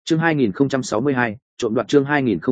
Chương 2062, trộm đoạt. Chương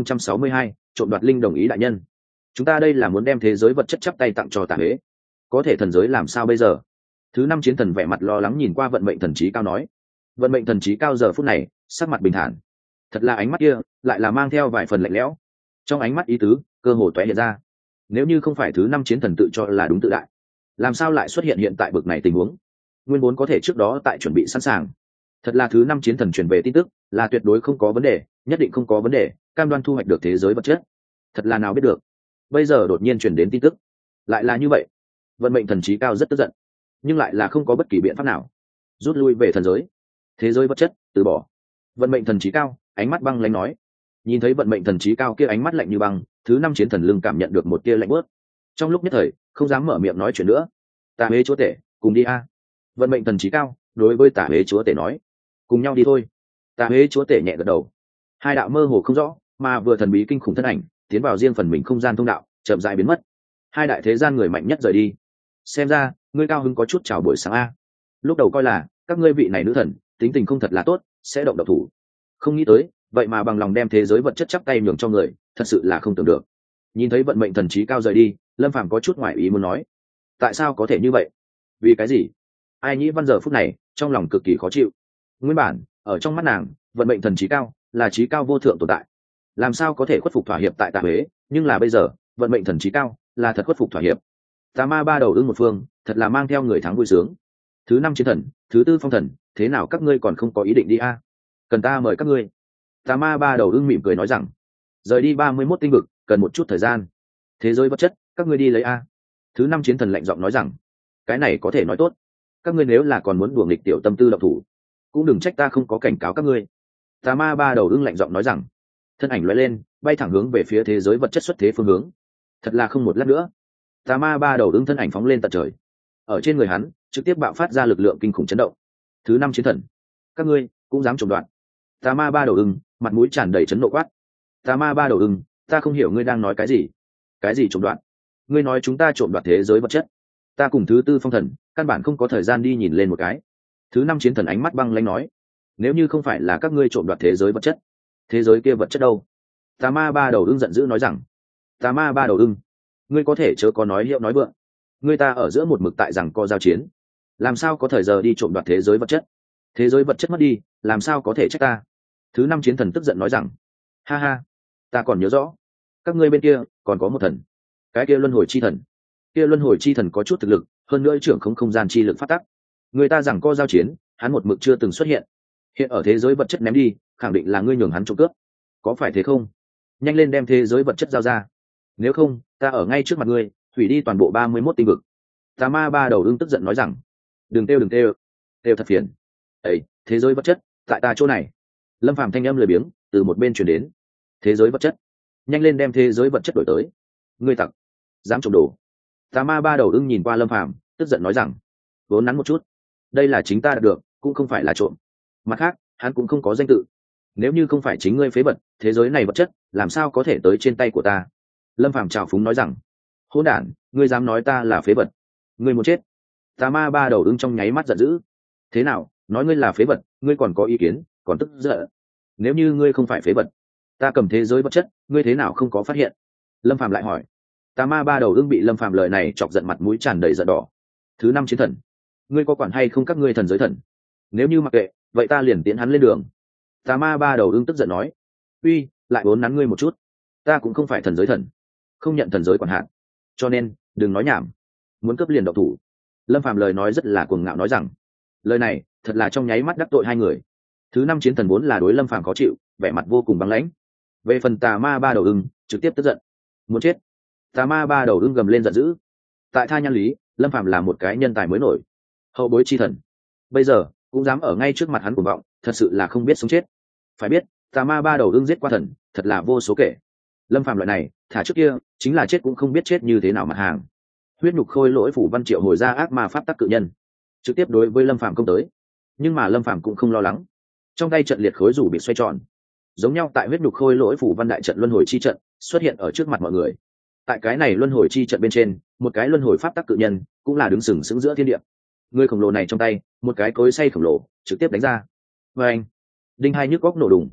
2062, trộm đoạt. Linh đồng ý đại nhân. Chúng ta đây là muốn đem thế giới vật chất chắp tay tặng cho Tả Huế. Có thể thần giới làm sao bây giờ? Thứ năm chiến thần vẻ mặt lo lắng nhìn qua vận mệnh thần trí cao nói. Vận mệnh thần trí cao giờ phút này, sắc mặt bình thản. Thật là ánh mắt kia, lại là mang theo vài phần lạnh lẽo. Trong ánh mắt ý tứ, cơ hồ tóe hiện ra. Nếu như không phải thứ năm chiến thần tự cho là đúng tự đại, làm sao lại xuất hiện hiện tại bực này tình huống? Nguyên vốn có thể trước đó tại chuẩn bị sẵn sàng. Thật là thứ năm chiến thần truyền về tin tức, là tuyệt đối không có vấn đề, nhất định không có vấn đề, cam đoan thu hoạch được thế giới vật chất. Thật là nào biết được, bây giờ đột nhiên truyền đến tin tức, lại là như vậy. Vận mệnh thần trí cao rất tức giận, nhưng lại là không có bất kỳ biện pháp nào. Rút lui về thần giới, thế giới vật chất từ bỏ. Vận mệnh thần trí cao ánh mắt băng lãnh nói. Nhìn thấy vận mệnh thần trí cao kia ánh mắt lạnh như băng, thứ năm chiến thần lưng cảm nhận được một tia lạnh bớt. Trong lúc nhất thời không dám mở miệng nói chuyện nữa. Tả Huế chúa tể, cùng đi a. Vận mệnh thần trí cao đối với Tả Huế chúa tể nói. Cùng nhau đi thôi. Tả Huế chúa tể nhẹ gật đầu. Hai đạo mơ hồ không rõ mà vừa thần bí kinh khủng thân ảnh tiến vào riêng phần mình không gian thông đạo, chậm rãi biến mất. Hai đại thế gian người mạnh nhất rời đi. Xem ra ngươi cao hứng có chút chào buổi sáng a. Lúc đầu coi là các ngươi vị này nữ thần tính tình không thật là tốt, sẽ động độc thủ. Không nghĩ tới vậy mà bằng lòng đem thế giới vật chất chắp tay nhường cho người, thật sự là không tưởng được. Nhìn thấy vận mệnh thần trí cao rời đi, Lâm Phàm có chút ngoài ý muốn nói. Tại sao có thể như vậy? Vì cái gì? Ai Nhĩ Văn giờ phút này trong lòng cực kỳ khó chịu. Nguyên bản ở trong mắt nàng, vận mệnh thần trí cao là trí cao vô thượng tồn tại, làm sao có thể khuất phục thỏa hiệp tại Tả Huế? Nhưng là bây giờ vận mệnh thần trí cao là thật khuất phục thỏa hiệp. Tà ma ba đầu ưng một phương, thật là mang theo người thắng vui sướng. Thứ năm chiến thần, thứ tư phong thần, thế nào các ngươi còn không có ý định đi a? Cần ta mời các ngươi? Tà ma ba đầu ưng mỉm cười nói rằng, rời đi 31 tinh vực cần một chút thời gian. Thế giới vật chất các ngươi đi lấy a. Thứ năm chiến thần lạnh giọng nói rằng, cái này có thể nói tốt. Các ngươi nếu là còn muốn đùa nghịch tiểu tâm tư động thủ, cũng đừng trách ta không có cảnh cáo các ngươi. Tà ma ba đầu ưng lạnh giọng nói rằng, thân ảnh lóe lên, bay thẳng hướng về phía thế giới vật chất xuất thế phương hướng. Thật là không một lát nữa, tà ma ba đầu ưng thân ảnh phóng lên tận trời. Ở trên người hắn trực tiếp bạo phát ra lực lượng kinh khủng chấn động. Thứ năm chiến thần, các ngươi cũng dám trộm đoạt? Tà ma ba đầu ưng mặt mũi tràn đầy chấn nộ quát. Tà ma ba đầu ưng, ta không hiểu ngươi đang nói cái gì. Cái gì trộm đoạt? Ngươi nói chúng ta trộm đoạt thế giới vật chất? Ta cùng thứ tư phong thần căn bản không có thời gian đi nhìn lên một cái. Thứ năm chiến thần ánh mắt băng lãnh nói, nếu như không phải là các ngươi trộm đoạt thế giới vật chất, thế giới kia vật chất đâu? Tà ma ba đầu ưng giận dữ nói rằng, tà ma ba đầu ưng, ngươi có thể chớ có nói hiệu nói vượng. Ngươi ta ở giữa một mực tại rằng co giao chiến, làm sao có thời giờ đi trộm đoạt thế giới vật chất? Thế giới vật chất mất đi, làm sao có thể trách ta? Thứ năm chiến thần tức giận nói rằng, ha ha, ta còn nhớ rõ, các ngươi bên kia còn có một thần, cái kia luân hồi chi thần. Kia luân hồi chi thần có chút thực lực, hơn nữa trưởng không gian chi lực phát tắc. Người ta rằng co giao chiến, hắn một mực chưa từng xuất hiện. Hiện ở thế giới vật chất ném đi, khẳng định là ngươi nhường hắn trộm cướp. Có phải thế không? Nhanh lên đem thế giới vật chất giao ra, nếu không ta ở ngay trước mặt ngươi hủy đi toàn bộ 31 tinh vực. Tà ma ba đầu ưng tức giận nói rằng, đừng kêu kêu thật phiền. Ấy, thế giới vật chất tại ta chỗ này. Lâm Phàm thanh âm lười biếng từ một bên truyền đến. Thế giới vật chất, nhanh lên đem thế giới vật chất đổi tới. Ngươi tặc, dám trộm đồ. Tà ma ba đầu ưng nhìn qua Lâm Phàm tức giận nói rằng, vốn nắn một chút, đây là chính ta đạt được, cũng không phải là trộm. Mặt khác hắn cũng không có danh tự, nếu như không phải chính ngươi phế vật, thế giới này vật chất làm sao có thể tới trên tay của ta? Lâm Phàm trào phúng nói rằng, hỗn đản, ngươi dám nói ta là phế vật? Ngươi muốn chết? Tà ma ba đầu ưng trong nháy mắt giận dữ. Thế nào, nói ngươi là phế vật, ngươi còn có ý kiến, còn tức giận? Nếu như ngươi không phải phế vật, ta cầm thế giới vật chất, ngươi thế nào không có phát hiện? Lâm Phàm lại hỏi. Tà ma ba đầu ưng bị Lâm Phàm lời này chọc giận, mặt mũi tràn đầy giận đỏ. Thứ năm chiến thần, ngươi có quản hay không các ngươi thần giới thần? Nếu như mặc kệ, vậy ta liền tiến hắn lên đường. Tà ma ba đầu ưng tức giận nói, uy, lại vốn nắn ngươi một chút, ta cũng không phải thần giới thần, không nhận thần giới quản hạn, cho nên đừng nói nhảm, muốn cướp liền độc thủ. Lâm Phàm lời nói rất là cuồng ngạo nói rằng, lời này thật là trong nháy mắt đắc tội hai người. Thứ năm chiến thần vốn là đối Lâm Phàm khó chịu, vẻ mặt vô cùng băng lãnh. Về phần tà ma ba đầu ưng trực tiếp tức giận, muốn chết. Tà ma ba đầu ưng gầm lên giận dữ. Tại tha nhan lý, Lâm Phàm là một cái nhân tài mới nổi, hậu bối chi thần, bây giờ cũng dám ở ngay trước mặt hắn cuồng vọng, thật sự là không biết sống chết. Phải biết tà ma ba đầu ưng giết qua thần thật là vô số kể. Lâm Phàm loại này thả trước kia chính là chết cũng không biết chết như thế nào mặt hàng. Huyết nhục khôi lỗi phủ văn triệu hồi ra ác ma pháp tắc cự nhân, trực tiếp đối với Lâm Phàm công tới. Nhưng mà Lâm Phàm cũng không lo lắng, trong tay trận liệt khối rủ bị xoay tròn, giống nhau tại huyết nhục khôi lỗi phủ văn đại trận luân hồi chi trận xuất hiện ở trước mặt mọi người. Tại cái này luân hồi chi trận bên trên, một cái luân hồi pháp tắc cự nhân cũng là đứng sừng sững giữa thiên địa. Người khổng lồ này trong tay một cái cối xay khổng lồ trực tiếp đánh ra. Và anh đinh hai nhức góc nổ đùng,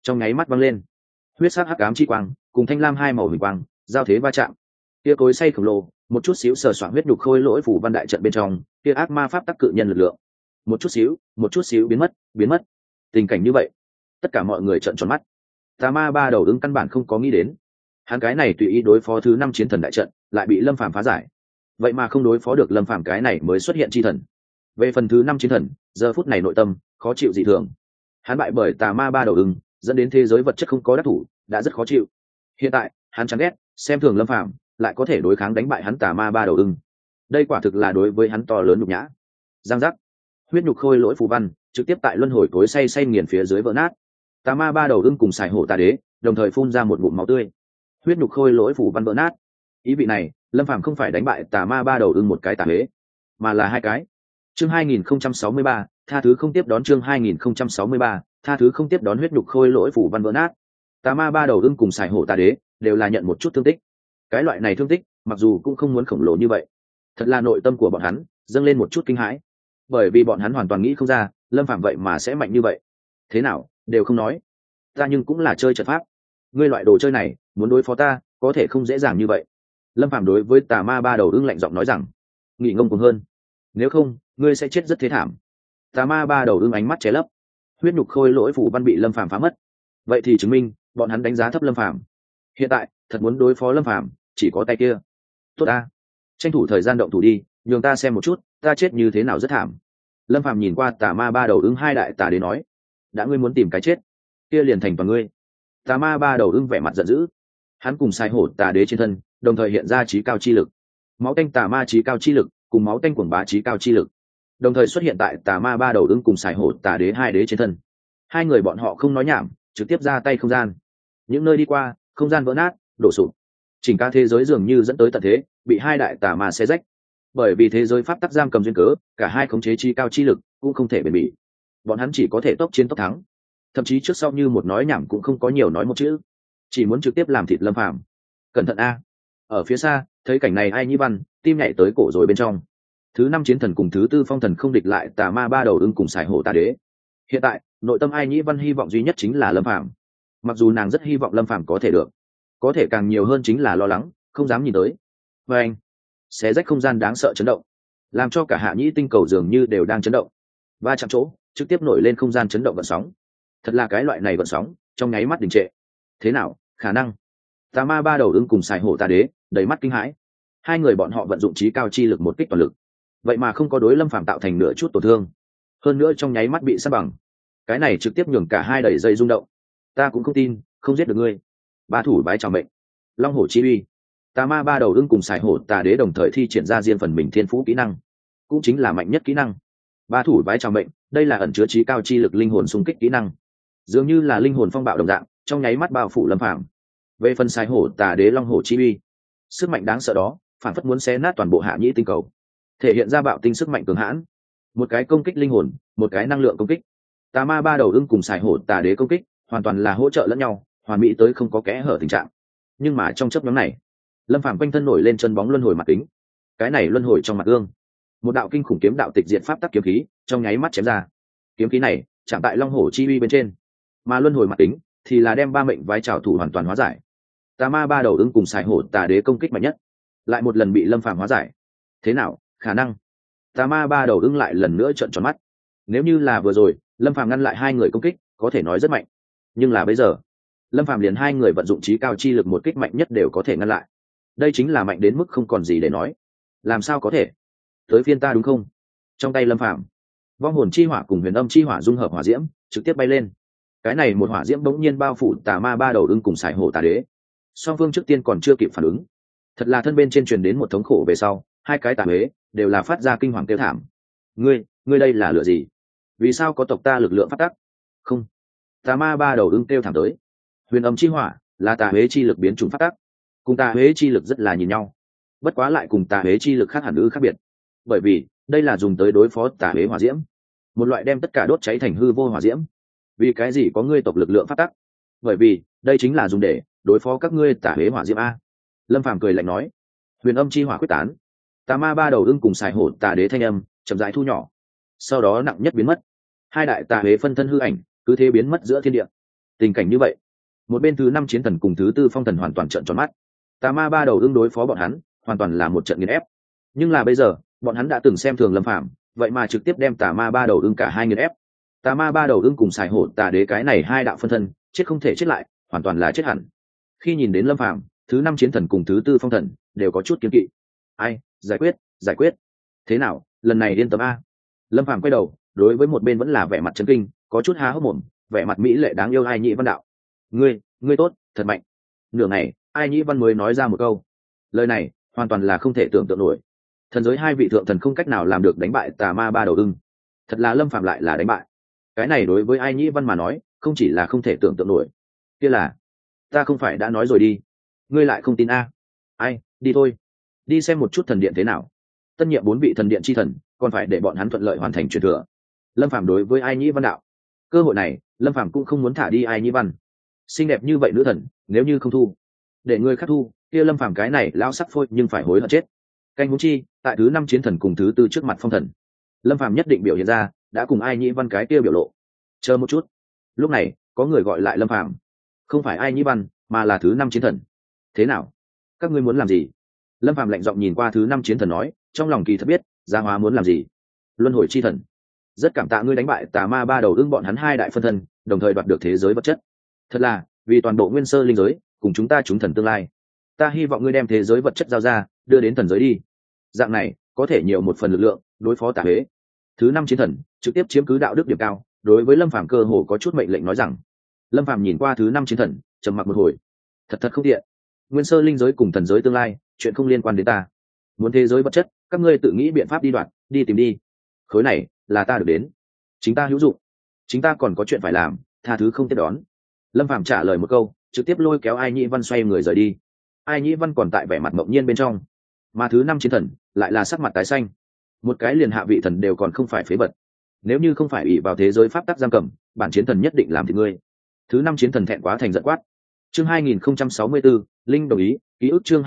trong nháy mắt văng lên, huyết sắc hắc ám chi quang cùng thanh lam hai màu huỳnh quang giao thế va chạm. Kia cối xay khổng lồ một chút xíu sờ soạng huyết nhục khôi lỗi phủ văn đại trận bên trong, kia ác ma pháp tắc cự nhân lực lượng một chút xíu biến mất. Tình cảnh như vậy, tất cả mọi người trợn tròn mắt. Tà ma ba đầu ưng căn bản không có nghĩ đến, hắn cái này tùy ý đối phó thứ 5 chiến thần đại trận lại bị Lâm Phàm phá giải, vậy mà không đối phó được Lâm Phàm cái này mới xuất hiện chi thần. Về phần thứ 5 chiến thần, giờ phút này nội tâm khó chịu dị thường. Hắn bại bởi tà ma ba đầu ưng, dẫn đến thế giới vật chất không có đắc thủ, đã rất khó chịu. Hiện tại, hắn chán ghét, xem thường Lâm Phàm, lại có thể đối kháng đánh bại hắn tà ma ba đầu ưng. Đây quả thực là đối với hắn to lớn nhục nhã. Giang giác, huyết nhục khôi lỗi phù văn trực tiếp tại luân hồi cối xay nghiền phía dưới vỡ nát. Tà ma ba đầu ưng cùng xài hổ tà đế đồng thời phun ra một ngụm máu tươi. Huyết nhục khôi lỗi phù văn vỡ nát. Ý vị này, Lâm Phàm không phải đánh bại tà ma ba đầu ưng một cái tà đế, mà là hai cái. Chương 2063, tha thứ không tiếp đón. Chương 2063, tha thứ không tiếp đón. Huyết nhục khôi lỗi phù văn vỡ nát. Tà ma ba đầu ưng cùng xài hổ tà đế đều là nhận một chút thương tích. Cái loại này thương tích, mặc dù cũng không muốn khổng lồ như vậy, thật là nội tâm của bọn hắn dâng lên một chút kinh hãi, bởi vì bọn hắn hoàn toàn nghĩ không ra Lâm Phàm vậy mà sẽ mạnh như vậy. Thế nào đều không nói, ta nhưng cũng là chơi trận pháp, ngươi loại đồ chơi này muốn đối phó ta có thể không dễ dàng như vậy. Lâm Phàm đối với tà ma ba đầu ưng lạnh giọng nói rằng, nghị ngông cùng hơn, nếu không ngươi sẽ chết rất thế thảm. Tà ma ba đầu ưng ánh mắt che lấp, huyết nhục khôi lỗi phủ văn bị Lâm Phàm phá mất, vậy thì chứng minh bọn hắn đánh giá thấp Lâm Phàm. Hiện tại thật muốn đối phó Lâm Phàm chỉ có tay kia. Tốt ta, tranh thủ thời gian động thủ đi, nhường ta xem một chút ta chết như thế nào rất thảm. Lâm Phàm nhìn qua tà ma ba đầu ưng hai đại tà đế nói, đã ngươi muốn tìm cái chết kia liền thành toàn ngươi. Tà ma ba đầu ưng vẻ mặt giận dữ, hắn cùng sai hổ tà đế trên thân đồng thời hiện ra trí cao chi lực, máu tanh tà ma trí cao chi lực cùng máu tanh quần bá trí cao chi lực đồng thời xuất hiện tại tà ma ba đầu ưng cùng sai hổ tà đế hai đế trên thân. Hai người bọn họ không nói nhảm, trực tiếp ra tay không gian. Những nơi đi qua, không gian vỡ nát đổ sụp, chỉnh cả thế giới dường như dẫn tới tận thế, bị hai đại tà ma xé rách. Bởi vì thế giới pháp tắc giam cầm duyên cớ, cả hai khống chế chi cao chi lực cũng không thể bền bỉ, bọn hắn chỉ có thể tốc chiến tốc thắng, thậm chí trước sau như một nói nhảm cũng không có nhiều nói một chữ, chỉ muốn trực tiếp làm thịt Lâm Phàm. Cẩn thận a! Ở phía xa thấy cảnh này, Ai Nhĩ Văn tim nhảy tới cổ rồi bên trong. Thứ 5 chiến thần cùng thứ 4 phong thần không địch lại tà ma ba đầu ưng cùng xài hổ tà đế. Hiện tại nội tâm Ai Nhĩ Văn hy vọng duy nhất chính là Lâm Phàm, mặc dù nàng rất hy vọng Lâm Phàm có thể được, có thể càng nhiều hơn chính là lo lắng không dám nhìn tới. Và anh xé rách không gian đáng sợ chấn động, làm cho cả Hạ Nhĩ tinh cầu dường như đều đang chấn động, va chạm chỗ trực tiếp nổi lên không gian chấn động vận sóng. Thật là cái loại này vận sóng trong nháy mắt đình trệ. Thế nào khả năng? Tà ma ba đầu ưng cùng xài hổ tà đế đầy mắt kinh hãi. Hai người bọn họ vận dụng trí cao chi lực một kích toàn lực, vậy mà không có đối Lâm Phàm tạo thành nửa chút tổn thương, hơn nữa trong nháy mắt bị sát bằng. Cái này trực tiếp nhường cả hai đẩy dây rung động. Ta cũng không tin không giết được ngươi. Ba thủ bái chào mệnh, long hổ chi uy. Tà ma ba đầu ưng cùng xài hổ tà đế đồng thời thi triển ra riêng phần mình thiên phú kỹ năng, cũng chính là mạnh nhất kỹ năng ba thủ bái chào mệnh. Đây là ẩn chứa trí cao chi lực linh hồn xung kích kỹ năng, dường như là linh hồn phong bạo đồng dạng, trong nháy mắt bao phủ Lâm Phàm. Về phần xài hổ tà đế long hổ chi uy, sức mạnh đáng sợ đó phản phất muốn xé nát toàn bộ Hạ Nhĩ tinh cầu, thể hiện ra bạo tinh sức mạnh cường hãn. Một cái công kích linh hồn, một cái năng lượng công kích. Tà ma ba đầu ưng cùng xài hổ tà đế công kích hoàn toàn là hỗ trợ lẫn nhau, hoàn mỹ tới không có kẽ hở tình trạng. Nhưng mà trong chớp nhoáng này, Lâm Phàm quanh thân nổi lên chân bóng luân hồi mặt kính. Cái này luân hồi trong mặt gương, một đạo kinh khủng kiếm đạo tịch diện pháp tắc kiếm khí trong nháy mắt chém ra. Kiếm khí này chạm tại long hổ chi uy bên trên, mà luân hồi mặt kính thì là đem ba mệnh vái trảo thủ hoàn toàn hóa giải. Tà ma ba đầu ưng cùng xài hổ tà đế công kích mạnh nhất lại một lần bị Lâm Phàm hóa giải. Thế nào khả năng? Tà ma ba đầu ưng lại lần nữa trợn tròn mắt. Nếu như là vừa rồi Lâm Phàm ngăn lại hai người công kích có thể nói rất mạnh, nhưng là bây giờ Lâm Phàm liền hai người vận dụng trí cao chi lực một kích mạnh nhất đều có thể ngăn lại. Đây chính là mạnh đến mức không còn gì để nói. Làm sao có thể? Tới phiên ta đúng không? Trong tay Lâm Phàm, vong hồn chi hỏa cùng huyền âm chi hỏa dung hợp hỏa diễm trực tiếp bay lên. Cái này một hỏa diễm bỗng nhiên bao phủ tà ma ba đầu ưng cùng xài hổ tà đế. Song phương trước tiên còn chưa kịp phản ứng, thật là thân bên trên truyền đến một thống khổ về sau, hai cái tà huế đều là phát ra kinh hoàng kêu thảm. Ngươi đây là lửa gì? Vì sao có tộc ta lực lượng phát tắc? Không. Tà ma ba đầu ưng kêu thảm tới. Huyền âm chi hỏa là tà huế chi lực biến chủng phát tắc, cùng tà huế chi lực rất là nhìn nhau, bất quá lại cùng tà huế chi lực khác hẳn ư khác biệt, bởi vì đây là dùng tới đối phó tà huế hỏa diễm, một loại đem tất cả đốt cháy thành hư vô hỏa diễm. Vì cái gì có ngươi tộc lực lượng phát tắc? Bởi vì đây chính là dùng để đối phó các ngươi tà huế hỏa diễm a. Lâm Phàm cười lạnh nói. Huyền âm chi hỏa quyết tán, tà ma ba đầu ưng cùng xài hổ tà đế thanh âm chậm rãi thu nhỏ, sau đó nặng nhất biến mất. Hai đại tà huế phân thân hư ảnh cứ thế biến mất giữa thiên địa. Tình cảnh như vậy, một bên thứ 5 chiến thần cùng thứ 4 phong thần hoàn toàn trợn tròn mắt. Tà ma ba đầu ưng đối phó bọn hắn hoàn toàn là một trận nghiền ép, nhưng là bây giờ bọn hắn đã từng xem thường Lâm Phàm, vậy mà trực tiếp đem tà ma ba đầu ưng cả hai nghiền ép. Tà ma ba đầu ưng cùng xài hổ tà đế cái này hai đạo phân thân, chết không thể chết lại, hoàn toàn là chết hẳn. Khi nhìn đến Lâm Phàm, thứ 5 chiến thần cùng thứ 4 phong thần đều có chút kiêng kỵ. Ai, giải quyết. Thế nào, lần này yên tâm a. Lâm Phàm quay đầu, đối với một bên vẫn là vẻ mặt chấn kinh, có chút há hốc mồm, vẻ mặt mỹ lệ đáng yêu Ai Nhĩ Văn đạo. Ngươi tốt, thật mạnh. Nửa ngày, Ai Nhĩ Văn mới nói ra một câu. Lời này, hoàn toàn là không thể tưởng tượng nổi. Thần giới hai vị thượng thần không cách nào làm được đánh bại tà ma ba đầu ưng. Thật là Lâm Phàm lại là đánh bại. Cái này đối với Ai Nhĩ Văn mà nói, không chỉ là không thể tưởng tượng nổi. Kia là, ta không phải đã nói rồi đi. Ngươi lại không tin a? Ai, đi thôi. Đi xem một chút thần điện thế nào. Tân nhiệm 4 vị thần điện chi thần, còn phải để bọn hắn thuận lợi hoàn thành truyền thừa. Lâm Phàm đối với Ai Nhĩ Văn đạo. Cơ hội này, Lâm Phàm cũng không muốn thả đi Ai Nhĩ Văn. Xinh đẹp như vậy nữ thần, nếu như không thu, để người khác thu, kia Lâm Phàm cái này lao sắc phôi nhưng phải hối hận chết. Canh huống chi, tại thứ 5 chiến thần cùng thứ 4 trước mặt phong thần, Lâm Phàm nhất định biểu hiện ra, đã cùng Ai Nhĩ Văn cái kia biểu lộ. Chờ một chút. Lúc này, có người gọi lại Lâm Phàm. Không phải Ai Nhĩ Văn, mà là thứ 5 chiến thần. Thế nào? Các ngươi muốn làm gì? Lâm Phàm lạnh giọng nhìn qua thứ 5 chiến thần nói, trong lòng kỳ thật biết, Gia Hóa muốn làm gì. Luân hồi chi thần, rất cảm tạ ngươi đánh bại tà ma ba đầu ưng bọn hắn hai đại phân thân, đồng thời đoạt được thế giới vật chất. Thật là, vì toàn bộ nguyên sơ linh giới, cùng chúng ta chúng thần tương lai. Ta hy vọng ngươi đem thế giới vật chất giao ra, đưa đến thần giới đi. Dạng này, có thể nhiều một phần lực lượng, đối phó tà huế. Thứ 5 chiến thần, trực tiếp chiếm cứ đạo đức điểm cao, đối với Lâm Phàm cơ hồ có chút mệnh lệnh nói rằng. Lâm Phàm nhìn qua thứ 5 chiến thần, trầm mặc một hồi. Thật không tiện. Nguyên sơ linh giới cùng thần giới tương lai, chuyện không liên quan đến ta. Muốn thế giới vật chất, các ngươi tự nghĩ biện pháp đi đoạt, đi tìm đi. Khối này là ta được đến, chính ta hữu dụng, chính ta còn có chuyện phải làm, tha thứ không tiếp đón. Lâm Phàm trả lời một câu, trực tiếp lôi kéo Ai Nhĩ Văn xoay người rời đi. Ai Nhĩ Văn còn tại vẻ mặt ngẫu nhiên bên trong, mà thứ 5 chiến thần lại là sắc mặt tái xanh. Một cái liền hạ vị thần đều còn không phải phế vật, nếu như không phải ủy vào thế giới pháp tắc giam cầm, bản chiến thần nhất định làm thịt ngươi. Thứ 5 chiến thần thẹn quá thành giận quát. Chương 2064, Linh đồng ý, ký ức chương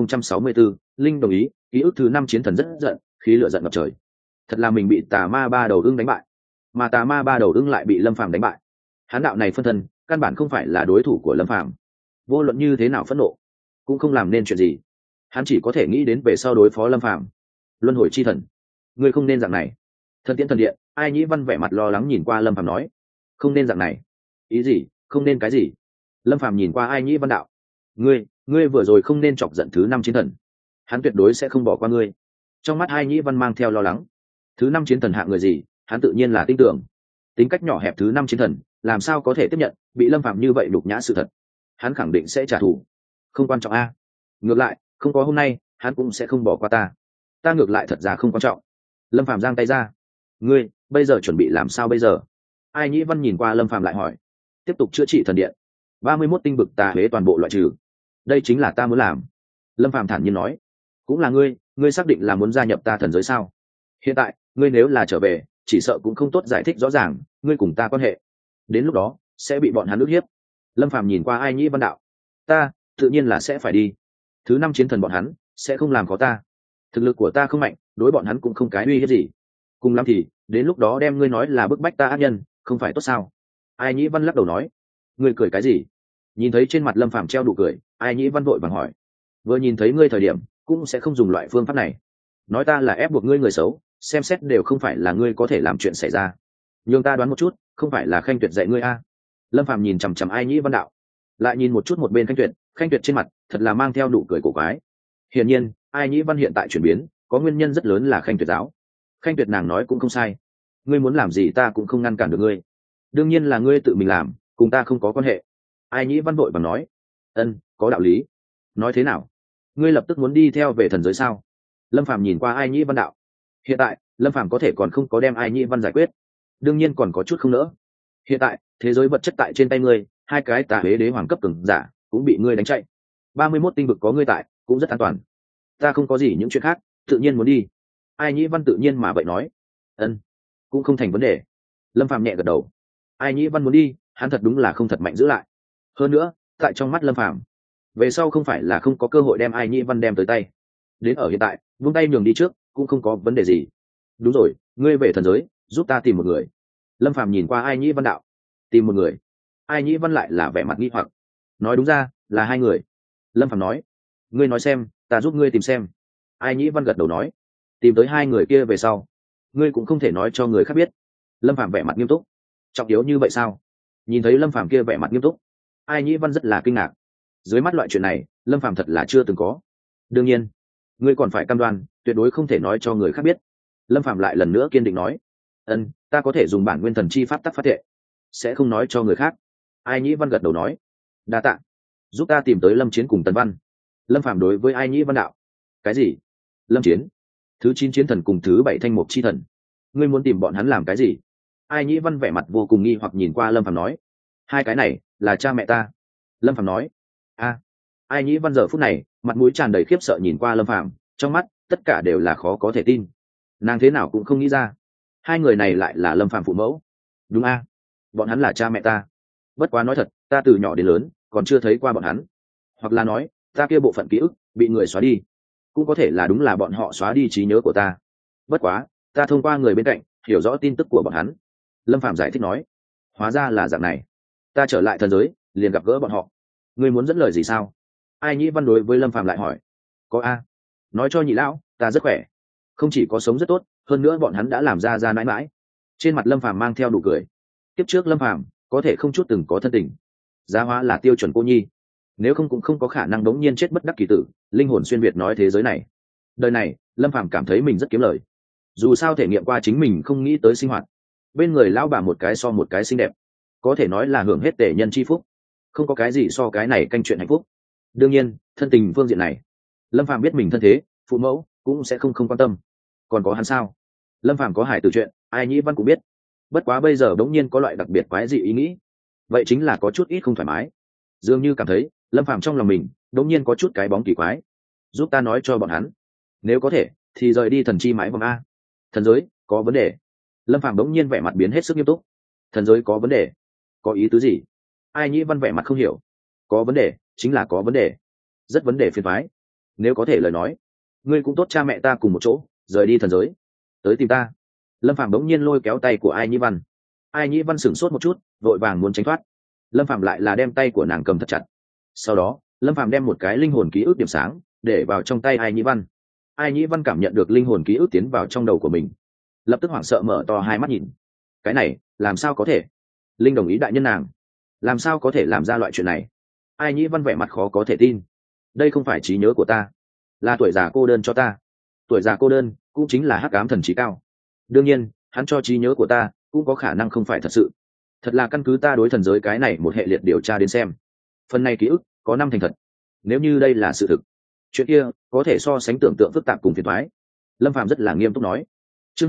2064, Linh đồng ý, ký ức. Thứ 5 chiến thần rất giận, khí lửa giận ngập trời. Thật là mình bị tà ma ba đầu ưng đánh bại, mà tà ma ba đầu ưng lại bị Lâm Phàm đánh bại. Hắn đạo này phân thân, căn bản không phải là đối thủ của Lâm Phàm. Vô luận như thế nào phẫn nộ, cũng không làm nên chuyện gì. Hắn chỉ có thể nghĩ đến về sau đối phó Lâm Phàm. Luân hồi chi thần, ngươi không nên dạng này. Thần tiễn thần điện, Ai Nhĩ Văn vẻ mặt lo lắng nhìn qua Lâm Phàm nói, không nên dạng này. Ý gì? Không nên cái gì? Lâm Phàm nhìn qua Ai Nhĩ Văn đạo, ngươi vừa rồi không nên chọc giận thứ 5 chiến thần, hắn tuyệt đối sẽ không bỏ qua ngươi. Trong mắt Ai Nhĩ Văn mang theo lo lắng. Thứ 5 chiến thần hạng người gì, hắn tự nhiên là tin tưởng. Tính cách nhỏ hẹp thứ 5 chiến thần, làm sao có thể tiếp nhận bị Lâm Phàm như vậy đục nhã sự thật. Hắn khẳng định sẽ trả thù. Không quan trọng a. Ngược lại, không có hôm nay, hắn cũng sẽ không bỏ qua ta. Ta ngược lại thật ra không quan trọng. Lâm Phàm giang tay ra. Ngươi bây giờ chuẩn bị làm sao bây giờ? Ai Nhĩ Văn nhìn qua Lâm Phàm lại hỏi. Tiếp tục chữa trị thần điện. 31 tinh bực tà huế toàn bộ loại trừ. Đây chính là ta muốn làm. Lâm Phàm thản nhiên nói. Cũng là ngươi xác định là muốn gia nhập ta thần giới sao? Hiện tại, ngươi nếu là trở về, chỉ sợ cũng không tốt giải thích rõ ràng ngươi cùng ta quan hệ. Đến lúc đó, sẽ bị bọn hắn ức hiếp. Lâm Phàm nhìn qua Ai Nhĩ Văn đạo. Ta tự nhiên là sẽ phải đi. Thứ 5 chiến thần bọn hắn sẽ không làm khó ta. Thực lực của ta không mạnh, đối bọn hắn cũng không cái uy hiếp gì. Cùng lắm thì đến lúc đó đem ngươi nói là bức bách ta ác nhân, không phải tốt sao? Ai Nhĩ Văn lắc đầu nói. Ngươi cười cái gì? Nhìn thấy trên mặt Lâm Phàm treo đủ cười, Ai Nhĩ Văn vội vàng hỏi. Vừa nhìn thấy ngươi thời điểm, cũng sẽ không dùng loại phương pháp này. Nói ta là ép buộc ngươi người xấu, xem xét đều không phải là ngươi có thể làm chuyện xảy ra. Nhưng ta đoán một chút, không phải là Khanh Tuyệt dạy ngươi a? Lâm Phàm nhìn chằm chằm Ai Nhĩ Văn đạo, lại nhìn một chút một bên Khanh Tuyệt trên mặt thật là mang theo nụ cười cổ quái. Hiển nhiên, Ai Nhĩ Văn hiện tại chuyển biến, có nguyên nhân rất lớn là Khanh Tuyệt giáo. Khanh Tuyệt nàng nói cũng không sai, ngươi muốn làm gì ta cũng không ngăn cản được ngươi. Đương nhiên là ngươi tự mình làm, cùng ta không có quan hệ. Ai Nhĩ Văn vội vàng nói. Có đạo lý. Nói thế nào? Ngươi lập tức muốn đi theo về thần giới sao? Lâm Phàm nhìn qua Ai Nhĩ Văn đạo. Hiện tại, Lâm Phàm có thể còn không có đem Ai Nhĩ Văn giải quyết, đương nhiên còn có chút không nỡ. Hiện tại, thế giới vật chất tại trên tay ngươi, hai cái tà huế đế hoàng cấp cường giả cũng bị ngươi đánh chạy. 31 tinh vực có ngươi tại, cũng rất an toàn. Ta không có gì những chuyện khác, tự nhiên muốn đi. Ai Nhĩ Văn tự nhiên mà vậy nói. Cũng không thành vấn đề. Lâm Phàm nhẹ gật đầu. Ai Nhĩ Văn muốn đi, hắn thật đúng là không thật mạnh giữ lại. Hơn nữa, tại trong mắt Lâm Phàm, về sau không phải là không có cơ hội đem Ai Nhĩ Văn đem tới tay. Đến ở hiện tại, vung tay nhường đi trước, cũng không có vấn đề gì. Đúng rồi, ngươi về thần giới, giúp ta tìm một người. Lâm Phàm nhìn qua Ai Nhĩ Văn đạo. Tìm một người? Ai Nhĩ Văn lại là vẻ mặt nghi hoặc. Nói đúng ra là hai người. Lâm Phàm nói, ngươi nói xem, ta giúp ngươi tìm xem. Ai Nhĩ Văn gật đầu nói, tìm tới hai người kia về sau, ngươi cũng không thể nói cho người khác biết. Lâm Phàm vẻ mặt nghiêm túc. Trọng yếu như vậy sao? Nhìn thấy Lâm Phàm kia vẻ mặt nghiêm túc, Ai Nhĩ Văn rất là kinh ngạc. Dưới mắt loại chuyện này, Lâm Phàm thật là chưa từng có. Đương nhiên, ngươi còn phải cam đoan, tuyệt đối không thể nói cho người khác biết. Lâm Phàm lại lần nữa kiên định nói, ta có thể dùng bản nguyên thần chi pháp tắc phát thệ, sẽ không nói cho người khác. Ai Nhĩ Văn gật đầu nói, đa tạ, giúp ta tìm tới Lâm Chiến cùng Tần Văn. Lâm Phàm đối với Ai Nhĩ Văn đạo, cái gì? Lâm Chiến, thứ 9 chiến thần cùng thứ 7 thanh mục chi thần, ngươi muốn tìm bọn hắn làm cái gì? Ai Nhĩ Văn vẻ mặt vô cùng nghi hoặc nhìn qua Lâm Phàm nói, hai cái này là cha mẹ ta. Lâm Phàm nói, Ai Nhĩ Văn giờ phút này mặt mũi tràn đầy khiếp sợ nhìn qua Lâm Phàm, trong mắt tất cả đều là khó có thể tin. Nàng thế nào cũng không nghĩ ra, hai người này lại là Lâm Phàm phụ mẫu. Đúng bọn hắn là cha mẹ ta. Bất quá nói thật, ta từ nhỏ đến lớn còn chưa thấy qua bọn hắn, hoặc là nói ta kia bộ phận ký ức bị người xóa đi, cũng có thể là đúng là bọn họ xóa đi trí nhớ của ta. Bất quá ta thông qua người bên cạnh hiểu rõ tin tức của bọn hắn. Lâm Phàm giải thích nói, hóa ra là dạng này, ta trở lại thần giới liền gặp gỡ bọn họ. Ngươi muốn dẫn lời gì sao? Ai Nhĩ Văn đối với Lâm Phàm lại hỏi. Có nói cho nhị lão ta rất khỏe, không chỉ có sống rất tốt, hơn nữa bọn hắn đã làm ra mãi mãi. Trên mặt Lâm Phàm mang theo đủ cười. Kiếp trước Lâm Phàm có thể không chút từng có thân tình, giá hóa là tiêu chuẩn cô nhi, nếu không cũng không có khả năng đống nhiên chết bất đắc kỳ tử, linh hồn xuyên việt nói thế giới này. Đời này Lâm Phàm cảm thấy mình rất kiếm lời, dù sao thể nghiệm qua chính mình không nghĩ tới sinh hoạt. Bên người lão bà một cái so một cái xinh đẹp, có thể nói là hưởng hết tể nhân chi phúc, không có cái gì so cái này canh chuyện hạnh phúc. Đương nhiên thân tình phương diện này, Lâm Phàm biết mình thân thế phụ mẫu cũng sẽ không quan tâm. Còn có hắn sao? Lâm Phàm có hải tử chuyện, Ai Nhĩ Văn cũng biết. Bất quá bây giờ đống nhiên có loại đặc biệt quái dị ý nghĩ, vậy chính là có chút ít không thoải mái. Dường như cảm thấy Lâm Phàm trong lòng mình đống nhiên có chút cái bóng kỳ quái. Giúp ta nói cho bọn hắn, nếu có thể thì rời đi thần chi mãi vòng thần giới có vấn đề. Lâm Phàm đống nhiên vẻ mặt biến hết sức nghiêm túc. Thần giới có vấn đề? Có ý tứ gì? Ai Nhĩ Văn vẻ mặt không hiểu. Có vấn đề chính là có vấn đề, rất vấn đề phiền toái. Nếu có thể lời nói, ngươi cũng tốt cha mẹ ta cùng một chỗ rời đi thần giới tới tìm ta. Lâm Phàm bỗng nhiên lôi kéo tay của Ai Nhĩ Văn. Ai Nhĩ Văn sửng sốt một chút, vội vàng muốn tránh thoát. Lâm Phàm lại là đem tay của nàng cầm thật chặt. Sau đó Lâm Phàm đem một cái linh hồn ký ức điểm sáng để vào trong tay Ai Nhĩ Văn. Ai Nhĩ Văn cảm nhận được linh hồn ký ức tiến vào trong đầu của mình, lập tức hoảng sợ mở to hai mắt nhìn. Cái này làm sao có thể? Linh đồng ý đại nhân nàng làm sao có thể làm ra loại chuyện này? Ai Nhĩ Văn vẻ mặt khó có thể tin. Đây không phải trí nhớ của ta, là tuổi già cô đơn cho ta. Tuổi già cô đơn cũng chính là hắc ám thần trí cao. Đương nhiên hắn cho trí nhớ của ta cũng có khả năng không phải thật sự. Thật là căn cứ ta đối thần giới cái này một hệ liệt điều tra đến xem, phần này ký ức có 5 thành thật. Nếu như đây là sự thực, chuyện kia có thể so sánh tưởng tượng phức tạp cùng phiền toái. Lâm Phàm rất là nghiêm túc nói. Chương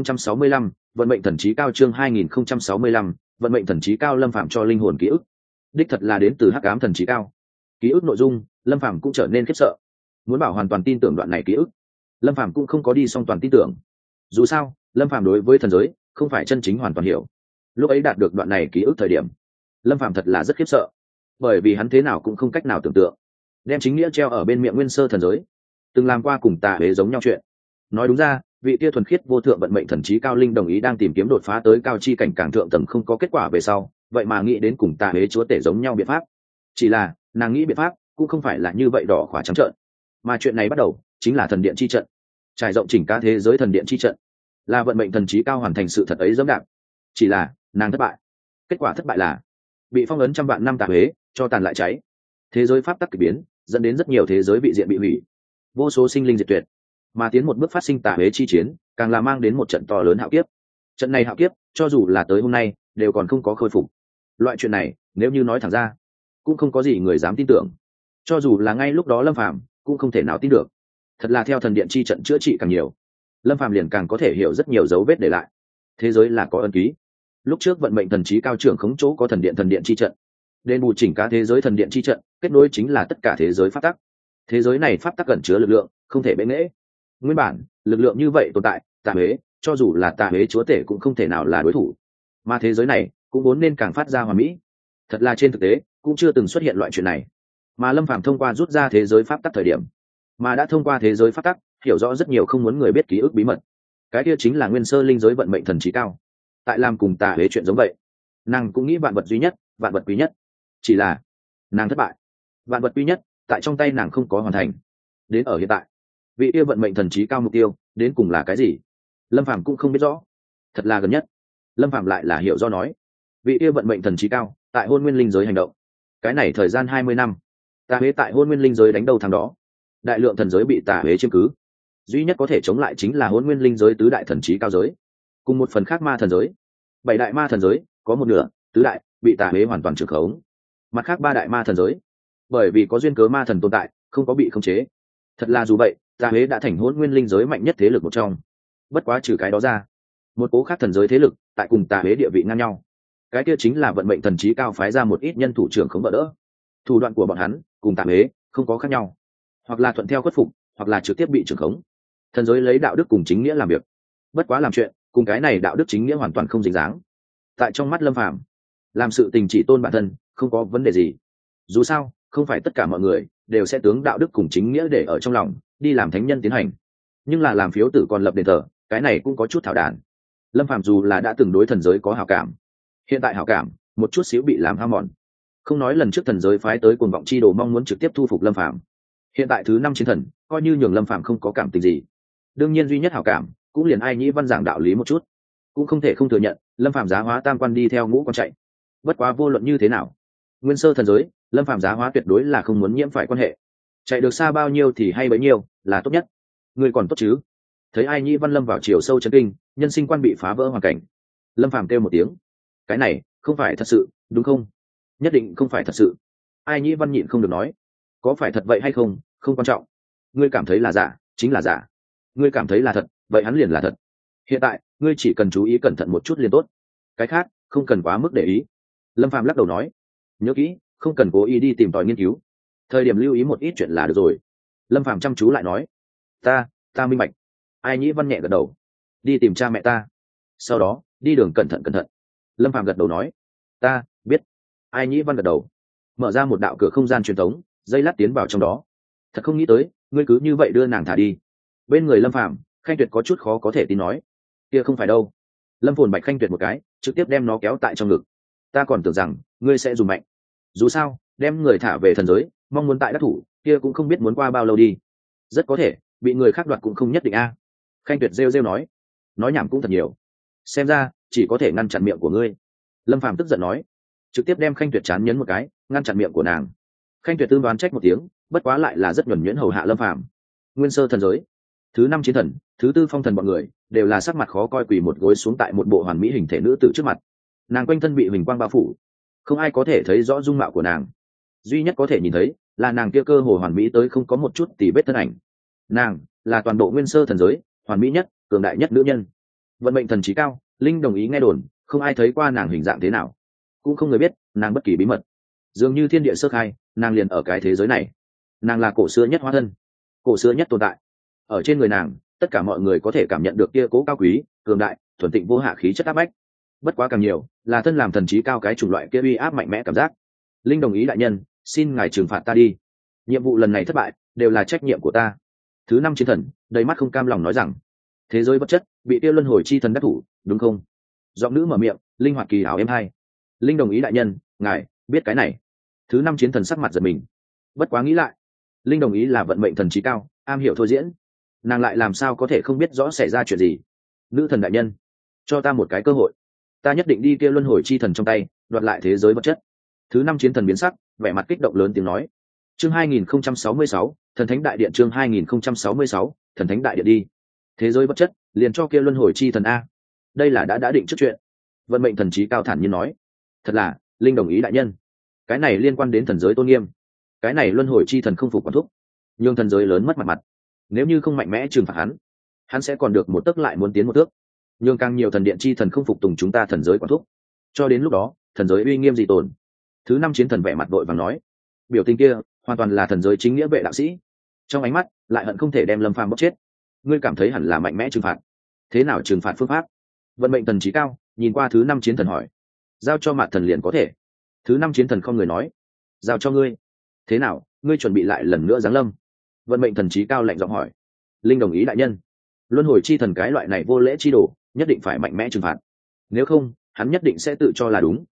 2065, vận mệnh thần trí cao. Chương 2065, vận mệnh thần trí cao. Lâm Phàm cho linh hồn ký ức đích thật là đến từ hắc ám thần trí cao. Ký ức nội dung Lâm Phàm cũng trở nên khiếp sợ. Muốn bảo hoàn toàn tin tưởng đoạn này ký ức, Lâm Phàm cũng không có đi song toàn tin tưởng. Dù sao Lâm Phàm đối với thần giới không phải chân chính hoàn toàn hiểu. Lúc ấy đạt được đoạn này ký ức thời điểm, Lâm Phàm thật là rất khiếp sợ, bởi vì hắn thế nào cũng không cách nào tưởng tượng đem chính nghĩa treo ở bên miệng nguyên sơ thần giới từng làm qua cùng Tà Huế giống nhau chuyện. Nói đúng ra, vị tia thuần khiết vô thượng vận mệnh thần trí cao linh đồng ý đang tìm kiếm đột phá tới cao chi cảnh càng thượng tầng không có kết quả về sau, vậy mà nghĩ đến cùng Tà Huế chúa tể giống nhau biện pháp. Chỉ là nàng nghĩ biện pháp cũng không phải là như vậy đỏ khóa trắng trợn, mà chuyện này bắt đầu chính là thần điện chi trận, trải rộng chỉnh cả thế giới thần điện chi trận, là vận mệnh thần trí cao hoàn thành sự thật ấy dẫm đạp. Chỉ là nàng thất bại. Kết quả thất bại là bị phong ấn trăm vạn năm Tà Huế cho tàn lại cháy, thế giới pháp tắc kỳ biến, dẫn đến rất nhiều thế giới bị diện bị hủy, vô số sinh linh diệt tuyệt. Mà tiến một bước phát sinh Tà Huế chi chiến, càng là mang đến một trận to lớn hạo kiếp. Trận này hạo kiếp cho dù là tới hôm nay đều còn không có khôi phục. Loại chuyện này nếu như nói thẳng ra cũng không có gì người dám tin tưởng, cho dù là ngay lúc đó Lâm Phàm cũng không thể nào tin được. Thật là theo thần điện chi trận chữa trị càng nhiều, Lâm Phàm liền càng có thể hiểu rất nhiều dấu vết để lại. Thế giới là có ân ký. Lúc trước vận mệnh thần trí cao trưởng khống chỗ có thần điện chi trận, đền bù chỉnh cả thế giới thần điện chi trận, kết nối chính là tất cả thế giới pháp tắc. Thế giới này pháp tắc ẩn chứa lực lượng không thể bẽ nghễ. Nguyên bản lực lượng như vậy tồn tại, Tà Huế cho dù là Tà Huế chúa tể cũng không thể nào là đối thủ. Mà thế giới này cũng vốn nên càng phát ra hoàn mỹ. Thật là trên thực tế cũng chưa từng xuất hiện loại chuyện này. Mà Lâm Phàm thông qua rút ra thế giới pháp tắc thời điểm, mà đã thông qua thế giới pháp tắc hiểu rõ rất nhiều không muốn người biết ký ức bí mật. Cái kia chính là nguyên sơ linh giới vận mệnh thần trí cao tại làm cùng Tà Huế chuyện giống vậy. Nàng cũng nghĩ vạn vật duy nhất vạn vật quý nhất. Chỉ là nàng thất bại, vạn vật quý nhất tại trong tay nàng không có hoàn thành. Đến ở hiện tại, vị yêu vận mệnh thần trí cao mục tiêu đến cùng là cái gì, lâm phàm cũng không biết rõ. Thật là gần nhất, lâm phàm lại là hiểu do nói, vị yêu vận mệnh thần trí cao tại hôn nguyên linh giới hành động, cái này thời gian 20 năm, tà huế tại hôn nguyên linh giới đánh đầu thằng đó, đại lượng thần giới bị tà huế chiếm cứ, duy nhất có thể chống lại chính là hôn nguyên linh giới tứ đại thần trí cao giới cùng một phần khác ma thần giới. 7 đại ma thần giới có một nửa, tứ đại bị tà huế hoàn toàn trưởng khống, mặt khác 3 đại ma thần giới bởi vì có duyên cớ ma thần tồn tại không có bị khống chế. Thật là dù vậy, tà huế đã thành hôn nguyên linh giới mạnh nhất thế lực một trong. Bất quá trừ cái đó ra, một cố khác thần giới thế lực tại cùng tà huế địa vị ngang nhau, cái kia chính là vận mệnh thần trí cao phái ra một ít nhân thủ trưởng khống vợ đỡ. Thủ đoạn của bọn hắn cùng tà huế không có khác nhau, hoặc là thuận theo khuất phục, hoặc là trực tiếp bị trưởng khống. Thần giới lấy đạo đức cùng chính nghĩa làm việc, bất quá làm chuyện cùng cái này đạo đức chính nghĩa hoàn toàn không dính dáng. Tại trong mắt lâm phàm, làm sự tình chỉ tôn bản thân không có vấn đề gì. Dù sao không phải tất cả mọi người đều sẽ tướng đạo đức cùng chính nghĩa để ở trong lòng đi làm thánh nhân tiến hành, nhưng là làm phiếu tử còn lập đền thờ, cái này cũng có chút thảo đản. Lâm phàm dù là đã từng đối thần giới có hảo cảm, hiện tại hảo cảm một chút xíu bị làm hao mòn. Không nói lần trước thần giới phái tới cuồng vọng chi đồ mong muốn trực tiếp thu phục lâm phàm, hiện tại thứ 5 chiến thần coi như nhường lâm phàm không có cảm tình gì. Đương nhiên duy nhất hảo cảm cũng liền ai nhĩ văn giảng đạo lý một chút, cũng không thể không thừa nhận lâm phàm giá hóa tam quan đi theo ngũ quan chạy. Bất quá vô luận như thế nào, nguyên sơ thần giới lâm phàm giá hóa tuyệt đối là không muốn nhiễm phải quan hệ, chạy được xa bao nhiêu thì hay bấy nhiêu là tốt nhất. Người còn tốt chứ? Thấy ai nhĩ văn lâm vào chiều sâu chấn kinh, nhân sinh quan bị phá vỡ hoàn cảnh, lâm phàm kêu một tiếng, cái này không phải thật sự đúng không? Nhất định không phải thật sự. Ai nhĩ văn nhịn không được nói, có phải thật vậy hay không không quan trọng, ngươi cảm thấy là giả chính là giả, ngươi cảm thấy là thật vậy hắn liền là thật. Hiện tại ngươi chỉ cần chú ý cẩn thận một chút liền tốt, cái khác không cần quá mức để ý. Lâm phàm lắc đầu nói, nhớ kỹ không cần cố ý đi tìm tòi nghiên cứu, thời điểm lưu ý một ít chuyện là được rồi. Lâm phàm chăm chú lại nói, ta minh bạch. Ai nhĩ văn nhẹ gật đầu, đi tìm cha mẹ ta, sau đó đi đường cẩn thận cẩn thận. Lâm phàm gật đầu nói, ta biết. Ai nhĩ văn gật đầu, mở ra một đạo cửa không gian truyền thống, dây lát tiến vào trong đó. Thật không nghĩ tới ngươi cứ như vậy đưa nàng thả đi. Bên người lâm phàm, Khanh Tuyệt có chút khó có thể tin nói, kia không phải đâu. Lâm phồn bạch Khanh Tuyệt một cái, trực tiếp đem nó kéo tại trong ngực. Ta còn tưởng rằng ngươi sẽ dùng mạnh, dù sao đem người thả về thần giới mong muốn tại đắc thủ kia cũng không biết muốn qua bao lâu đi, rất có thể bị người khác đoạt cũng không nhất định a. Khanh Tuyệt rêu nói nhảm cũng thật nhiều, xem ra chỉ có thể ngăn chặn miệng của ngươi. Lâm phàm tức giận nói, trực tiếp đem Khanh Tuyệt chán nhấn một cái, ngăn chặn miệng của nàng. Khanh Tuyệt tương đoán trách một tiếng, bất quá lại là rất nhuần nhuyễn hầu hạ lâm phàm. Nguyên sơ thần giới thứ 5 chiến thần, thứ 4 phong thần bọn người đều là sắc mặt khó coi quỳ một gối xuống tại một bộ hoàn mỹ hình thể nữ tử trước mặt. Nàng quanh thân bị huỳnh quang bao phủ, không ai có thể thấy rõ dung mạo của nàng, duy nhất có thể nhìn thấy là nàng kia cơ hồ hoàn mỹ tới không có một chút tì vết thân ảnh. Nàng là toàn bộ nguyên sơ thần giới hoàn mỹ nhất cường đại nhất nữ nhân, vận mệnh thần trí cao. Linh đồng ý nghe đồn không ai thấy qua nàng hình dạng thế nào, cũng không người biết nàng bất kỳ bí mật. Dường như thiên địa sơ khai, nàng liền ở cái thế giới này. Nàng là cổ xưa nhất hóa thân, cổ xưa nhất tồn tại. Ở trên người nàng tất cả mọi người có thể cảm nhận được kia cố cao quý cường đại thuần tịnh vô hạ khí chất áp bách. Bất quá càng nhiều là thân làm thần trí cao cái chủng loại kia uy áp mạnh mẽ cảm giác. Linh đồng ý đại nhân, xin ngài trừng phạt ta đi, nhiệm vụ lần này thất bại đều là trách nhiệm của ta. Thứ 5 chiến thần đầy mắt không cam lòng nói rằng, thế giới vật chất bị tiêu luân hồi chi thần đắc thủ đúng không? Giọng nữ mở miệng linh hoạt kỳ ảo êm hai. Linh đồng ý đại nhân, ngài biết cái này. Thứ 5 chiến thần sắc mặt giật mình, bất quá nghĩ lại, linh đồng ý là vận mệnh thần trí cao, am hiểu thôi diễn, nàng lại làm sao có thể không biết rõ xảy ra chuyện gì. Nữ thần đại nhân, cho ta một cái cơ hội, ta nhất định đi kia luân hồi chi thần trong tay đoạt lại thế giới vật chất. Thứ 5 chiến thần biến sắc, vẻ mặt kích động lớn tiếng nói. Chương 2066, thần thánh đại điện. Chương 2066, thần thánh đại điện đi. Thế giới vật chất liền cho kia luân hồi chi thần a, đây là đã định trước chuyện. Vận mệnh thần trí cao thản nhiên nói, thật là linh đồng ý đại nhân, cái này liên quan đến thần giới tôn nghiêm, cái này luân hồi chi thần không phục quản thúc, nhưng thần giới lớn mất mặt. Nếu như không mạnh mẽ trừng phạt hắn sẽ còn được một tấc lại muốn tiến một thước, nhưng càng nhiều thần điện chi thần không phục tùng chúng ta thần giới quản thúc, cho đến lúc đó thần giới uy nghiêm gì tồn. Thứ 5 chiến thần vẻ mặt vội vàng nói, biểu tình kia hoàn toàn là thần giới chính nghĩa vệ đạo sĩ, trong ánh mắt lại hận không thể đem lâm phàm bóc chết. Ngươi cảm thấy hẳn là mạnh mẽ trừng phạt, thế nào trừng phạt phương pháp? Vận mệnh thần trí cao nhìn qua thứ 5 chiến thần hỏi. Giao cho mạt thần liền có thể. Thứ 5 chiến thần không người nói, giao cho ngươi. Thế nào, ngươi chuẩn bị lại lần nữa giáng lâm? Vận mệnh thần trí cao lạnh giọng hỏi. Linh đồng ý đại nhân, luân hồi chi thần cái loại này vô lễ chi đồ nhất định phải mạnh mẽ trừng phạt, nếu không hắn nhất định sẽ tự cho là đúng,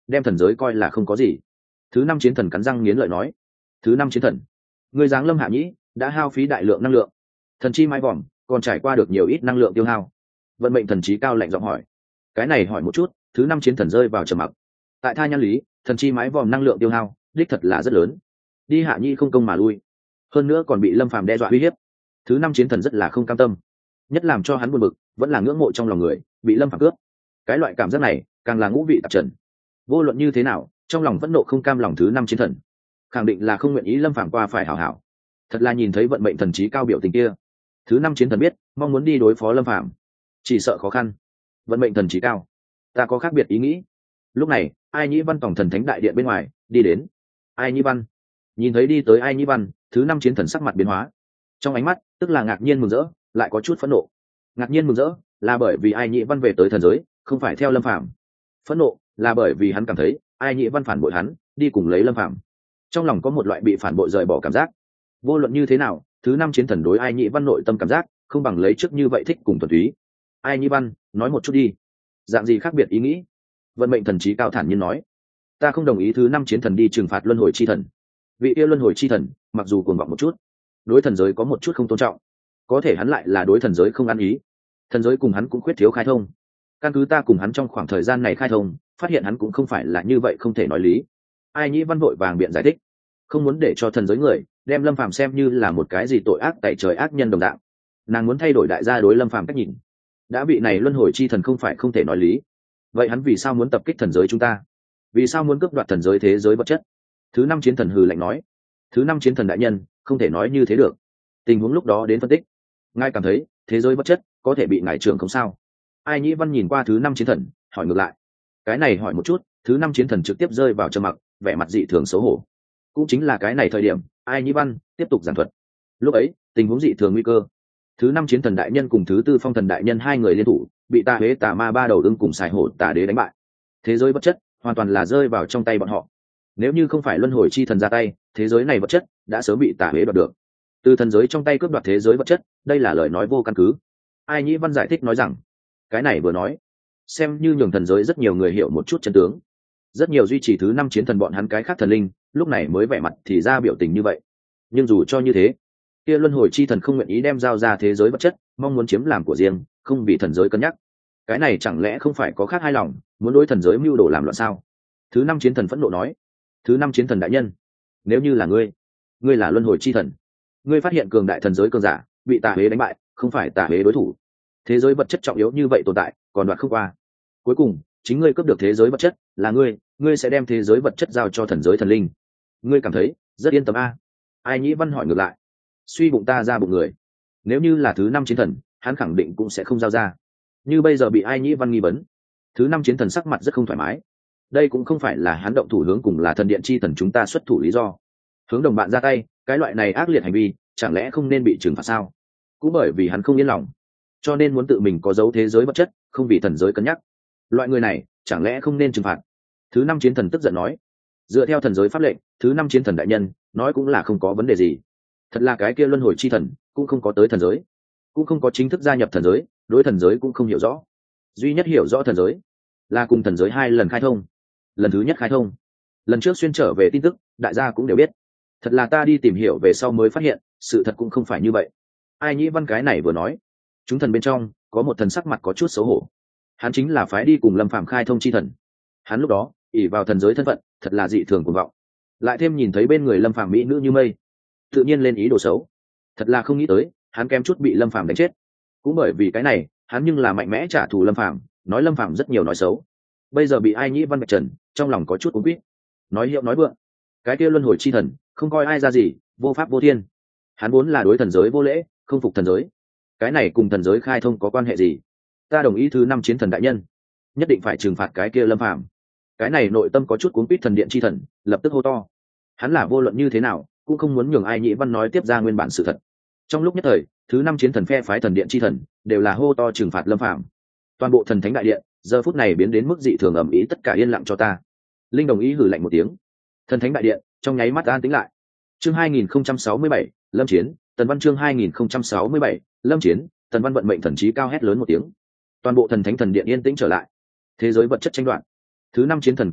đem thần giới coi là không có gì. Thứ năm chiến thần cắn răng nghiến lợi nói. Thứ năm chiến thần, người giáng lâm hạ nhĩ đã hao phí đại lượng năng lượng, thần chi mái vòm còn trải qua được nhiều ít năng lượng tiêu hao? Vận mệnh thần trí cao lạnh giọng hỏi. Cái này hỏi một chút, thứ năm chiến thần rơi vào trầm mặc. Tại tha nhan lý, thần chi mái vòm năng lượng tiêu hao đích thật là rất lớn, đi hạ nhĩ không công mà lui, hơn nữa còn bị lâm phàm đe dọa uy hiếp. Thứ năm chiến thần rất là không cam tâm, nhất làm cho hắn buồn bực vẫn là ngưỡng mộ trong lòng người bị lâm phàm cướp. Cái loại cảm giác này càng là ngũ vị tạp trần. Vô luận như thế nào, trong lòng vẫn nộ không cam lòng thứ năm chiến thần, khẳng định là không nguyện ý lâm phàm qua phải hảo hảo. Thật là nhìn thấy vận mệnh thần trí cao biểu tình kia, thứ năm chiến thần biết mong muốn đi đối phó lâm phàm chỉ sợ khó khăn. Vận mệnh thần trí cao, ta có khác biệt ý nghĩ. Lúc này Ai Nhĩ Văn tổng thần thánh đại điện bên ngoài đi đến. Ai Nhĩ Văn nhìn thấy đi tới Ai Nhĩ Văn, thứ năm chiến thần sắc mặt biến hóa, trong ánh mắt tức là ngạc nhiên mừng rỡ, lại có chút phẫn nộ. Ngạc nhiên mừng rỡ là bởi vì Ai Nhĩ Văn về tới thần giới, không phải theo lâm phàm. Phẫn nộ là bởi vì hắn cảm thấy Ai Nhĩ Văn phản bội hắn, đi cùng lấy lâm phàm. Trong lòng có một loại bị phản bội rời bỏ cảm giác. Vô luận như thế nào, thứ năm chiến thần đối Ai Nhĩ Văn nội tâm cảm giác không bằng lấy trước như vậy thích cùng thuần túy. Ai Nhĩ Văn, nói một chút đi, dạng gì khác biệt ý nghĩ? Vận mệnh thần trí cao thản nhiên nói. Ta không đồng ý thứ năm chiến thần đi trừng phạt luân hồi chi thần. Vị yêu luân hồi chi thần mặc dù cuồng vọng một chút, đối thần giới có một chút không tôn trọng, có thể hắn lại là đối thần giới không ăn ý. Thần giới cùng hắn cũng khuyết thiếu khai thông, căn cứ ta cùng hắn trong khoảng thời gian này khai thông, phát hiện hắn cũng không phải là như vậy không thể nói lý. Ai Nhĩ Văn vội vàng biện giải thích, không muốn để cho thần giới người đem lâm phàm xem như là một cái gì tội ác tại trời ác nhân đồng đạo. Nàng muốn thay đổi đại gia đối lâm phàm cách nhìn. Đã vị này luân hồi chi thần không phải không thể nói lý, vậy hắn vì sao muốn tập kích thần giới chúng ta? Vì sao muốn cướp đoạt thần giới thế giới vật chất? Thứ năm chiến thần hừ lạnh nói. Thứ năm chiến thần đại nhân, không thể nói như thế được. Tình huống lúc đó đến phân tích, ngài cảm thấy thế giới vật chất có thể bị ngài trưởng không sao? Ai Nhĩ Văn nhìn qua thứ năm chiến thần, hỏi ngược lại. Cái này hỏi một chút, thứ năm chiến thần trực tiếp rơi vào trầm mặc, vẻ mặt dị thường xấu hổ. Cũng chính là cái này thời điểm, Ai Nhĩ Văn tiếp tục giảng thuật. Lúc ấy tình huống dị thường nguy cơ, thứ năm chiến thần đại nhân cùng thứ tư phong thần đại nhân hai người liên thủ, bị tà huế tà ma ba đầu ưng cùng xài hổ tà đế đánh bại. Thế giới vật chất hoàn toàn là rơi vào trong tay bọn họ. Nếu như không phải luân hồi chi thần ra tay, thế giới này vật chất đã sớm bị tà huế đoạt được. Từ thần giới trong tay cướp đoạt thế giới vật chất, đây là lời nói vô căn cứ. Ai Nhĩ Văn giải thích nói rằng, cái này vừa nói, xem như nhường thần giới rất nhiều người hiểu một chút chân tướng. Rất nhiều duy trì thứ năm chiến thần bọn hắn cái khác thần linh, lúc này mới vẻ mặt thì ra biểu tình như vậy. Nhưng dù cho như thế, kia luân hồi chi thần không nguyện ý đem giao ra thế giới vật chất, mong muốn chiếm làm của riêng, không vì thần giới cân nhắc. Cái này chẳng lẽ không phải có khác hai lòng, muốn đối thần giới mưu đồ làm loạn sao? Thứ năm chiến thần phẫn nộ nói. Thứ năm chiến thần đại nhân, nếu như là ngươi là luân hồi chi thần, ngươi phát hiện cường đại thần giới cường giả bị tà huế đánh bại, không phải tà huế đối thủ, thế giới vật chất trọng yếu như vậy tồn tại còn đoạt không qua, cuối cùng chính ngươi cướp được thế giới vật chất, là ngươi sẽ đem thế giới vật chất giao cho thần giới thần linh, ngươi cảm thấy rất yên tâm a? Ai Nhĩ Văn hỏi ngược lại. Suy bụng ta ra bụng người, nếu như là thứ năm chiến thần, hắn khẳng định cũng sẽ không giao ra. Như bây giờ bị Ai Nhĩ Văn nghi vấn, thứ năm chiến thần sắc mặt rất không thoải mái. Đây cũng không phải là hắn động thủ hướng cùng là thần điện chi thần chúng ta xuất thủ lý do. Hướng đồng bạn ra tay, cái loại này ác liệt hành vi, chẳng lẽ không nên bị trừng phạt sao? Cũng bởi vì hắn không yên lòng, cho nên muốn tự mình có dấu thế giới vật chất, không vì thần giới cân nhắc. Loại người này chẳng lẽ không nên trừng phạt? Thứ năm chiến thần tức giận nói. Dựa theo thần giới pháp lệnh, thứ năm chiến thần đại nhân nói cũng là không có vấn đề gì. Thật là cái kia luân hồi chi thần cũng không có tới thần giới, cũng không có chính thức gia nhập thần giới, đối thần giới cũng không hiểu rõ. Duy nhất hiểu rõ thần giới là cùng thần giới hai lần khai thông. Lần thứ nhất khai thông, lần trước xuyên trở về tin tức đại gia cũng đều biết. Thật là ta đi tìm hiểu về sau mới phát hiện, sự thật cũng không phải như vậy. Ai Nhĩ Văn cái này vừa nói, chúng thần bên trong có một thần sắc mặt có chút xấu hổ. Hắn chính là phái đi cùng lâm phàm khai thông chi thần. Hắn lúc đó ỷ vào thần giới thân phận, thật là dị thường cuồng vọng, lại thêm nhìn thấy bên người lâm phàm mỹ nữ như mây, tự nhiên lên ý đồ xấu. Thật là không nghĩ tới hắn kém chút bị lâm phàm đánh chết. Cũng bởi vì cái này, hắn nhưng là mạnh mẽ trả thù lâm phàm, nói lâm phàm rất nhiều nói xấu. Bây giờ bị Ai Nhĩ Văn bạch trần, trong lòng có chút cuống quýt, nói hiệu nói vượng. Cái kia luân hồi chi thần không coi ai ra gì, vô pháp vô thiên. Hắn vốn là đối thần giới vô lễ, không phục thần giới. Cái này cùng thần giới khai thông có quan hệ gì? Ta đồng ý thứ năm chiến thần đại nhân, nhất định phải trừng phạt cái kia lâm phàm. Cái này nội tâm có chút cuống quýt thần điện chi thần lập tức hô to. Hắn là vô luận như thế nào cũng không muốn nhường Ai Nhĩ Văn nói tiếp ra nguyên bản sự thật. Trong lúc nhất thời, thứ năm chiến thần phe phái thần điện chi thần đều là hô to trừng phạt lâm phàm. Toàn bộ thần thánh đại điện giờ phút này biến đến mức dị thường ầm ĩ, tất cả yên lặng cho ta. Linh đồng ý hử lạnh một tiếng, thần thánh đại điện trong nháy mắt an tĩnh lại. Chương 2067, lâm chiến. Tần Văn chương 2067, lâm chiến. Tần Văn vận mệnh thần trí cao hét lớn một tiếng, toàn bộ thần thánh thần điện yên tĩnh trở lại. Thế giới vật chất tranh đoạt, thứ năm chiến thần các ngươi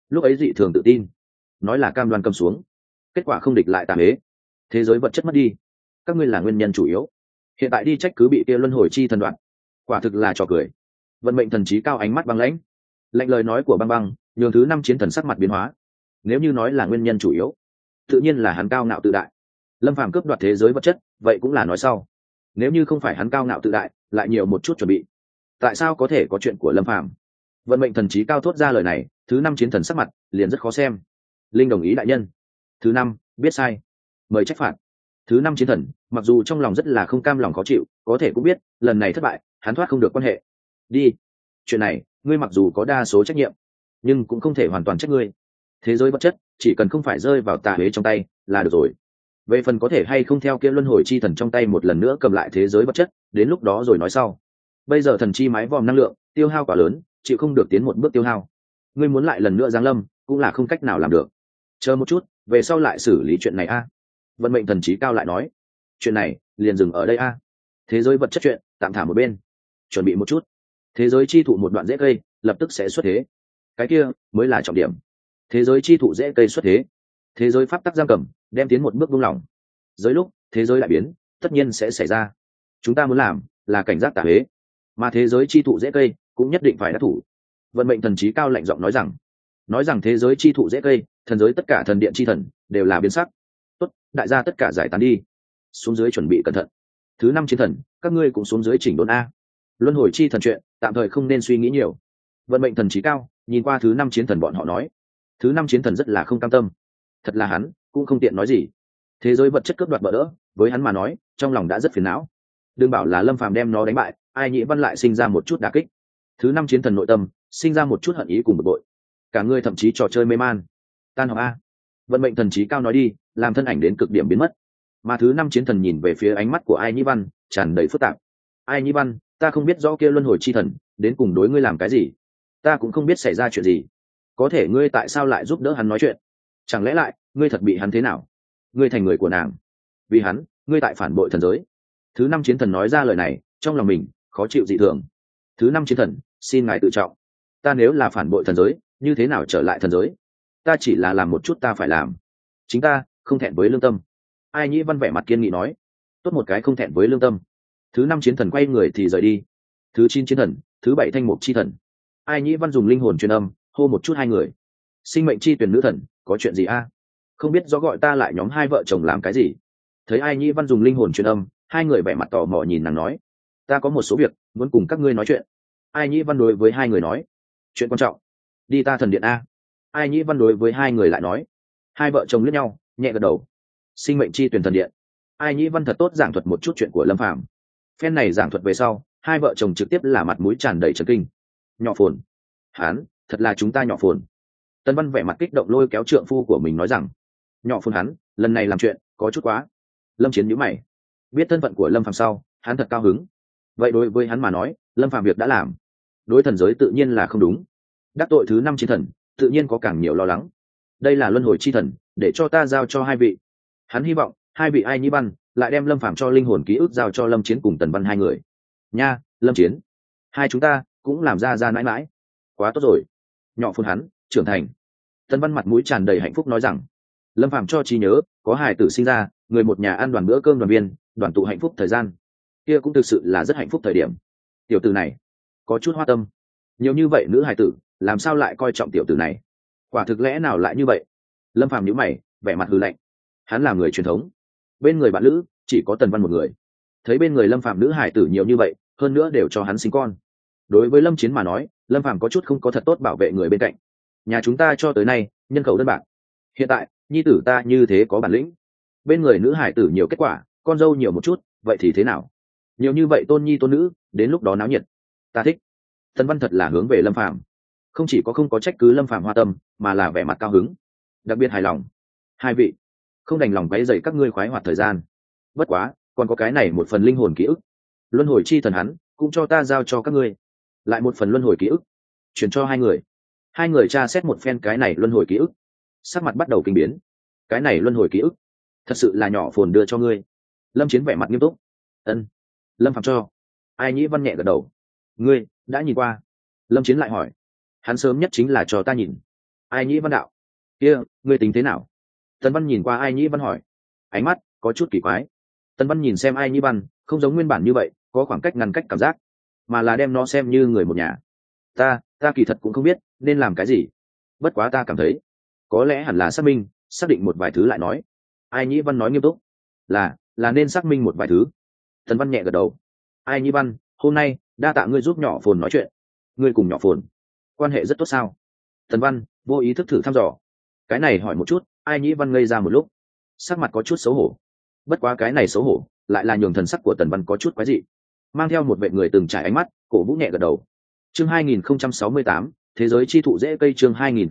lúc ấy dị thường tự tin, nói là cam đoan cầm xuống, kết quả không địch lại tà ế, thế giới vật chất mất đi, các ngươi là nguyên nhân chủ yếu, hiện tại đi trách cứ bị kia luân hồi chi thần đoạn, quả thực là trò cười. Vận mệnh thần trí cao ánh mắt băng lãnh, lạnh lời nói của băng băng nhường thứ năm chiến thần sắc mặt biến hóa. Nếu như nói là nguyên nhân chủ yếu, tự nhiên là hắn cao ngạo tự đại, lâm phàm cướp đoạt thế giới vật chất, vậy cũng là nói sau. Nếu như không phải hắn cao ngạo tự đại, lại nhiều một chút chuẩn bị, tại sao có thể có chuyện của lâm phàm? Vận mệnh thần trí cao thốt ra lời này, thứ năm chiến thần sắc mặt liền rất khó xem. Linh đồng ý đại nhân. Thứ năm biết sai, mời trách phạt. Thứ năm chiến thần mặc dù trong lòng rất là không cam lòng khó chịu, có thể cũng biết lần này thất bại hắn thoát không được quan hệ. Đi, chuyện này ngươi mặc dù có đa số trách nhiệm, nhưng cũng không thể hoàn toàn trách ngươi. Thế giới vật chất chỉ cần không phải rơi vào tà huế trong tay là được rồi. Về phần có thể hay không theo kia luân hồi chi thần trong tay một lần nữa cầm lại thế giới vật chất, đến lúc đó rồi nói sau. Bây giờ thần chi mái vòm năng lượng tiêu hao quá lớn, chịu không được tiến một bước tiêu hao. Ngươi muốn lại lần nữa giáng lâm cũng là không cách nào làm được. Chờ một chút, về sau lại xử lý chuyện này a. Vận mệnh thần trí cao lại nói, chuyện này liền dừng ở đây a. Thế giới vật chất chuyện tạm thả một bên, chuẩn bị một chút. Thế giới chi thụ một đoạn rễ cây lập tức sẽ xuất thế, cái kia mới là trọng điểm. Thế giới chi thụ rễ cây xuất thế, thế giới pháp tắc giam cầm đem tiến một bước buông lỏng. Giới lúc thế giới đại biến tất nhiên sẽ xảy ra, chúng ta muốn làm là cảnh giác tà huế, mà thế giới chi thụ rễ cây cũng nhất định phải đắc thủ. Vận mệnh thần trí cao lạnh giọng nói rằng thế giới chi thụ rễ cây, thần giới tất cả thần điện chi thần đều là biến sắc. Tốt, đại gia tất cả giải tán đi, xuống dưới chuẩn bị cẩn thận. Thứ năm chiến thần, các ngươi cũng xuống dưới chỉnh đốn a. Luân hồi chi thần chuyện tạm thời không nên suy nghĩ nhiều. Vận mệnh thần trí cao nhìn qua thứ năm chiến thần bọn họ nói. Thứ năm chiến thần rất là không cam tâm, thật là hắn cũng không tiện nói gì. Thế giới vật chất cướp đoạt bỡ đỡ, với hắn mà nói trong lòng đã rất phiền não. Đừng bảo là lâm phàm đem nó đánh bại, ai nhĩ văn lại sinh ra một chút đả kích. Thứ năm chiến thần nội tâm sinh ra một chút hận ý cùng bực bội, cả người thậm chí trò chơi mê man. Tan học a. Vận mệnh thần trí cao nói đi, làm thân ảnh đến cực điểm biến mất. Mà thứ năm chiến thần nhìn về phía ánh mắt của ai nhĩ văn tràn đầy phức tạp. Ai nhĩ văn, ta không biết rõ kia luân hồi chi thần đến cùng đối ngươi làm cái gì, ta cũng không biết xảy ra chuyện gì, có thể ngươi tại sao lại giúp đỡ hắn nói chuyện? Chẳng lẽ lại ngươi thật bị hắn thế nào? Ngươi thành người của nàng, vì hắn ngươi tại phản bội thần giới. Thứ năm chiến thần nói ra lời này, trong lòng mình khó chịu dị thường. Thứ năm chiến thần, xin ngài tự trọng, ta nếu là phản bội thần giới, như thế nào trở lại thần giới? Ta chỉ là làm một chút ta phải làm, chính ta không thẹn với lương tâm. Ai nhĩ văn vẻ mặt kiên nghị nói. Tốt một cái không thẹn với lương tâm. Thứ năm chiến thần quay người thì rời đi. Thứ chín chiến thần, thứ bảy thanh mục chi thần. Ai nhĩ văn dùng linh hồn truyền âm hô một chút hai người. Sinh mệnh chi tuyển nữ thần, có chuyện gì a? Không biết rõ gọi ta lại nhóm hai vợ chồng làm cái gì? Thấy ai nhĩ văn dùng linh hồn truyền âm, hai người vẻ mặt tò mò nhìn nàng nói, ta có một số việc muốn cùng các ngươi nói chuyện. Ai nhĩ văn đối với hai người nói, chuyện quan trọng, đi ta thần điện a. Ai nhĩ văn đối với hai người lại nói. Hai vợ chồng liếc nhau nhẹ gật đầu. Sinh mệnh chi tuyển thần điện. Ai nhĩ văn thật tốt giảng thuật một chút chuyện của lâm phàm. Phen này giảng thuật về sau, hai vợ chồng trực tiếp là mặt mũi tràn đầy chấn kinh. Nhỏ phồn, hán thật là chúng ta nhỏ phồn. Tân Văn vẻ mặt kích động lôi kéo trượng phu của mình nói rằng, nhỏ phồn hắn lần này làm chuyện có chút quá. Lâm Chiến nhíu mày, biết thân phận của lâm phàm sau, hắn thật cao hứng. Vậy đối với hắn mà nói, lâm phàm việc đã làm, đối thần giới tự nhiên là không đúng. Đắc tội thứ năm chiến thần, tự nhiên có càng nhiều lo lắng. Đây là luân hồi chi thần, để cho ta giao cho hai vị. Hắn hy vọng hai vị ai nhĩ văn lại đem lâm phàm cho linh hồn ký ức giao cho Lâm Chiến cùng Tần Văn hai người. Nha, Lâm Chiến, hai chúng ta cũng làm ra mãi mãi, quá tốt rồi. Nhỏ phồn hắn trưởng thành. Tần Văn mặt mũi tràn đầy hạnh phúc nói rằng, lâm phàm cho trí nhớ, có hài tử sinh ra, người một nhà ăn đoàn bữa cơm đoàn viên, đoàn tụ hạnh phúc thời gian, kia cũng thực sự là rất hạnh phúc thời điểm. Tiểu tử này có chút hoa tâm, nhiều như vậy nữ hài tử làm sao lại coi trọng tiểu tử này? Quả thực lẽ nào lại như vậy? Lâm phàm nhíu mày, vẻ mặt hừ lạnh. Hắn là người truyền thống, bên người bạn lữ chỉ có Tần Văn một người. Thấy bên người lâm phàm nữ hải tử nhiều như vậy, hơn nữa đều cho hắn sinh con. Đối với Lâm Chiến mà nói, lâm phàm có chút không có thật tốt bảo vệ người bên cạnh. Nhà chúng ta cho tới nay nhân khẩu đơn bạc, hiện tại nhi tử ta như thế có bản lĩnh, bên người nữ hải tử nhiều kết quả, con dâu nhiều một chút, vậy thì thế nào? Nhiều như vậy tôn nhi tôn nữ, đến lúc đó náo nhiệt, ta thích. Tần Văn thật là hướng về lâm phàm, không chỉ có không có trách cứ lâm phàm hoa tâm, mà là vẻ mặt cao hứng, đặc biệt hài lòng. Hai vị không đành lòng quấy rầy các ngươi khoái hoạt thời gian, bất quá còn có cái này một phần linh hồn ký ức, luân hồi chi thần hắn cũng cho ta giao cho các ngươi. Lại một phần luân hồi ký ức chuyển cho hai người. Hai người tra xét một phen cái này luân hồi ký ức, sắc mặt bắt đầu kinh biến. Cái này luân hồi ký ức thật sự là nhỏ phồn đưa cho ngươi? Lâm Chiến vẻ mặt nghiêm túc. Ân, lâm phạm cho. Ai nhĩ văn nhẹ gật đầu. Ngươi đã nhìn qua? Lâm Chiến lại hỏi. Hắn sớm nhất chính là cho ta nhìn. Ai Nhĩ Văn đạo: kia ngươi tính thế nào? Tần Văn nhìn qua Ai Nhĩ Văn hỏi, ánh mắt có chút kỳ quái. Tần Văn nhìn xem Ai Nhĩ Văn, không giống nguyên bản như vậy có khoảng cách ngăn cách cảm giác, mà là đem nó xem như người một nhà. Ta kỳ thật cũng không biết nên làm cái gì, bất quá ta cảm thấy có lẽ hẳn là xác định một vài thứ lại nói. Ai Nhĩ Văn nói nghiêm túc: là nên xác minh một vài thứ. Tần Văn nhẹ gật đầu. Ai Nhĩ Văn, hôm nay đa tạ ngươi giúp nhỏ phồn nói chuyện. Ngươi cùng nhỏ phồn quan hệ rất tốt sao? Tần Văn vô ý thức thử thăm dò. Cái này hỏi một chút, Ai Nhĩ Văn ngây ra một lúc, sắc mặt có chút xấu hổ. Bất quá cái này xấu hổ lại là nhường thần sắc của Tần Văn có chút quái dị, mang theo một vệ người từng trải ánh mắt, cổ vũ nhẹ gật đầu. Chương 2068, thế giới chi thụ dễ cây. Chương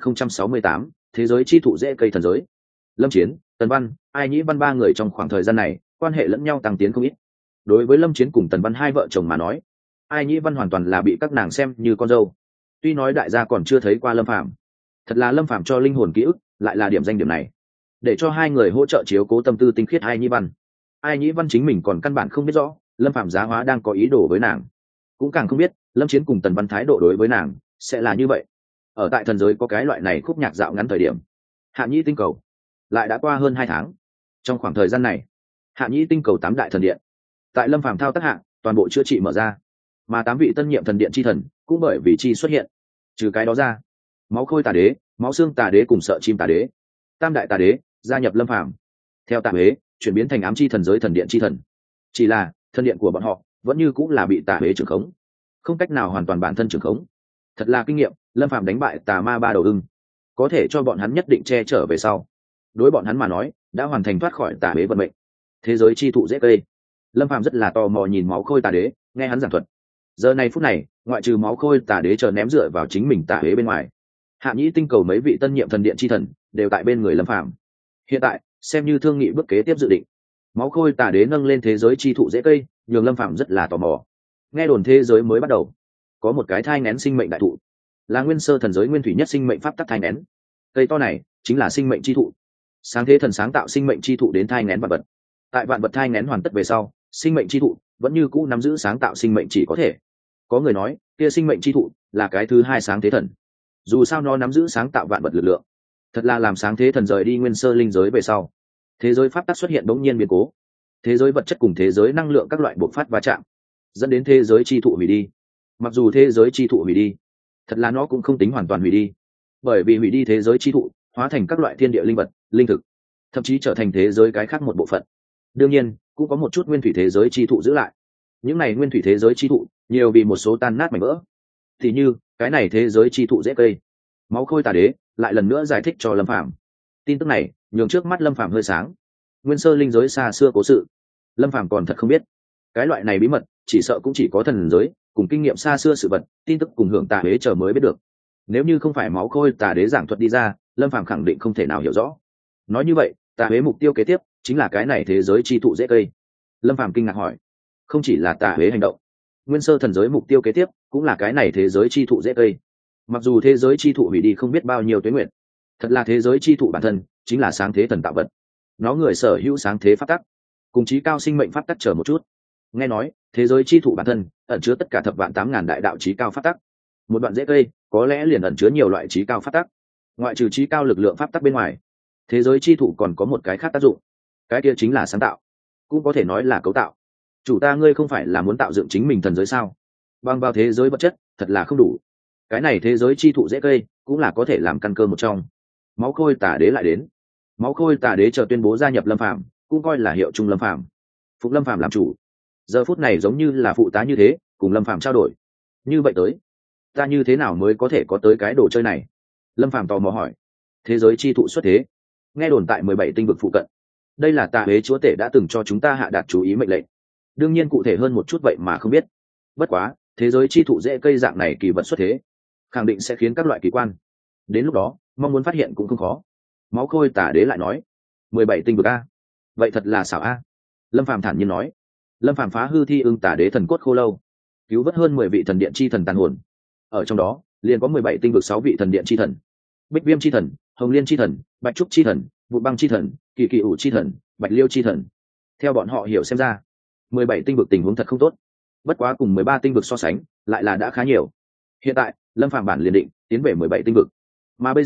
2068, thế giới chi thụ dễ cây thần giới. Lâm Chiến, Tần Văn, Ai Nhĩ Văn ba người trong khoảng thời gian này quan hệ lẫn nhau tăng tiến không ít. Đối với Lâm Chiến cùng Tần Văn hai vợ chồng mà nói, Ai Nhĩ Văn hoàn toàn là bị các nàng xem như con dâu. Tuy nói đại gia còn chưa thấy qua Lâm Phàm, thật là Lâm Phàm cho linh hồn ký ức lại là điểm danh điểm này, để cho hai người hỗ trợ chiếu cố tâm tư tinh khiết Ai Nhĩ Văn. Ai Nhĩ Văn chính mình còn căn bản không biết rõ Lâm Phàm giá hóa đang có ý đồ với nàng, cũng càng không biết Lâm Chiến cùng Tần Văn thái độ đối với nàng sẽ là như vậy. Ở tại thần giới có cái loại này khúc nhạc dạo ngắn thời điểm, Hạ Nhĩ tinh cầu lại đã qua hơn 2 tháng. Trong khoảng thời gian này, Hạ Nhĩ tinh cầu 8 đại thần điện tại Lâm Phàm thao tác hạ toàn bộ chữa trị mở ra, mà 8 vị tân nhiệm thần điện chi thần cũng bởi vì chi xuất hiện. Trừ cái đó ra, máu khôi tà đế, máu xương tà đế cùng sợ chim tà đế, tam đại tà đế gia nhập Lâm Phàm, theo tà đế chuyển biến thành ám chi thần giới thần điện chi thần. Chỉ là thần điện của bọn họ vẫn như cũng là bị tà đế trưởng khống, không cách nào hoàn toàn bản thân trưởng khống. Thật là kinh nghiệm, Lâm Phàm đánh bại tà ma ba đầu ưng, có thể cho bọn hắn nhất định che chở về sau. Đối bọn hắn mà nói, đã hoàn thành thoát khỏi tà đế vận mệnh. Thế giới chi thụ dễ cây. Lâm Phàm rất là tò mò nhìn máu khôi tà đế, nghe hắn giảng thuật. Giờ này phút này, ngoại trừ máu khôi tà đế chờ ném dựa vào chính mình tà đế bên ngoài, Hạ Nhĩ tinh cầu mấy vị tân nhiệm thần điện chi thần đều tại bên người Lâm Phàm. Hiện tại, xem như thương nghị bước kế tiếp dự định. Máu khôi tà đế nâng lên thế giới chi thụ dễ cây, nhường Lâm Phàm rất là tò mò. Nghe đồn thế giới mới bắt đầu, có một cái thai nén sinh mệnh đại thụ, là nguyên sơ thần giới nguyên thủy nhất sinh mệnh pháp tắc thai nén. Cây to này chính là sinh mệnh chi thụ. Sáng thế thần sáng tạo sinh mệnh chi thụ đến thai nén vạn vật. Tại vạn vật thai nén hoàn tất về sau, sinh mệnh chi thụ vẫn như cũ nắm giữ sáng tạo sinh mệnh chỉ có thể. Có người nói, kia sinh mệnh chi thụ là cái thứ hai sáng thế thần. Dù sao nó nắm giữ sáng tạo vạn vật lực lượng. Thật là làm sáng thế thần rời đi nguyên sơ linh giới về sau, thế giới pháp tắc xuất hiện bỗng nhiên biến cố. Thế giới vật chất cùng thế giới năng lượng các loại bộc phát va chạm, dẫn đến thế giới chi thụ hủy đi. Mặc dù thế giới chi thụ hủy đi, thật là nó cũng không tính hoàn toàn hủy đi, bởi vì hủy đi thế giới chi thụ hóa thành các loại thiên địa linh vật, linh thực, thậm chí trở thành thế giới cái khác một bộ phận. Đương nhiên cũng có một chút nguyên thủy thế giới chi thụ giữ lại. Những này nguyên thủy thế giới chi thụ nhiều bị một số tan nát mảnh vỡ, thì như cái này thế giới chi thụ dễ cây. Máu khôi tà đế lại lần nữa giải thích cho Lâm Phàm. Tin tức này nhường trước mắt Lâm Phàm hơi sáng. Nguyên sơ linh giới xa xưa cố sự, Lâm Phàm còn thật không biết. Cái loại này bí mật chỉ sợ cũng chỉ có thần giới cùng kinh nghiệm xa xưa sự vật, tin tức cùng hưởng tà đế chờ mới biết được. Nếu như không phải máu khôi tà đế giảng thuật đi ra, Lâm Phàm khẳng định không thể nào hiểu rõ. Nói như vậy, tà đế mục tiêu kế tiếp chính là cái này thế giới chi thụ dễ cây. Lâm Phàm kinh ngạc hỏi. Không chỉ là tà đế hành động, nguyên sơ thần giới mục tiêu kế tiếp cũng là cái này thế giới chi thụ dễ cây. Mặc dù thế giới chi thụ hủy đi không biết bao nhiêu tuế nguyện, thật là thế giới chi thụ bản thân chính là sáng thế thần tạo vật. Nó người sở hữu sáng thế pháp tắc, cùng chí cao sinh mệnh pháp tắc. Chờ một chút, nghe nói thế giới chi thụ bản thân ẩn chứa tất cả thập vạn 8.000 đại đạo chí cao pháp tắc. Một đoạn dễ cây có lẽ liền ẩn chứa nhiều loại chí cao pháp tắc. Ngoại trừ chí cao lực lượng pháp tắc bên ngoài, thế giới chi thụ còn có một cái khác tác dụng, cái kia chính là sáng tạo, cũng có thể nói là cấu tạo. Chủ ta, ngươi không phải là muốn tạo dựng chính mình thần giới sao? Bằng vào thế giới vật chất thật là không đủ, cái này thế giới chi thụ dễ cây cũng là có thể làm căn cơ một trong. Máu khôi tà đế lại đến. Máu khôi tà đế chờ tuyên bố gia nhập Lâm Phàm, cũng coi là hiệu chung Lâm Phàm, phục Lâm Phàm làm chủ. Giờ phút này giống như là phụ tá như thế, cùng Lâm Phàm trao đổi. Như vậy tới, ta như thế nào mới có thể có tới cái đồ chơi này? Lâm Phàm tò mò hỏi. Thế giới chi thụ xuất thế, nghe đồn tại 17 tinh vực phụ cận. Đây là tà đế chúa tể đã từng cho chúng ta hạ đạt chú ý mệnh lệnh. Đương nhiên cụ thể hơn một chút vậy mà không biết. Bất quá thế giới chi thụ dễ cây dạng này kỳ vật xuất thế, khẳng định sẽ khiến các loại kỳ quan. Đến lúc đó mong muốn phát hiện cũng không khó. Máu khôi tà đế lại nói. 17 tinh vực a? Vậy thật là xảo a. Lâm Phàm thản nhiên nói. Lâm Phàm phá hư thi ưng tà đế thần cốt khô lâu, cứu vớt hơn 10 vị thần điện chi thần tàn hồn. Ở trong đó liền có 17 tinh vực 6 vị thần điện chi thần: Bích Viêm chi thần, Hồng Liên chi thần, Bạch Trúc chi thần, Vụ Băng chi thần, Kỳ Kỳ ủ chi thần, Bạch Liêu chi thần. Theo bọn họ hiểu xem ra, 17 tinh vực tình huống thật không tốt. Bất quá cùng 13 tinh vực so sánh, lại là đã khá nhiều. Hiện tại Lâm Phàm bản liền định tiến về 17 tinh vực, mà bây giờ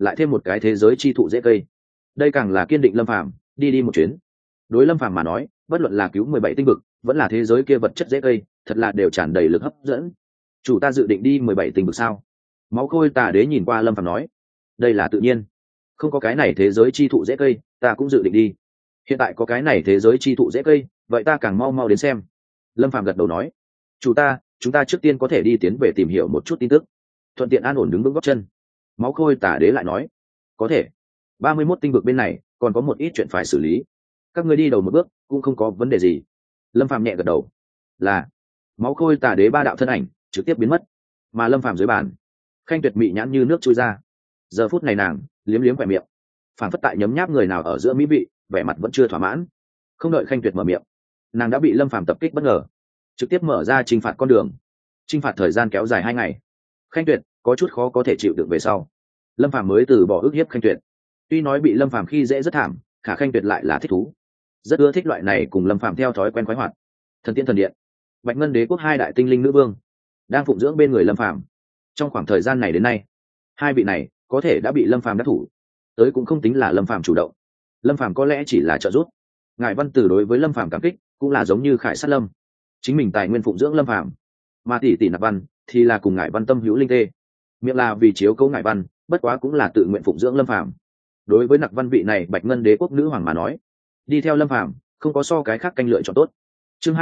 lại thêm một cái thế giới chi thụ dễ cây, đây càng là kiên định lâm phàm đi một chuyến. Đối lâm phàm mà nói, bất luận là cứu 17 tinh vực vẫn là thế giới kia vật chất dễ cây, thật là đều tràn đầy lực hấp dẫn. Chủ ta dự định đi 17 tinh vực sao? Máu khôi tà đế nhìn qua lâm phàm nói. Đây là tự nhiên, không có cái này thế giới chi thụ dễ cây ta cũng dự định đi. Hiện tại có cái này thế giới chi thụ dễ cây, vậy ta càng mau đến xem. Lâm phàm gật đầu nói. Chủ ta, chúng ta trước tiên có thể đi tiến về tìm hiểu một chút tin tức, thuận tiện an ổn đứng vững gót chân. Máu khôi tà đế lại nói. Có thể. 31 tinh vực bên này còn có một ít chuyện phải xử lý, các ngươi đi đầu một bước cũng không có vấn đề gì. Lâm phàm nhẹ gật đầu. Là. Máu khôi tà đế ba đạo thân ảnh trực tiếp biến mất, mà lâm phàm dưới bàn, Khanh Tuyệt mị nhãn như nước trôi ra. Giờ phút này nàng liếm liếm vẻ miệng, phản phất tại nhấm nháp người nào ở giữa mỹ vị, vẻ mặt vẫn chưa thỏa mãn. Không đợi Khanh Tuyệt mở miệng, nàng đã bị lâm phàm tập kích bất ngờ, trực tiếp mở ra chinh phạt con đường. Chinh phạt thời gian kéo dài 2 ngày. Khanh Tuyệt có chút khó có thể chịu đựng về sau, lâm phàm mới từ bỏ ức hiếp Khanh Tuyệt. Tuy nói bị lâm phàm khi dễ rất thảm, khả Khanh Tuyệt lại là thích thú, rất ưa thích loại này cùng lâm phàm theo thói quen khoái hoạt. Thần Tiên Thần Điện, Bạch Ngân Đế quốc 2 đại tinh linh nữ vương đang phụng dưỡng bên người lâm phàm. Trong khoảng thời gian này đến nay, 2 vị này có thể đã bị lâm phàm đắc thủ, tới cũng không tính là lâm phàm chủ động, lâm phàm có lẽ chỉ là trợ giúp. Ngải Văn Tử đối với lâm phàm cảm kích cũng là giống như Khải Sát Lâm, chính mình tài nguyên phụng dưỡng lâm phàm, mà tỷ tỷ Nạp Văn thì là cùng Ngải Văn tâm hữu linh tê, miệng là vì chiếu cố Ngải Văn, bất quá cũng là tự nguyện phụng dưỡng lâm phàm. Đối với Nạp Văn vị này Bạch Ngân Đế quốc nữ hoàng mà nói, đi theo lâm phàm không có so cái khác canh lựa chọn tốt. Chương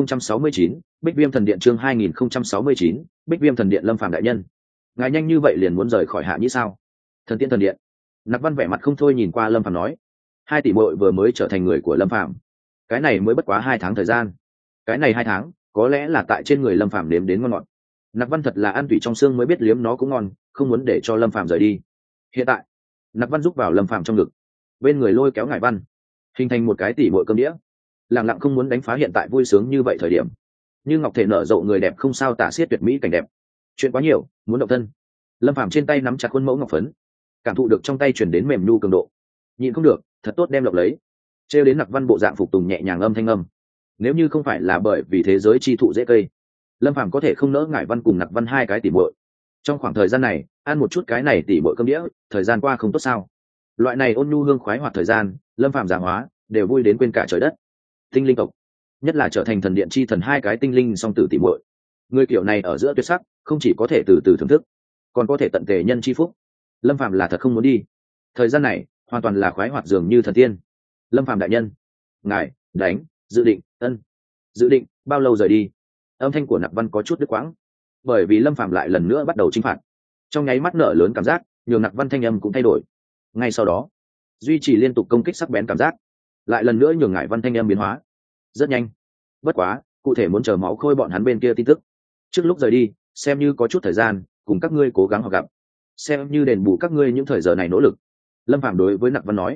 2069, Bích Viêm Thần Điện. Chương 2069, Bích Viêm Thần Điện. Lâm phàm đại nhân, ngài nhanh như vậy liền muốn rời khỏi Hạ Nhĩ sao? Thần Tiên Thần Điện. Nạp Văn vẻ mặt không thôi nhìn qua lâm phàm nói. 2 tỷ muội vừa mới trở thành người của lâm phàm, cái này mới bất quá 2 tháng thời gian, cái này 2 tháng có lẽ là tại trên người lâm phàm nếm đến ngon ngọt. Nạp Văn thật là ăn tủy trong xương mới biết liếm nó cũng ngon, không muốn để cho lâm phàm rời đi. Hiện tại Nạp Văn rúc vào lâm phàm trong ngực, bên người lôi kéo Ngải Văn, hình thành một cái tỷ muội cơm đĩa, lặng lặng không muốn đánh phá hiện tại vui sướng như vậy thời điểm. Như ngọc thể nở rộ người đẹp không sao tả xiết tuyệt mỹ cảnh đẹp, chuyện quá nhiều muốn động thân. Lâm phàm trên tay nắm chặt khuôn mẫu ngọc phấn, cảm thụ được trong tay chuyển đến mềm nhu cường độ, nhịn không được thật tốt đem lộng lấy, trêu đến Nạp Văn bộ dạng phục tùng nhẹ nhàng âm thanh âm. Nếu như không phải là bởi vì thế giới chi thụ dễ cây, lâm phàm có thể không nỡ Ngải Văn cùng Nạp Văn 2 cái tỷ muội. Trong khoảng thời gian này ăn một chút cái này tỷ muội cơm đĩa, thời gian qua không tốt sao? Loại này ôn nhu hương khoái hoạt thời gian, lâm phàm già hóa đều vui đến quên cả trời đất. Tinh linh tộc, nhất là trở thành thần điện chi thần 2 cái tinh linh song tử tỷ muội, người kiểu này ở giữa tuyệt sắc, không chỉ có thể từ từ thưởng thức, còn có thể tận tề nhân chi phúc. Lâm phàm là thật không muốn đi, thời gian này hoàn toàn là khoái hoạt dường như thần tiên. Lâm phàm đại nhân, ngài đánh dự định dự định bao lâu rời đi? Âm thanh của Nạp Văn có chút đứt quãng, bởi vì lâm phàm lại lần nữa bắt đầu chinh phạt, trong nháy mắt nở lớn cảm giác nhường Nạp Văn thanh âm cũng thay đổi. Ngay sau đó duy trì liên tục công kích sắc bén cảm giác lại lần nữa nhường Ngải Văn thanh âm biến hóa rất nhanh. Bất quá cụ thể muốn chờ máu khôi bọn hắn bên kia tin tức, trước lúc rời đi xem như có chút thời gian cùng các ngươi cố gắng họ gặp, xem như đền bù các ngươi những thời giờ này nỗ lực. Lâm phàm đối với Nạp Văn nói.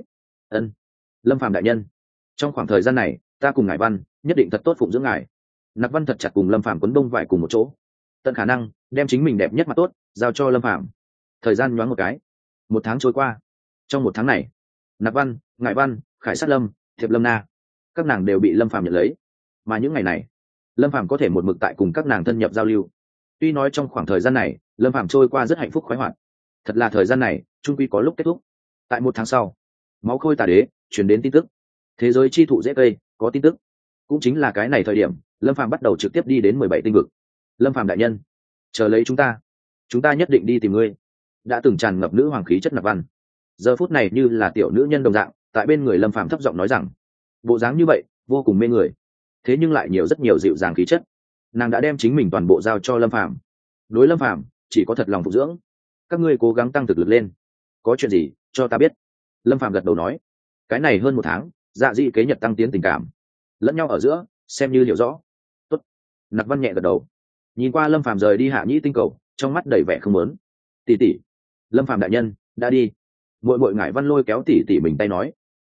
Lâm phàm đại nhân, trong khoảng thời gian này ta cùng Ngải Văn nhất định thật tốt phụng dưỡng ngài. Nạp Văn thật chặt cùng lâm phàm quấn đông vải cùng một chỗ, tận khả năng đem chính mình đẹp nhất mặt tốt giao cho lâm phàm. Thời gian nhoáng một cái, 1 tháng trôi qua. Trong 1 tháng này, Nạp Văn, Ngải Văn, Khải Sát Lâm, Thiệp Lâm Na, các nàng đều bị lâm phàm nhận lấy, mà những ngày này lâm phàm có thể một mực tại cùng các nàng thân nhập giao lưu. Tuy nói trong khoảng thời gian này lâm phàm trôi qua rất hạnh phúc khoái hoạt, thật là thời gian này trung quy có lúc kết thúc. Tại 1 tháng sau, máu khôi tà đế truyền đến tin tức, thế giới chi thụ dễ cây có tin tức. Cũng chính là cái này thời điểm lâm phàm bắt đầu trực tiếp đi đến 17 tinh vực. Lâm phàm đại nhân, chờ lấy chúng ta nhất định đi tìm ngươi. Đã từng tràn ngập nữ hoàng khí chất Nạp Văn, giờ phút này như là tiểu nữ nhân đồng dạng tại bên người lâm phàm thấp giọng nói rằng, bộ dáng như vậy vô cùng mê người, thế nhưng lại nhiều rất nhiều dịu dàng khí chất. Nàng đã đem chính mình toàn bộ giao cho lâm phàm, đối lâm phàm chỉ có thật lòng phục dưỡng. Các ngươi cố gắng tăng thực lực lên, có chuyện gì cho ta biết. Lâm phàm gật đầu nói. Cái này hơn 1 tháng dạ dị kế nhật tăng tiến tình cảm lẫn nhau ở giữa xem như hiểu rõ. Tốt. Nạp Văn nhẹ gật đầu, nhìn qua lâm phàm rời đi Hạ Nhĩ tinh cầu, trong mắt đầy vẻ không muốn. Tỷ tỷ, lâm phàm đại nhân đã đi. Muội Ngải Văn lôi kéo tỷ tỷ mình tay nói.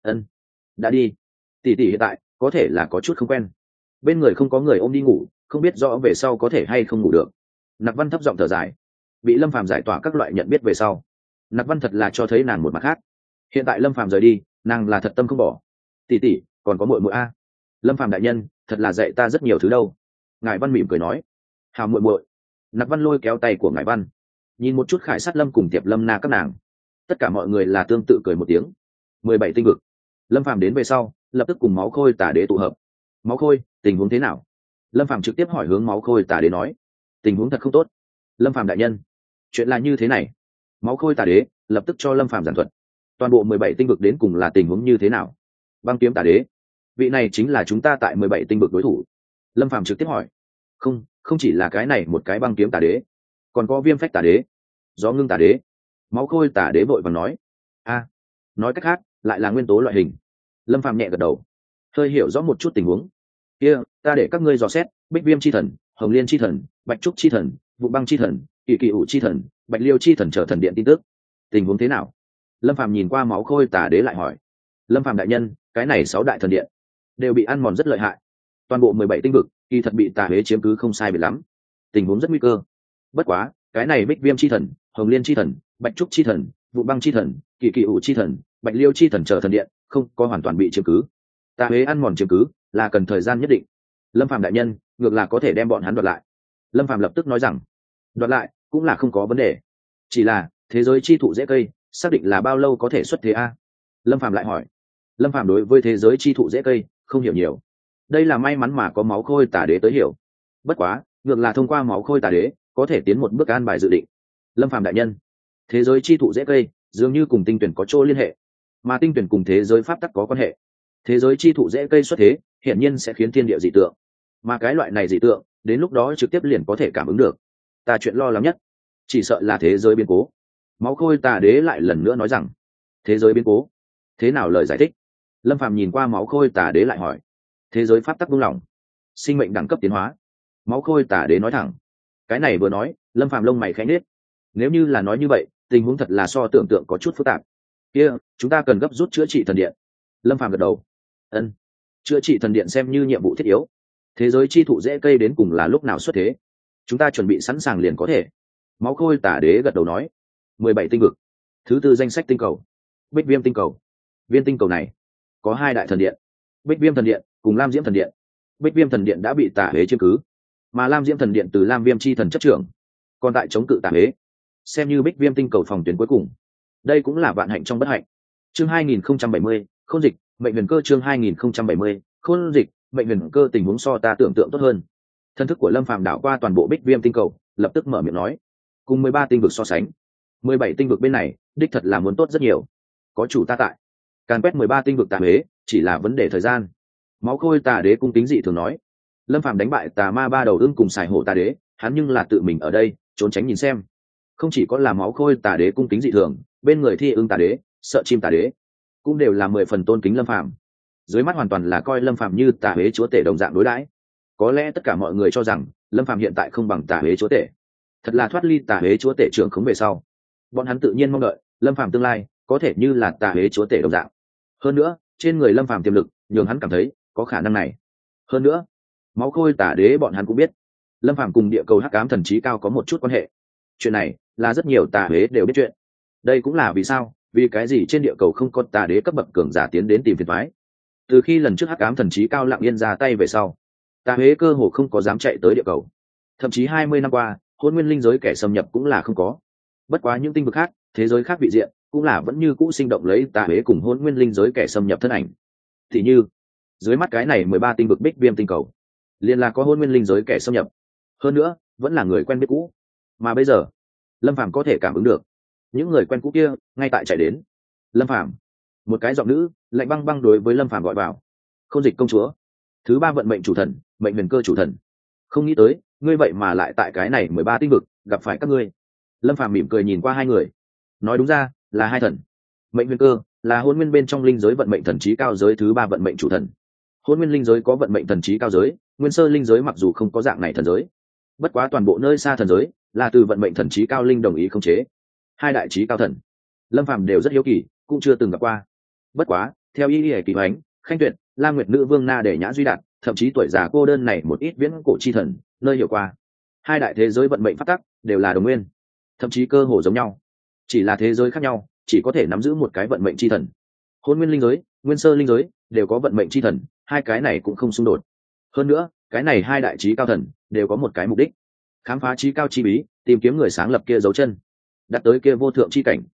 Đã đi. Tỷ tỷ hiện tại có thể là có chút không quen, bên người không có người ôm đi ngủ, không biết rõ về sau có thể hay không ngủ được. Nạp Văn thấp giọng thở dài, bị lâm phàm giải tỏa các loại nhận biết về sau, Nạp Văn thật là cho thấy nàng một mặt khác. Hiện tại lâm phàm rời đi, nàng là thật tâm không bỏ. Tỷ tỷ còn có muội a. Lâm phàm đại nhân thật là dạy ta rất nhiều thứ đâu. Ngải Văn mỉm cười nói. Hào muội. Nạp Văn lôi kéo tay của Ngải Văn, nhìn một chút Khải Sát Lâm cùng Tiệp Lâm Na các nàng, Tất cả mọi người là tương tự cười một tiếng. 17 tinh vực. Lâm Phàm đến về sau lập tức cùng máu khôi tà đế tụ hợp. Máu khôi, tình huống thế nào? Lâm Phàm trực tiếp hỏi hướng máu khôi tà đế nói. Tình huống thật không tốt. Lâm Phàm đại nhân, chuyện là như thế này. Máu khôi tà đế lập tức cho Lâm Phàm giảng thuật toàn bộ 17 tinh vực đến cùng là tình huống như thế nào. Băng kiếm tà đế, vị này chính là chúng ta tại 17 tinh vực đối thủ. Lâm Phàm trực tiếp hỏi. Không chỉ là cái này một cái băng kiếm tà đế, còn có viêm phách tà đế, gió ngưng tà đế. Máu khôi tà đế vội vàng nói. Nói cách khác lại là nguyên tố loại hình. Lâm Phàm nhẹ gật đầu, hơi hiểu rõ một chút tình huống. Kia, ta để các ngươi dò xét Bích Viêm chi thần, Hồng Liên chi thần, Bạch Trúc chi thần, Vụ Băng chi thần, Kỳ Kỳ ủ chi thần, Bạch Liêu chi thần trở thần điện tin tức. Tình huống thế nào? Lâm Phàm nhìn qua máu khôi tà đế lại hỏi. Lâm Phàm đại nhân, cái này 6 đại thần điện đều bị ăn mòn rất lợi hại. Toàn bộ 17 tinh vực kỳ thật bị tà huế chiếm cứ không sai biệt lắm. Tình huống rất nguy cơ. Bất quá, cái này Bích Viêm chi thần, Hồng Liên chi thần, Bạch Trúc chi thần, Vụ Băng chi thần, Kỳ Kỳ ủ chi thần, Bạch Liêu chi thần trở thần điện không có hoàn toàn bị chiếm cứ. Tà huế ăn mòn chiếm cứ là cần thời gian nhất định. Lâm Phàm đại nhân, ngược là có thể đem bọn hắn đoạt lại. Lâm Phàm lập tức nói rằng, đoạt lại cũng là không có vấn đề, chỉ là thế giới chi thụ dễ cây xác định là bao lâu có thể xuất thế a? Lâm Phàm lại hỏi. Lâm Phàm đối với thế giới chi thụ dễ cây không hiểu nhiều, đây là may mắn mà có máu khôi tà đế tới hiểu. Bất quá ngược là thông qua máu khôi tà đế có thể tiến một bước an bài dự định. Lâm Phàm đại nhân, thế giới chi thụ dễ cây dường như cùng tinh tuyển có chỗ liên hệ, mà tinh tuyển cùng thế giới pháp tắc có quan hệ. Thế giới chi thụ dễ cây xuất thế hiển nhiên sẽ khiến thiên địa dị tượng, mà cái loại này dị tượng đến lúc đó trực tiếp liền có thể cảm ứng được. Ta chuyện lo lắng nhất chỉ sợ là thế giới biến cố. Máu khôi tà đế lại lần nữa nói rằng. Thế giới biến cố? Thế nào lời giải thích? Lâm Phàm nhìn qua máu khôi tà đế lại hỏi. Thế giới pháp tắc buông lỏng, sinh mệnh đẳng cấp tiến hóa. Máu khôi tà đế nói thẳng. Cái này vừa nói Lâm Phàm lông mày khẽ nhếch. Nếu như là nói như vậy tình huống thật là so tưởng tượng có chút phức tạp. Kia chúng ta cần gấp rút chữa trị thần điện. Lâm Phàm gật đầu. Ân, chữa trị thần điện xem như nhiệm vụ thiết yếu. Thế giới chi thụ dễ cây đến cùng là lúc nào xuất thế, chúng ta chuẩn bị sẵn sàng liền có thể. Máu khôi tà đế gật đầu nói. 17 tinh vực, thứ 4 danh sách tinh cầu, Bích Viêm tinh cầu. Viên tinh cầu này có 2 đại thần điện, Bích Viêm thần điện cùng Lam Diễm thần điện. Bích Viêm thần điện đã bị tà huế chiếm cứ, mà Lam Diễm thần điện từ Lam Viêm chi thần chấp trưởng, còn tại chống cự tà huế, xem như Bích Viêm tinh cầu phòng tuyến cuối cùng. Đây cũng là vạn hạnh trong bất hạnh. Chương 2070, khôn dịch, mệnh huyền cơ. Chương 2070, khôn dịch, mệnh huyền cơ. Tình huống so ta tưởng tượng tốt hơn. Thân thức của Lâm Phàm đảo qua toàn bộ Bích Viêm tinh cầu, lập tức mở miệng nói. Cùng 13 tinh vực so sánh, 17 tinh vực bên này đích thật là muốn tốt rất nhiều. Có chủ ta tại, càn quét 13 tinh vực tà huế chỉ là vấn đề thời gian. Máu khôi tà đế cung kính dị thường nói. Lâm Phàm đánh bại tà ma ba đầu ưng cùng xài hổ tà đế, hắn nhưng là tự mình ở đây trốn tránh nhìn xem. Không chỉ có là máu khôi tà đế cung kính dị thường, bên người thi ưng tà đế, sợ chim tà đế cũng đều là 10 phần tôn kính Lâm Phàm. Dưới mắt hoàn toàn là coi Lâm Phàm như tà huế chúa tể đồng dạng đối đãi. Có lẽ tất cả mọi người cho rằng Lâm Phàm hiện tại không bằng tà huế chúa tể, thật là thoát ly tà huế chúa tể trưởng khống về sau, bọn hắn tự nhiên mong đợi Lâm Phàm tương lai có thể như là tà huế chúa tể đồng dạng. Hơn nữa trên người Lâm Phàm tiềm lực nhường hắn cảm thấy có khả năng này. Hơn nữa máu khôi tà đế bọn hắn cũng biết Lâm Phàm cùng địa cầu hắc ám thần trí cao có một chút quan hệ. Chuyện này là rất nhiều tà huế đều biết chuyện. Đây cũng là vì sao, vì cái gì trên địa cầu không có tà đế cấp bậc cường giả tiến đến tìm phiền toái. Từ khi lần trước hắc ám thần trí cao lặng yên ra tay về sau, tà huế cơ hồ không có dám chạy tới địa cầu. Thậm chí 20 năm qua hôn nguyên linh giới kẻ xâm nhập cũng là không có. Bất quá những tinh vực khác, thế giới khác vị diện cũng là vẫn như cũ sinh động lấy tà huế cùng hôn nguyên linh giới kẻ xâm nhập thân ảnh. Thì như dưới mắt cái này 13 tinh vực Bích Viêm tinh cầu liền là có hôn nguyên linh giới kẻ xâm nhập, hơn nữa vẫn là người quen biết cũ. Mà bây giờ Lâm Phàm có thể cảm ứng được những người quen cũ kia ngay tại chạy đến. Lâm Phàm, một cái giọng nữ lạnh băng băng đối với Lâm Phàm gọi vào. Khôn dịch công chúa, thứ 3 vận mệnh chủ thần, mệnh huyền cơ chủ thần, không nghĩ tới ngươi vậy mà lại tại cái này 13 tinh vực gặp phải các ngươi. Lâm Phàm mỉm cười nhìn qua hai người, nói đúng ra là hai thần. Mệnh huyền cơ là hôn nguyên bên trong linh giới vận mệnh thần trí cao giới thứ 3 vận mệnh chủ thần. Hôn nguyên linh giới có vận mệnh thần trí cao giới, nguyên sơ linh giới mặc dù không có dạng này thần giới, bất quá toàn bộ nơi xa thần giới là từ vận mệnh thần trí cao linh đồng ý khống chế. Hai đại trí cao thần Lâm Phàm đều rất hiếu kỳ, cũng chưa từng gặp qua. Bất quá theo ý kỳ hoánh, khanh tuyệt, la nguyệt nữ vương na để nhã duy đạt, thậm chí tuổi già cô đơn này một ít viễn cổ chi thần nơi hiểu qua, hai đại thế giới vận mệnh phát tắc đều là đồng nguyên, thậm chí cơ hồ giống nhau, chỉ là thế giới khác nhau, chỉ có thể nắm giữ một cái vận mệnh chi thần. Hôn nguyên linh giới, nguyên sơ linh giới đều có vận mệnh chi thần, hai cái này cũng không xung đột. Hơn nữa cái này hai đại trí cao thần đều có một cái mục đích: khám phá trí cao chi bí, tìm kiếm người sáng lập kia dấu chân, đặt tới kia vô thượng chi cảnh.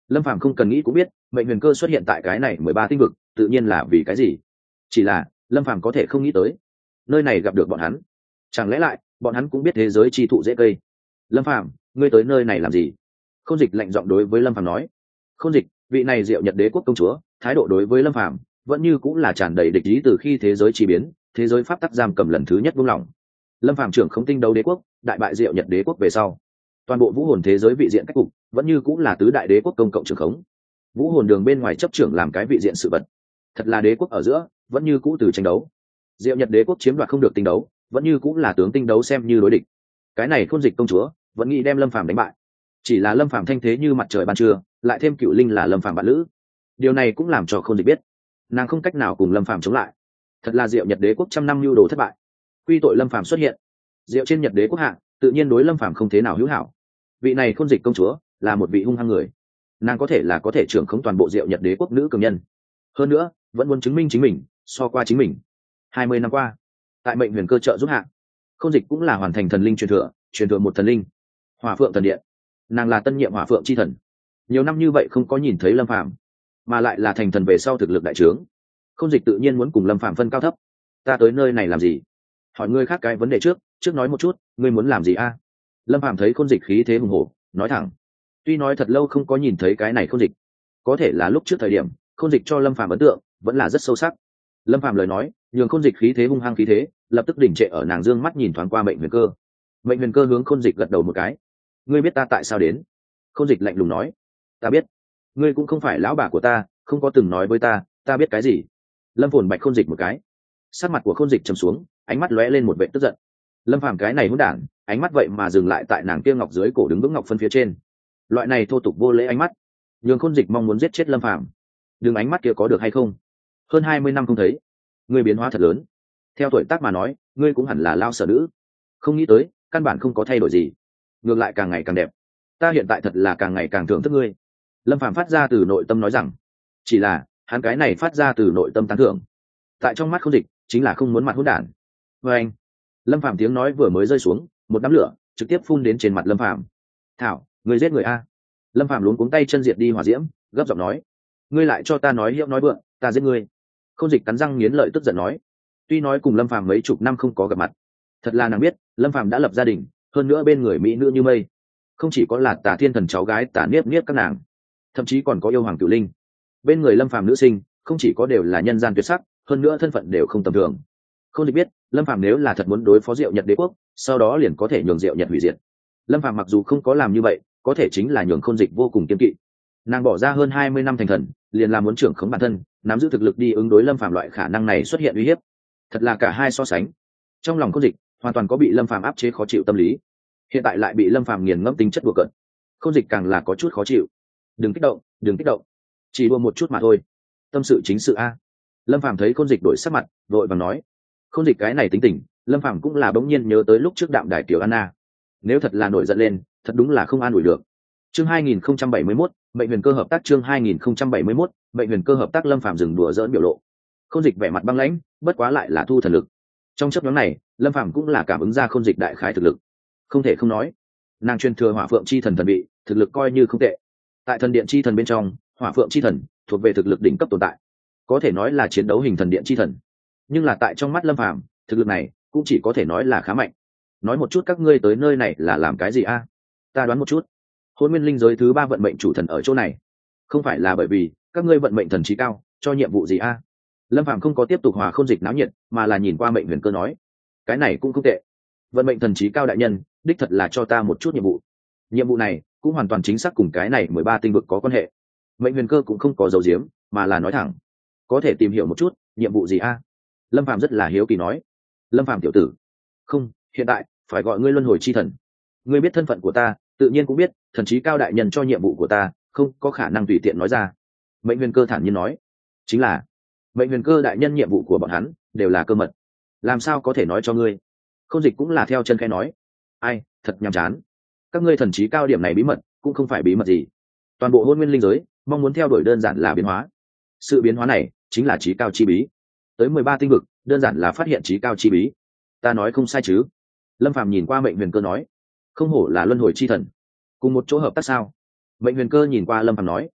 Lâm Phàm không cần nghĩ cũng biết mệnh huyền cơ xuất hiện tại cái này 13 tinh vực tự nhiên là vì cái gì. Chỉ là Lâm Phàm có thể không nghĩ tới nơi này gặp được bọn hắn. Chẳng lẽ lại bọn hắn cũng biết thế giới chi thụ dễ cây? Lâm Phàm, ngươi tới nơi này làm gì? Khôn Dịch lạnh giọng đối với Lâm Phàm nói. Khôn Dịch, vị này Diệu Nhật Đế quốc công chúa thái độ đối với Lâm Phàm vẫn như cũng là tràn đầy địch ý từ khi thế giới chi biến, thế giới pháp tắc giam cầm lần thứ nhất buông lỏng. Lâm Phàm trưởng không tinh đấu đế quốc đại bại Diệu Nhật Đế quốc về sau, toàn bộ vũ hồn thế giới vị diện cách cục vẫn như cũng là tứ đại đế quốc công cộng trưởng khống. Vũ hồn đường bên ngoài chấp trưởng làm cái vị diện sự vật, thật là đế quốc ở giữa vẫn như cũ từ tranh đấu. Diệu Nhật Đế quốc chiếm đoạt không được tinh đấu, vẫn như cũng là tướng tinh đấu xem như đối địch. Cái này Khôn Dịch công chúa vẫn nghĩ đem Lâm Phàm đánh bại. Chỉ là Lâm Phàm thanh thế như mặt trời ban trưa, lại thêm Cựu Linh là Lâm Phàm bạn lữ. Điều này cũng làm cho Khôn Dịch biết, nàng không cách nào cùng Lâm Phàm chống lại. Thật là Diệu Nhật Đế quốc trăm năm lưu đồ thất bại, quy tội Lâm Phàm xuất hiện. Diệu trên Nhật Đế quốc hạ, tự nhiên đối Lâm Phàm không thế nào hữu hảo. Vị này Khôn Dịch công chúa là một vị hung hăng người, nàng có thể là có thể trưởng khống toàn bộ Diệu Nhật Đế quốc nữ cường nhân, hơn nữa vẫn muốn chứng minh chính mình so qua chính mình. 20 năm qua, tại mệnh huyền cơ trợ giúp hạ, Khôn Dịch cũng là hoàn thành thần linh truyền thừa một thần linh, Hỏa Phượng thần điện. Nàng là tân nhiệm Hỏa Phượng chi thần, nhiều năm như vậy không có nhìn thấy Lâm Phàm, mà lại là thành thần về sau thực lực đại trướng. Khôn Dịch tự nhiên muốn cùng Lâm Phàm phân cao thấp. Ta tới nơi này làm gì? Hỏi ngươi khác cái vấn đề trước nói một chút, ngươi muốn làm gì a? Lâm Phàm thấy Khôn Dịch khí thế hùng hổ, nói thẳng. Tuy nói thật lâu không có nhìn thấy cái này Khôn Dịch, có thể là lúc trước thời điểm Khôn Dịch cho Lâm Phàm ấn tượng vẫn là rất sâu sắc. Lâm Phàm lời nói nhường Khôn Dịch khí thế hung hăng khí thế lập tức đỉnh trệ ở nàng dương mắt nhìn thoáng qua mệnh huyền cơ. Mệnh huyền cơ hướng Khôn Dịch gật đầu một cái. Ngươi biết ta tại sao đến? Khôn Dịch lạnh lùng nói. Ta biết. Ngươi cũng không phải lão bà của ta, không có từng nói với ta biết cái gì? Lâm Phồn bạch Khôn Dịch một cái. Sắc mặt của Khôn Dịch trầm xuống, ánh mắt lóe lên một vẻ tức giận. Lâm Phàm cái này hỗn đản, ánh mắt vậy mà dừng lại tại nàng kia ngọc dưới cổ đứng vững ngọc phân phía trên. Loại này thô tục vô lễ ánh mắt, nhường Khôn Dịch mong muốn giết chết Lâm Phàm. Đừng ánh mắt kia có được hay không? Hơn 20 năm không thấy, ngươi biến hóa thật lớn. Theo tuổi tác mà nói, ngươi cũng hẳn là lao sở nữ. Không nghĩ tới, căn bản không có thay đổi gì, ngược lại càng ngày càng đẹp. Ta hiện tại thật là càng ngày càng thưởng thức ngươi. Lâm Phàm phát ra từ nội tâm nói rằng. Chỉ là hắn cái này phát ra từ nội tâm tán thưởng, tại trong mắt Khôn Dịch chính là không muốn mặt hỗn đản. Và anh, Lâm Phàm tiếng nói vừa mới rơi xuống, một đám lửa trực tiếp phun đến trên mặt Lâm Phàm. Thảo, ngươi giết người a? Lâm Phàm luống cuống tay chân diệt đi hỏa diễm, gấp giọng nói. Ngươi lại cho ta nói hiệu nói vượng, ta giết ngươi. Khôn Dịch cắn răng nghiến lợi tức giận nói. Tuy nói cùng Lâm Phàm mấy chục năm không có gặp mặt, thật là nàng biết Lâm Phàm đã lập gia đình, hơn nữa bên người mỹ nữ như mây, không chỉ có là Tả Thiên Thần cháu gái Tả Niếp Niếp các nàng, thậm chí còn có yêu hoàng Cửu Linh. Bên người Lâm Phàm nữ sinh không chỉ có đều là nhân gian tuyệt sắc, hơn nữa thân phận đều không tầm thường. Khôn Dịch biết Lâm Phàm nếu là thật muốn đối phó Diệu Nhật Đế quốc, sau đó liền có thể nhường Diệu Nhật hủy diệt. Lâm Phàm mặc dù không có làm như vậy, có thể chính là nhường Khôn Dịch vô cùng kiên kỵ. Nàng bỏ ra hơn 20 năm thành thần, liền là muốn trưởng khống bản thân, nắm giữ thực lực đi ứng đối Lâm Phàm loại khả năng này xuất hiện uy hiếp. Thật là cả hai so sánh. Trong lòng Khôn Dịch hoàn toàn có bị Lâm Phàm áp chế khó chịu tâm lý, hiện tại lại bị Lâm Phàm nghiền ngẫm tính chất đùa cợt. Khôn Dịch càng là có chút khó chịu. Đừng kích động, chỉ đùa một chút mà thôi. Tâm sự chính sự a. Lâm Phàm thấy Khôn Dịch đổi sắc mặt, vội vàng nói. Khôn Dịch cái này tính tình, Lâm Phàm cũng là bỗng nhiên nhớ tới lúc trước Đạm Đài Tiểu Anna. Nếu thật là nổi giận lên, thật đúng là không an ủi được. Chương 2071, Mệnh Huyền Cơ hợp tác. Chương 2071, Mệnh Huyền Cơ hợp tác. Lâm Phàm dừng đùa giỡn biểu lộ. Khôn Dịch vẻ mặt băng lãnh, bất quá lại là thu thần lực. Trong chớp nhoáng này, Lâm Phàm cũng là cảm ứng ra Khôn Dịch đại khái thực lực. Không thể không nói, nàng truyền thừa Hỏa Phượng chi thần thần vị, thực lực coi như không tệ. Tại thần điện chi thần bên trong, Hỏa Phượng chi thần thuộc về thực lực đỉnh cấp tồn tại, có thể nói là chiến đấu hình thần điện chi thần. Nhưng là tại trong mắt Lâm Phàm, thực lực này cũng chỉ có thể nói là khá mạnh. Nói một chút các ngươi tới nơi này là làm cái gì a? Ta đoán một chút, Hôn Nguyên linh giới thứ 3 vận mệnh chủ thần ở chỗ này, không phải là bởi vì các ngươi vận mệnh thần trí cao, cho nhiệm vụ gì a? Lâm Phàm không có tiếp tục hòa Khôn Dịch náo nhiệt, mà là nhìn qua Mệnh Huyền Cơ nói, cái này cũng không tệ. Vận mệnh thần trí cao đại nhân, đích thật là cho ta một chút nhiệm vụ. Nhiệm vụ này cũng hoàn toàn chính xác cùng cái này 13 tinh vực có quan hệ. Mệnh Huyền Cơ cũng không có giấu giếm, mà là nói thẳng, có thể tìm hiểu một chút, nhiệm vụ gì a? Lâm Phàm rất là hiếu kỳ nói. Lâm Phàm tiểu tử, không, hiện tại phải gọi ngươi luân hồi chi thần. Ngươi biết thân phận của ta, tự nhiên cũng biết thần trí cao đại nhân cho nhiệm vụ của ta, không có khả năng tùy tiện nói ra. Mệnh Huyền Cơ thản nhiên nói. Chính là Mệnh Huyền Cơ đại nhân nhiệm vụ của bọn hắn đều là cơ mật, làm sao có thể nói cho ngươi? Khôn Dịch cũng là theo chân khẽ nói. Ai, thật nhàm chán. Các ngươi thần trí cao điểm này bí mật cũng không phải bí mật gì. Toàn bộ Hôn Nguyên linh giới mong muốn theo đuổi đơn giản là biến hóa. Sự biến hóa này chính là trí cao chi bí. Tới 13 tinh vực, đơn giản là phát hiện trí cao chi bí. Ta nói không sai chứ? Lâm Phàm nhìn qua Mệnh Huyền Cơ nói. Không hổ là luân hồi chi thần, cùng một chỗ hợp tác sao? Mệnh Huyền Cơ nhìn qua Lâm Phàm nói.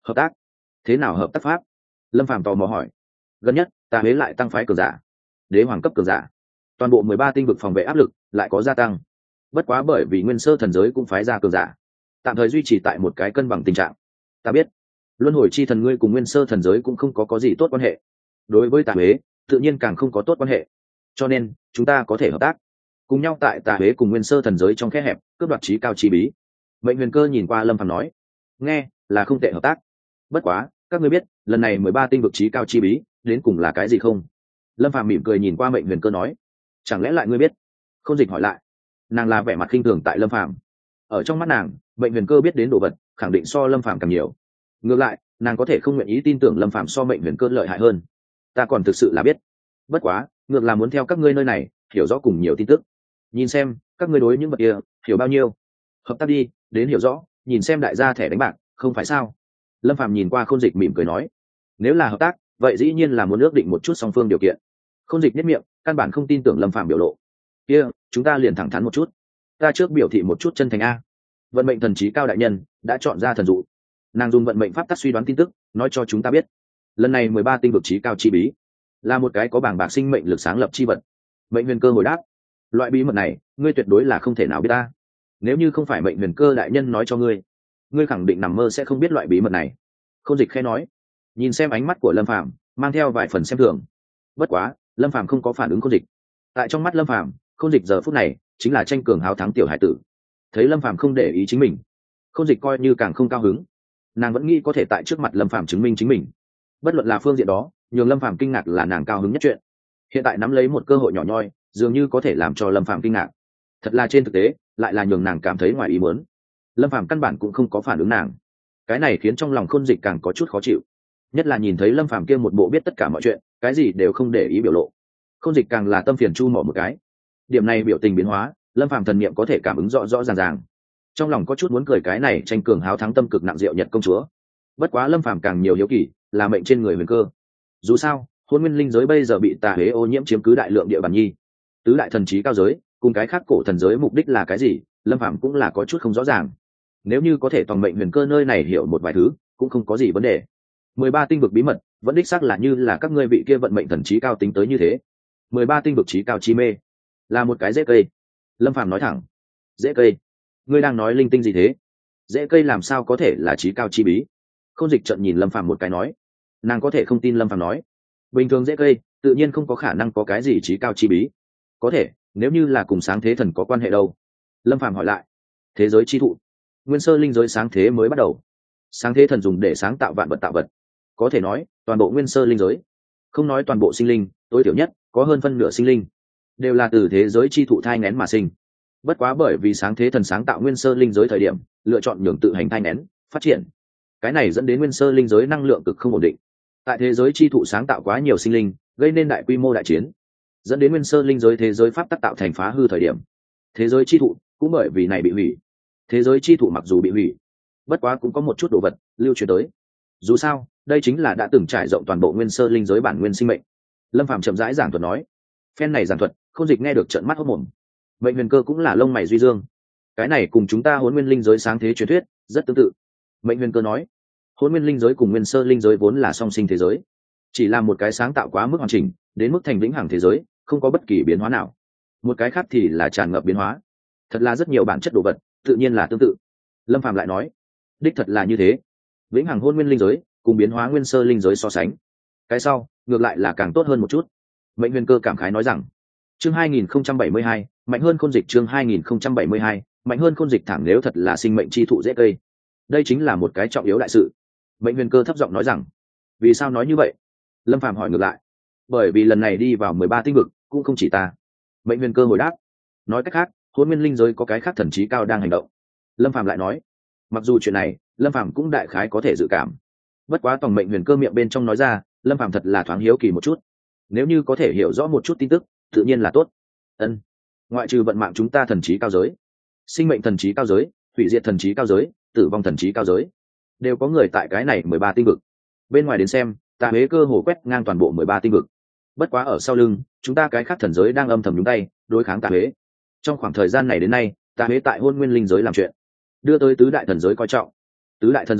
Hợp tác? Thế nào hợp tác pháp? Lâm Phàm tò mò hỏi. Gần nhất ta huế lại tăng phái cường giả, đế hoàng cấp cường giả, toàn bộ 13 tinh vực phòng vệ áp lực lại có gia tăng. Bất quá bởi vì nguyên sơ thần giới cũng phái ra cường giả, tạm thời duy trì tại một cái cân bằng tình trạng. Ta biết luân hồi chi thần ngươi cùng nguyên sơ thần giới cũng không có gì tốt quan hệ, đối với tà huế tự nhiên càng không có tốt quan hệ, cho nên chúng ta có thể hợp tác cùng nhau tại tà huế cùng nguyên sơ thần giới trong khe hẹp cướp đoạt trí cao chi bí. Mệnh Huyền Cơ nhìn qua Lâm Phàm nói, nghe là không tệ hợp tác, bất quá các ngươi biết lần này 13 tinh vực trí cao chi bí đến cùng là cái gì không? Lâm Phàm mỉm cười nhìn qua Mệnh Huyền Cơ nói, chẳng lẽ lại ngươi biết? Không Dịch hỏi lại. Nàng là vẻ mặt khinh thường tại Lâm Phàm, ở trong mắt nàng Mệnh Huyền Cơ biết đến đồ vật khẳng định so Lâm Phàm càng nhiều. Ngược lại nàng có thể không nguyện ý tin tưởng Lâm Phàm so Mệnh Huyền Cơ lợi hại hơn. Ta còn thực sự là biết, bất quá ngược là muốn theo các ngươi nơi này hiểu rõ cùng nhiều tin tức, nhìn xem các ngươi đối những vật kia hiểu bao nhiêu. Hợp tác đi, đến hiểu rõ, nhìn xem đại gia thẻ đánh bạc không phải sao? Lâm Phàm nhìn qua Khôn Dịch mỉm cười nói, nếu là hợp tác vậy dĩ nhiên là muốn ước định một chút song phương điều kiện. Khôn Dịch nhếch miệng, căn bản không tin tưởng Lâm Phàm biểu lộ. Kia chúng ta liền thẳng thắn một chút, ta trước biểu thị một chút chân thành a. Vận mệnh thần trí cao đại nhân đã chọn ra thần dụ, nàng dùng vận mệnh pháp tắc suy đoán tin tức nói cho chúng ta biết, lần này 13 tinh vực trí cao chi bí là một cái có bảng bạc sinh mệnh lực sáng lập chi vật. Mệnh Huyền Cơ hồi đáp, loại bí mật này ngươi tuyệt đối là không thể nào biết ta, nếu như không phải Mệnh Huyền Cơ đại nhân nói cho ngươi, ngươi khẳng định nằm mơ sẽ không biết loại bí mật này. Khôn Dịch khẽ nói, nhìn xem ánh mắt của Lâm Phàm mang theo vài phần xem thường. Bất quá Lâm Phàm không có phản ứng Khôn Dịch, tại trong mắt Lâm Phàm Khôn Dịch giờ phút này chính là tranh cường háo thắng tiểu hải tử. Thấy Lâm Phàm không để ý chính mình, Khôn Dịch coi như càng không cao hứng. Nàng vẫn nghĩ có thể tại trước mặt Lâm Phàm chứng minh chính mình, bất luận là phương diện đó nhường Lâm Phàm kinh ngạc là nàng cao hứng nhất chuyện. Hiện tại nắm lấy một cơ hội nhỏ nhoi dường như có thể làm cho Lâm Phàm kinh ngạc, thật là trên thực tế lại là nhường nàng cảm thấy ngoài ý muốn. Lâm Phàm căn bản cũng không có phản ứng nàng, cái này khiến trong lòng Khôn Dịch càng có chút khó chịu, nhất là nhìn thấy Lâm Phàm kia một bộ biết tất cả mọi chuyện, cái gì đều không để ý biểu lộ. Khôn Dịch càng là tâm phiền chu mỏ một cái. Điểm này biểu tình biến hóa Lâm Phàm thần niệm có thể cảm ứng rõ rõ ràng ràng, trong lòng có chút muốn cười cái này tranh cường háo thắng tâm cực nặng Diệu Nhật công chúa. Bất quá Lâm Phàm càng nhiều hiếu kỳ là mệnh trên người Huyền Cơ. Dù sao hôn nguyên linh giới bây giờ bị tà huế ô nhiễm chiếm cứ đại lượng địa bàn nhi, tứ đại thần trí cao giới cùng cái khác cổ thần giới mục đích là cái gì, Lâm Phàm cũng là có chút không rõ ràng. Nếu như có thể toàn Mệnh Huyền Cơ nơi này hiểu một vài thứ cũng không có gì vấn đề. 13 tinh vực bí mật vẫn đích xác là như là các ngươi vị kia vận mệnh thần trí cao tính tới như thế. 13 tinh vực trí cao chi mê là một cái rễ cây. Lâm Phàm nói thẳng, rễ cây? Ngươi đang nói linh tinh gì thế? Rễ cây làm sao có thể là trí cao chi bí? Khôn Dịch trợn nhìn Lâm Phàm một cái nói, nàng có thể không tin Lâm Phàm nói, bình thường rễ cây tự nhiên không có khả năng có cái gì trí cao chi bí. Có thể nếu như là cùng sáng thế thần có quan hệ đâu? Lâm Phàm hỏi lại. Thế giới chi thụ, nguyên sơ linh giới sáng thế mới bắt đầu, sáng thế thần dùng để sáng tạo vạn vật tạo vật, có thể nói toàn bộ nguyên sơ linh giới, không nói toàn bộ sinh linh, tối thiểu nhất có hơn phân nửa sinh linh đều là từ thế giới chi thụ thai nghén mà sinh. Bất quá bởi vì sáng thế thần sáng tạo nguyên sơ linh giới thời điểm lựa chọn nhường tự hành thai nghén phát triển, cái này dẫn đến nguyên sơ linh giới năng lượng cực không ổn định. Tại thế giới chi thụ sáng tạo quá nhiều sinh linh, gây nên đại quy mô đại chiến, dẫn đến nguyên sơ linh giới thế giới pháp tắc tạo thành phá hư thời điểm, thế giới chi thụ cũng bởi vì này bị hủy. Thế giới chi thụ mặc dù bị hủy, bất quá cũng có một chút đồ vật lưu truyền tới. Dù sao đây chính là đã từng trải rộng toàn bộ nguyên sơ linh giới bản nguyên sinh mệnh. Lâm Phàm chậm rãi giảng thuật nói. Phen này giảng thuật Khôn Dịch nghe được trợn mắt hốt mồm. Mệnh Huyền Cơ cũng là lông mày duy dương, cái này cùng chúng ta Hỗn Nguyên linh giới sáng thế truyền thuyết rất tương tự. Mệnh Huyền Cơ nói, Hỗn Nguyên linh giới cùng nguyên sơ linh giới vốn là song sinh thế giới, chỉ là một cái sáng tạo quá mức hoàn chỉnh đến mức thành vĩnh hằng thế giới, không có bất kỳ biến hóa nào, một cái khác thì là tràn ngập biến hóa, thật là rất nhiều bản chất đồ vật tự nhiên là tương tự. Lâm Phàm lại nói, đích thật là như thế, vĩnh hằng hôn nguyên linh giới cùng biến hóa nguyên sơ linh giới so sánh, cái sau ngược lại là càng tốt hơn một chút. Mệnh Huyền Cơ cảm khái nói rằng, chương 2072, mạnh hơn Khôn Dịch. Chương 2072, mạnh hơn Khôn Dịch. Thẳng nếu thật là sinh mệnh chi thụ dễ cây, đây chính là một cái trọng yếu đại sự. Mệnh Huyền Cơ thấp giọng nói rằng, vì sao nói như vậy? Lâm Phàm hỏi ngược lại. Bởi vì lần này đi vào 13 tinh vực cũng không chỉ ta. Mệnh Huyền Cơ hồi đáp. Nói cách khác hôn nguyên linh giới có cái khác thần trí cao đang hành động. Lâm Phàm lại nói, mặc dù chuyện này Lâm Phàm cũng đại khái có thể dự cảm, bất quá toàn Mệnh Huyền Cơ miệng bên trong nói ra, Lâm Phàm thật là thoáng hiếu kỳ một chút. Nếu như có thể hiểu rõ một chút tin tức tự nhiên là tốt. Ân, ngoại trừ vận mạng chúng ta thần trí cao giới, sinh mệnh thần trí cao giới, hủy diệt thần trí cao giới, tử vong thần trí cao giới, đều có người tại cái này 13 tinh vực. Bên ngoài đến xem tà huế cơ hồ quét ngang toàn bộ 13 tinh vực, bất quá ở sau lưng chúng ta cái khác thần giới đang âm thầm nhúng tay đối kháng tà huế. Trong khoảng thời gian này đến nay tà huế tại hôn nguyên linh giới làm chuyện, đưa tới tứ đại thần giới coi trọng. Tứ đại thần giới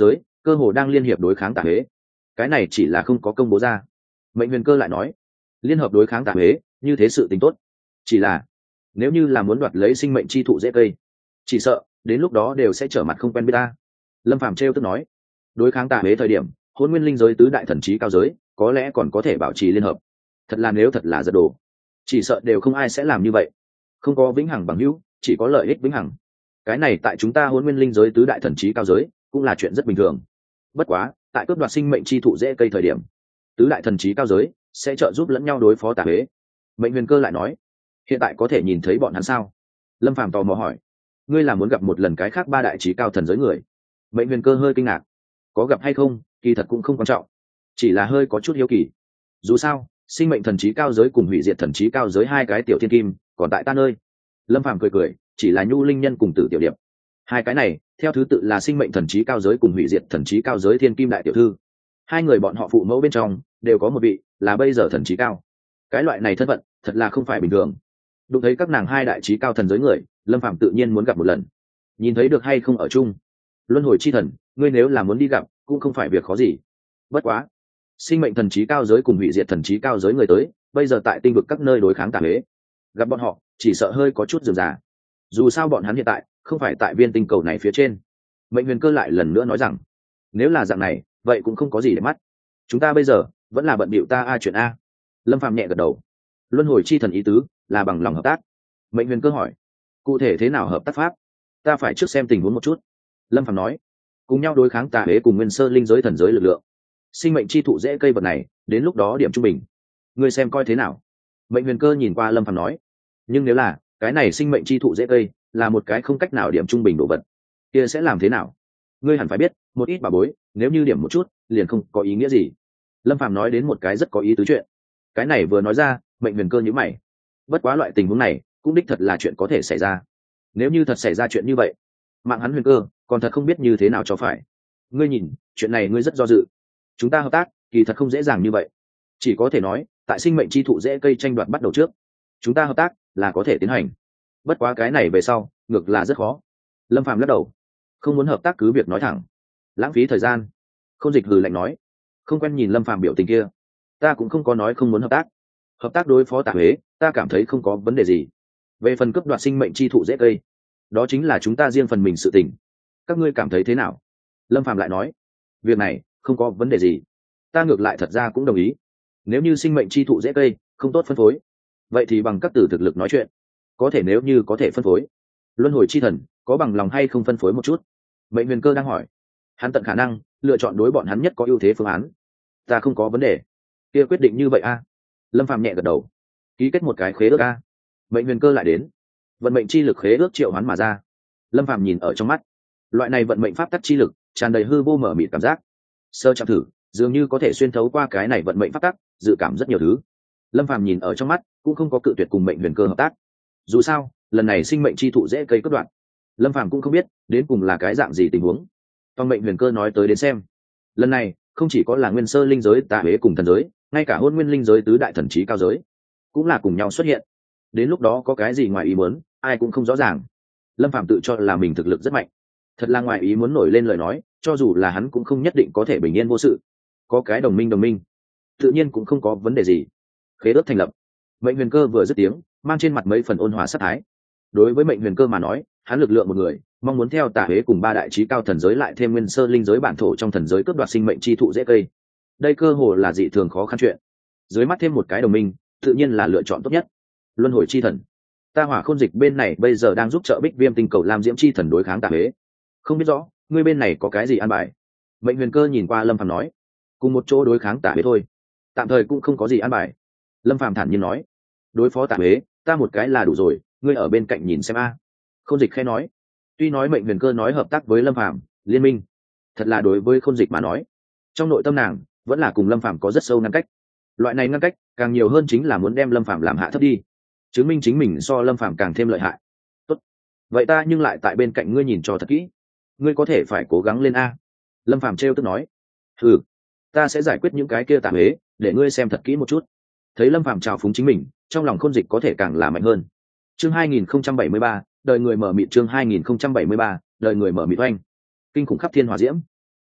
cơ hồ đang liên hiệp đối kháng tà huế. Cái này chỉ là không có công bố ra. Mệnh Huyền Cơ lại nói, liên hợp đối kháng tà huế, như thế sự tình tốt. Chỉ là nếu như là muốn đoạt lấy sinh mệnh chi thụ dễ cây, chỉ sợ đến lúc đó đều sẽ trở mặt không quen biết ta. Lâm Phàm trêu tức nói, đối kháng tà huế thời điểm, hôn nguyên linh giới tứ đại thần trí cao giới có lẽ còn có thể bảo trì liên hợp. Thật là nếu thật là giật đồ, chỉ sợ đều không ai sẽ làm như vậy. Không có vĩnh hằng bằng hữu, chỉ có lợi ích vĩnh hằng. Cái này tại chúng ta hôn nguyên linh giới tứ đại thần trí cao giới cũng là chuyện rất bình thường. Bất quá tại cướp đoạt sinh mệnh chi thụ dễ cây thời điểm, tứ đại thần trí cao giới sẽ trợ giúp lẫn nhau đối phó tà huế. Mệnh Huyền Cơ lại nói, hiện tại có thể nhìn thấy bọn hắn sao? Lâm Phàm tò mò hỏi, ngươi là muốn gặp một lần cái khác ba đại trí cao thần giới người? Mệnh Huyền Cơ hơi kinh ngạc, có gặp hay không kỳ thật cũng không quan trọng, chỉ là hơi có chút hiếu kỳ. Dù sao sinh mệnh thần trí cao giới cùng hủy diệt thần trí cao giới hai cái tiểu thiên kim còn tại ta nơi. Lâm Phàm cười cười, chỉ là nhu linh nhân cùng tử tiểu điệp, hai cái này theo thứ tự là sinh mệnh thần trí cao giới cùng hủy diệt thần trí cao giới thiên kim đại tiểu thư. Hai người bọn họ phụ mẫu bên trong đều có một vị là bây giờ thần trí cao. Cái loại này thân phận thật là không phải bình thường. Đụng thấy các nàng hai đại trí cao thần giới người, Lâm Phàm tự nhiên muốn gặp một lần. Nhìn thấy được hay không ở chung, luân hồi chi thần, ngươi nếu là muốn đi gặp cũng không phải việc khó gì. Bất quá sinh mệnh thần trí cao giới cùng hủy diệt thần trí cao giới người tới bây giờ tại tinh vực các nơi đối kháng tà huế, gặp bọn họ chỉ sợ hơi có chút dườm già. Dù sao bọn hắn hiện tại không phải tại viên tinh cầu này phía trên. Mệnh Huyền Cơ lại lần nữa nói rằng, nếu là dạng này vậy cũng không có gì để mắt, chúng ta bây giờ vẫn là bận bịu ta chuyện a. Lâm Phàm nhẹ gật đầu. Luân hồi chi thần ý tứ là bằng lòng hợp tác. Mệnh Huyền Cơ hỏi, cụ thể thế nào hợp tác pháp? Ta phải trước xem tình huống một chút. Lâm Phàm nói, cùng nhau đối kháng tà huế cùng nguyên sơ linh giới thần giới lực lượng. Sinh mệnh chi thụ dễ cây vật này đến lúc đó điểm trung bình, ngươi xem coi thế nào. Mệnh Huyền Cơ nhìn qua Lâm Phàm nói, nhưng nếu là cái này sinh mệnh chi thụ dễ cây là một cái không cách nào điểm trung bình đồ vật, kia sẽ làm thế nào? Ngươi hẳn phải biết, một ít bà bối nếu như điểm một chút liền không có ý nghĩa gì. Lâm Phàm nói đến một cái rất có ý tứ chuyện. Cái này vừa nói ra, Mệnh Huyền Cơ nhíu mày. Bất quá loại tình huống này cũng đích thật là chuyện có thể xảy ra. Nếu như thật xảy ra chuyện như vậy, mạng hắn Huyền Cơ còn thật không biết như thế nào cho phải. Ngươi nhìn, chuyện này ngươi rất do dự. Chúng ta hợp tác kỳ thật không dễ dàng như vậy. Chỉ có thể nói tại sinh mệnh chi thụ dễ cây tranh đoạt bắt đầu trước, chúng ta hợp tác là có thể tiến hành. Bất quá cái này về sau ngược là rất khó. Lâm Phàm lắc đầu, không muốn hợp tác cứ việc nói thẳng, lãng phí thời gian. Khôn Dịch hừ lạnh nói, không quen nhìn Lâm Phàm biểu tình kia, ta cũng không có nói không muốn hợp tác đối phó tà huế ta cảm thấy không có vấn đề gì. Về phần cướp đoạt sinh mệnh chi thụ dễ cây, đó chính là chúng ta riêng phần mình sự tình, các ngươi cảm thấy thế nào? Lâm Phàm lại nói, việc này không có vấn đề gì, ta ngược lại thật ra cũng đồng ý. Nếu như sinh mệnh chi thụ dễ cây không tốt phân phối, vậy thì bằng các tử thực lực nói chuyện. Có thể nếu như có thể phân phối, luân hồi chi thần có bằng lòng hay không phân phối một chút? Mệnh Huyền Cơ đang hỏi. Hắn tận khả năng lựa chọn đối bọn hắn nhất có ưu thế phương án. Ta không có vấn đề. Kia quyết định như vậy a. Lâm Phàm nhẹ gật đầu. Ký kết một cái khế ước a. Mệnh Huyền Cơ lại đến. Vận mệnh chi lực khế ước triệu hoán mà ra. Lâm Phàm nhìn ở trong mắt. Loại này vận mệnh pháp tắc chi lực tràn đầy hư vô mở mịt cảm giác. Sơ chạm thử, dường như có thể xuyên thấu qua cái này vận mệnh pháp tắc, dự cảm rất nhiều thứ. Lâm Phàm nhìn ở trong mắt, cũng không có cự tuyệt cùng Mệnh Huyền Cơ hợp tác. Dù sao lần này sinh mệnh chi thụ dễ cây cất đoạn, Lâm Phàm cũng không biết đến cùng là cái dạng gì tình huống. Toàn Mệnh Huyền Cơ nói tới đến xem, lần này không chỉ có là nguyên sơ linh giới tà huế cùng thần giới, ngay cả hôn nguyên linh giới tứ đại thần trí cao giới cũng là cùng nhau xuất hiện. Đến lúc đó có cái gì ngoài ý muốn ai cũng không rõ ràng. Lâm Phàm tự cho là mình thực lực rất mạnh, thật là ngoài ý muốn nổi lên lời nói, cho dù là hắn cũng không nhất định có thể bình yên vô sự. Có cái đồng minh tự nhiên cũng không có vấn đề gì. Khế ước thành lập. Mệnh Huyền Cơ vừa dứt tiếng, mang trên mặt mấy phần ôn hòa sát thái. Đối với Mệnh Huyền Cơ mà nói, hắn lực lượng một người mong muốn theo tà huế cùng ba đại trí cao thần giới lại thêm nguyên sơ linh giới bản thổ trong thần giới cướp đoạt sinh mệnh chi thụ dễ cây, đây cơ hồ là dị thường khó khăn chuyện. Dưới mắt thêm một cái đồng minh tự nhiên là lựa chọn tốt nhất. Luân hồi chi thần, ta Hỏa Khôn Dịch bên này bây giờ đang giúp trợ Bích Viêm tinh cầu Lam Diễm chi thần đối kháng tà huế, không biết rõ ngươi bên này có cái gì an bài? Mệnh Huyền Cơ nhìn qua Lâm Phàm nói, cùng một chỗ đối kháng tà huế thôi, tạm thời cũng không có gì an bài. Lâm Phàm thản nhiên nói, đối phó tà huế ta một cái là đủ rồi, ngươi ở bên cạnh nhìn xem a. Khôn Dịch khẽ nói. Tuy nói Mệnh Huyền Cơ nói hợp tác với Lâm Phàm liên minh, thật là đối với Khôn Dịch mà nói, trong nội tâm nàng vẫn là cùng Lâm Phàm có rất sâu ngăn cách. Loại này ngăn cách càng nhiều hơn chính là muốn đem Lâm Phàm làm hạ thấp đi, chứng minh chính mình so Lâm Phàm càng thêm lợi hại. Tốt, vậy ta nhưng lại tại bên cạnh ngươi nhìn cho thật kỹ, ngươi có thể phải cố gắng lên a. Lâm Phàm trêu tức nói. Ừ, ta sẽ giải quyết những cái kia tà huế để ngươi xem thật kỹ một chút. Thấy Lâm Phàm trào phúng chính mình, trong lòng Khôn Dịch có thể càng là mạnh hơn. Chương 2073, đời người mở mịt. Chương 2073, đời người mở mịt oanh. Kinh khủng khắp thiên hỏa diễm.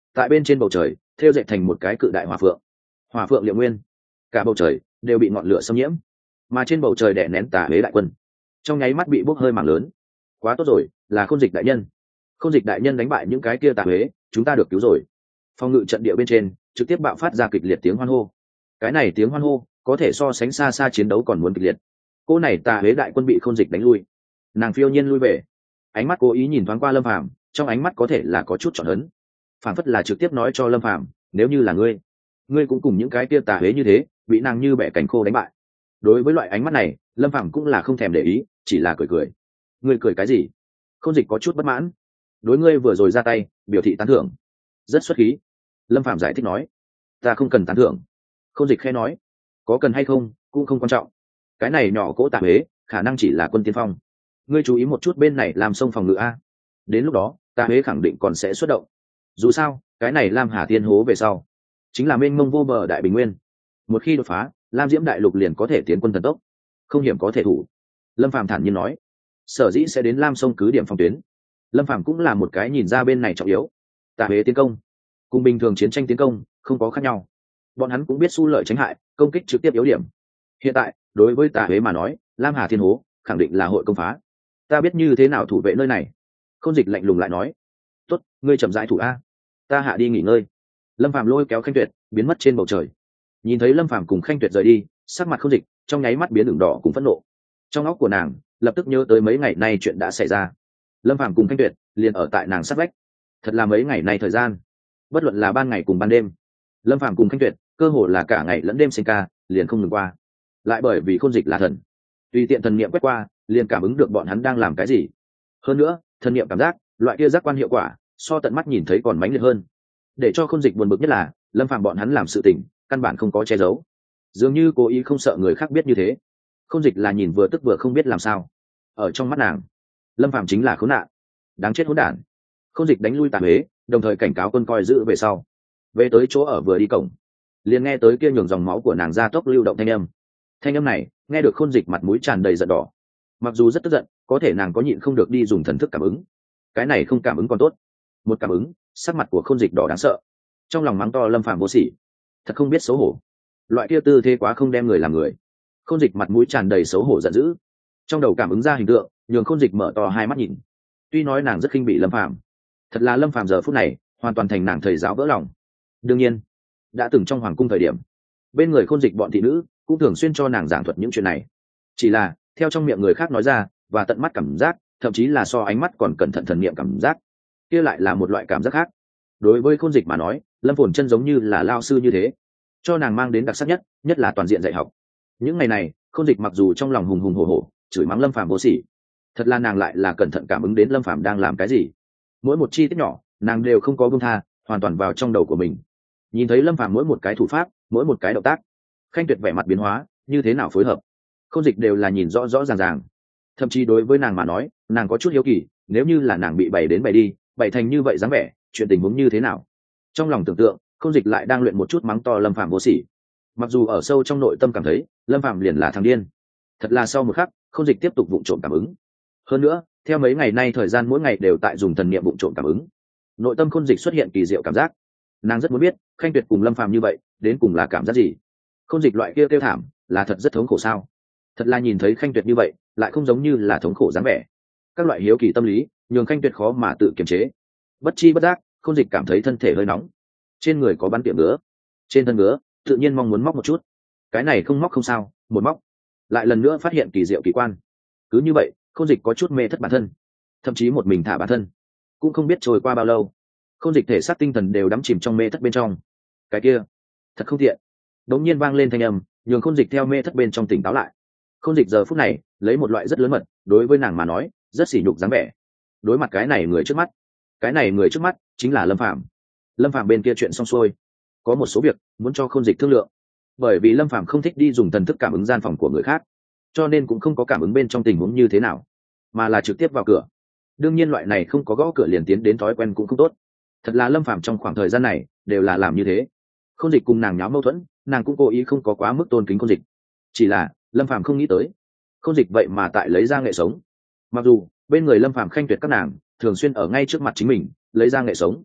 tại bên trên bầu trời thêu dệt thành một cái cự đại hỏa phượng liệu nguyên, cả bầu trời đều bị ngọn lửa xâm nhiễm, mà trên bầu trời đè nén tà huế đại quân trong nháy mắt bị bốc hơi mảng lớn. Quá tốt rồi, là Khôn Dịch đại nhân. Khôn Dịch đại nhân đánh bại những cái kia tà huế, chúng ta được cứu rồi. Phòng ngự trận địa bên trên trực tiếp bạo phát ra kịch liệt tiếng hoan hô. Cái này tiếng hoan hô có thể so sánh xa xa chiến đấu còn muốn kịch liệt. Cô này tà huế đại quân bị Khôn Dịch đánh lui, nàng phiêu nhiên lui về, ánh mắt cố ý nhìn thoáng qua Lâm Phàm, trong ánh mắt có thể là có chút trọn hấn, phản phất là trực tiếp nói cho Lâm Phàm, nếu như là ngươi cũng cùng những cái kia tà huế như thế, bị nàng như bẻ cành khô đánh bại. Đối với loại ánh mắt này, Lâm Phàm cũng là không thèm để ý, chỉ là cười cười. Ngươi cười cái gì? Khôn Dịch có chút bất mãn. Đối ngươi vừa rồi ra tay, biểu thị tán thưởng, rất xuất khí. Lâm Phàm giải thích nói, ta không cần tán thưởng. Khôn Dịch khẽ nói, có cần hay không cũng không quan trọng, cái này nhỏ cỗ tà huế khả năng chỉ là quân tiên phong, ngươi chú ý một chút bên này làm sông phòng ngự a, đến lúc đó tà huế khẳng định còn sẽ xuất động. Dù sao cái này Lam Hà Tiên hố về sau chính là mênh mông vô bờ đại bình nguyên, một khi đột phá Lam Diễm đại lục liền có thể tiến quân thần tốc, không hiểm có thể thủ. Lâm Phàm thản nhiên nói, sở dĩ sẽ đến Lam sông cứ điểm phòng tuyến, Lâm Phàm cũng là một cái nhìn ra bên này trọng yếu. Tà huế tiến công cùng bình thường chiến tranh tiến công không có khác nhau, bọn hắn cũng biết xu lợi tránh hại, công kích trực tiếp yếu điểm. Hiện tại đối với tà huế mà nói, Lam Hà Thiên hố khẳng định là hội công phá. Ta biết như thế nào thủ vệ nơi này. Khôn Dịch lạnh lùng lại nói, tốt, ngươi chậm rãi thủ a, ta hạ đi nghỉ ngơi. Lâm Phàm lôi kéo Khanh Tuyệt biến mất trên bầu trời. Nhìn thấy Lâm Phàm cùng Khanh Tuyệt rời đi, sắc mặt Khôn Dịch trong nháy mắt biến ửng đỏ cùng phẫn nộ. Trong óc của nàng lập tức nhớ tới mấy ngày nay chuyện đã xảy ra. Lâm Phàm cùng Khanh Tuyệt liền ở tại nàng sát vách, thật là mấy ngày nay thời gian, bất luận là ban ngày cùng ban đêm, Lâm Phàm cùng Khanh Tuyệt cơ hồ là cả ngày lẫn đêm sinh ca, liền không ngừng qua. Lại bởi vì Khôn Dịch là thần, tùy tiện thần niệm quét qua liền cảm ứng được bọn hắn đang làm cái gì. Hơn nữa thần niệm cảm giác loại kia giác quan hiệu quả so tận mắt nhìn thấy còn mãnh liệt hơn. Để cho Khôn Dịch buồn bực nhất là Lâm Phàm bọn hắn làm sự tình căn bản không có che giấu, dường như cố ý không sợ người khác biết như thế. Khôn Dịch là nhìn vừa tức vừa không biết làm sao. Ở trong mắt nàng, Lâm Phàm chính là khốn nạn, đáng chết hỗn đản. Khôn Dịch đánh lui tà huế, đồng thời cảnh cáo quân coi giữ về sau, về tới chỗ ở vừa đi cổng, liền nghe tới kia nhường dòng máu của nàng ra tốc lưu động thanh âm này nghe được Khôn Dịch mặt mũi tràn đầy giận đỏ. Mặc dù rất tức giận, có thể nàng có nhịn không được đi dùng thần thức cảm ứng. Cái này không cảm ứng còn tốt, một cảm ứng sắc mặt của Khôn Dịch đỏ đáng sợ, trong lòng mắng to Lâm Phàm vô sỉ, thật không biết xấu hổ, loại kia tư thế quá không đem người làm người. Khôn Dịch mặt mũi tràn đầy xấu hổ giận dữ, trong đầu cảm ứng ra hình tượng nhường Khôn Dịch mở to hai mắt nhìn. Tuy nói nàng rất khinh bị Lâm Phàm, thật là Lâm Phàm giờ phút này hoàn toàn thành nàng thầy giáo vỡ lòng. Đương nhiên đã từng trong hoàng cung thời điểm, bên người Khôn Dịch bọn thị nữ cũng thường xuyên cho nàng giảng thuật những chuyện này, chỉ là theo trong miệng người khác nói ra và tận mắt cảm giác, thậm chí là so ánh mắt còn cẩn thận thần niệm cảm giác, kia lại là một loại cảm giác khác. Đối với Khôn Dịch mà nói, Lâm Phồn Chân giống như là lao sư như thế, cho nàng mang đến đặc sắc nhất là toàn diện dạy học. Những ngày này Khôn Dịch mặc dù trong lòng hùng hùng hổ hổ chửi mắng Lâm Phàm vô sỉ, thật là nàng lại là cẩn thận cảm ứng đến Lâm Phàm đang làm cái gì, mỗi một chi tiết nhỏ nàng đều không có buông tha, hoàn toàn vào trong đầu của mình. Nhìn thấy Lâm Phàm mỗi một cái thủ pháp, mỗi một cái động tác, Khanh Tuyệt vẻ mặt biến hóa, như thế nào phối hợp, Khôn Dịch đều là nhìn rõ rõ ràng ràng. Thậm chí đối với nàng mà nói, nàng có chút hiếu kỳ, nếu như là nàng bị bày đến bày đi, bày thành như vậy dáng vẻ, chuyện tình huống như thế nào. Trong lòng tưởng tượng, Khôn Dịch lại đang luyện một chút mắng to Lâm Phàm vô sỉ. Mặc dù ở sâu trong nội tâm cảm thấy Lâm Phàm liền là thằng điên, thật là sau một khắc Khôn Dịch tiếp tục vụng trộm cảm ứng. Hơn nữa theo mấy ngày nay thời gian mỗi ngày đều tại dùng thần niệm vụng trộm cảm ứng, nội tâm Khôn Dịch xuất hiện kỳ diệu cảm giác. Nàng rất muốn biết Khanh Tuyệt cùng Lâm Phàm như vậy đến cùng là cảm giác gì. Khôn Dịch loại kia kêu thảm là thật rất thống khổ sao? Thật là nhìn thấy Khanh Tuyệt như vậy lại không giống như là thống khổ dáng vẻ. Các loại hiếu kỳ tâm lý nhường Khanh Tuyệt khó mà tự kiềm chế. Bất chi bất giác Khôn Dịch cảm thấy thân thể hơi nóng, trên người có bắn tiệm ngứa, trên thân ngứa tự nhiên mong muốn móc một chút. Cái này không móc không sao, một móc lại lần nữa phát hiện kỳ diệu kỳ quan. Cứ như vậy Khôn Dịch có chút mê thất bản thân, thậm chí một mình thả bản thân, cũng không biết trôi qua bao lâu, Khôn Dịch thể xác tinh thần đều đắm chìm trong mê thất bên trong. Cái kia thật không tiện. Đống nhiên vang lên thanh âm nhường Khôn Dịch theo mê thất bên trong tỉnh táo lại. Khôn Dịch giờ phút này lấy một loại rất lớn mật, đối với nàng mà nói rất sỉ nhục dáng vẻ. Đối mặt cái này người trước mắt, cái này người trước mắt chính là Lâm Phàm. Lâm Phàm bên kia chuyện xong xuôi, có một số việc muốn cho Khôn Dịch thương lượng. Bởi vì Lâm Phàm không thích đi dùng thần thức cảm ứng gian phòng của người khác, cho nên cũng không có cảm ứng bên trong tình huống như thế nào, mà là trực tiếp vào cửa. Đương nhiên loại này không có gõ cửa liền tiến đến thói quen cũng không tốt. Thật là Lâm Phàm trong khoảng thời gian này đều là làm như thế. Khôn Dịch cùng nàng nháo mâu thuẫn, nàng cũng cố ý không có quá mức tôn kính Khôn Dịch. Chỉ là Lâm Phàm không nghĩ tới Khôn Dịch vậy mà tại lấy ra nghệ sống. Mặc dù bên người Lâm Phàm Khanh Tuyệt các nàng thường xuyên ở ngay trước mặt chính mình lấy ra nghệ sống,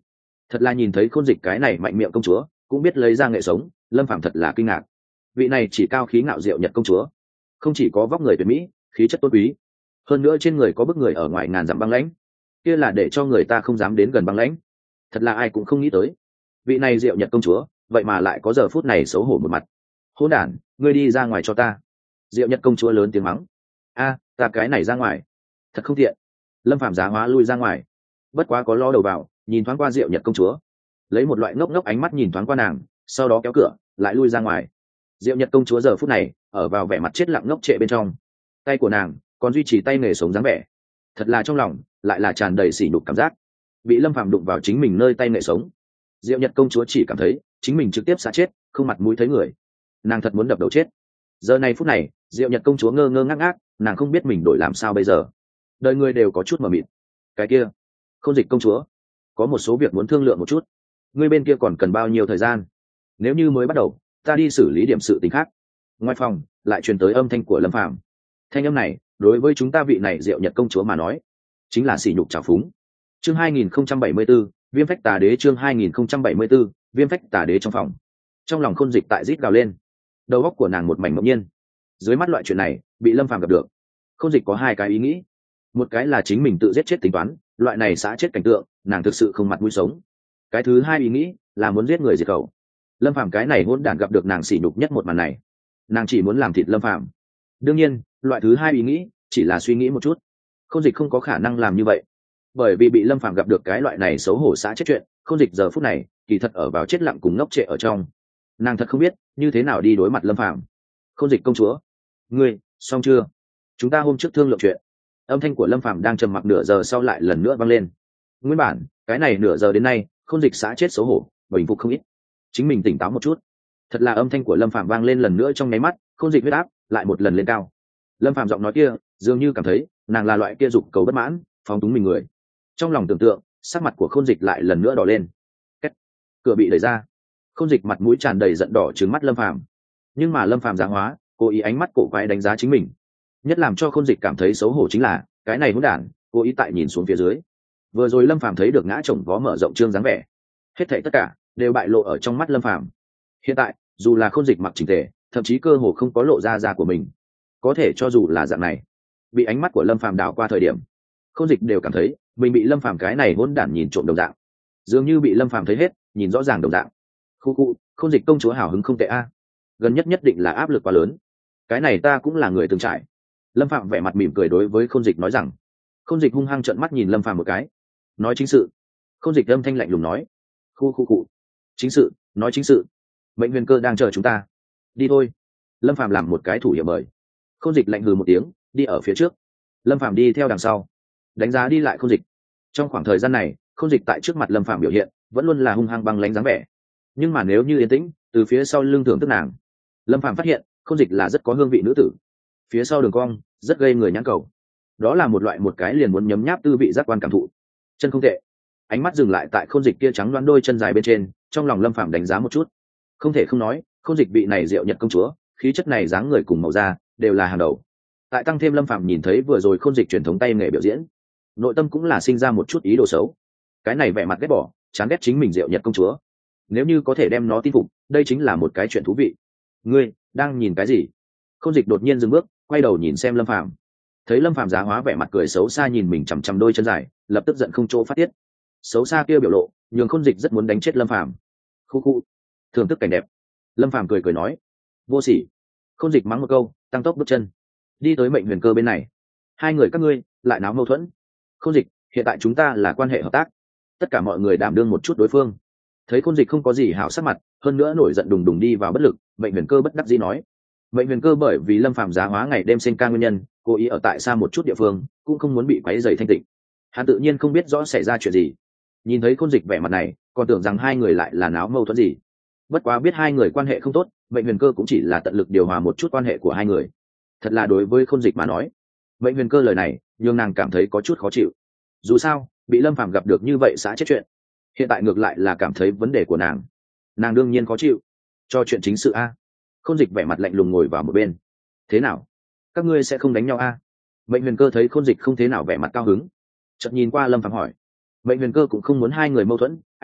Thật là nhìn thấy khôn dịch cái này mạnh miệng công chúa cũng biết lấy ra nghệ sống, lâm phàm thật là kinh ngạc. Vị này chỉ cao khí ngạo diệu nhật công chúa không chỉ có vóc người tuyệt mỹ, khí chất tôn quý, hơn nữa trên người có bức người ở ngoài ngàn dặm băng lãnh, kia là để cho người ta không dám đến gần băng lãnh. Thật là ai cũng không nghĩ tới vị này diệu nhật công chúa vậy mà lại có giờ phút này xấu hổ một mặt. Hỗn đản, ngươi đi ra ngoài cho ta. Diệu nhật công chúa lớn tiếng mắng. A, ta cái này ra ngoài, thật không tiện. Lâm phàm giá hóa lui ra ngoài, bất quá có lo đầu vào nhìn thoáng qua diệu nhật công chúa, lấy một loại ngốc ngốc ánh mắt nhìn thoáng qua nàng, sau đó kéo cửa lại lui ra ngoài. Diệu nhật công chúa giờ phút này ở vào vẻ mặt chết lặng ngốc trệ bên trong, tay của nàng còn duy trì tay nghề sống dáng vẻ, thật là trong lòng lại là tràn đầy sỉ nhục cảm giác. Bị lâm phàm đụng vào chính mình nơi tay nghề sống, diệu nhật công chúa chỉ cảm thấy chính mình trực tiếp xả chết, không mặt mũi thấy người, nàng thật muốn đập đầu chết. Giờ này phút này diệu nhật công chúa ngơ ngơ ngác ngác, nàng không biết mình đổi làm sao bây giờ. Đời người đều có chút mờ mịt. Cái kia Khôn dịch công chúa, có một số việc muốn thương lượng một chút, ngươi bên kia còn cần bao nhiêu thời gian? Nếu như mới bắt đầu, ta đi xử lý điểm sự tình khác. Ngoài phòng lại truyền tới âm thanh của lâm phàm. Thanh âm này đối với chúng ta vị này diệu nhật công chúa mà nói chính là sỉ nhục trào phúng. Chương 2074, viêm phách tà đế. Chương 2074, viêm phách tà đế. Trong phòng, trong lòng khôn dịch tại rít gào lên, đầu óc của nàng một mảnh ngẫu nhiên. Dưới mắt loại chuyện này bị lâm phàm gặp được, khôn dịch có hai cái ý nghĩ. Một cái là chính mình tự giết chết tính toán, loại này xã chết cảnh tượng nàng thực sự không mặt mũi sống. Cái thứ hai ý nghĩ là muốn giết người diệt khẩu. Lâm phàm cái này hỗn đản gặp được nàng sỉ nhục nhất một màn này, nàng chỉ muốn làm thịt lâm phàm. Đương nhiên loại thứ hai ý nghĩ chỉ là suy nghĩ một chút, khôn dịch không có khả năng làm như vậy, bởi vì bị lâm phàm gặp được cái loại này xấu hổ xã chết chuyện, khôn dịch giờ phút này kỳ thật ở vào chết lặng cùng ngốc trệ ở trong, nàng thật không biết như thế nào đi đối mặt lâm phàm. Khôn dịch công chúa, ngươi xong chưa? Chúng ta hôm trước thương lượng chuyện. Âm thanh của lâm phàm đang trầm mặc nửa giờ sau lại lần nữa vang lên. Nguyên bản cái này nửa giờ đến nay khôn dịch xã chết xấu hổ bình phục không ít, chính mình tỉnh táo một chút. Thật là âm thanh của lâm phàm vang lên lần nữa trong nháy mắt, khôn dịch huyết áp lại một lần lên cao. Lâm phàm giọng nói kia dường như cảm thấy nàng là loại kia dục cầu bất mãn phóng túng mình người. Trong lòng tưởng tượng, sắc mặt của khôn dịch lại lần nữa đỏ lên. Cửa bị đẩy ra, khôn dịch mặt mũi tràn đầy giận đỏ trừng mắt lâm phàm. Nhưng mà lâm phàm giáng hóa cố ý ánh mắt cổ quái đánh giá chính mình. Nhất làm cho khôn dịch cảm thấy xấu hổ chính là cái này hỗn đản cố ý tại nhìn xuống phía dưới. Vừa rồi lâm phàm thấy được ngã chồng vó mở rộng trương dáng vẻ, hết thảy tất cả đều bại lộ ở trong mắt lâm phàm. Hiện tại dù là khôn dịch mặc chỉnh tề, thậm chí cơ hồ không có lộ ra da của mình, có thể cho dù là dạng này, bị ánh mắt của lâm phàm đảo qua thời điểm, khôn dịch đều cảm thấy mình bị lâm phàm cái này hỗn đản nhìn trộm đồng dạng, dường như bị lâm phàm thấy hết, nhìn rõ ràng đồng dạng. Khôn dịch công chúa hào hứng không tệ a, gần nhất nhất định là áp lực quá lớn. Cái này ta cũng là người từng trải. Lâm phạm vẻ mặt mỉm cười đối với khôn dịch nói rằng. Khôn dịch hung hăng trợn mắt nhìn lâm phàm một cái. Nói chính sự. Khôn dịch âm thanh lạnh lùng nói. Chính sự, nói chính sự. Mệnh huyền cơ đang chờ chúng ta, đi thôi. Lâm phàm làm một cái thủ hiệu mời. Khôn dịch lạnh hừ một tiếng, đi ở phía trước. Lâm phàm đi theo đằng sau, đánh giá đi lại khôn dịch. Trong khoảng thời gian này khôn dịch tại trước mặt lâm phàm biểu hiện vẫn luôn là hung hăng băng lãnh dáng vẻ, nhưng mà nếu như yên tĩnh từ phía sau lưng thưởng thức nàng, lâm phàm phát hiện khôn dịch là rất có hương vị nữ tử. Phía sau đường cong rất gây người nhãn cầu, đó là một loại một cái liền muốn nhấm nháp tư vị giác quan cảm thụ. Chân không tệ. Ánh mắt dừng lại tại khôn dịch kia trắng đoán đôi chân dài bên trên, trong lòng lâm phàm đánh giá một chút. Không thể không nói khôn dịch vị này diệu nhật công chúa, khí chất này dáng người cùng màu da đều là hàng đầu. Tại tăng thêm lâm phàm nhìn thấy vừa rồi khôn dịch truyền thống tay nghề biểu diễn, nội tâm cũng là sinh ra một chút ý đồ xấu. Cái này vẻ mặt ghét bỏ chán ghét chính mình diệu nhật công chúa, nếu như có thể đem nó tin phục, đây chính là một cái chuyện thú vị. Ngươi đang nhìn cái gì? Khôn dịch đột nhiên dừng bước, quay đầu nhìn xem lâm phàm, thấy lâm phàm giá hóa vẻ mặt cười xấu xa nhìn mình chằm chằm đôi chân dài, lập tức giận không chỗ phát tiết. Xấu xa kia biểu lộ nhường khôn dịch rất muốn đánh chết lâm phàm. Thưởng thức cảnh đẹp. Lâm phàm cười cười nói. Vô sỉ. Khôn dịch mắng một câu, tăng tốc bước chân đi tới mệnh huyền cơ bên này. Hai người các ngươi lại náo mâu thuẫn. Khôn dịch, hiện tại chúng ta là quan hệ hợp tác, tất cả mọi người đảm đương một chút đối phương. Thấy khôn dịch không có gì hảo sắc mặt, hơn nữa nổi giận đùng đùng đi vào bất lực, mệnh huyền cơ bất đắc dĩ nói. Mệnh huyền cơ bởi vì lâm phàm giá hóa ngày đêm sinh ca nguyên nhân, cố ý ở tại xa một chút địa phương, cũng không muốn bị quấy rầy thanh tịnh. Hắn tự nhiên không biết rõ xảy ra chuyện gì, nhìn thấy khôn dịch vẻ mặt này còn tưởng rằng hai người lại là náo mâu thuẫn gì. Bất quá biết hai người quan hệ không tốt, mệnh huyền cơ cũng chỉ là tận lực điều hòa một chút quan hệ của hai người. Thật là đối với khôn dịch mà nói, mệnh huyền cơ lời này nhưng nàng cảm thấy có chút khó chịu. Dù sao bị lâm phàm gặp được như vậy xã chết chuyện, hiện tại ngược lại là cảm thấy vấn đề của nàng đương nhiên khó chịu. Cho chuyện chính sự a. Khôn dịch vẻ mặt lạnh lùng ngồi vào một bên. Thế nào, các ngươi sẽ không đánh nhau a? Mệnh huyền cơ thấy khôn dịch không thế nào vẻ mặt cao hứng, chợt nhìn qua lâm phàm hỏi. Mệnh huyền cơ cũng không muốn hai người mâu thuẫn,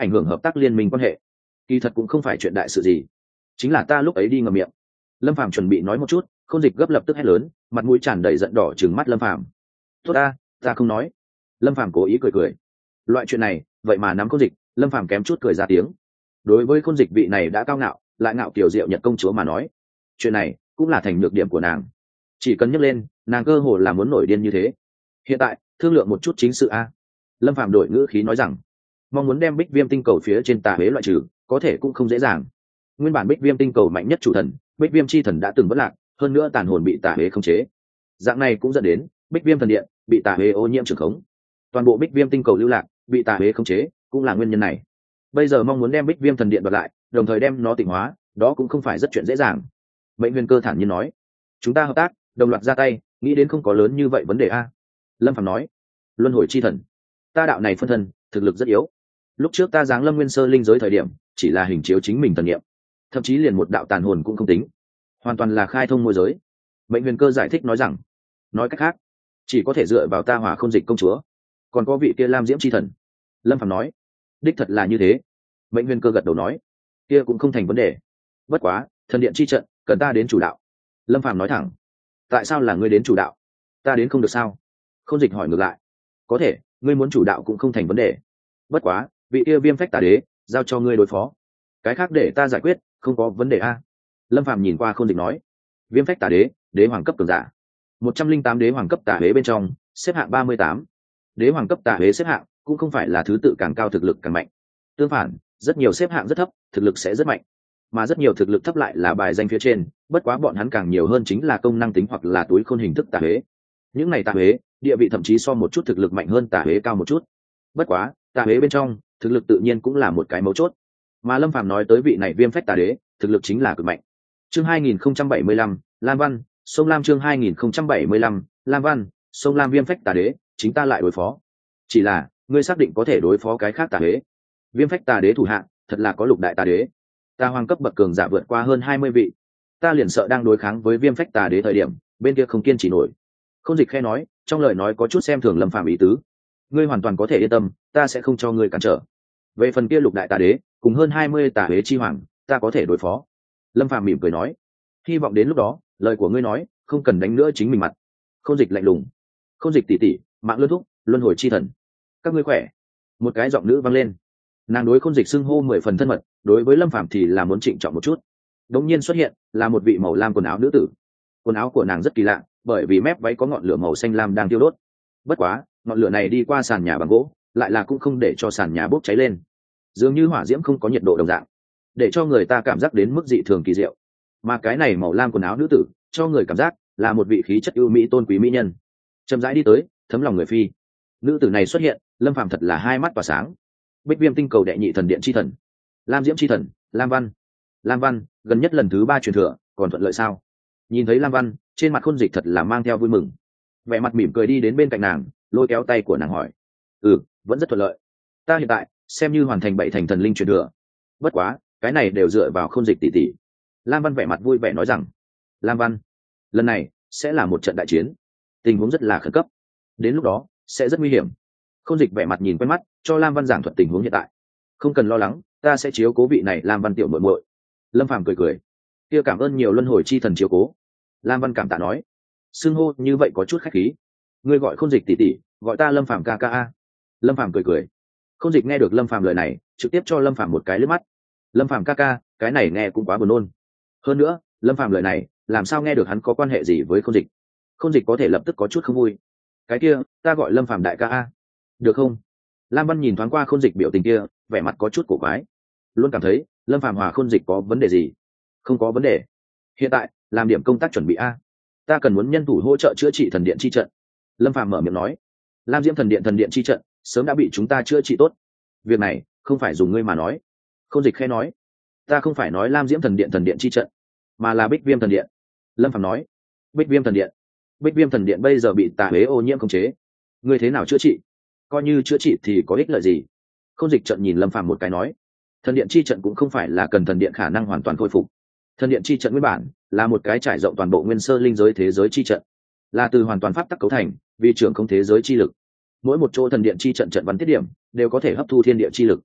ảnh hưởng hợp tác liên minh quan hệ. Kỳ thật cũng không phải chuyện đại sự gì, chính là ta lúc ấy đi ngậm miệng. Lâm Phàm chuẩn bị nói một chút, Khôn Dịch gấp lập tức hét lớn, mặt mũi tràn đầy giận đỏ trừng mắt Lâm Phàm. Tốt ta không nói. Lâm Phàm cố ý cười cười. Loại chuyện này vậy mà nắm Khôn Dịch, Lâm Phàm kém chút cười ra tiếng. Đối với Khôn Dịch vị này đã cao ngạo lại ngạo kiểu diệu nhật công chúa mà nói, chuyện này cũng là thành nhược điểm của nàng. Chỉ cần nhắc lên, nàng cơ hồ là muốn nổi điên như thế. Hiện tại thương lượng một chút chính sự a. Lâm Phàm đổi ngữ khí nói rằng, mong muốn đem Bích Viêm tinh cầu phía trên tà huế loại trừ, có thể cũng không dễ dàng. Nguyên bản Bích Viêm tinh cầu mạnh nhất chủ thần, Bích Viêm chi thần đã từng vất lạc, hơn nữa tàn hồn bị tà huế khống chế. Dạng này cũng dẫn đến Bích Viêm thần điện bị tà huế ô nhiễm trường khống. Toàn bộ Bích Viêm tinh cầu lưu lạc, bị tà huế khống chế, cũng là nguyên nhân này. Bây giờ mong muốn đem Bích Viêm thần điện đoạt lại, đồng thời đem nó tịnh hóa, đó cũng không phải rất chuyện dễ dàng. Mệnh Huyền Cơ thản nhiên nói, chúng ta hợp tác, đồng loạt ra tay, nghĩ đến không có lớn như vậy vấn đề a. Lâm Phàm nói, luân hồi chi thần, ta đạo này phân thân thực lực rất yếu. Lúc trước ta giáng lâm nguyên sơ linh giới thời điểm, chỉ là hình chiếu chính mình thần nghiệm, thậm chí liền một đạo tàn hồn cũng không tính, hoàn toàn là khai thông môi giới. Mệnh Huyền Cơ giải thích nói rằng, nói cách khác, chỉ có thể dựa vào ta Hỏa Khôn Dịch công chúa, còn có vị kia Lam Diễm chi thần. Lâm Phàm nói, đích thật là như thế. Mệnh Huyền Cơ gật đầu nói, kia cũng không thành vấn đề. Bất quá thần điện chi trận cần ta đến chủ đạo. Lâm Phàm nói thẳng, tại sao là ngươi đến chủ đạo, ta đến không được sao? Khôn Dịch hỏi ngược lại, có thể, ngươi muốn chủ đạo cũng không thành vấn đề. Bất quá vị kia Viêm Phách Tà Đế giao cho ngươi đối phó, cái khác để ta giải quyết, không có vấn đề a. Lâm Phàm nhìn qua Khôn Dịch nói, Viêm Phách Tà Đế, đế hoàng cấp cường giả, 108 đế hoàng cấp tà huế bên trong xếp hạng 38. Đế hoàng cấp tà huế xếp hạng cũng không phải là thứ tự càng cao thực lực càng mạnh, tương phản, rất nhiều xếp hạng rất thấp thực lực sẽ rất mạnh, mà rất nhiều thực lực thấp lại là bài danh phía trên, bất quá bọn hắn càng nhiều hơn chính là công năng tính hoặc là túi khôn hình thức tà huế. Những này tà huế địa vị thậm chí so một chút thực lực mạnh hơn tà huế cao một chút. Bất quá tà huế bên trong thực lực tự nhiên cũng là một cái mấu chốt, mà Lâm Phàm nói tới vị này Viêm Phách Tà Đế thực lực chính là cực mạnh. Chương 2075, Lam Văn sông Lam. Chương 2075, Lam Văn sông Lam. Viêm Phách Tà Đế chính ta lại đối phó, chỉ là ngươi xác định có thể đối phó cái khác tà huế? Viêm Phách Tà Đế thủ hạng thật là có lục đại tà đế, ta hoàng cấp bậc cường giả vượt qua hơn 20 vị, ta liền sợ đang đối kháng với Viêm Phách Tà Đế thời điểm bên kia không kiên trì nổi. Khôn Dịch khe nói, trong lời nói có chút xem thường Lâm Phàm ý tứ. Ngươi hoàn toàn có thể yên tâm, ta sẽ không cho ngươi cản trở. Về phần kia lục đại tà đế cùng hơn 20 tà huế chi hoàng, ta có thể đối phó. Lâm Phàm mỉm cười nói, hy vọng đến lúc đó lời của ngươi nói không cần đánh nữa chính mình mặt. Khôn Dịch lạnh lùng, Khôn Dịch tỷ tỷ, mạng luân thúc, luân hồi chi thần, các ngươi khỏe? Một cái giọng nữ vang lên. Nàng đối Khôn Dịch xưng hô 10 phần thân mật, đối với Lâm Phàm thì là muốn trịnh trọng một chút. Đống nhiên xuất hiện là một vị màu lam quần áo nữ tử. Quần áo của nàng rất kỳ lạ, bởi vì mép váy có ngọn lửa màu xanh lam đang thiêu đốt. Bất quá ngọn lửa này đi qua sàn nhà bằng gỗ, lại là cũng không để cho sàn nhà bốc cháy lên, dường như hỏa diễm không có nhiệt độ đồng dạng, để cho người ta cảm giác đến mức dị thường kỳ diệu. Mà cái này màu lam quần áo nữ tử cho người cảm giác là một vị khí chất ưu mỹ tôn quý mỹ nhân, chậm rãi đi tới, thấm lòng người phi. Nữ tử này xuất hiện, Lâm Phàm thật là hai mắt tỏa sáng. Bích Viêm tinh cầu đệ nhị thần điện chi thần, Lam Diễm chi thần, Lam Văn. Lam Văn gần nhất lần thứ 3 truyền thừa, còn thuận lợi sao? Nhìn thấy Lam Văn, trên mặt Khôn Dịch thật là mang theo vui mừng, vẻ mặt mỉm cười đi đến bên cạnh nàng, lôi kéo tay của nàng hỏi, vẫn rất thuận lợi, ta hiện tại xem như hoàn thành 7 thành thần linh truyền thừa. Bất quá cái này đều dựa vào Khôn Dịch tỷ tỷ. Lam Văn vẻ mặt vui vẻ nói rằng, Lam Văn, lần này sẽ là một trận đại chiến, tình huống rất là khẩn cấp, đến lúc đó sẽ rất nguy hiểm. Khôn Dịch vẻ mặt nhìn quen mắt, cho Lam Văn giảng thuật tình huống hiện tại. Không cần lo lắng, ta sẽ chiếu cố vị này Lam Văn tiểu muội muội. Lâm Phàm cười cười, kia cảm ơn nhiều luân hồi chi thần chiếu cố. Lam Văn cảm tạ nói, xưng hô như vậy có chút khách khí, ngươi gọi Khôn Dịch tỷ tỷ, gọi ta Lâm Phàm ca ca a. Lâm Phàm cười cười. Khôn Dịch nghe được Lâm Phàm lời này, trực tiếp cho Lâm Phàm một cái liếc mắt. Lâm Phàm ca ca, cái này nghe cũng quá buồn nôn. Hơn nữa Lâm Phàm lời này làm sao nghe được hắn có quan hệ gì với Khôn Dịch? Khôn Dịch có thể lập tức có chút không vui. Cái kia ta gọi Lâm Phàm đại ca a, được không? Lam Văn nhìn thoáng qua Khôn Dịch biểu tình kia, vẻ mặt có chút cổ quái, luôn cảm thấy Lâm Phàm hòa Khôn Dịch có vấn đề gì. Không có vấn đề, hiện tại làm điểm công tác chuẩn bị a, ta cần muốn nhân thủ hỗ trợ chữa trị thần điện chi trận. Lâm Phàm mở miệng nói, Lam Diễm thần điện chi trận sớm đã bị chúng ta chữa trị tốt, việc này không phải dùng ngươi mà nói. Khôn Dịch khẽ nói, ta không phải nói Lam Diễm thần điện chi trận, mà là Bích Viêm thần điện. Lâm Phàm nói, Bích Viêm thần điện bây giờ bị tà huế ô nhiễm khống chế, ngươi thế nào chữa trị? Coi như chữa trị thì có ích lợi gì? Khôn Dịch trận nhìn Lâm Phàm một cái nói, thần điện chi trận cũng không phải là cần thần điện khả năng hoàn toàn khôi phục. Thần điện chi trận nguyên bản là một cái trải rộng toàn bộ nguyên sơ linh giới thế giới chi trận, là từ hoàn toàn pháp tắc cấu thành, vì trưởng không thế giới chi lực. Mỗi một chỗ thần điện chi trận trận văn tiết điểm đều có thể hấp thu thiên địa chi lực.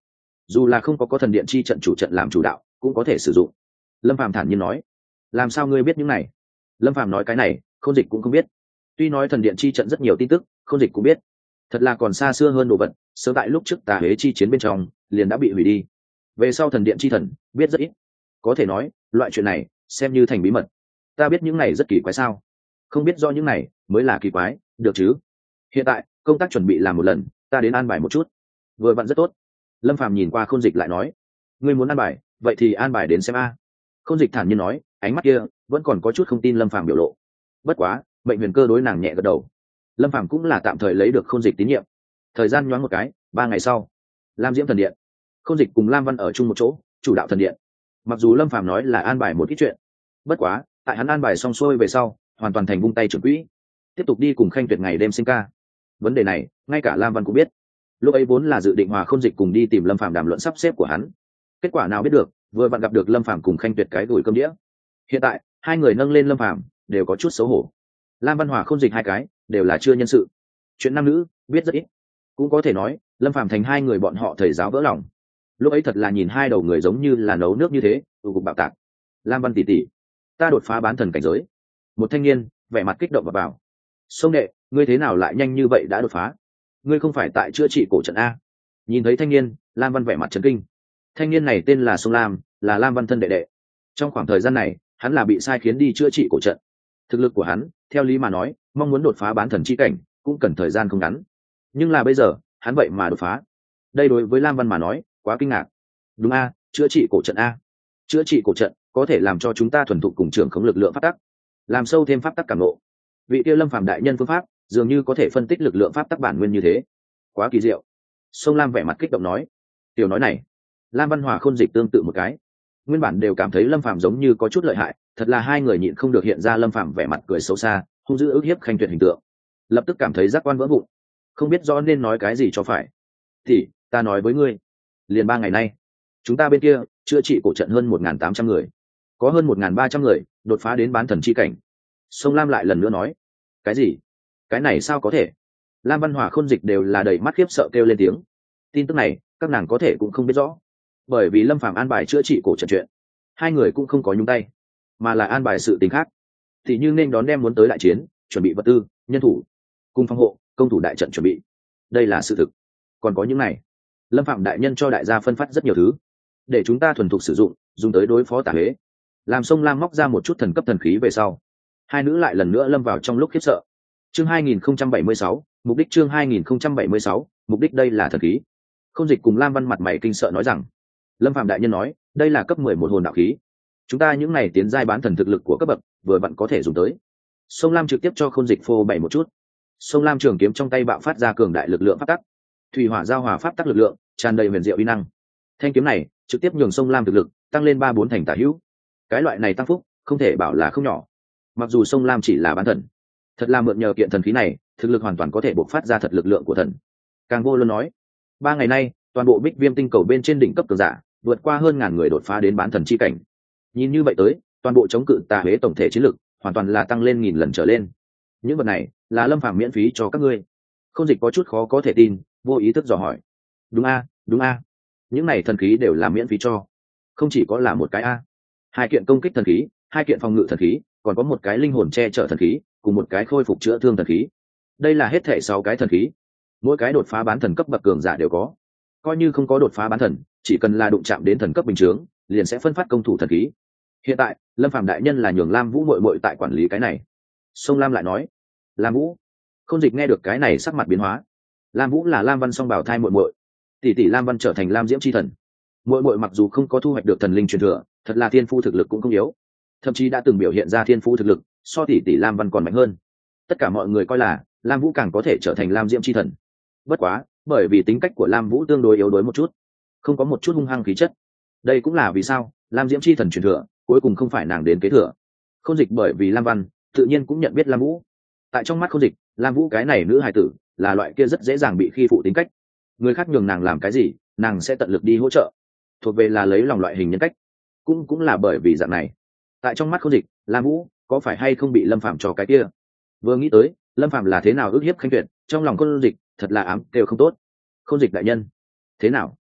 dù là không có thần điện chi trận chủ trận làm chủ đạo cũng có thể sử dụng. Lâm Phàm thản nhiên nói. Làm sao ngươi biết những này? Lâm Phàm nói cái này Khôn Dịch cũng không biết. Tuy nói thần điện chi trận rất nhiều tin tức Khôn Dịch cũng biết, thật là còn xa xưa hơn đồ vật, sớm tại lúc trước tà huế chi chiến bên trong liền đã bị hủy đi. Về sau thần điện chi thần biết rất ít, có thể nói loại chuyện này xem như thành bí mật. Ta biết những này rất kỳ quái sao? Không biết do những này mới là kỳ quái, được chứ? Hiện tại công tác chuẩn bị làm một lần, ta đến an bài một chút. Vừa vặn rất tốt. Lâm Phàm nhìn qua Khôn Dịch lại nói, ngươi muốn an bài, vậy thì an bài đến xem a. Khôn Dịch thản nhiên nói, ánh mắt kia vẫn còn có chút không tin Lâm Phàm biểu lộ. Bất quá Mệnh Huyền Cơ đối nàng nhẹ gật đầu. Lâm Phàm cũng là tạm thời lấy được Khôn Dịch tín nhiệm. Thời gian nhoáng một cái, 3 ngày sau, Lam Diễm thần điện, Khôn Dịch cùng Lam Văn ở chung một chỗ chủ đạo thần điện. Mặc dù Lâm Phàm nói là an bài một ít chuyện, bất quá tại hắn an bài xong xuôi về sau hoàn toàn thành vung tay trưởng quỹ, tiếp tục đi cùng Khanh Tuyệt ngày đêm sinh ca. Vấn đề này ngay cả Lam Văn cũng biết. Lúc ấy vốn là dự định hòa Khôn Dịch cùng đi tìm Lâm Phàm đàm luận sắp xếp của hắn, kết quả nào biết được vừa vặn gặp được Lâm Phàm cùng Khanh Tuyệt cái gửi cơm đĩa. Hiện tại hai người nâng lên Lâm Phàm đều có chút xấu hổ. Lam Văn hòa Khôn Dịch hai cái đều là chưa nhân sự, chuyện nam nữ biết rất ít, cũng có thể nói Lâm Phàm thành hai người bọn họ thầy giáo vỡ lòng. Lúc ấy thật là nhìn hai đầu người giống như là nấu nước như thế, tụ cục bạo tạc. Lam Văn tỷ tỷ, ta đột phá bán thần cảnh giới. Một thanh niên vẻ mặt kích động và bảo, sông đệ, ngươi thế nào lại nhanh như vậy đã đột phá? Ngươi không phải tại chữa trị cổ trận a? Nhìn thấy thanh niên, Lam Văn vẻ mặt chấn kinh. Thanh niên này tên là Sông Lam, là Lam Văn thân đệ đệ. Trong khoảng thời gian này hắn là bị sai khiến đi chữa trị cổ trận. Thực lực của hắn theo lý mà nói mong muốn đột phá bán thần chi cảnh cũng cần thời gian không ngắn, nhưng là bây giờ hắn vậy mà đột phá. Đây đối với Lam Văn mà nói quá kinh ngạc. Đúng a, chữa trị cổ trận a. Chữa trị cổ trận có thể làm cho chúng ta thuần thục cùng trưởng khống lực lượng pháp tắc, làm sâu thêm pháp tắc cảm ngộ. Vị tiêu Lâm Phàm đại nhân phương pháp dường như có thể phân tích lực lượng pháp tắc bản nguyên như thế, quá kỳ diệu. Sông Lam vẻ mặt kích động nói. Tiểu nói này Lam Văn Hòa Khôn Dịch tương tự một cái, nguyên bản đều cảm thấy Lâm Phàm giống như có chút lợi hại, thật là hai người nhịn không được hiện ra Lâm Phàm vẻ mặt cười xấu xa hung dữ ức hiếp Khanh Tuyệt hình tượng, lập tức cảm thấy giác quan vỡ vụn, không biết rõ nên nói cái gì cho phải. Thì ta nói với ngươi, liền 3 ngày nay chúng ta bên kia chữa trị cổ trận hơn 1.800 người, có hơn 1.300 người đột phá đến bán thần chi cảnh. Sông Lam lại lần nữa nói. Cái gì? Cái này sao có thể? Lam Văn Hòa Khôn Dịch đều là đầy mắt khiếp sợ kêu lên tiếng. Tin tức này các nàng có thể cũng không biết rõ, bởi vì Lâm Phàm an bài chữa trị cổ trận chuyện hai người cũng không có nhúng tay, mà là an bài sự tình khác, thì như nên đón đem muốn tới đại chiến, chuẩn bị vật tư nhân thủ cùng phòng hộ công thủ đại trận chuẩn bị. Đây là sự thực. Còn có những này Lâm Phạm đại nhân cho đại gia phân phát rất nhiều thứ để chúng ta thuần thục sử dụng, dùng tới đối phó tà huế. Làm Sông Lam móc ra một chút thần cấp thần khí về sau, hai nữ lại lần nữa lâm vào trong lúc khiếp sợ. Chương 2076, mục đích. Chương 2076, mục đích. Đây là thần khí. Khôn Dịch cùng Lam Văn mặt mày kinh sợ nói rằng, Lâm Phạm đại nhân nói đây là cấp 11 hồn đạo khí, chúng ta những này tiến giai bán thần thực lực của cấp bậc vừa vặn có thể dùng tới. Sông Lam trực tiếp cho Khôn Dịch phô bày một chút. Sông Lam trường kiếm trong tay bạo phát ra cường đại lực lượng pháp tắc, thủy hỏa giao hòa pháp tắc lực lượng tràn đầy huyền diệu uy năng. Thanh kiếm này trực tiếp nhường Sông Lam thực lực tăng lên 3-4 thành tả hữu. Cái loại này tăng phúc không thể bảo là không nhỏ. Mặc dù Sông Lam chỉ là bán thần, thật là mượn nhờ kiện thần khí này thực lực hoàn toàn có thể bộc phát ra thật lực lượng của thần. Càng vô luôn nói, 3 ngày nay toàn bộ Bích Viêm tinh cầu bên trên đỉnh cấp cường giả vượt qua hơn 1000 người đột phá đến bán thần chi cảnh. Nhìn như vậy tới, toàn bộ chống cự tà huế tổng thể chiến lực hoàn toàn là tăng lên 1000 lần trở lên. Những vật này là Lâm Phàm miễn phí cho các ngươi. Khôn Dịch có chút khó có thể tin, vô ý thức dò hỏi. Đúng a, đúng a. Những này thần khí đều là miễn phí cho. Không chỉ có là một cái a. 2 kiện công kích thần khí, 2 kiện phòng ngự thần khí, còn có một cái linh hồn che chở thần khí, cùng một cái khôi phục chữa thương thần khí. Đây là hết thảy 6 cái thần khí. Mỗi cái đột phá bán thần cấp bậc cường giả đều có. Coi như không có đột phá bán thần, chỉ cần là đụng chạm đến thần cấp bình thường, liền sẽ phân phát công thủ thần khí. Hiện tại Lâm Phàm đại nhân là nhường Lam Vũ muội muội tại quản lý cái này. Sông Lam lại nói, Lam Vũ. Khôn Dịch nghe được cái này sắc mặt biến hóa. Lam Vũ là Lam Văn song bảo thai muội muội, tỷ tỷ Lam Văn trở thành Lam Diễm chi thần. Muội muội mặc dù không có thu hoạch được thần linh truyền thừa, thật là thiên phu thực lực cũng không yếu, thậm chí đã từng biểu hiện ra thiên phu thực lực so tỷ tỷ Lam Văn còn mạnh hơn. Tất cả mọi người coi là Lam Vũ càng có thể trở thành Lam Diễm chi thần. Bất quá, bởi vì tính cách của Lam Vũ tương đối yếu đuối một chút, không có một chút hung hăng khí chất. Đây cũng là vì sao Lam Diễm chi thần truyền thừa cuối cùng không phải nàng đến kế thừa. Khôn Dịch bởi vì Lam Văn tự nhiên cũng nhận biết Lam Vũ. Tại trong mắt Khôn Dịch, Lam Vũ cái này nữ hài tử là loại kia rất dễ dàng bị khi phụ tính cách, người khác nhường nàng làm cái gì nàng sẽ tận lực đi hỗ trợ, thuộc về là lấy lòng loại hình nhân cách. Cũng là bởi vì dạng này, tại trong mắt Khôn Dịch, Lam Vũ có phải hay không bị Lâm Phàm cho cái kia. Vừa nghĩ tới Lâm Phàm là thế nào ức hiếp Khanh Tuyệt, trong lòng Khôn Dịch thật là ám kêu không tốt. Khôn Dịch đại nhân, thế nào?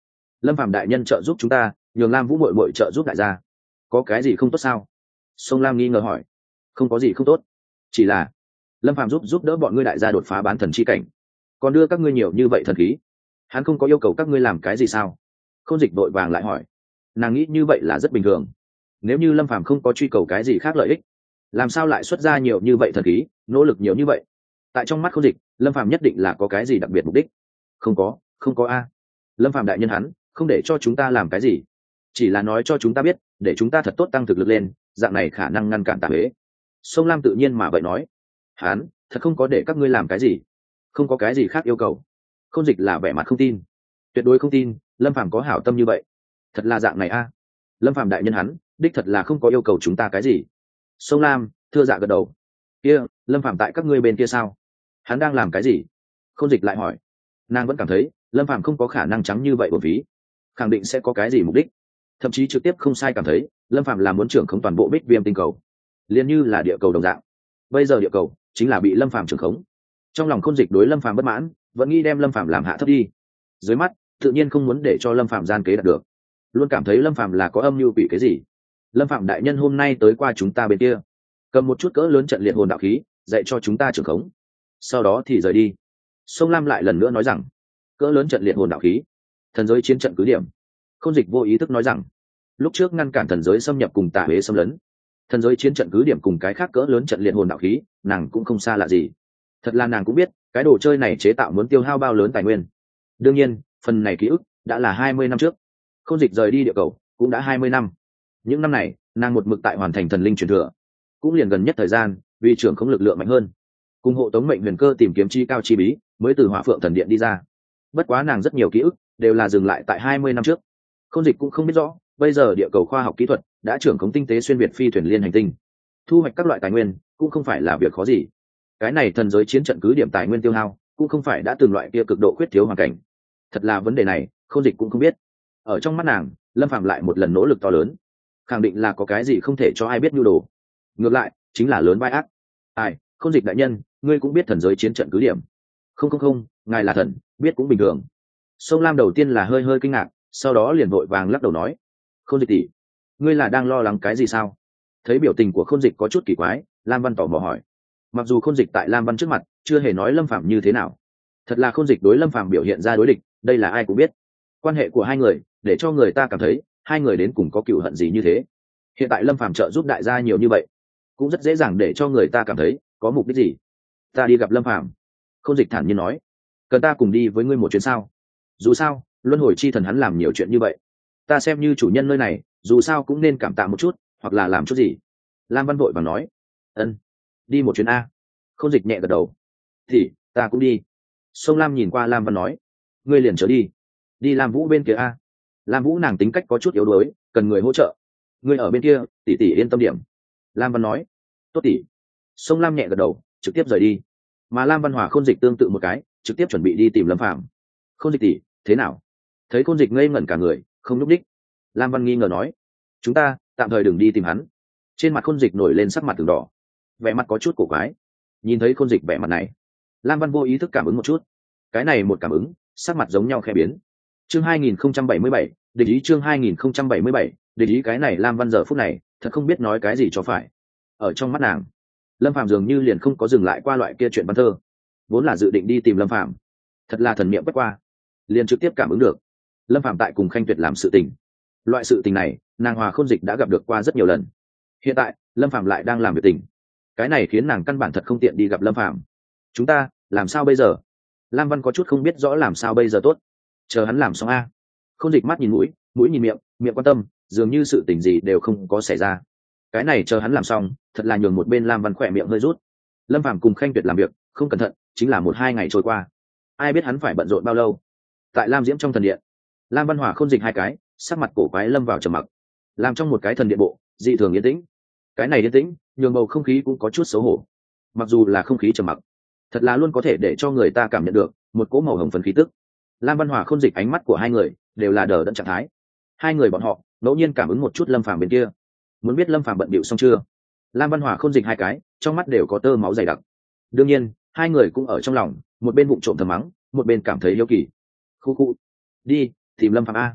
Lâm Phàm đại nhân trợ giúp chúng ta, nhường Lam Vũ muội muội trợ giúp đại gia, có cái gì không tốt sao? Sông Lam nghi ngờ hỏi. Không có gì không tốt, chỉ là Lâm Phàm giúp đỡ bọn ngươi đại gia đột phá bán thần chi cảnh, còn đưa các ngươi nhiều như vậy thần khí, hắn không có yêu cầu các ngươi làm cái gì sao? Khôn Dịch vội vàng lại hỏi. Nàng nghĩ như vậy là rất bình thường, nếu như Lâm Phàm không có truy cầu cái gì khác lợi ích, làm sao lại xuất ra nhiều như vậy thần khí, nỗ lực nhiều như vậy? Tại trong mắt Khôn Dịch, Lâm Phàm nhất định là có cái gì đặc biệt mục đích. Không có a. Lâm Phàm đại nhân hắn không để cho chúng ta làm cái gì, chỉ là nói cho chúng ta biết, để chúng ta thật tốt tăng thực lực lên, dạng này khả năng ngăn cản tà huế. Sông Lam tự nhiên mà vậy nói. Hắn thật không có để các ngươi làm cái gì, không có cái gì khác yêu cầu. Khôn Dịch là vẻ mặt không tin, tuyệt đối không tin Lâm Phàm có hảo tâm như vậy. Thật là dạng này a. Lâm Phàm đại nhân hắn đích thật là không có yêu cầu chúng ta cái gì. Sông Lam thưa dạ gật đầu. Kia Lâm Phàm tại các ngươi bên kia sao, hắn đang làm cái gì? Khôn Dịch lại hỏi. Nàng vẫn cảm thấy Lâm Phàm không có khả năng trắng như vậy bổn phí, khẳng định sẽ có cái gì mục đích, thậm chí trực tiếp không sai cảm thấy Lâm Phàm là muốn trưởng khống toàn bộ Bích Viêm tinh cầu, liền như là địa cầu đồng dạng. Bây giờ địa cầu chính là bị Lâm Phàm trưởng khống. Trong lòng Khôn Dịch đối Lâm Phàm bất mãn, vẫn nghĩ đem Lâm Phàm làm hạ thấp đi, dưới mắt tự nhiên không muốn để cho Lâm Phàm gian kế đạt được, luôn cảm thấy Lâm Phàm là có âm mưu quỷ cái gì. Lâm Phàm đại nhân hôm nay tới qua chúng ta bên kia, cầm một chút cỡ lớn trận liệt hồn đạo khí dạy cho chúng ta trưởng khống, sau đó thì rời đi. Sông Lam lại lần nữa nói rằng, cỡ lớn trận liệt hồn đạo khí, thần giới chiến trận cứ điểm. Khôn Dịch vô ý thức nói rằng, lúc trước ngăn cản thần giới xâm nhập cùng tà huế xâm lấn, thần giới chiến trận cứ điểm cùng cái khác cỡ lớn trận liệt hồn đạo khí, nàng cũng không xa lạ gì. Thật là nàng cũng biết cái đồ chơi này chế tạo muốn tiêu hao bao lớn tài nguyên. Đương nhiên phần này ký ức đã là 20 năm trước, Khôn Dịch rời đi địa cầu cũng đã 20 năm. Những năm này nàng một mực tại hoàn thành thần linh truyền thừa, cũng liền gần nhất thời gian vì trưởng không lực lượng mạnh hơn, cùng hộ tống mệnh huyền cơ tìm kiếm chi cao chi bí, mới từ Hỏa Phượng thần điện đi ra. Bất quá nàng rất nhiều ký ức đều là dừng lại tại 20 năm trước. Khôn Dịch cũng không biết rõ bây giờ địa cầu khoa học kỹ thuật đã trưởng khống tinh tế xuyên việt phi thuyền liên hành tinh, thu hoạch các loại tài nguyên cũng không phải là việc khó gì. Cái này thần giới chiến trận cứ điểm tài nguyên tiêu hao cũng không phải đã từng loại kia cực độ khuyết thiếu hoàn cảnh. Thật là vấn đề này Khôn Dịch cũng không biết. Ở trong mắt nàng, Lâm Phàm lại một lần nỗ lực to lớn, khẳng định là có cái gì không thể cho ai biết nhu đồ, ngược lại chính là lớn vai ác. Ai, Khôn Dịch đại nhân, ngươi cũng biết thần giới chiến trận cứ điểm? Không, ngài là thần, biết cũng bình thường. Sông Lam đầu tiên là hơi hơi kinh ngạc, sau đó liền vội vàng lắc đầu nói, Khôn Dịch tỷ, ngươi là đang lo lắng cái gì sao? Thấy biểu tình của Khôn Dịch có chút kỳ quái, Lam Văn tỏ mò hỏi. Mặc dù Khôn Dịch tại Lam Văn trước mặt chưa hề nói Lâm Phàm như thế nào, thật là Khôn Dịch đối Lâm Phàm biểu hiện ra đối địch, đây là ai cũng biết. Quan hệ của hai người để cho người ta cảm thấy hai người đến cùng có cựu hận gì như thế. Hiện tại Lâm Phàm trợ giúp đại gia nhiều như vậy, cũng rất dễ dàng để cho người ta cảm thấy có mục đích gì. Ta đi gặp Lâm Phàm. Khôn Dịch thản nhiên nói. Cần ta cùng đi với ngươi một chuyến sao? Dù sao luân hồi chi thần hắn làm nhiều chuyện như vậy, ta xem như chủ nhân nơi này dù sao cũng nên cảm tạ một chút, hoặc là làm chút gì. Lam Văn vội và nói. Ân, đi một chuyến a. Khôn Dịch nhẹ gật đầu. Thì ta cũng đi. Sông Lam nhìn qua Lam Văn nói. Ngươi liền trở đi. Đi Lam Vũ bên kia a. Lam Vũ nàng tính cách có chút yếu đuối, cần người hỗ trợ. Ngươi ở bên kia, tỷ tỷ yên tâm điểm. Lam Văn nói. Tốt tỷ. Sông Lam nhẹ gật đầu, trực tiếp rời đi. Mà Lam Văn Hòa Khôn Dịch tương tự một cái, trực tiếp chuẩn bị đi tìm Lâm Phàm. Khôn Dịch tỷ, thế nào? Thấy Khôn Dịch ngây ngẩn cả người, không nhúc đích, Lam Văn nghi ngờ nói. Chúng ta tạm thời đừng đi tìm hắn. Trên mặt Khôn Dịch nổi lên sắc mặt từng đỏ, vẻ mặt có chút cổ quái. Nhìn thấy Khôn Dịch vẻ mặt này, Lam Văn vô ý thức cảm ứng một chút. Cái này một cảm ứng, sắc mặt giống nhau khẽ biến. Chương 2077, địch ý. Chương 2077, địch ý. Cái này Lam Văn giờ phút này thật không biết nói cái gì cho phải. Ở trong mắt nàng, Lâm Phàm dường như liền không có dừng lại qua loại kia chuyện văn thơ, vốn là dự định đi tìm Lâm Phàm, thật là thần niệm quét qua, liền trực tiếp cảm ứng được Lâm Phàm tại cùng Khanh Tuyệt làm sự tình. Loại sự tình này nàng Hòa Khôn Dịch đã gặp được qua rất nhiều lần, hiện tại Lâm Phàm lại đang làm việc tình, cái này khiến nàng căn bản thật không tiện đi gặp Lâm Phàm. Chúng ta làm sao bây giờ? Lam Văn có chút không biết rõ làm sao bây giờ tốt. Chờ hắn làm xong a. Khôn Dịch mắt nhìn mũi, mũi nhìn miệng, miệng quan tâm, dường như sự tình gì đều không có xảy ra. Cái này chờ hắn làm xong, thật là nhường một bên Lam Văn khỏe miệng hơi rút. Lâm Phàm cùng Khanh Tuyệt làm việc không cẩn thận, chính là 1-2 ngày trôi qua, ai biết hắn phải bận rộn bao lâu. Tại Lam Diễm trong thần điện, Lam Văn Hòa Khôn Dịch hai cái sắc mặt cổ quái lâm vào trầm mặc, làm trong một cái thần điện bộ dị thường yên tĩnh. Cái này yên tĩnh nhường bầu không khí cũng có chút xấu hổ. Mặc dù là không khí trầm mặc, thật là luôn có thể để cho người ta cảm nhận được một cỗ màu hồng phấn khí tức. Lam Văn Hòa Khôn Dịch ánh mắt của hai người đều là đờ đẫn trạng thái. Hai người bọn họ ngẫu nhiên cảm ứng một chút Lâm Phàm bên kia, muốn biết Lâm Phàm bận bịu xong chưa. Lam Văn Hòa Khôn Dịch hai cái trong mắt đều có tơ máu dày đặc. Đương nhiên hai người cũng ở trong lòng một bên vụng trộm thầm mắng, một bên cảm thấy hiếu kỳ. Khu khu, đi tìm Lâm Phàm a.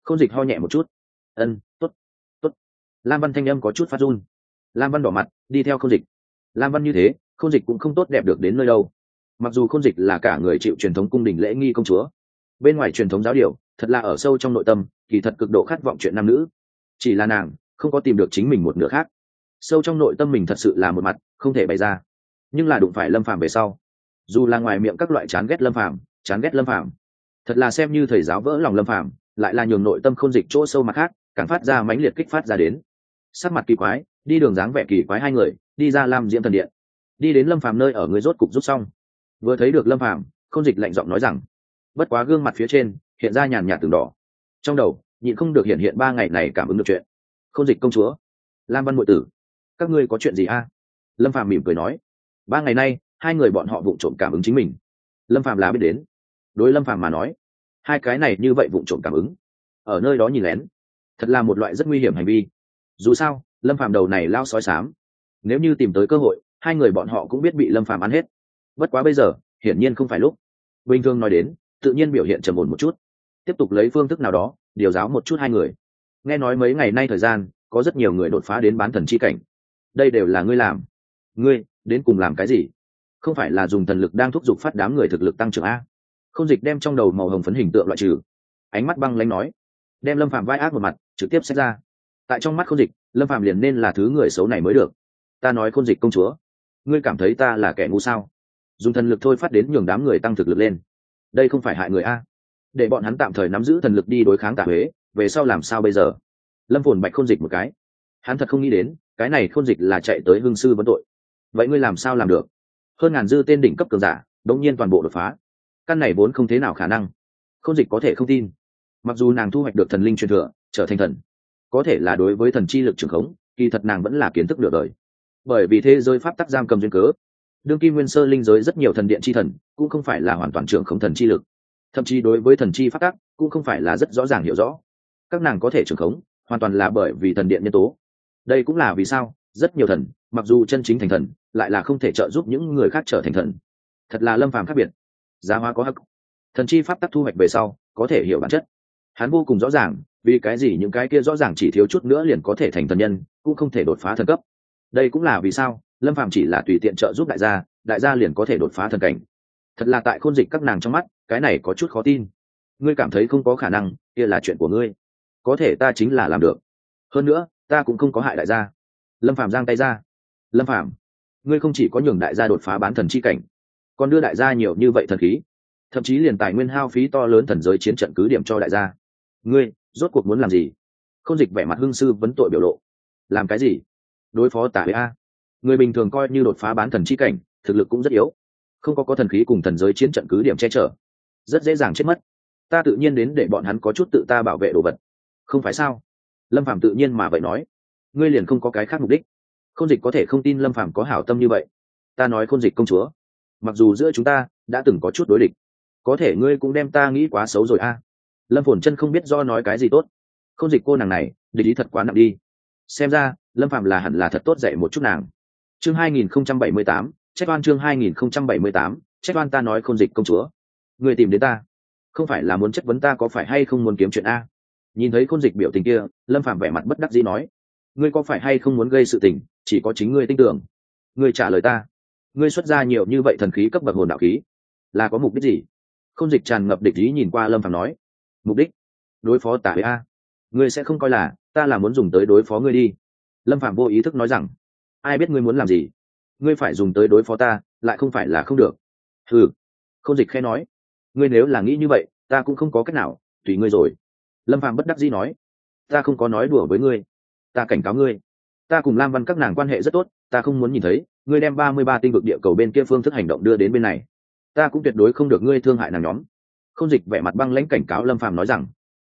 Khôn Dịch ho nhẹ một chút. Ân, tốt, tốt. Lam Văn thanh âm có chút phát run. Lam Văn đỏ mặt, đi theo Khôn Dịch. Lam Văn như thế, Khôn Dịch cũng không tốt đẹp được đến nơi đâu. Mặc dù Khôn Dịch là cả người chịu truyền thống cung đình lễ nghi công chúa, bên ngoài truyền thống giáo điều, thật là ở sâu trong nội tâm, kỳ thật cực độ khát vọng chuyện nam nữ. Chỉ là nàng không có tìm được chính mình một nửa khác. Sâu trong nội tâm mình thật sự là một mặt, không thể bày ra. Nhưng là đụng phải Lâm Phàm về sau, dù là ngoài miệng các loại chán ghét Lâm Phàm, thật là xem như thầy giáo vỡ lòng Lâm Phàm, lại là nhường nội tâm Khôn Dịch chỗ sâu mặt khác, càng phát ra mãnh liệt kích phát ra đến. Sắc mặt kỳ quái, đi đường dáng vẻ kỳ quái hai người, đi ra Lam Diễm Thần Điện, đi đến Lâm Phàm nơi ở người rốt cục rút xong. Vừa thấy được Lâm Phàm, Khôn Dịch lạnh giọng nói rằng, bất quá gương mặt phía trên hiện ra nhàn nhạt từng đỏ, trong đầu nhịn không được hiện 3 ngày này cảm ứng được chuyện. Khôn Dịch công chúa, Lam Văn muội tử, các ngươi có chuyện gì a? Lâm Phàm mỉm cười nói, 3 ngày nay hai người bọn họ vụng trộm cảm ứng chính mình. Lâm Phàm là biết đến, đối Lâm Phàm mà nói, hai cái này như vậy vụng trộm cảm ứng, ở nơi đó nhìn lén, thật là một loại rất nguy hiểm hành vi. Dù sao Lâm Phàm đầu này lao sói xám, nếu như tìm tới cơ hội, hai người bọn họ cũng biết bị Lâm Phàm ăn hết. Bất quá bây giờ hiển nhiên không phải lúc. Bình thường nói đến, tự nhiên biểu hiện trầm ổn một chút, tiếp tục lấy phương thức nào đó điều giáo một chút hai người. Nghe nói mấy ngày nay thời gian có rất nhiều người đột phá đến bán thần chi cảnh, đây đều là ngươi làm. Ngươi đến cùng làm cái gì? Không phải là dùng thần lực đang thúc giục phát đám người thực lực tăng trưởng a? Khôn Dịch đem trong đầu màu hồng phấn hình tượng loại trừ, ánh mắt băng lãnh nói, đem Lâm Phàm vai ác một mặt trực tiếp xét ra. Tại trong mắt Khôn Dịch, Lâm Phàm liền nên là thứ người xấu này mới được. Ta nói Khôn Dịch công chúa, ngươi cảm thấy ta là kẻ ngu sao? Dùng thần lực thôi phát đến nhường đám người tăng thực lực lên, đây không phải hại người a? Để bọn hắn tạm thời nắm giữ thần lực đi đối kháng Tả Huế, về sau làm sao bây giờ? Lâm Phồn bạch Khôn Dịch một cái, hắn thật không nghĩ đến cái này Khôn Dịch là chạy tới hương sư vấn tội. Vậy ngươi làm sao làm được? Hơn ngàn dư tên đỉnh cấp cường giả đột nhiên toàn bộ đột phá, căn này vốn không thế nào khả năng. Khôn Dịch có thể không tin, mặc dù nàng thu hoạch được thần linh truyền thừa, trở thành thần, có thể là đối với thần chi lực trường khống, kỳ thật nàng vẫn là kiến thức nửa đời. Bởi vì thế giới pháp tắc giam cầm duyên cớ, đương kim nguyên sơ linh giới rất nhiều thần điện chi thần cũng không phải là hoàn toàn trưởng khống thần chi lực, thậm chí đối với thần chi pháp tắc cũng không phải là rất rõ ràng hiểu rõ. Các nàng có thể trưởng khống hoàn toàn là bởi vì thần điện nhân tố. Đây cũng là vì sao rất nhiều thần mặc dù chân chính thành thần, lại là không thể trợ giúp những người khác trở thành thần. Thật là Lâm Phàm khác biệt. Giá hóa có hắc, thần chi pháp tắc thu hoạch về sau có thể hiểu bản chất. Hắn vô cùng rõ ràng vì cái gì những cái kia rõ ràng chỉ thiếu chút nữa liền có thể thành thần nhân cũng không thể đột phá thần cấp. Đây cũng là vì sao Lâm Phàm chỉ là tùy tiện trợ giúp đại gia liền có thể đột phá thần cảnh. Thật là tại Khôn Dịch các nàng trong mắt, cái này có chút khó tin. Ngươi cảm thấy không có khả năng, kia là chuyện của ngươi. Có thể ta chính là làm được. Hơn nữa ta cũng không có hại đại gia. Lâm Phàm giang tay ra. Lâm Phàm, ngươi không chỉ có nhường đại gia đột phá bán thần chi cảnh, còn đưa đại gia nhiều như vậy thần khí, thậm chí liền tài nguyên hao phí to lớn thần giới chiến trận cứ điểm cho đại gia. Ngươi rốt cuộc muốn làm gì? Khôn Dịch vẻ mặt hưng sư vấn tội biểu lộ. Làm cái gì? Đối phó Tả Huế a? Người bình thường coi như đột phá bán thần chi cảnh, thực lực cũng rất yếu, không có thần khí cùng thần giới chiến trận cứ điểm che chở, rất dễ dàng chết mất. Ta tự nhiên đến để bọn hắn có chút tự ta bảo vệ đồ vật, không phải sao? Lâm Phàm tự nhiên mà vậy nói. Ngươi liền không có cái khác mục đích? Khôn Dịch có thể không tin Lâm Phàm có hảo tâm như vậy. Ta nói Khôn Dịch công chúa, mặc dù giữa chúng ta đã từng có chút đối địch, có thể ngươi cũng đem ta nghĩ quá xấu rồi a. Lâm Phồn chân không biết do nói cái gì tốt. Khôn Dịch cô nàng này địch ý thật quá nặng đi. Xem ra Lâm Phàm là hẳn là thật tốt dạy một chút nàng. Chương 2078, trách oan. Chương 2078, trách oan. Ta nói Khôn Dịch công chúa, ngươi tìm đến ta không phải là muốn chất vấn ta có phải hay không muốn kiếm chuyện a? Nhìn thấy Khôn Dịch biểu tình kia, Lâm Phàm vẻ mặt bất đắc dĩ nói, ngươi có phải hay không muốn gây sự tình, chỉ có chính ngươi tin tưởng. Ngươi trả lời ta, ngươi xuất ra nhiều như vậy thần khí cấp bậc hồn đạo khí, là có mục đích gì? Khôn Dịch tràn ngập địch ý nhìn qua Lâm Phàm nói, mục đích đối phó Tả Huế a? Ngươi sẽ không coi là ta là muốn dùng tới đối phó ngươi đi. Lâm Phàm vô ý thức nói rằng, ai biết ngươi muốn làm gì? Ngươi phải dùng tới đối phó ta, lại không phải là không được. Ừ. Khôn Dịch khẽ nói, ngươi nếu là nghĩ như vậy, ta cũng không có cách nào, tùy ngươi rồi. Lâm Phàm bất đắc dĩ nói, ta không có nói đùa với ngươi, ta cảnh cáo ngươi, ta cùng Lam Văn các nàng quan hệ rất tốt, ta không muốn nhìn thấy ngươi đem 33 tinh vực địa cầu bên kia phương thức hành động đưa đến bên này, ta cũng tuyệt đối không được ngươi thương hại nàng nhóm. Khôn Dịch vẻ mặt băng lãnh cảnh cáo Lâm Phàm nói rằng,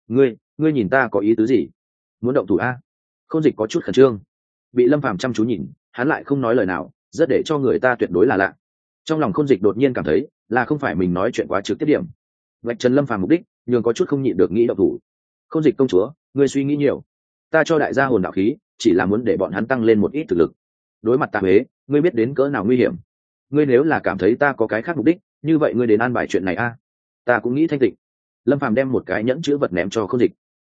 ngươi nhìn ta có ý tứ gì? Muốn động thủ a? Khôn Dịch có chút khẩn trương, bị Lâm Phàm chăm chú nhìn, hắn lại không nói lời nào, rất để cho người ta tuyệt đối là lạ. Trong lòng Khôn Dịch đột nhiên cảm thấy là không phải mình nói chuyện quá trực tiếp điểm, vạch trần Lâm Phàm mục đích, nhưng có chút không nhịn được nghĩ động thủ. Khôn Dịch công chúa, ngươi suy nghĩ nhiều, ta cho đại gia hồn đạo khí chỉ là muốn để bọn hắn tăng lên một ít thực lực. Đối mặt Tả Huế, ngươi biết đến cỡ nào nguy hiểm. Ngươi nếu là cảm thấy ta có cái khác mục đích, như vậy ngươi đến an bài chuyện này a. Ta cũng nghĩ thanh tịnh. Lâm Phàm đem một cái nhẫn chữ vật ném cho Khôn Dịch.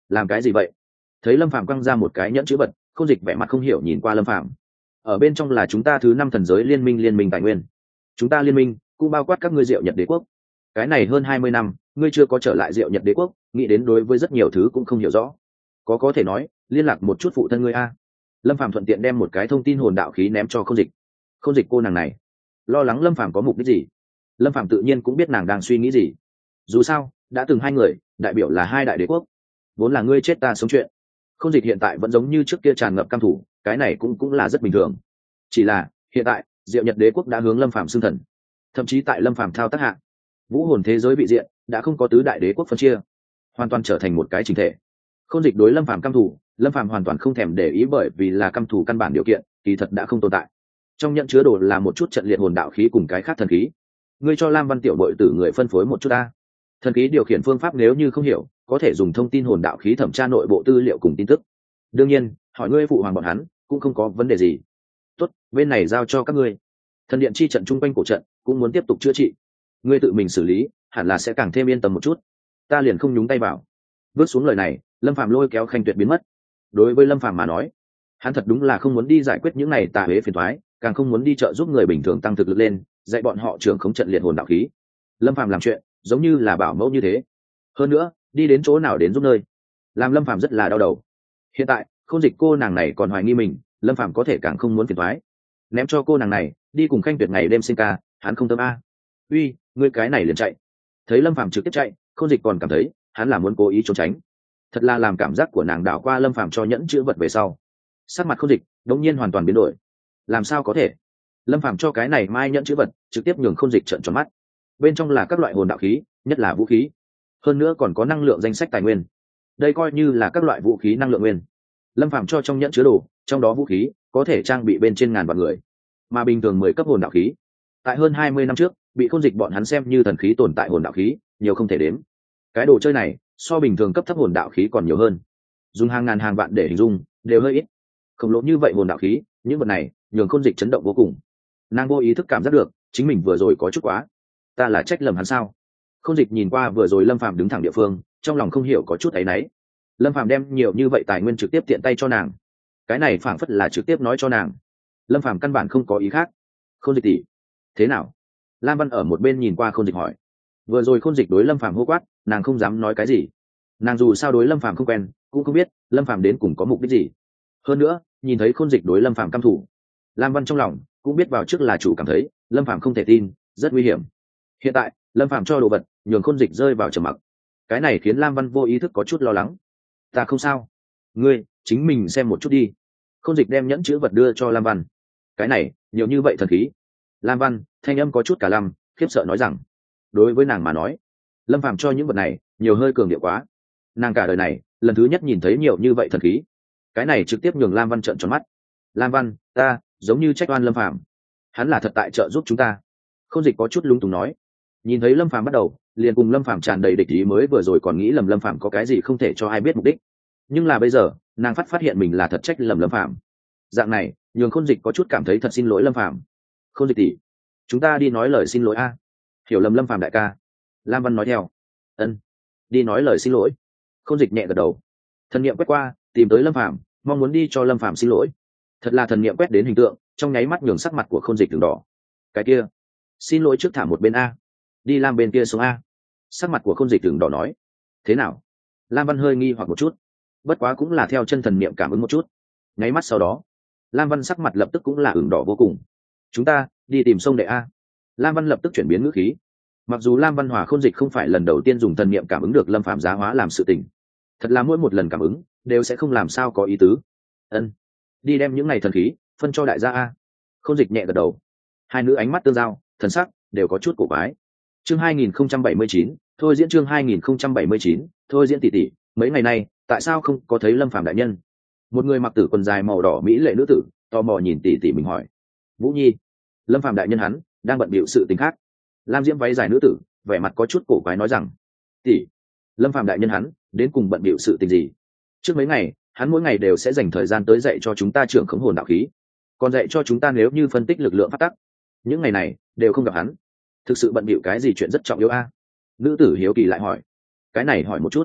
làm cái gì vậy? Thấy lâm phàm quăng ra một cái nhẫn chữ vật, Khôn Dịch vẻ mặt không hiểu nhìn qua lâm phàm. Ở bên trong là chúng ta thứ 5 thần giới liên minh tài nguyên. Chúng ta liên minh cũng bao quát các ngươi Diệu Nhật Đế quốc. Cái này hơn 20 năm ngươi chưa có trở lại Diệu Nhật Đế quốc, nghĩ đến đối với rất nhiều thứ cũng không hiểu rõ. Có thể nói liên lạc một chút phụ thân ngươi a. Lâm phàm thuận tiện đem một cái thông tin hồn đạo khí ném cho Khôn Dịch. Khôn Dịch cô nàng này lo lắng lâm phàm có mục đích gì. Lâm phàm tự nhiên cũng biết nàng đang suy nghĩ gì. Dù sao đã từng hai người đại biểu là hai đại đế quốc, vốn là ngươi chết ta sống chuyện. Khôn Dịch hiện tại vẫn giống như trước kia tràn ngập căm thủ, cái này cũng là rất bình thường. Chỉ là hiện tại Diệu Nhật Đế quốc đã hướng lâm phàm xưng thần, thậm chí tại lâm phàm thao tác hạ, vũ hồn thế giới vị diện đã không có tứ đại đế quốc phân chia, hoàn toàn trở thành một cái chỉnh thể. Khôn Dịch đối lâm phàm căm thủ, lâm phàm hoàn toàn không thèm để ý, bởi vì là căm thủ căn bản điều kiện kỳ thật đã không tồn tại. Trong nhận chứa đồ là một chút trận liệt hồn đạo khí cùng cái khác thần khí. Ngươi cho Lam Văn tiểu bội tử người phân phối một chút ta. Thần khí điều khiển phương pháp nếu như không hiểu, có thể dùng thông tin hồn đạo khí thẩm tra nội bộ tư liệu cùng tin tức. Đương nhiên hỏi ngươi phụ hoàng bọn hắn cũng không có vấn đề gì. Tốt, bên này giao cho các ngươi. Thần điện chi trận chung quanh cổ trận cũng muốn tiếp tục chữa trị, ngươi tự mình xử lý hẳn là sẽ càng thêm yên tâm một chút, ta liền không nhúng tay vào. Bước xuống lời này, lâm phàm lôi kéo Khanh Tuyệt biến mất. Đối với lâm phàm mà nói, hắn thật đúng là không muốn đi giải quyết những này tà huế phiền toái, càng không muốn đi trợ giúp người bình thường tăng thực lực lên, dạy bọn họ trưởng khống trận liệt hồn đạo khí. Lâm phàm làm chuyện giống như là bảo mẫu như thế, hơn nữa đi đến chỗ nào đến giúp nơi, làm lâm phàm rất là đau đầu. Hiện tại Khôn Dịch cô nàng này còn hoài nghi mình, lâm phàm có thể càng không muốn phiền toái. Ném cho cô nàng này đi cùng Khanh Tuyệt ngày đêm sinh ca, hắn không tâm a. Uy, ngươi cái này liền chạy. Thấy lâm phàm trực tiếp chạy, Khôn Dịch còn cảm thấy hắn là muốn cố ý trốn tránh. Thật là làm cảm giác của nàng đảo qua lâm phàm cho nhẫn chữ vật về sau, sắc mặt Khôn Dịch đột nhiên hoàn toàn biến đổi. Làm sao có thể? Lâm phàm cho cái này mai nhẫn chữ vật trực tiếp nhường Khôn Dịch trợn tròn mắt. Bên trong là các loại hồn đạo khí, nhất là vũ khí, hơn nữa còn có năng lượng danh sách tài nguyên. Đây coi như là các loại vũ khí năng lượng nguyên. Lâm phàm cho trong nhẫn chứa đồ, trong đó vũ khí có thể trang bị bên trên ngàn vạn người, mà bình thường 10 cấp hồn đạo khí tại hơn 20 năm trước bị Khôn Dịch bọn hắn xem như thần khí tồn tại hồn đạo khí nhiều không thể đếm. Cái đồ chơi này so bình thường cấp thấp hồn đạo khí còn nhiều hơn, dùng hàng ngàn hàng vạn để hình dung đều hơi ít. Khổng lồ như vậy hồn đạo khí, những vật này nhường Khôn Dịch chấn động vô cùng. Nàng vô ý thức cảm giác được chính mình vừa rồi có chút quá, ta là trách lầm hắn sao? Khôn Dịch nhìn qua vừa rồi lâm phàm đứng thẳng địa phương, trong lòng không hiểu có chút áy náy. Lâm phàm đem nhiều như vậy tài nguyên trực tiếp tiện tay cho nàng, cái này phảng phất là trực tiếp nói cho nàng lâm phàm căn bản không có ý khác. Khôn Dịch tỷ, thế nào? Lam Văn ở một bên nhìn qua Khôn Dịch hỏi. Vừa rồi Khôn Dịch đối lâm phàm hô quát, nàng không dám nói cái gì. Nàng dù sao đối lâm phàm không quen, cũng không biết lâm phàm đến cùng có mục đích gì. Hơn nữa nhìn thấy Khôn Dịch đối lâm phàm căm thủ, Lam Văn trong lòng cũng biết vào trước là chủ cảm thấy lâm phàm không thể tin, rất nguy hiểm. Hiện tại lâm phàm cho đồ vật nhường Khôn Dịch rơi vào trầm mặc, cái này khiến Lam Văn vô ý thức có chút lo lắng. Ta không sao, ngươi chính mình xem một chút đi. Khôn Dịch đem nhẫn chữ vật đưa cho Lam Văn. Cái này nhiều như vậy thần khí. Lam Văn thanh âm có chút cả lăm, khiếp sợ nói rằng đối với nàng mà nói, lâm phàm cho những vật này nhiều hơi cường điệu quá. Nàng cả đời này lần thứ nhất nhìn thấy nhiều như vậy thần khí, cái này trực tiếp nhường Lam Văn trợn tròn mắt. Lam Văn, ta giống như trách oan lâm phàm, hắn là thật tại trợ giúp chúng ta. Khôn Dịch có chút lung túng nói. Nhìn thấy lâm phàm bắt đầu liền cùng lâm phàm tràn đầy địch ý, mới vừa rồi còn nghĩ lầm lâm phàm có cái gì không thể cho ai biết mục đích, nhưng là bây giờ nàng phát hiện mình là thật trách lầm lâm phàm. Dạng này nhường Khôn Dịch có chút cảm thấy thật xin lỗi lâm phàm. Khôn Dịch tỷ, chúng ta đi nói lời xin lỗi a. Hiểu lầm lâm phàm đại ca. Lam Văn nói theo. Ân, đi nói lời xin lỗi. Khôn Dịch nhẹ gật đầu. Thần niệm quét qua tìm tới lâm phàm, mong muốn đi cho lâm phàm xin lỗi. Thật là thần niệm quét đến hình tượng, trong nháy mắt nhường sắc mặt của Khôn Dịch từng đỏ. Cái kia, xin lỗi trước thả một bên a, đi Lam bên kia xuống a. Sắc mặt của Khôn Dịch từng đỏ nói. Thế nào? Lam Văn hơi nghi hoặc một chút, bất quá cũng là theo chân thần niệm cảm ứng một chút. Nháy mắt sau đó Lam Văn sắc mặt lập tức cũng là ửng đỏ vô cùng. Chúng ta đi tìm sông đệ a. Lam Văn lập tức chuyển biến ngữ khí. Mặc dù Lam Văn Hòa Khôn Dịch không phải lần đầu tiên dùng thần niệm cảm ứng được lâm phàm giá hóa làm sự tình, thật là mỗi một lần cảm ứng đều sẽ không làm sao có ý tứ. Ân, đi đem những này thần khí phân cho đại gia a. Khôn Dịch nhẹ gật đầu. Hai nữ ánh mắt tương giao, thần sắc đều có chút cổ quái. Chương 2079, thôi diễn chương 2079, thôi diễn tỷ tỷ, mấy ngày nay tại sao không có thấy lâm phàm đại nhân? Một người mặc tử quần dài màu đỏ mỹ lệ nữ tử tò mò nhìn tỷ tỷ mình hỏi. Vũ Nhi, lâm phàm đại nhân hắn đang bận bịu sự tình khác. Lam diễm váy dài nữ tử vẻ mặt có chút cổ quái nói rằng. Tỷ, lâm phàm đại nhân hắn đến cùng bận bịu sự tình gì? Trước mấy ngày hắn mỗi ngày đều sẽ dành thời gian tới dạy cho chúng ta trưởng khống hồn đạo khí, còn dạy cho chúng ta nếu như phân tích lực lượng phát tắc. Những ngày này đều không gặp hắn, thực sự bận bịu cái gì chuyện rất trọng yếu a? Nữ tử hiếu kỳ lại hỏi. Cái này hỏi một chút.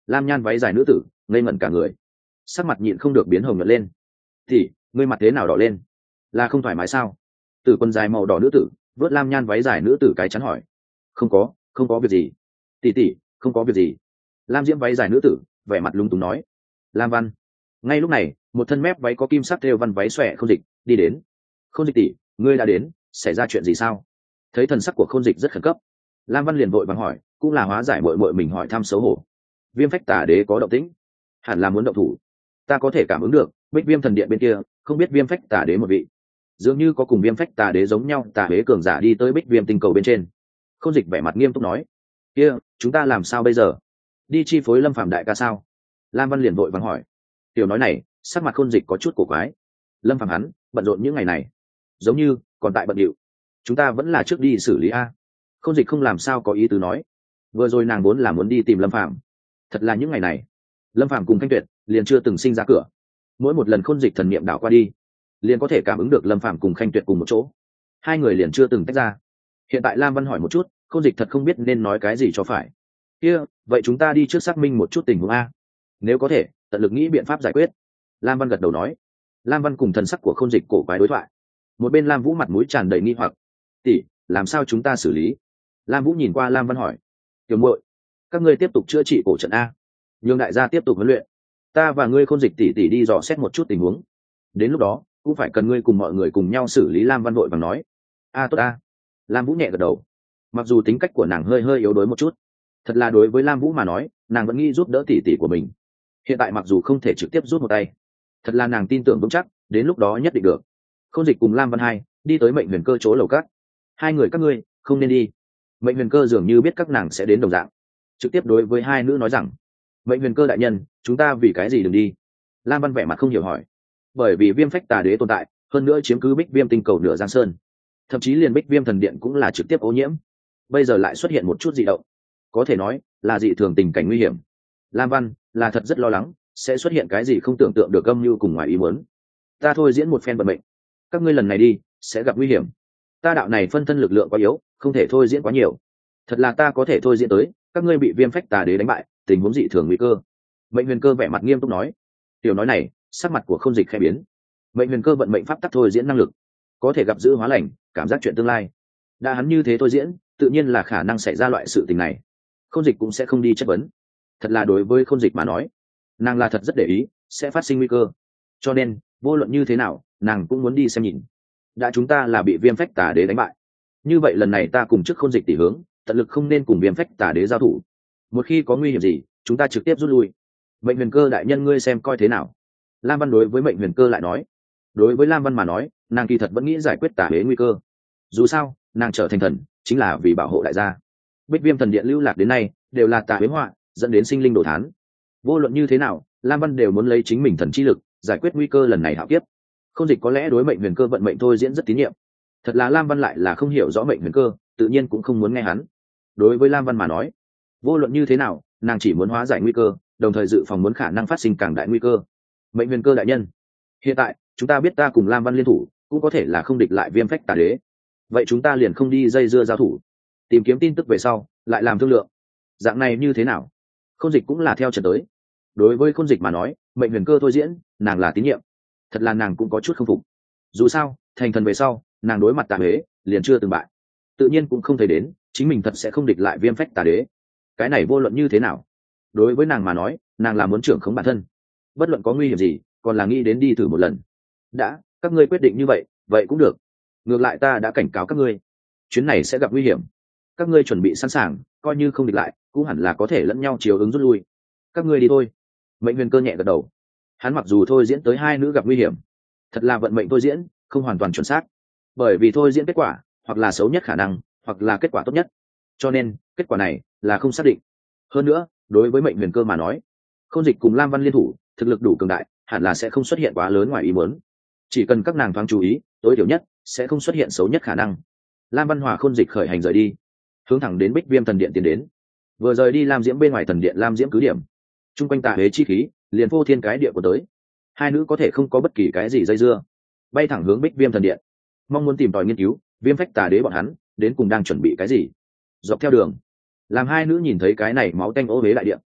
lam nhan váy dài nữ tử ngây ngẩn cả người, sắc mặt nhịn không được biến hồng nhuận lên. Thì ngươi mặt thế nào đỏ lên, là không thoải mái sao? Tử quần dài màu đỏ nữ tử vớt lam nhan váy dài nữ tử cái chắn hỏi. Không có việc gì tỷ, không có việc gì. Lam diễm váy dài nữ tử vẻ mặt lúng túng nói. Lam văn. Ngay lúc này một thân mép váy có kim sắc thêu văn váy xòe Khôn Dịch đi đến. Khôn Dịch tỷ, ngươi đã đến, xảy ra chuyện gì sao? Thấy thần sắc của Khôn Dịch rất khẩn cấp, Lam văn liền vội vàng hỏi, cũng là hóa giải mội mội mình hỏi thăm xấu hổ. Viêm phách tà đế có động tĩnh, hẳn là muốn động thủ. Ta có thể cảm ứng được Bích Viêm thần điện bên kia không biết Viêm phách tà đế một vị, dường như có cùng Viêm phách tà đế giống nhau tà đế cường giả đi tới Bích Viêm tinh cầu bên trên. Khôn Dịch vẻ mặt nghiêm túc nói. Kia chúng ta làm sao bây giờ? Đi chi phối Lâm Phàm đại ca sao? Lam văn liền vội vàng hỏi. Tiểu nói này sắc mặt Khôn Dịch có chút cổ quái. Lâm Phàm hắn bận rộn những ngày này, giống như còn tại bận điệu. Chúng ta vẫn là trước đi xử lý a. Khôn Dịch không làm sao có ý tứ nói. Vừa rồi nàng vốn là muốn đi tìm Lâm Phàm, thật là những ngày này Lâm Phàm cùng Khanh Tuyệt liền chưa từng sinh ra cửa. Mỗi một lần Khôn Dịch thần niệm đảo qua đi, liền có thể cảm ứng được Lâm Phàm cùng Khanh Tuyệt cùng một chỗ, hai người liền chưa từng tách ra. Hiện tại Lam văn hỏi một chút, Khôn Dịch thật không biết nên nói cái gì cho phải. Kia vậy chúng ta đi trước xác minh một chút tình huống a, nếu có thể tận lực nghĩ biện pháp giải quyết. Lam văn gật đầu nói. Lam văn cùng thần sắc của Khôn Dịch cổ quái đối thoại. Một bên Lam vũ mặt mũi tràn đầy nghi hoặc. Tỷ, làm sao chúng ta xử lý? Lam vũ nhìn qua Lam văn hỏi. Tiểu muội, các ngươi tiếp tục chữa trị cổ trận a, nhường đại gia tiếp tục huấn luyện, ta và ngươi Khôn Dịch tỷ tỷ đi dò xét một chút tình huống, đến lúc đó cũng phải cần ngươi cùng mọi người cùng nhau xử lý. Lam văn vội vàng nói. Tốt a. Lam vũ nhẹ gật đầu. Mặc dù tính cách của nàng hơi yếu đuối một chút, thật là đối với Lam vũ mà nói nàng vẫn nghĩ giúp đỡ tỷ tỷ của mình. Hiện tại mặc dù không thể trực tiếp rút một tay, thật là nàng tin tưởng vững chắc đến lúc đó nhất định được. Khôn Dịch cùng Lam văn hai đi tới Mệnh Huyền Cơ chỗ lầu cát. Hai người các ngươi không nên đi. Mệnh Huyền Cơ dường như biết các nàng sẽ đến đồng dạng, trực tiếp đối với hai nữ nói rằng. Mệnh Huyền Cơ đại nhân, chúng ta vì cái gì đừng đi? Lam văn vẻ mặt không hiểu hỏi. Bởi vì Viêm phách tà đế tồn tại, hơn nữa chiếm cứ Bích Viêm tinh cầu nửa giang sơn, thậm chí liền Bích Viêm thần điện cũng là trực tiếp ô nhiễm, bây giờ lại xuất hiện một chút dị động, có thể nói là dị thường tình cảnh nguy hiểm. Lam văn là thật rất lo lắng sẽ xuất hiện cái gì không tưởng tượng được, âm mưu cùng ngoài ý muốn. Ta thôi diễn một phen vận mệnh, các ngươi lần này đi sẽ gặp nguy hiểm. Ta đạo này phân thân lực lượng quá yếu, không thể thôi diễn quá nhiều. Thật là ta có thể thôi diễn tới các ngươi bị Viêm phách tà đế đánh bại, tình huống dị thường nguy cơ. Mệnh Huyền Cơ vẻ mặt nghiêm túc nói. Tiểu nói này sắc mặt của Khôn Dịch khẽ biến. Mệnh Huyền Cơ vận mệnh pháp tắc thôi diễn năng lực, có thể gặp giữ hóa lành, cảm giác chuyện tương lai. Đã hắn như thế thôi diễn, tự nhiên là khả năng xảy ra loại sự tình này. Khôn Dịch cũng sẽ không đi chất vấn. Thật là đối với Khôn Dịch mà nói, nàng là thật rất để ý sẽ phát sinh nguy cơ, cho nên vô luận như thế nào nàng cũng muốn đi xem nhìn. Đã chúng ta là bị Viêm phách tà đế đánh bại, như vậy lần này ta cùng trước Khôn Dịch tỷ hướng tận lực không nên cùng Viêm phách tà đế giao thủ. Một khi có nguy hiểm gì chúng ta trực tiếp rút lui. Mệnh Huyền Cơ đại nhân ngươi xem coi thế nào? Lam văn đối với Mệnh Huyền Cơ lại nói. Đối với Lam văn mà nói, nàng kỳ thật vẫn nghĩ giải quyết tà đế nguy cơ. Dù sao nàng trở thành thần chính là vì bảo hộ đại gia. Bích Viêm thần điện lưu lạc đến nay đều là tà đế họa, dẫn đến sinh linh đồ thán. Vô luận như thế nào Lam văn đều muốn lấy chính mình thần chi lực giải quyết nguy cơ lần này hạo kiếp. Khôn Dịch có lẽ đối Mệnh Huyền Cơ vận mệnh thôi diễn rất tín nhiệm, thật là Lam văn lại là không hiểu rõ Mệnh Huyền Cơ, tự nhiên cũng không muốn nghe hắn. Đối với Lam văn mà nói, vô luận như thế nào nàng chỉ muốn hóa giải nguy cơ, đồng thời dự phòng muốn khả năng phát sinh càng đại nguy cơ. Mệnh Huyền Cơ đại nhân, hiện tại chúng ta biết ta cùng Lam văn liên thủ cũng có thể là không địch lại Viêm phách tà đế, vậy chúng ta liền không đi dây dưa giao thủ, tìm kiếm tin tức về sau lại làm thương lượng, dạng này như thế nào? Khôn Dịch cũng là theo trận tới. Đối với Khôn Dịch mà nói, Mệnh Huyền Cơ thôi diễn nàng là tín nhiệm, thật là nàng cũng có chút không phục. Dù sao thành thần về sau nàng đối mặt tà đế liền chưa từng bại, tự nhiên cũng không thấy đến chính mình thật sẽ không địch lại Viêm phách tà đế. Cái này vô luận như thế nào đối với nàng mà nói, nàng là muốn trưởng khống bản thân, bất luận có nguy hiểm gì còn là nghĩ đến đi thử một lần. Đã các ngươi quyết định như vậy vậy cũng được, ngược lại ta đã cảnh cáo các ngươi chuyến này sẽ gặp nguy hiểm, các ngươi chuẩn bị sẵn sàng, coi như không địch lại cũng hẳn là có thể lẫn nhau chiều ứng rút lui. Các ngươi đi thôi. Mệnh Huyền Cơ nhẹ gật đầu. Hắn mặc dù thôi diễn tới hai nữ gặp nguy hiểm, thật là vận mệnh thôi diễn không hoàn toàn chuẩn xác, bởi vì thôi diễn kết quả hoặc là xấu nhất khả năng hoặc là kết quả tốt nhất, cho nên kết quả này là không xác định. Hơn nữa đối với Mệnh Huyền Cơ mà nói, Khôn Dịch cùng Lam văn liên thủ thực lực đủ cường đại, hẳn là sẽ không xuất hiện quá lớn ngoài ý muốn. Chỉ cần các nàng thoáng chú ý, tối thiểu nhất sẽ không xuất hiện xấu nhất khả năng. Lam văn hòa Khôn Dịch khởi hành rời đi, hướng thẳng đến Bích Viêm thần điện tiến đến. Vừa rời đi Lam diễm bên ngoài thần điện Lam diễm cứ điểm, chung quanh tà hế chi khí liền vô thiên cái địa của tới. Hai nữ có thể không có bất kỳ cái gì dây dưa, bay thẳng hướng Bích Viêm thần điện, mong muốn tìm tòi nghiên cứu Viêm phách tà đế bọn hắn đến cùng đang chuẩn bị cái gì. Dọc theo đường, làm hai nữ nhìn thấy cái này máu tanh ô huế đại điện,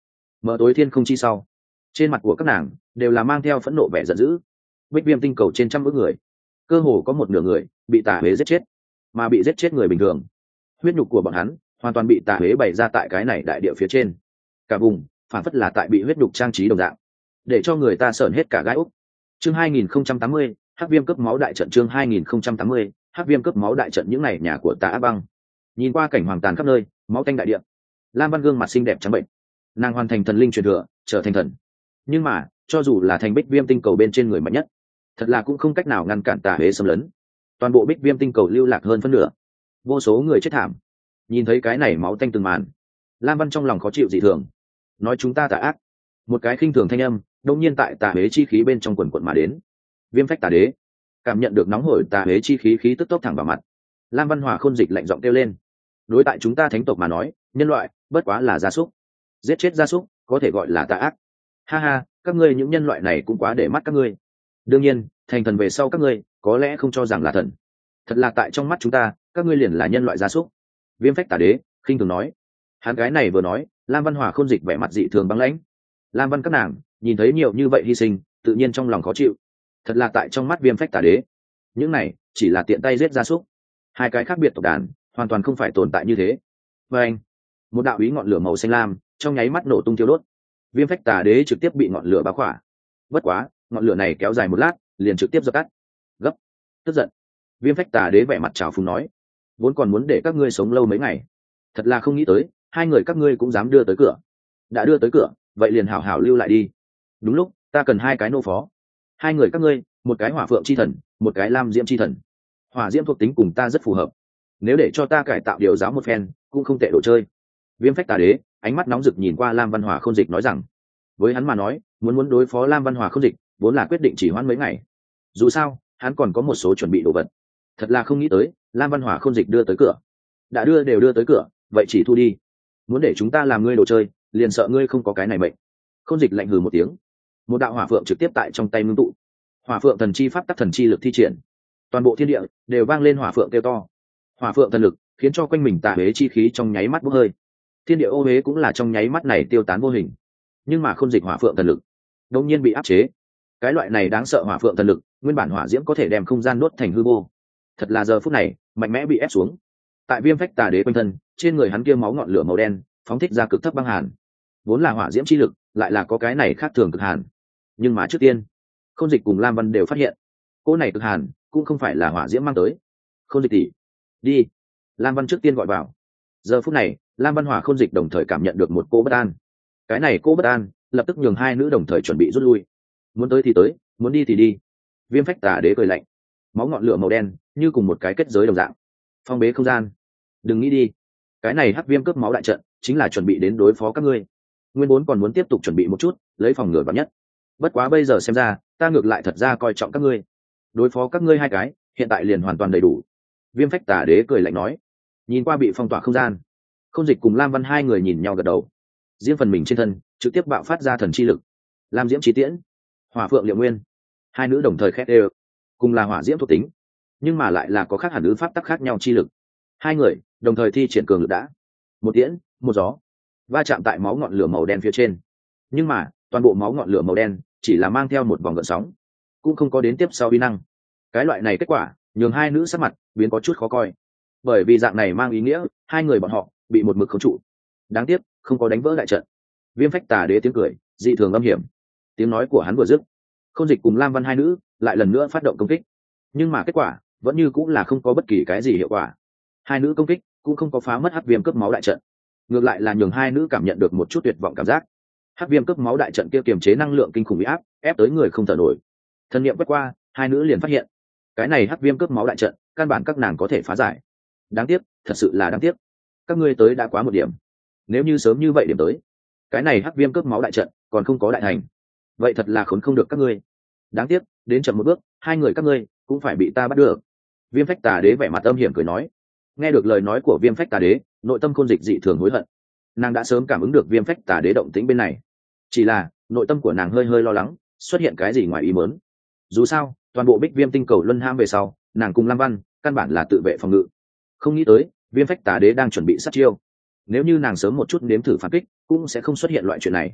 mở tối thiên không chi sau, trên mặt của các nàng đều là mang theo phẫn nộ vẻ giận dữ. Bích viêm tinh cầu trên trăm ước người, cơ hồ có một nửa người bị tà huế giết chết, mà bị giết chết người bình thường, huyết nhục của bọn hắn hoàn toàn bị tà huế bày ra tại cái này đại địa phía trên, cả vùng phản phất là tại bị huyết nhục trang trí đồng dạng, để cho người ta sởn hết cả gai úc. Chương 2080, hắc viêm cướp máu đại trận. Chương 2080, hắc viêm cướp máu đại trận. Những này nhà của Tà Ác Băng, nhìn qua cảnh hoàng tàn khắp nơi, máu tanh đại địa, Lam Văn gương mặt xinh đẹp trắng bệnh, nàng hoàn thành thần linh truyền thừa, trở thành thần. Nhưng mà cho dù là thành Bích viêm tinh cầu bên trên người mạnh nhất, thật là cũng không cách nào ngăn cản tà huế xâm lấn. Toàn bộ Bích viêm tinh cầu lưu lạc hơn phân nửa, vô số người chết thảm. Nhìn thấy cái này máu tanh từng màn, Lam Văn trong lòng khó chịu dị thường, nói chúng ta tà ác. Một cái khinh thường thanh âm đột nhiên tại tà huế chi khí bên trong quần quần mà đến. Viêm phách tà đế cảm nhận được nóng hổi tà huế chi khí, khí tức tốc thẳng vào mặt. Lam Văn Hòa Khôn Dịch lạnh giọng kêu lên, đối tại chúng ta thánh tộc mà nói, nhân loại bất quá là gia súc, giết chết gia súc có thể gọi là tà ác. Ha ha, các ngươi những nhân loại này cũng quá để mắt các ngươi. Đương nhiên thành thần về sau các ngươi có lẽ không cho rằng là thần, thật là tại trong mắt chúng ta các ngươi liền là nhân loại gia súc. Viêm phách tà đế khinh thường nói. Hắn gái này vừa nói, Lam Văn Hòa Khôn Dịch vẻ mặt dị thường băng lãnh. Lam Văn các nàng nhìn thấy nhiều như vậy hy sinh, tự nhiên trong lòng khó chịu. Thật là tại trong mắt viêm phách tà đế, những này chỉ là tiện tay giết gia súc, hai cái khác biệt tộc đàn hoàn toàn không phải tồn tại như thế. Và anh, một đạo ý ngọn lửa màu xanh lam trong nháy mắt nổ tung thiêu đốt, viêm phách tà đế trực tiếp bị ngọn lửa bao khỏa. Bất quá ngọn lửa này kéo dài một lát liền trực tiếp dập tắt. Gấp, tức giận, viêm phách tà đế vẻ mặt trào phúng nói, vốn còn muốn để các ngươi sống lâu mấy ngày, thật là không nghĩ tới hai người các ngươi cũng dám đưa tới cửa. Đã đưa tới cửa, vậy liền hảo hảo lưu lại đi. Đúng lúc ta cần hai cái nô phó, hai người các ngươi, một cái hỏa phượng chi thần, một cái lam diễm chi thần. Hỏa diễm thuộc tính cùng ta rất phù hợp, nếu để cho ta cải tạo điều giáo một phen cũng không tệ đồ chơi. Viêm phách tà đế ánh mắt nóng rực nhìn qua Lam Văn Hòa Khôn Dịch nói rằng, với hắn mà nói, muốn đối phó Lam Văn Hòa Khôn Dịch vốn là quyết định chỉ hoãn mấy ngày. Dù sao hắn còn có một số chuẩn bị đồ vật. Thật là không nghĩ tới Lam Văn Hòa Khôn Dịch đưa tới cửa. Đã đưa đều đưa tới cửa, vậy chỉ thu đi. Muốn để chúng ta làm ngươi đồ chơi, liền sợ ngươi không có cái này mệnh. Khôn Dịch lạnh hừ một tiếng, một đạo hỏa phượng trực tiếp tại trong tay ngưng tụ. Hỏa phượng thần chi pháp tắc thần chi lực thi triển, toàn bộ thiên địa đều vang lên hỏa phượng kêu to. Hỏa phượng thần lực khiến cho quanh mình tà huế chi khí trong nháy mắt bốc hơi, thiên địa ô huế cũng là trong nháy mắt này tiêu tán vô hình. Nhưng mà Khôn Dịch hỏa phượng thần lực đột nhiên bị áp chế. Cái loại này đáng sợ hỏa phượng thần lực, nguyên bản hỏa diễm có thể đem không gian nuốt thành hư vô, thật là giờ phút này mạnh mẽ bị ép xuống. Tại viêm phách tà đế quanh thân, trên người hắn kia máu ngọn lửa màu đen phóng thích ra cực thấp băng hàn, vốn là hỏa diễm chi lực lại là có cái này khác thường cực hàn. Nhưng mà trước tiên Khôn Dịch cùng Lam Văn đều phát hiện, cô này cực hàn cũng không phải là hỏa diễm mang tới. Khôn Dịch tỷ, đi. Lam Văn trước tiên gọi vào. Giờ phút này Lam Văn Hòa Khôn Dịch đồng thời cảm nhận được một cô bất an. Cái này cô bất an lập tức nhường hai nữ đồng thời chuẩn bị rút lui. Muốn tới thì tới, muốn đi thì đi. Viêm phách tà đế cười lạnh, máu ngọn lửa màu đen như cùng một cái kết giới đồng dạng, phong bế không gian. Đừng nghĩ đi, cái này hắc viêm cướp máu đại trận chính là chuẩn bị đến đối phó các ngươi. Nguyên vốn còn muốn tiếp tục chuẩn bị một chút, lấy phòng ngừa vạn nhất. Bất quá bây giờ xem ra, ta ngược lại thật ra coi trọng các ngươi. Đối phó các ngươi hai cái, hiện tại liền hoàn toàn đầy đủ. Viêm phách tà đế cười lạnh nói. Nhìn qua bị phong tỏa không gian, Khôn Dịch cùng Lam Văn hai người nhìn nhau gật đầu. Riêng phần mình trên thân trực tiếp bạo phát ra thần chi lực. Lam diễm chí tiễn, hỏa phượng liệu nguyên, hai nữ đồng thời khét đều, cùng là hỏa diễm thuộc tính, nhưng mà lại là có khác hẳn ứ pháp tắc khác nhau chi lực. Hai người đồng thời thi triển cường lực đã, một tiễn một gió, va chạm tại máu ngọn lửa màu đen phía trên. Nhưng mà toàn bộ máu ngọn lửa màu đen chỉ là mang theo một vòng gợn sóng, cũng không có đến tiếp sau uy năng. Cái loại này kết quả nhường hai nữ sắc mặt biến có chút khó coi, bởi vì dạng này mang ý nghĩa hai người bọn họ bị một mực khống trụ. Đáng tiếc không có đánh vỡ đại trận. Viêm phách tà đế tiếng cười dị thường âm hiểm. Tiếng nói của hắn vừa dứt, Khôn Dịch cùng Lam Văn hai nữ lại lần nữa phát động công kích. Nhưng mà kết quả vẫn như cũng là không có bất kỳ cái gì hiệu quả. Hai nữ công kích cũng không có phá mất hắc viêm cướp máu đại trận, ngược lại là nhường hai nữ cảm nhận được một chút tuyệt vọng cảm giác. Hắc viêm cướp máu đại trận kia kiềm chế năng lượng kinh khủng bị ép tới người không thở nổi. Thần niệm quét qua, hai nữ liền phát hiện, cái này hắc viêm cướp máu đại trận căn bản các nàng có thể phá giải. Đáng tiếc, thật sự là đáng tiếc. Các ngươi tới đã quá một điểm. Nếu như sớm như vậy điểm tới, cái này hắc viêm cướp máu đại trận còn không có đại thành, vậy thật là khốn không được các ngươi. Đáng tiếc, đến chậm một bước, hai người các ngươi cũng phải bị ta bắt được. Viêm phách tà đế vẻ mặt âm hiểm cười nói. Nghe được lời nói của viêm phách tà đế, nội tâm Khôn Dịch dị thường hối hận. Nàng đã sớm cảm ứng được viêm phách tà đế động tĩnh bên này, chỉ là nội tâm của nàng hơi hơi lo lắng xuất hiện cái gì ngoài ý muốn. Dù sao toàn bộ Bích viêm tinh cầu luân ham về sau, nàng cùng Lam Văn căn bản là tự vệ phòng ngự. Không nghĩ tới viêm phách tà đế đang chuẩn bị sát chiêu. Nếu như nàng sớm một chút nếm thử phản kích, cũng sẽ không xuất hiện loại chuyện này.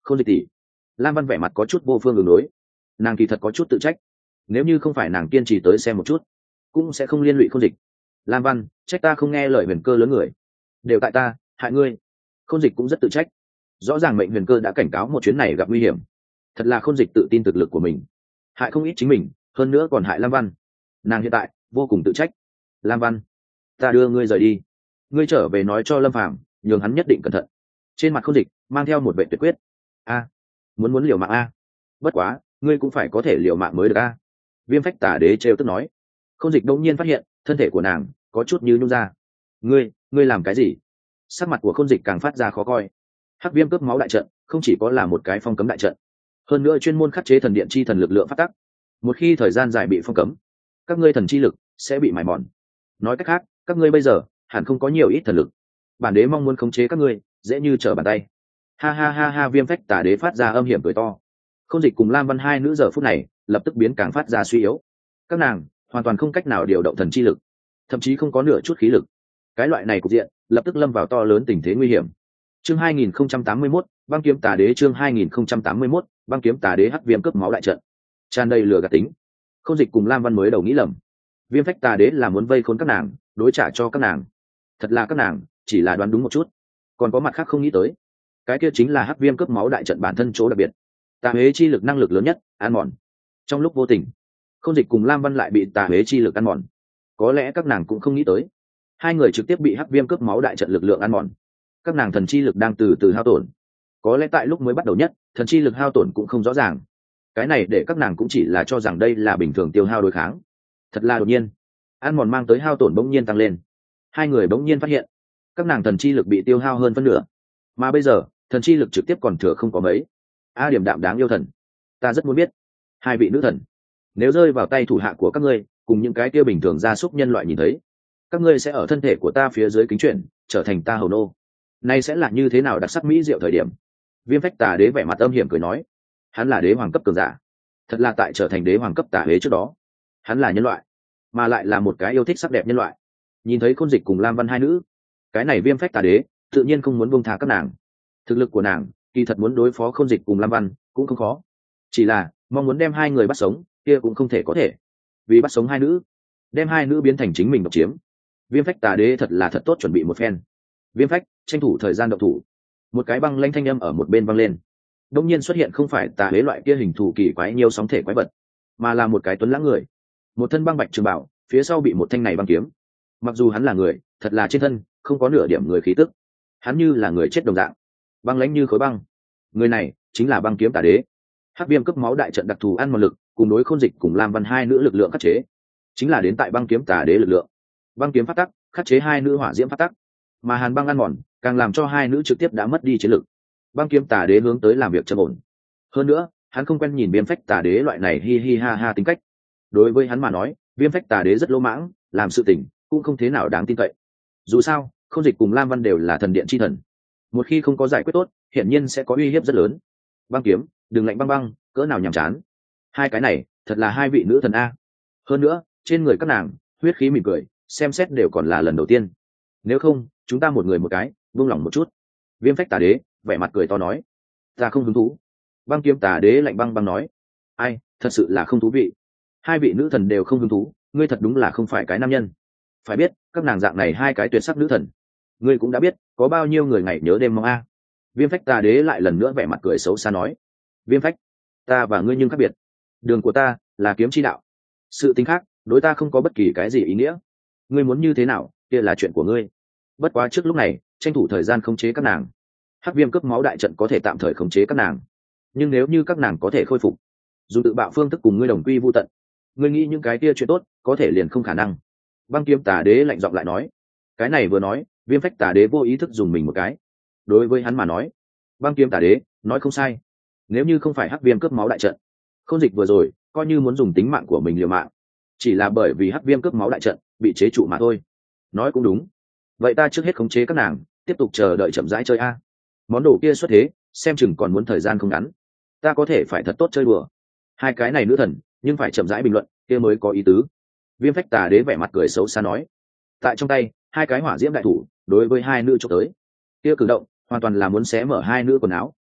Khôn Dịch tỷ. Lam Văn vẻ mặt có chút vô phương ứng đối, nàng kỳ thật có chút tự trách, nếu như không phải nàng kiên trì tới xem một chút cũng sẽ không liên lụy Khôn Dịch. Lam Văn, trách ta không nghe lời huyền cơ lớn người, đều tại ta hại ngươi. Khôn Dịch cũng rất tự trách, rõ ràng mệnh huyền cơ đã cảnh cáo một chuyến này gặp nguy hiểm, thật là Khôn Dịch tự tin thực lực của mình, hại không ít chính mình, hơn nữa còn hại Lam Văn. Nàng hiện tại vô cùng tự trách. Lam Văn, ta đưa ngươi rời đi, ngươi trở về nói cho Lâm Phàm nhường hắn nhất định cẩn thận. Trên mặt Khôn Dịch mang theo một vẻ tuyệt quyết. A, muốn liều mạng a, bất quá ngươi cũng phải có thể liều mạng mới được a. Viêm Phách Tà Đế trêu tức nói. Khôn Dịch đột nhiên phát hiện thân thể của nàng có chút như nhung ra. Ngươi làm cái gì? Sắc mặt của Khôn Dịch càng phát ra khó coi. Hắc Viêm cướp máu đại trận không chỉ có là một cái phong cấm đại trận, hơn nữa chuyên môn khắc chế thần điện chi thần lực lượng phát tắc. Một khi thời gian dài bị phong cấm, các ngươi thần chi lực sẽ bị mài mòn. Nói cách khác, các ngươi bây giờ hẳn không có nhiều ít thần lực. Bản đế mong muốn khống chế các ngươi dễ như trở bàn tay. Ha ha ha ha, Viêm Phách Tà Đế phát ra âm hiểm cười to. Khôn Dịch cùng Lam Văn hai nữ giờ phút này lập tức biến càng phát ra suy yếu. Các nàng hoàn toàn không cách nào điều động thần chi lực, thậm chí không có nửa chút khí lực. Cái loại này cục diện lập tức lâm vào to lớn tình thế nguy hiểm. Chương 2081, Băng Kiếm Tà Đế. Chương 2081, Băng Kiếm Tà Đế. Hắc Viêm cướp máu đại trận tràn đầy lừa gạt tính. Khôn Dịch cùng Lam Văn mới đầu nghĩ lầm, Viêm Phách Tà Đế là muốn vây khốn các nàng, đối trả cho các nàng. Thật là các nàng chỉ là đoán đúng một chút, còn có mặt khác không nghĩ tới. Cái kia chính là Hắc Viêm cướp máu đại trận bản thân chỗ đặc biệt, tà huế chi lực năng lực lớn nhất ăn mòn. Trong lúc vô tình, Khôn Dịch cùng Lam Văn lại bị tà huế chi lực ăn mòn. Có lẽ các nàng cũng không nghĩ tới, hai người trực tiếp bị Hắc Viêm cướp máu đại trận lực lượng ăn mòn. Các nàng thần chi lực đang từ từ hao tổn. Có lẽ tại lúc mới bắt đầu nhất, thần chi lực hao tổn cũng không rõ ràng. Cái này để các nàng cũng chỉ là cho rằng đây là bình thường tiêu hao đối kháng. Thật là đột nhiên, ăn mòn mang tới hao tổn bỗng nhiên tăng lên. Hai người bỗng nhiên phát hiện, các nàng thần chi lực bị tiêu hao hơn phân nửa, mà bây giờ thần chi lực trực tiếp còn thừa không có mấy. Điểm đạm đáng yêu thần, ta rất muốn biết, hai vị nữ thần, nếu rơi vào tay thủ hạ của các ngươi, cùng những cái kia bình thường gia súc nhân loại nhìn thấy, các ngươi sẽ ở thân thể của ta phía dưới kính chuyển, trở thành ta hầu nô. Nay sẽ là như thế nào đặc sắc mỹ diệu thời điểm. Viêm Phách Tà Đế vẻ mặt âm hiểm cười nói, hắn là đế hoàng cấp cường giả, thật là tại trở thành đế hoàng cấp tà đế trước đó, hắn là nhân loại, mà lại là một cái yêu thích sắc đẹp nhân loại. Nhìn thấy Khôn Dịch cùng Lam Văn hai nữ, cái này Viêm Phách Tà Đế tự nhiên không muốn buông tha các nàng. Thực lực của nàng kỳ thật muốn đối phó Khôn Dịch cùng Lam Văn cũng không khó, chỉ là mong muốn đem hai người bắt sống kia cũng không thể có thể. Vì bắt sống hai nữ, đem hai nữ biến thành chính mình độc chiếm, Viêm Phách Tà Đế thật là thật tốt chuẩn bị một phen. Viêm Phách, tranh thủ thời gian động thủ. Một cái băng lanh thanh âm ở một bên vang lên. Đông nhiên xuất hiện không phải tà huế loại kia hình thù kỳ quái nhiều sóng thể quái vật, mà là một cái tuấn lãng người, một thân băng bạch trường bảo, phía sau bị một thanh này băng kiếm. Mặc dù hắn là người, thật là trên thân không có nửa điểm người khí tức, hắn như là người chết đồng dạng, băng lãnh như khối băng. Người này chính là Băng Kiếm Tà Đế. Hắc Viêm cấp máu đại trận đặc thù ăn mòn lực, cùng đối Khôn Dịch cùng Lam Văn hai nữ lực lượng khắc chế, chính là đến tại Băng Kiếm Tà Đế lực lượng. Băng kiếm phát tắc khắc chế hai nữ hỏa diễm phát tắc, mà hàn băng ăn mòn càng làm cho hai nữ trực tiếp đã mất đi chiến lực. Băng Kiếm Tà Đế hướng tới làm việc trầm ổn. Hơn nữa, hắn không quen nhìn Viêm Phách Tà Đế loại này hi hi ha ha tính cách. Đối với hắn mà nói, Viêm Phách Tà Đế rất lỗ mãng, làm sự tình cũng không thế nào đáng tin cậy. Dù sao, Khôn Dịch cùng Lam Văn đều là thần điện chi thần, một khi không có giải quyết tốt, hiển nhiên sẽ có uy hiếp rất lớn. Băng kiếm, đừng lạnh băng băng, cỡ nào nhàm chán. Hai cái này thật là hai vị nữ thần a. Hơn nữa, trên người các nàng huyết khí mỉm cười, xem xét đều còn là lần đầu tiên. Nếu không, chúng ta một người một cái, buông lỏng một chút. Viêm Phách Tà Đế vẻ mặt cười to nói, ta không hứng thú. Băng Kiếm Tà Đế lạnh băng băng nói, ai, thật sự là không thú vị. Hai vị nữ thần đều không hứng thú, ngươi thật đúng là không phải cái nam nhân. Phải biết, các nàng dạng này hai cái tuyệt sắc nữ thần, ngươi cũng đã biết có bao nhiêu người ngày nhớ đêm mong a. Viêm Phách Tà Đế lại lần nữa vẻ mặt cười xấu xa nói, Viêm Phách, ta và ngươi nhưng khác biệt, đường của ta là kiếm chi đạo, sự tính khác đối ta không có bất kỳ cái gì ý nghĩa. Ngươi muốn như thế nào kia là chuyện của ngươi, bất quá trước lúc này tranh thủ thời gian khống chế các nàng. Hắc Viêm cướp máu đại trận có thể tạm thời khống chế các nàng, nhưng nếu như các nàng có thể khôi phục, dù tự bạo phương thức cùng ngươi đồng quy vô tận, ngươi nghĩ những cái kia chuyện tốt có thể liền không khả năng. Băng Kiếm Tà Đế lạnh giọng lại nói. Cái này vừa nói, Viêm Phách Tà Đế vô ý thức dùng mình một cái. Đối với hắn mà nói, Băng Kiếm Tà Đế nói không sai. Nếu như không phải Hắc Viêm cướp máu đại trận, Khôn Dịch vừa rồi coi như muốn dùng tính mạng của mình liều mạng, chỉ là bởi vì Hắc Viêm cướp máu đại trận bị chế trụ mà thôi. Nói cũng đúng. Vậy ta trước hết khống chế các nàng, tiếp tục chờ đợi chậm rãi chơi a. Món đồ kia xuất thế, xem chừng còn muốn thời gian không ngắn. Ta có thể phải thật tốt chơi đùa. Hai cái này nữ thần, nhưng phải chậm rãi bình luận, kia mới có ý tứ. Viêm Phách Tà Đế vẻ mặt cười xấu xa nói. Tại trong tay, hai cái hỏa diễm đại thủ đối với hai nữ chụp tới. Kia cử động hoàn toàn là muốn xé mở hai nữ quần áo.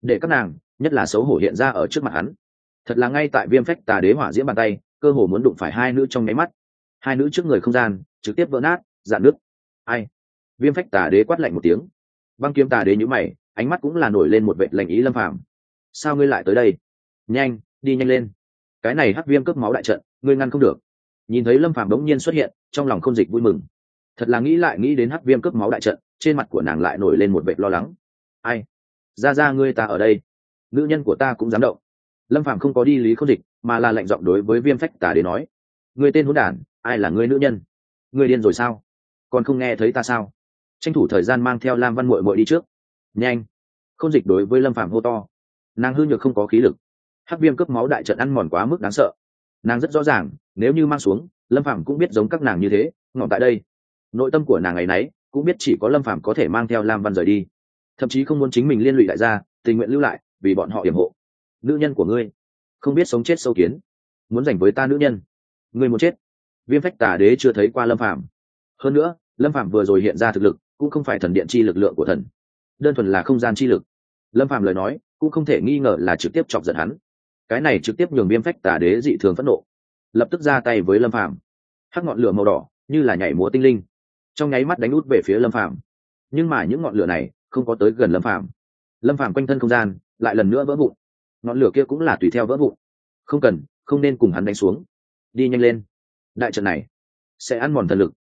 để các nàng nhất là xấu hổ hiện ra ở trước mặt hắn. Thật là ngay tại viêm phách tà đế hỏa diễm bàn tay cơ hồ muốn đụng phải hai nữ trong nháy mắt, hai nữ trước người không gian trực tiếp vỡ nát dạn nước. Ai? Viêm phách tà đế quát lạnh một tiếng. Băng kiếm tà đế nhíu mày, ánh mắt cũng là nổi lên một vệ lạnh ý. Lâm Phàm, sao ngươi lại tới đây? Nhanh, đi nhanh lên, cái này hắc viêm cướp máu đại trận ngươi ngăn không được. Nhìn thấy Lâm Phàm đống nhiên xuất hiện, trong lòng Khôn Dịch vui mừng. Thật là nghĩ lại nghĩ đến hắc viêm cướp máu đại trận, trên mặt của nàng lại nổi lên một vệ lo lắng. Ai? Ra ngươi ta ở đây, nữ nhân của ta cũng dám động. Lâm Phàm không có đi lý Khôn Dịch, mà là lạnh giọng đối với viêm phách tà đế nói: ngươi tên hỗn đản, ai là ngươi nữ nhân? Ngươi điên rồi sao? Còn không nghe thấy ta sao? Tranh thủ thời gian mang theo Lam Văn muội muội đi trước. Nhanh! Khôn Dịch đối với Lâm Phàm hô to. Nàng hư nhược không có khí lực, hắc viêm cướp máu đại trận ăn mòn quá mức đáng sợ. Nàng rất rõ ràng, nếu như mang xuống, Lâm Phàm cũng biết giống các nàng như thế, ngọn tại đây. Nội tâm của nàng ngày nấy cũng biết chỉ có Lâm Phàm có thể mang theo Lam Văn rời đi, thậm chí không muốn chính mình liên lụy đại gia, tình nguyện lưu lại vì bọn họ yểm hộ. Nữ nhân của ngươi không biết sống chết sâu kiến, muốn giành với ta nữ nhân, ngươi muốn chết. Viêm phách tà đế chưa thấy qua Lâm Phàm, hơn nữa Lâm Phàm vừa rồi hiện ra thực lực cũng không phải thần điện chi lực lượng của thần, đơn thuần là không gian chi lực. Lâm Phàm lời nói cũng không thể nghi ngờ là trực tiếp chọc giận hắn, cái này trực tiếp nhường viêm phách tà đế dị thường phẫn nộ, lập tức ra tay với Lâm Phàm. Hắc ngọn lửa màu đỏ như là nhảy múa tinh linh, trong nháy mắt đánh út về phía Lâm Phàm. Nhưng mà những ngọn lửa này không có tới gần Lâm Phàm. Lâm Phàm quanh thân không gian lại lần nữa vỡ vụn, ngọn lửa kia cũng là tùy theo vỡ vụn. Không nên cùng hắn đánh xuống, đi nhanh lên, đại trận này sẽ ăn mòn thần lực,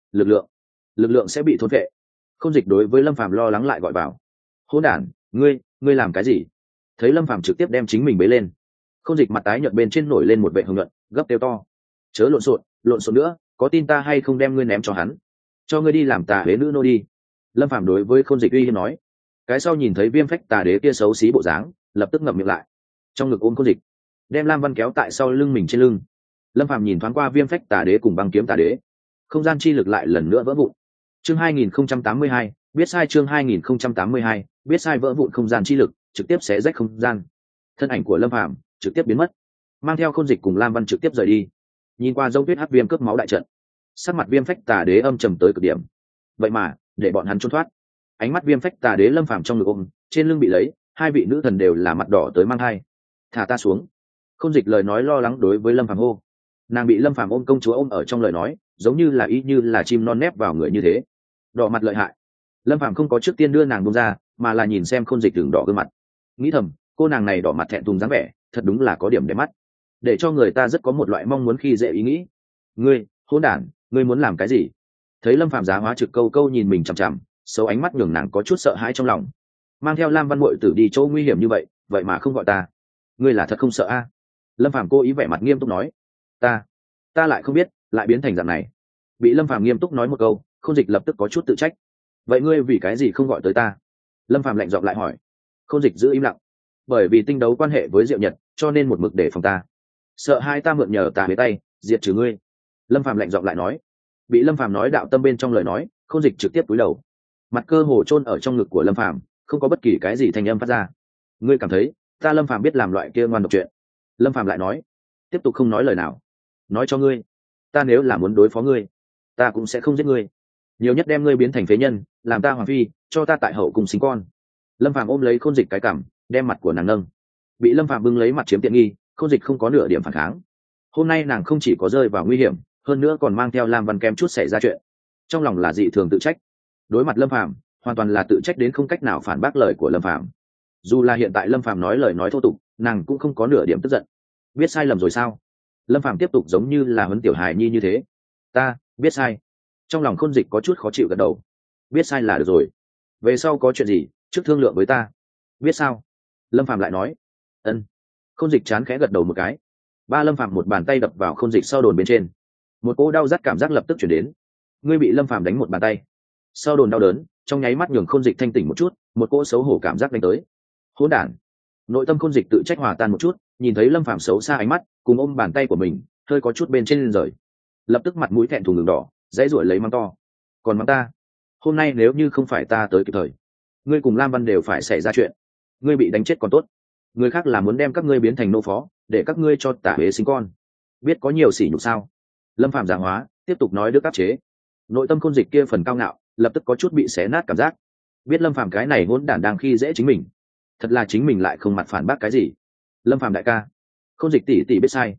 lực lượng sẽ bị thôn vệ. Khôn Dịch đối với Lâm Phàm lo lắng lại gọi bảo: hỗn đản, ngươi làm cái gì? Thấy Lâm Phàm trực tiếp đem chính mình bế lên, Khôn Dịch mặt tái nhợt bên trên nổi lên một vệ hồng nhuận, gấp kêu to: chớ lộn xộn nữa, có tin ta hay không đem ngươi ném cho hắn, cho ngươi đi làm tà huế nữ nô đi. Lâm Phàm đối với Khôn Dịch uy hiếp nói. Cái sau nhìn thấy viêm phách tà đế kia xấu xí bộ dáng, lập tức ngậm miệng lại, trong ngực ôm Khôn Dịch, đem Lam Văn kéo tại sau lưng mình trên lưng. Lâm Phàm nhìn thoáng qua viêm phách tà đế cùng băng kiếm tà đế, không gian chi lực lại lần nữa vỡ vụn. Chương 2082, biết sai. Chương 2082, biết sai. Vỡ vụn không gian chi lực trực tiếp xé rách không gian, thân ảnh của Lâm Phàm trực tiếp biến mất, mang theo Khôn Dịch cùng Lam Văn trực tiếp rời đi. Nhìn qua dấu tuyết hắc viêm cướp máu đại trận, sắc mặt viêm phách tà đế âm trầm tới cực điểm. Vậy mà để bọn hắn trốn thoát. Ánh mắt viêm phách tà đế Lâm Phàm trong ngực ôm, trên lưng bị lấy, hai vị nữ thần đều là mặt đỏ tới mang hai. Thả ta xuống. Khôn Dịch lời nói lo lắng đối với Lâm Phàm hô. Nàng bị Lâm Phàm ôm công chúa ôm ở trong lời nói, giống như là chim non nép vào người như thế, đỏ mặt lợi hại. Lâm Phàm không có trước tiên đưa nàng buông ra, mà là nhìn xem Khôn Dịch đường đỏ gương mặt, nghĩ thầm, cô nàng này đỏ mặt thẹn thùng dáng vẻ, thật đúng là có điểm để mắt, để cho người ta rất có một loại mong muốn khi dễ ý nghĩ. Ngươi hỗn đản, ngươi muốn làm cái gì? Thấy Lâm Phàm giá hóa trực câu câu nhìn mình chằm chằm, xấu ánh mắt nhường nàng có chút sợ hãi trong lòng. Mang theo Lam Văn muội tử đi chỗ nguy hiểm như vậy, vậy mà không gọi ta, ngươi là thật không sợ a? Lâm Phàm cố ý vẻ mặt nghiêm túc nói. Ta lại không biết, lại biến thành dạng này. Bị Lâm Phàm nghiêm túc nói một câu, Khôn Dịch lập tức có chút tự trách. Vậy ngươi vì cái gì không gọi tới ta? Lâm Phàm lạnh giọng lại hỏi. Khôn Dịch giữ im lặng. Bởi vì tinh đấu quan hệ với Diệu Nhật, cho nên một mực để phòng ta, sợ hai ta mượn nhờ tà huế tay diệt trừ ngươi. Lâm Phàm lạnh giọng lại nói. Bị Lâm Phàm nói đạo tâm bên trong lời nói, Khôn Dịch trực tiếp cúi đầu, mặt cơ hồ chôn ở trong ngực của Lâm Phàm, không có bất kỳ cái gì thanh âm phát ra. Ngươi cảm thấy ta Lâm Phàm biết làm loại kia ngoan độc chuyện? Lâm Phàm lại nói, tiếp tục không nói lời nào. Nói cho ngươi, ta nếu là muốn đối phó ngươi, ta cũng sẽ không giết ngươi, nhiều nhất đem ngươi biến thành phế nhân, làm ta hoàng phi, cho ta tại hậu cùng sinh con. Lâm Phàm ôm lấy Khôn Dịch cái cằm, đem mặt của nàng nâng. Bị Lâm Phàm bưng lấy mặt chiếm tiện nghi, Khôn Dịch không có nửa điểm phản kháng. Hôm nay nàng không chỉ có rơi vào nguy hiểm, hơn nữa còn mang theo Lam Văn kem chút xảy ra chuyện, trong lòng là dị thường tự trách. Đối mặt Lâm Phàm, hoàn toàn là tự trách đến không cách nào phản bác lời của Lâm Phàm. Dù là hiện tại Lâm Phàm nói lời nói thô tục, nàng cũng không có nửa điểm tức giận. Biết sai lầm rồi sao? Lâm Phàm tiếp tục giống như là huấn tiểu hài nhi như thế. Ta biết sai. Trong lòng Khôn Dịch có chút khó chịu gật đầu. Biết sai là được rồi, về sau có chuyện gì trước thương lượng với ta. Biết sao? Lâm Phàm lại nói. Ân. Khôn Dịch chán khẽ gật đầu một cái. Lâm Phàm một bàn tay đập vào Khôn Dịch sau đồn bên trên, một cỗ đau rát cảm giác lập tức chuyển đến. Ngươi bị Lâm Phàm đánh một bàn tay, sau đồn đau đớn trong nháy mắt nhường Khôn Dịch thanh tỉnh một chút, một cỗ xấu hổ cảm giác đánh tới. Hỗn đản. Nội tâm Khôn Dịch tự trách hòa tan một chút, nhìn thấy Lâm Phàm xấu xa ánh mắt cùng ôm bàn tay của mình, hơi có chút bên trên lên rời, lập tức mặt mũi thẹn thùng đường đỏ, dãy ruổi lấy mắng to. Còn mắng ta, hôm nay nếu như không phải ta tới kịp thời, ngươi cùng Lam Văn đều phải xảy ra chuyện. Ngươi bị đánh chết còn tốt, người khác là muốn đem các ngươi biến thành nô phó, để các ngươi cho tả huế sinh con, biết có nhiều sỉ nhục sao? Lâm Phàm giảng hóa tiếp tục nói đức áp chế. Nội tâm Khôn Dịch kia phần cao ngạo lập tức có chút bị xé nát cảm giác, biết Lâm Phàm cái này hỗn đản đang khi dễ chính mình, thật là chính mình lại không mặt phản bác cái gì. Lâm Phàm đại ca, Khôn Dịch tỷ tỷ biết sai,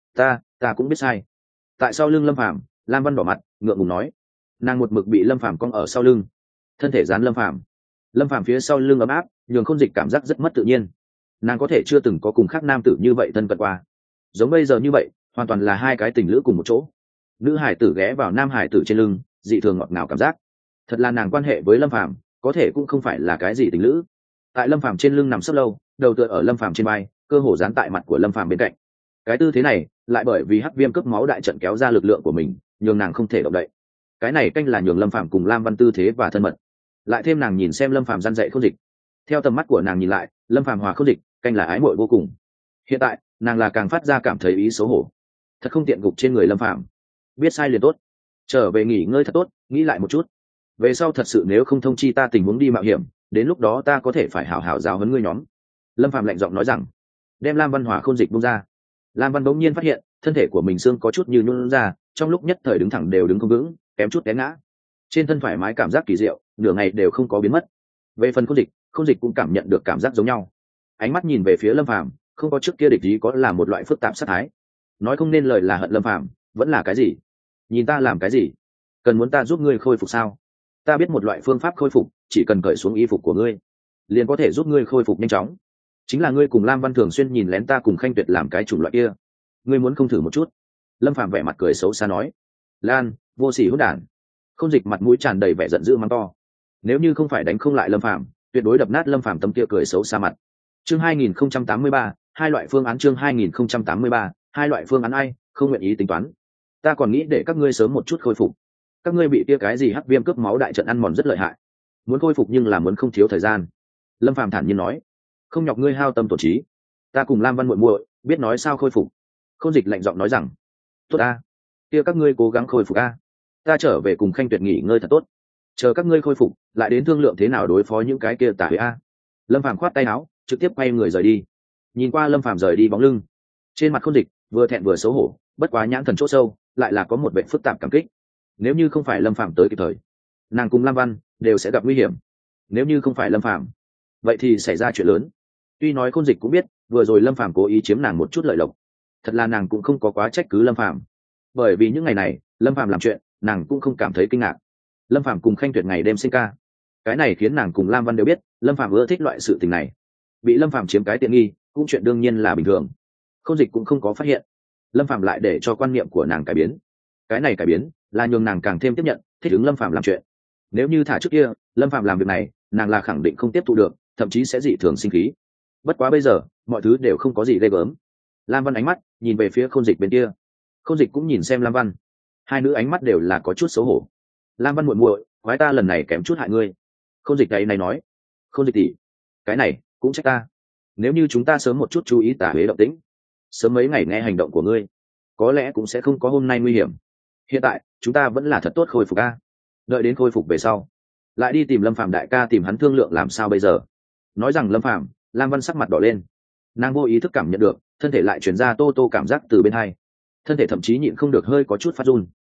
ta cũng biết sai. Tại sau lưng Lâm Phàm, Lam Văn đỏ mặt ngượng ngùng nói. Nàng một mực bị Lâm Phàm cong ở sau lưng, thân thể dán Lâm Phàm phía sau lưng ấm áp, nhường Khôn Dịch cảm giác rất mất tự nhiên. Nàng có thể chưa từng có cùng khác nam tử như vậy thân cận qua, giống bây giờ như vậy hoàn toàn là hai cái tình lữ cùng một chỗ. Nữ hải tử ghé vào nam hải tử trên lưng, dị thường ngọt ngào cảm giác. Thật là nàng quan hệ với Lâm Phàm có thể cũng không phải là cái gì tình lữ. Tại Lâm Phàm trên lưng nằm sấp lâu, đầu tựa ở Lâm Phàm trên vai, cơ hồ dán tại mặt của Lâm Phàm bên cạnh. Cái tư thế này lại bởi vì hắc viêm cướp máu đại trận kéo ra lực lượng của mình, nhường nàng không thể động đậy. Cái này canh là nhường Lâm Phàm cùng Lam Văn tư thế và thân mật. Lại thêm nàng nhìn xem Lâm Phàm răn dạy Khôn Dịch, theo tầm mắt của nàng nhìn lại, Lâm Phàm hòa Khôn Dịch canh là ái muội vô cùng. Hiện tại nàng là càng phát ra cảm thấy ý xấu hổ, thật không tiện gục trên người Lâm Phàm. Biết sai liền tốt, trở về nghỉ ngơi thật tốt, nghĩ lại một chút, về sau thật sự nếu không thông chi ta tình huống đi mạo hiểm, đến lúc đó ta có thể phải hảo hảo giáo huấn ngươi nhóm. Lâm Phàm lạnh giọng nói rằng, đem Lam Văn hòa Khôn Dịch buông ra. Lam Văn bỗng nhiên phát hiện thân thể của mình xương có chút như nhún ra, trong lúc nhất thời đứng thẳng đều đứng không vững, kém chút té ngã. Trên thân thoải mái cảm giác kỳ diệu, nửa ngày đều không có biến mất. Về phần Khôn Dịch cũng cảm nhận được cảm giác giống nhau. Ánh mắt nhìn về phía Lâm Phàm, không có trước kia địch ý, có là một loại phức tạp sát thái. Nói không nên lời là hận Lâm Phàm, vẫn là cái gì? Nhìn ta làm cái gì? Cần muốn ta giúp ngươi khôi phục sao? Ta biết một loại phương pháp khôi phục, chỉ cần cởi xuống y phục của ngươi, liền có thể giúp ngươi khôi phục nhanh chóng. Chính là ngươi cùng Lam Văn thường xuyên nhìn lén ta cùng Khanh Tuyệt làm cái chủng loại kia, ngươi muốn không thử một chút? Lâm Phàm vẻ mặt cười xấu xa nói. Lan, vô sỉ hỗn đản! Khôn Dịch mặt mũi tràn đầy vẻ giận dữ mắng to. Nếu như không phải đánh không lại Lâm Phàm, tuyệt đối đập nát Lâm Phàm tấm kia cười xấu xa mặt. Chương 2083, hai loại phương án. Chương 2083, hai loại phương án. Ai không nguyện ý tính toán? Ta còn nghĩ để các ngươi sớm một chút khôi phục. Các ngươi bị kia cái gì hắc viêm cướp máu đại trận ăn mòn rất lợi hại, muốn khôi phục nhưng là muốn không thiếu thời gian. Lâm Phàm thản nhiên nói. Không nhọc ngươi hao tâm tổn trí, ta cùng Lam Văn muội muội biết nói sao khôi phục. Khôn Dịch lạnh giọng nói rằng. Tốt a, kia các ngươi cố gắng khôi phục a, ta trở về cùng Khanh Tuyệt nghỉ ngơi thật tốt, chờ các ngươi khôi phục lại đến thương lượng thế nào đối phó những cái kia tà huế a. Lâm Phàm khoát tay áo, trực tiếp quay người rời đi. Nhìn qua Lâm Phàm rời đi bóng lưng, trên mặt Khôn Dịch vừa thẹn vừa xấu hổ, bất quá nhãn thần chỗ sâu lại là có một vẻ phức tạp cảm kích. Nếu như không phải Lâm Phàm tới kịp thời, nàng cùng Lam Văn đều sẽ gặp nguy hiểm. Nếu như không phải Lâm Phàm, vậy thì xảy ra chuyện lớn. Tuy nói Khôn Dịch cũng biết vừa rồi Lâm Phàm cố ý chiếm nàng một chút lợi lộc, thật là nàng cũng không có quá trách cứ Lâm Phàm, bởi vì những ngày này Lâm Phàm làm chuyện nàng cũng không cảm thấy kinh ngạc. Lâm Phàm cùng Khanh Tuyệt ngày đêm sinh ca, cái này khiến nàng cùng Lam Văn đều biết Lâm Phàm ưa thích loại sự tình này. Bị Lâm Phàm chiếm cái tiện nghi cũng chuyện đương nhiên là bình thường. Khôn Dịch cũng không có phát hiện Lâm Phàm lại để cho quan niệm của nàng cải biến. Cái này cải biến là nhường nàng càng thêm tiếp nhận, thích ứng Lâm Phàm làm chuyện. Nếu như thả trước kia Lâm Phàm làm việc này, nàng là khẳng định không tiếp thu được, thậm chí sẽ dị thường sinh khí. Bất quá bây giờ mọi thứ đều không có gì ghê gớm. Lam Văn ánh mắt nhìn về phía Khôn Dịch bên kia, Khôn Dịch cũng nhìn xem Lam Văn, hai nữ ánh mắt đều là có chút xấu hổ. Lam Văn muội muội, quái ta lần này kém chút hại ngươi. Khôn Dịch này nói. Khôn Dịch tỷ, cái này cũng trách ta. Nếu như chúng ta sớm một chút chú ý tà huế động tĩnh, sớm mấy ngày nghe hành động của ngươi, có lẽ cũng sẽ không có hôm nay nguy hiểm. Hiện tại chúng ta vẫn là thật tốt khôi phục a, đợi đến khôi phục về sau lại đi tìm Lâm Phàm đại ca tìm hắn thương lượng làm sao bây giờ. Nói rằng Lâm Phàm, Lam Văn sắc mặt đỏ lên, nàng vô ý thức cảm nhận được thân thể lại chuyển ra tô cảm giác từ bên hai, thân thể thậm chí nhịn không được hơi có chút phát run.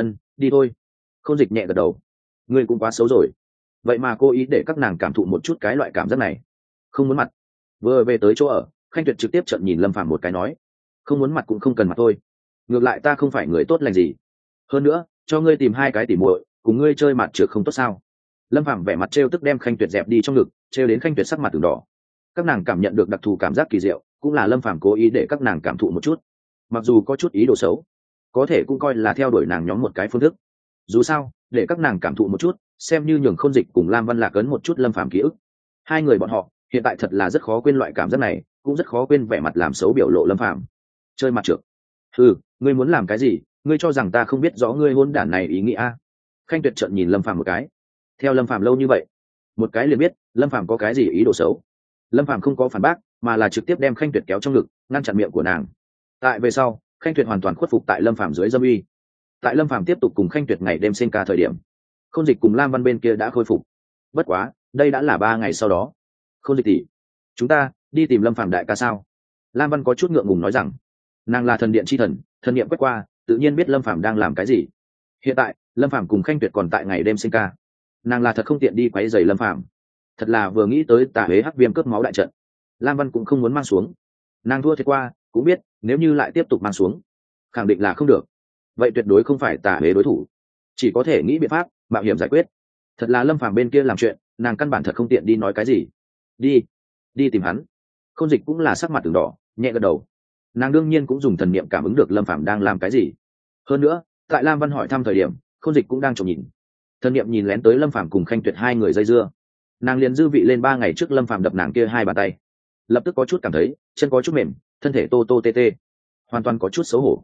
Đi thôi. Khôn Dịch nhẹ gật đầu. Ngươi cũng quá xấu rồi, vậy mà cố ý để các nàng cảm thụ một chút cái loại cảm giác này. Không muốn mặt. Vừa về tới chỗ ở, Khanh Tuyệt trực tiếp trợn nhìn Lâm Phàm một cái nói. Không muốn mặt cũng không cần mặt thôi, ngược lại ta không phải người tốt lành gì, hơn nữa cho ngươi tìm hai cái tỉ muội cùng ngươi chơi mặt trượt không tốt sao? Lâm Phàm vẻ mặt trêu tức đem Khanh Tuyệt dẹp đi trong ngực, trêu đến Khanh Tuyệt sắc mặt từng đỏ. Các nàng cảm nhận được đặc thù cảm giác kỳ diệu, cũng là Lâm Phàm cố ý để các nàng cảm thụ một chút, mặc dù có chút ý đồ xấu, có thể cũng coi là theo đuổi nàng nhóm một cái phương thức. Dù sao để các nàng cảm thụ một chút, xem như nhường Khôn Dịch cùng Lam Văn lạc ấn một chút Lâm Phàm ký ức. Hai người bọn họ hiện tại thật là rất khó quên loại cảm giác này, cũng rất khó quên vẻ mặt làm xấu biểu lộ Lâm Phàm. Chơi mặt trượt? Ngươi muốn làm cái gì? Ngươi cho rằng ta không biết rõ ngươi hôn đản này ý nghĩ a? Khanh Tuyệt trợn nhìn Lâm Phàm một cái. Theo Lâm Phàm lâu như vậy, một cái liền biết Lâm Phàm có cái gì ý đồ xấu. Lâm Phàm không có phản bác, mà là trực tiếp đem Khanh Tuyệt kéo trong ngực, ngăn chặn miệng của nàng. Tại về sau, Khanh Tuyệt hoàn toàn khuất phục tại Lâm Phàm dưới dâm uy. Tại Lâm Phàm tiếp tục cùng Khanh Tuyệt ngày đêm sinh ca thời điểm, Khôn Dịch cùng Lam Văn bên kia đã khôi phục. Bất quá đây đã là 3 ngày sau đó. Khôn Dịch tỷ, chúng ta đi tìm Lâm Phàm đại ca sao? Lam Văn có chút ngượng ngùng nói rằng, nàng là thần điện chi thần, thần niệm quét qua tự nhiên biết Lâm Phàm đang làm cái gì. Hiện tại Lâm Phàm cùng Khanh Tuyệt còn tại ngày đêm sinh ca, nàng là thật không tiện đi quấy rầy Lâm Phàm. Thật là vừa nghĩ tới tà huế hắc viêm cướp máu đại trận, Lam Văn cũng không muốn mang xuống. Nàng thua thiệt qua cũng biết nếu như lại tiếp tục mang xuống khẳng định là không được, vậy tuyệt đối không phải tà huế đối thủ, chỉ có thể nghĩ biện pháp mạo hiểm giải quyết. Thật là Lâm Phàm bên kia làm chuyện, nàng căn bản thật không tiện đi nói cái gì. Đi, đi tìm hắn. Khôn Dịch cũng là sắc mặt từng đỏ, nhẹ gật đầu. Nàng đương nhiên cũng dùng thần niệm cảm ứng được Lâm Phàm đang làm cái gì. Hơn nữa, tại Lam Văn hỏi thăm thời điểm, Khôn Dịch cũng đang trộm nhìn. Thần niệm nhìn lén tới Lâm Phàm cùng Khanh Tuyệt hai người dây dưa. Nàng liền dư vị lên 3 ngày trước Lâm Phàm đập nàng kia 2 bàn tay, lập tức có chút cảm thấy chân có chút mềm, thân thể tô tô tê tê, hoàn toàn có chút xấu hổ.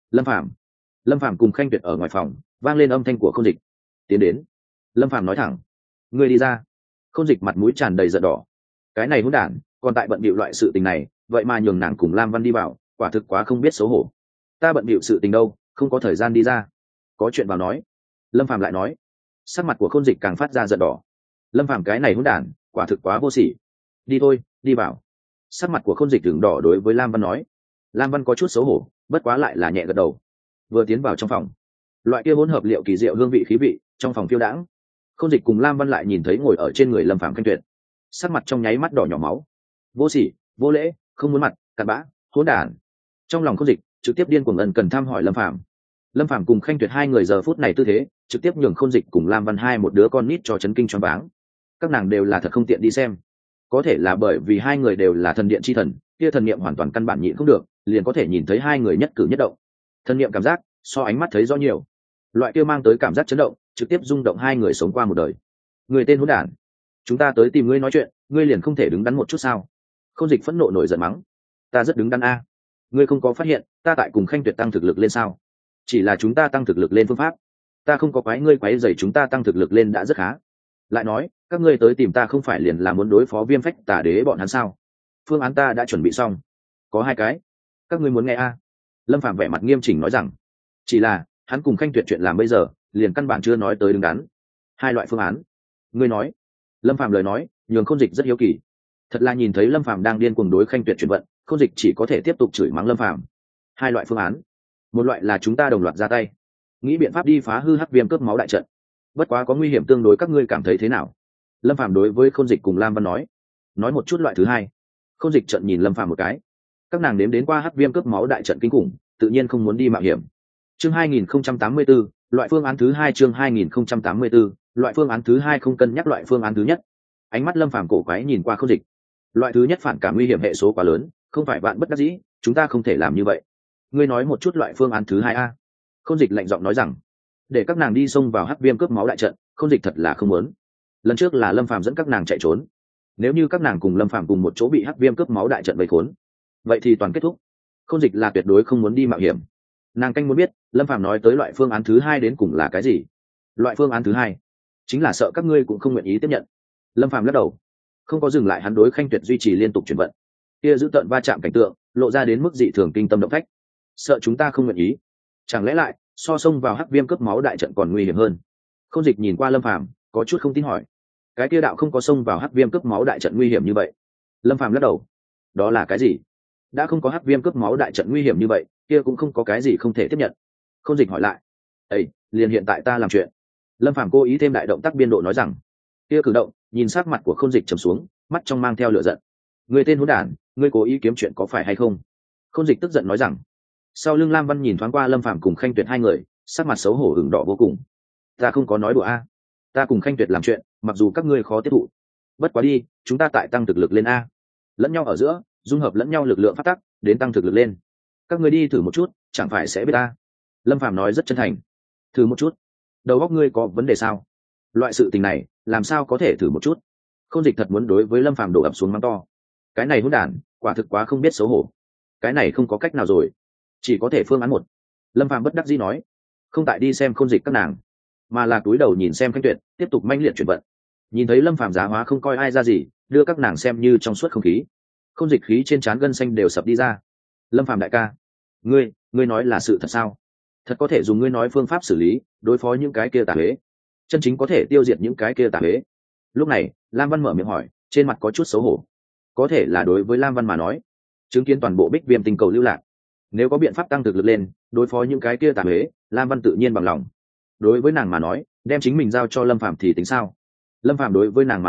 Lâm Phàm cùng Khanh Tuyệt ở ngoài phòng, vang lên âm thanh của Khôn Dịch. Tiến đến. Lâm Phàm nói thẳng, ngươi đi ra. Khôn Dịch mặt mũi tràn đầy giận đỏ. Cái này hỗn đản, còn tại bận bịu loại sự tình này, vậy mà nhường nàng cùng Lam Văn đi vào, quả thực quá không biết xấu hổ. Ta bận bịu sự tình đâu, không có thời gian đi ra. Có chuyện vào nói. Lâm Phàm lại nói. Sắc mặt của Khôn Dịch càng phát ra giận đỏ. Lâm Phàm cái này hỗn đản, quả thực quá vô sỉ. Đi thôi, đi vào. Sắc mặt của Khôn Dịch đường đỏ đối với Lam Văn nói. Lam Văn có chút xấu hổ, bất quá lại là nhẹ gật đầu. Vừa tiến vào trong phòng, loại kia hỗn hợp liệu kỳ diệu hương vị khí vị trong phòng phiêu đãng. Khôn Dịch cùng Lam Văn lại nhìn thấy ngồi ở trên người Lâm Phàm Khanh Tuyệt, sắc mặt trong nháy mắt đỏ nhỏ máu. Vô sỉ, vô lễ, không muốn mặt, cặn bã, hỗn đản. Trong lòng Khôn Dịch trực tiếp điên cuồng ân cần thăm hỏi Lâm Phàm. Lâm Phàm cùng Khanh Tuyệt hai người giờ phút này tư thế trực tiếp nhường Khôn Dịch cùng Lam Văn hai một đứa con nít cho chấn kinh choáng váng. Các nàng đều là thật không tiện đi xem, có thể là bởi vì hai người đều là thần điện chi thần, kia thần niệm hoàn toàn căn bản nhịn không được, liền có thể nhìn thấy hai người nhất cử nhất động. Thần niệm cảm giác so ánh mắt thấy rõ nhiều, loại kia mang tới cảm giác chấn động trực tiếp rung động hai người sống qua một đời. Người tên hỗn đản, chúng ta tới tìm ngươi nói chuyện, ngươi liền không thể đứng đắn một chút sao? Khôn Dịch phẫn nộ nổi giận mắng. Ta rất đứng đắn a, ngươi không có phát hiện ta tại cùng Khanh Tuyệt tăng thực lực lên sao? Chỉ là chúng ta tăng thực lực lên phương pháp, ta không có quái ngươi quái dày chúng ta tăng thực lực lên đã rất khá. Lại nói các ngươi tới tìm ta không phải liền là muốn đối phó Viêm Phách Tà Đế bọn hắn sao? Phương án ta đã chuẩn bị xong, có 2 cái, các ngươi muốn nghe a? Lâm Phàm vẻ mặt nghiêm chỉnh nói rằng, chỉ là hắn cùng Khanh Tuyệt chuyện làm bây giờ liền căn bản chưa nói tới đứng đắn. 2 loại phương án, ngươi nói. Lâm Phàm lời nói nhường Khôn Dịch rất hiếu kỳ. Thật là nhìn thấy Lâm Phàm đang điên cuồng đối Khanh Tuyệt chuyển vận, Khôn Dịch chỉ có thể tiếp tục chửi mắng Lâm Phàm. 2 loại phương án, một loại là chúng ta đồng loạt ra tay, nghĩ biện pháp đi phá hư hắc viêm cướp máu đại trận, bất quá có nguy hiểm tương đối, các ngươi cảm thấy thế nào? Lâm Phàm đối với Khôn Dịch cùng Lam Văn nói một chút loại thứ hai. Khôn Dịch trợn nhìn Lâm Phàm một cái. Các nàng nếm đến qua hắc viêm cướp máu đại trận kinh khủng, tự nhiên không muốn đi mạo hiểm. Chương 2084, loại phương án thứ 2. Chương 2084, loại phương án thứ 2 không cân nhắc loại phương án thứ nhất. Ánh mắt Lâm Phàm cổ quái nhìn qua Khôn Dịch. Loại thứ nhất phản cảm nguy hiểm hệ số quá lớn, không phải bạn bất đắc dĩ, chúng ta không thể làm như vậy. Ngươi nói một chút loại phương án thứ 2 a. Khôn Dịch lạnh giọng nói rằng, để các nàng đi xông vào hắc viêm cướp máu đại trận, Khôn Dịch thật là không muốn. Lần trước là Lâm Phàm dẫn các nàng chạy trốn, nếu như các nàng cùng Lâm Phàm cùng một chỗ bị hắc viêm cướp máu đại trận vây khốn, vậy thì toàn kết thúc. Khôn Dịch là tuyệt đối không muốn đi mạo hiểm. Nàng canh muốn biết Lâm Phàm nói tới loại phương án thứ 2 đến cùng là cái gì. Loại phương án thứ 2 chính là sợ các ngươi cũng không nguyện ý tiếp nhận. Lâm Phàm lắc đầu, không có dừng lại hắn đối Khanh Tuyệt duy trì liên tục chuyển vận, kia giữ tận va chạm cảnh tượng lộ ra đến mức dị thường kinh tâm động phách. Sợ chúng ta không nguyện ý, chẳng lẽ lại so xông vào hắc viêm cướp máu đại trận còn nguy hiểm hơn? Khôn Dịch nhìn qua Lâm Phàm có chút không tin hỏi, cái kia đạo không có xông vào hắc viêm cướp máu đại trận nguy hiểm như vậy? Lâm Phàm lắc đầu, đó là cái gì? Đã không có hắc viêm cướp máu đại trận nguy hiểm như vậy, kia cũng không có cái gì không thể tiếp nhận. Khôn Dịch hỏi lại, ấy liền hiện tại ta làm chuyện. Lâm Phàm cố ý thêm đại động tác biên độ nói rằng, kia cử động nhìn sát mặt của Khôn Dịch trầm xuống, mắt trong mang theo lửa giận. Người tên hỗn đản, ngươi cố ý kiếm chuyện có phải hay không? Khôn Dịch tức giận nói rằng. Sau lưng Lam Văn nhìn thoáng qua Lâm Phàm cùng Khanh Tuyệt hai người, sắc mặt xấu hổ ửng đỏ vô cùng. Ta không có nói đùa a, ta cùng Khanh Tuyệt làm chuyện, mặc dù các ngươi khó tiếp thụ, bất quá đi, chúng ta tại tăng thực lực lên a, lẫn nhau ở giữa dung hợp lẫn nhau lực lượng phát tắc, đến tăng thực lực lên. Các ngươi đi thử một chút, chẳng phải sẽ biết ta. Lâm Phàm nói rất chân thành. Thử một chút? Đầu óc ngươi có vấn đề sao? Loại sự tình này làm sao có thể thử một chút? Khôn Dịch thật muốn đối với Lâm Phàm đổ ập xuống mắng to. Cái này hỗn đản, quả thực quá không biết xấu hổ. Cái này không có cách nào rồi, chỉ có thể phương án 1. Lâm Phàm bất đắc dĩ nói, không tại đi xem Khôn Dịch các nàng, mà là túi đầu nhìn xem Khanh Tuyệt tiếp tục manh liệt chuyển vận. Nhìn thấy Lâm Phàm giá hóa không coi ai ra gì, đưa các nàng xem như trong suốt không khí. Khôn Dịch khí trên trán gân xanh đều sập đi ra. Lâm Phàm đại ca, ngươi nói là sự thật sao? Thật có thể dùng ngươi nói phương pháp xử lý đối phó những cái kia tà huế, chân chính có thể tiêu diệt những cái kia tà huế? Lúc này Lam Văn mở miệng hỏi, trên mặt có chút xấu hổ. Có thể là đối với Lam Văn mà nói, chứng kiến toàn bộ Bích Viêm tinh cầu lưu lạc, nếu có biện pháp tăng thực lực lên đối phó những cái kia tà huế, Lam Văn tự nhiên bằng lòng. Đối với nàng mà nói, đem chính mình giao cho Lâm Phàm thì tính sao? Lâm Phàm đối với nàng mà nói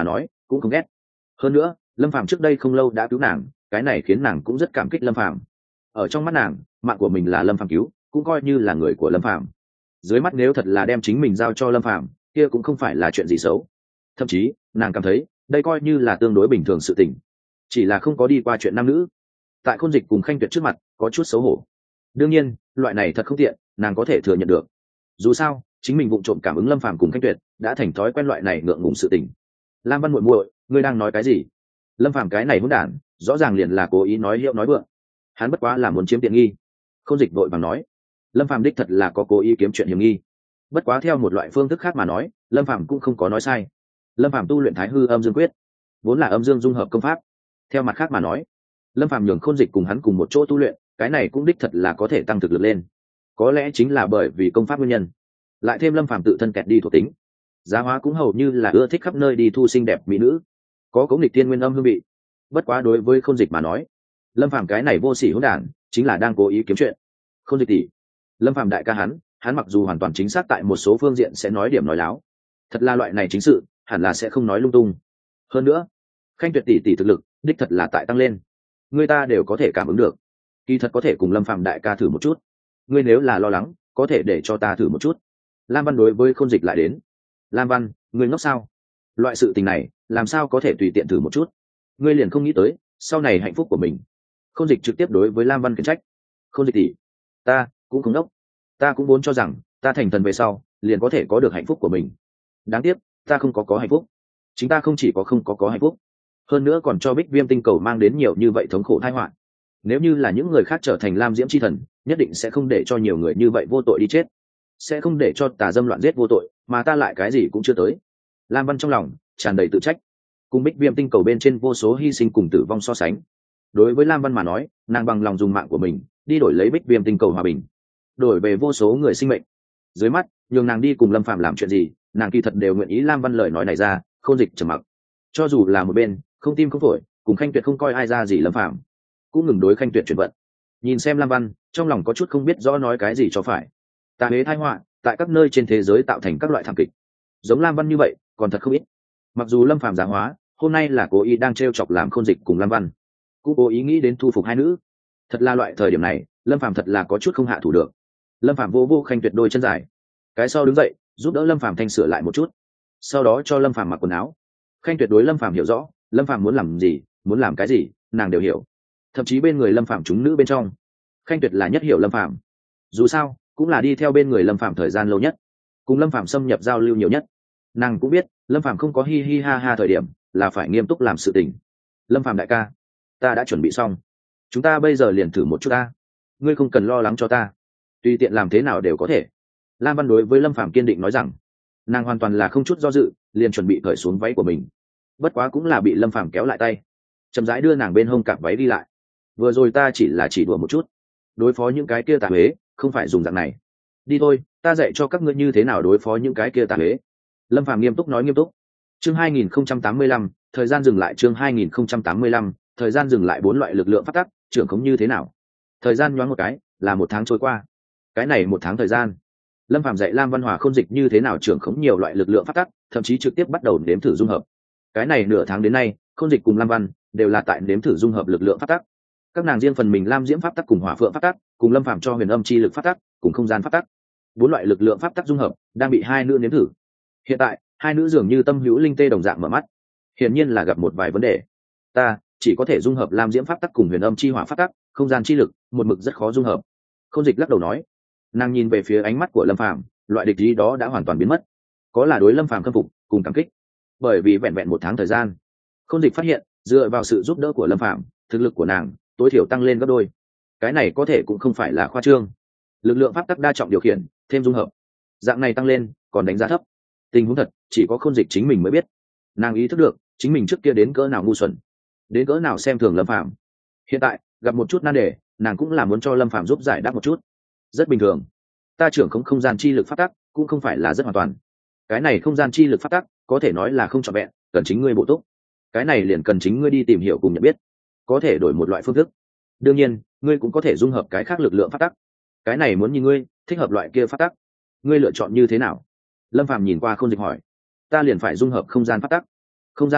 cũng không ghét. Hơn nữa lâm phàm trước đây không lâu đã cứu nàng, cái này khiến nàng cũng rất cảm kích lâm phàm. Ở trong mắt nàng, mạng của mình là lâm phàm cứu, cũng coi như là người của lâm phàm. Dưới mắt nếu thật là đem chính mình giao cho lâm phàm, kia cũng không phải là chuyện gì xấu. Thậm chí nàng cảm thấy đây coi như là tương đối bình thường sự tình, chỉ là không có đi qua chuyện nam nữ. Tại Khôn Dịch cùng Khanh Tuyệt trước mặt có chút xấu hổ. Đương nhiên loại này thật không tiện, nàng có thể thừa nhận được. Dù sao chính mình vụng trộm cảm ứng lâm phàm cùng Khanh Tuyệt đã thành thói quen loại này ngượng ngùng sự tình. Lam Văn muội muội, ngươi đang nói cái gì? Lâm phàm cái này hỗn đản rõ ràng liền là cố ý nói hiệu nói vượng, hắn bất quá là muốn chiếm tiện nghi. Khôn Dịch vội vàng nói, lâm phàm đích thật là có cố ý kiếm chuyện hiểm nghi, bất quá theo một loại phương thức khác mà nói, lâm phàm cũng không có nói sai. Lâm phàm tu luyện Thái Hư Âm Dương Quyết, vốn là âm dương dung hợp công pháp. Theo mặt khác mà nói, lâm phàm nhường Khôn Dịch cùng hắn cùng một chỗ tu luyện, cái này cũng đích thật là có thể tăng thực lực lên. Có lẽ chính là bởi vì công pháp nguyên nhân, lại thêm lâm phàm tự thân kẹt đi thuộc tính, Giá Hóa cũng hầu như là ưa thích khắp nơi đi thu xinh đẹp mỹ nữ, có cống nghịch tiên nguyên âm hương vị. Bất quá đối với Khôn Dịch mà nói, lâm phàm cái này vô sỉ hỗn đản chính là đang cố ý kiếm chuyện. Khôn Dịch tỷ, lâm phàm đại ca hắn mặc dù hoàn toàn chính xác tại một số phương diện sẽ nói điểm nói láo, thật là loại này chính sự hẳn là sẽ không nói lung tung. Hơn nữa Khanh Tuyệt tỷ tỷ thực lực đích thật là tại tăng lên, người ta đều có thể cảm ứng được. Kỳ thật có thể cùng lâm phàm đại ca thử một chút, ngươi nếu là lo lắng có thể để cho ta thử một chút. Lam Văn đối với Khôn Dịch lại đến. Lam Văn, ngươi ngốc sao? Loại sự tình này làm sao có thể tùy tiện thử một chút? Ngươi liền không nghĩ tới sau này hạnh phúc của mình? Khôn Dịch trực tiếp đối với Lam Văn khiển trách. Khôn Dịch tỷ, ta cũng không ngốc, ta cũng vốn cho rằng ta thành thần về sau liền có thể có được hạnh phúc của mình. Đáng tiếc ta không có hạnh phúc. Chính ta không chỉ có không có hạnh phúc, hơn nữa còn cho Bích Viêm tinh cầu mang đến nhiều như vậy thống khổ tai họa. Nếu như là những người khác trở thành Lam Diễm chi thần, nhất định sẽ không để cho nhiều người như vậy vô tội đi chết, sẽ không để cho tà dâm loạn giết vô tội, mà ta lại cái gì cũng chưa tới. Lam Văn trong lòng tràn đầy tự trách, cùng Bích Viêm tinh cầu bên trên vô số hy sinh cùng tử vong so sánh, đối với Lam Văn mà nói, nàng bằng lòng dùng mạng của mình đi đổi lấy Bích Viêm tinh cầu hòa bình, đổi về vô số người sinh mệnh. Dưới mắt nhường nàng đi cùng lâm phàm làm chuyện gì, nàng kỳ thật đều nguyện ý. Lam Văn lời nói này ra, Khôn Dịch trầm mặc. Cho dù là một bên không tim không phổi, cùng Khanh Tuyệt không coi ai ra gì lâm phàm, cũng ngừng đối Khanh Tuyệt chuyển vận. Nhìn xem Lam Văn, trong lòng có chút không biết rõ nói cái gì cho phải. Tà huế tai họa tại các nơi trên thế giới tạo thành các loại thảm kịch, giống Lam Văn như vậy còn thật không ít. Mặc dù lâm phàm Giá Hóa hôm nay là cố ý đang trêu chọc làm Khôn Dịch cùng Lam Văn, cũng cố ý nghĩ đến thu phục hai nữ. Thật là loại thời điểm này, lâm phàm thật là có chút không hạ thủ được. Lâm phàm vô Khanh Tuyệt đôi chân dài, cái sau đứng dậy giúp đỡ lâm phàm thanh sửa lại một chút, sau đó cho lâm phàm mặc quần áo. Khanh Tuyệt đối lâm phàm hiểu rõ, lâm phàm muốn làm gì, muốn làm cái gì, nàng đều hiểu. Thậm chí bên người lâm phàm chúng nữ bên trong, Khanh Tuyệt là nhất hiểu lâm phàm. Dù sao cũng là đi theo bên người lâm phàm thời gian lâu nhất, cùng lâm phàm xâm nhập giao lưu nhiều nhất. Nàng cũng biết lâm phàm không có hi hi ha ha thời điểm, là phải nghiêm túc làm sự tình. Lâm phàm đại ca, ta đã chuẩn bị xong, chúng ta bây giờ liền thử một chút ta. Ngươi không cần lo lắng cho ta, tùy tiện làm thế nào đều có thể. Lam Văn đối với lâm phàm kiên định nói rằng, nàng hoàn toàn là không chút do dự liền chuẩn bị cởi xuống váy của mình. Bất quá cũng là bị lâm phàm kéo lại tay, chậm rãi đưa nàng bên hông cạp váy đi lại. Vừa rồi ta chỉ đùa một chút, đối phó những cái kia tà huế không phải dùng dạng này. Đi thôi, ta dạy cho các ngươi như thế nào đối phó những cái kia tà huế. Lâm phàm nghiêm túc nói nghiêm túc. Chương 2085, thời gian dừng lại. Chương 2085, thời gian dừng lại. 4 loại lực lượng phát tắc trưởng khống như thế nào? Thời gian nhoáng một cái là 1 tháng trôi qua. Cái này 1 tháng thời gian, lâm phàm dạy Lam Văn Hòa Khôn Dịch như thế nào trưởng khống nhiều loại lực lượng phát tắc, thậm chí trực tiếp bắt đầu nếm thử dung hợp. Cái này nửa tháng đến nay, Khôn Dịch cùng Lam Văn đều là tại nếm thử dung hợp lực lượng phát tắc. Các nàng riêng phần mình Lam Diễm pháp tắc cùng Hỏa Phượng pháp tắc, cùng lâm phàm cho Huyền Âm chi lực pháp tắc, cùng không gian pháp tắc. 4 loại lực lượng pháp tắc dung hợp đang bị hai nữ nếm thử. Hiện tại hai nữ dường như tâm hữu linh tê đồng dạng mở mắt, hiển nhiên là gặp một vài vấn đề. Ta chỉ có thể dung hợp Lam Diễm pháp tắc cùng Huyền Âm chi hỏa pháp tắc, không gian chi lực một mực rất khó dung hợp. Khôn Dịch lắc đầu nói. Nàng nhìn về phía ánh mắt của lâm phàm, loại địch ý đó đã hoàn toàn biến mất, có là đối lâm phàm khâm phục cùng cảm kích. Bởi vì vẹn vẹn 1 tháng thời gian, Khôn Dịch phát hiện dựa vào sự giúp đỡ của lâm phàm, thực lực của nàng tối thiểu tăng lên gấp đôi. Cái này có thể cũng không phải là khoa trương. Lực lượng pháp tắc đa trọng điều khiển thêm dung hợp, dạng này tăng lên còn đánh giá thấp. Tình huống thật chỉ có Khôn Dịch chính mình mới biết. Nàng ý thức được chính mình trước kia đến cỡ nào ngu xuẩn, đến cỡ nào xem thường lâm phàm. Hiện tại gặp một chút nan đề, nàng cũng là muốn cho lâm phàm giúp giải đáp một chút. Rất bình thường, ta trưởng không gian chi lực pháp tắc cũng không phải là rất hoàn toàn. Cái này không gian chi lực pháp tắc có thể nói là không trọn vẹn, cần chính ngươi bổ túc. Cái này liền cần chính ngươi đi tìm hiểu cùng nhận biết. Có thể đổi một loại phương thức, đương nhiên ngươi cũng có thể dung hợp cái khác lực lượng pháp tắc. Cái này muốn nhìn ngươi thích hợp loại kia pháp tắc, ngươi lựa chọn như thế nào? Lâm phàm nhìn qua Khôn Dịch hỏi. Ta liền phải dung hợp không gian pháp tắc. Không gian pháp tắc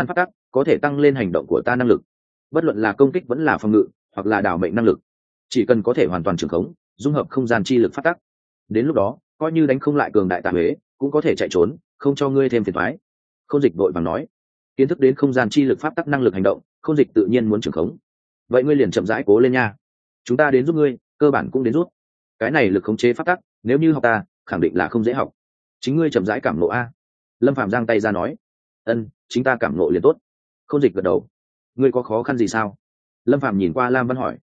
có thể tăng lên hành động của ta năng lực, bất luận là công kích vẫn là phòng ngự hoặc là đảo mệnh năng lực, chỉ cần có thể hoàn toàn trường khống dung hợp không gian chi lực phát tắc, đến lúc đó coi như đánh không lại cường đại tà huế cũng có thể chạy trốn, không cho ngươi thêm phiền thoái. Khôn Dịch vội vàng nói. Kiến thức đến không gian chi lực pháp tắc năng lực hành động, Khôn Dịch tự nhiên muốn trường khống. Vậy ngươi liền chậm rãi cố lên nha, chúng ta đến giúp ngươi, cơ bản cũng đến rút. Cái này lực khống chế pháp tắc nếu như học ta khẳng định là không dễ học, chính ngươi chậm rãi cảm nộ a. Lâm Phàm giang tay ra nói. Ân, chính ta cảm nộ liền tốt. Khôn Dịch gật đầu. Ngươi có khó khăn gì sao? Lâm Phàm nhìn qua Lam Văn hỏi.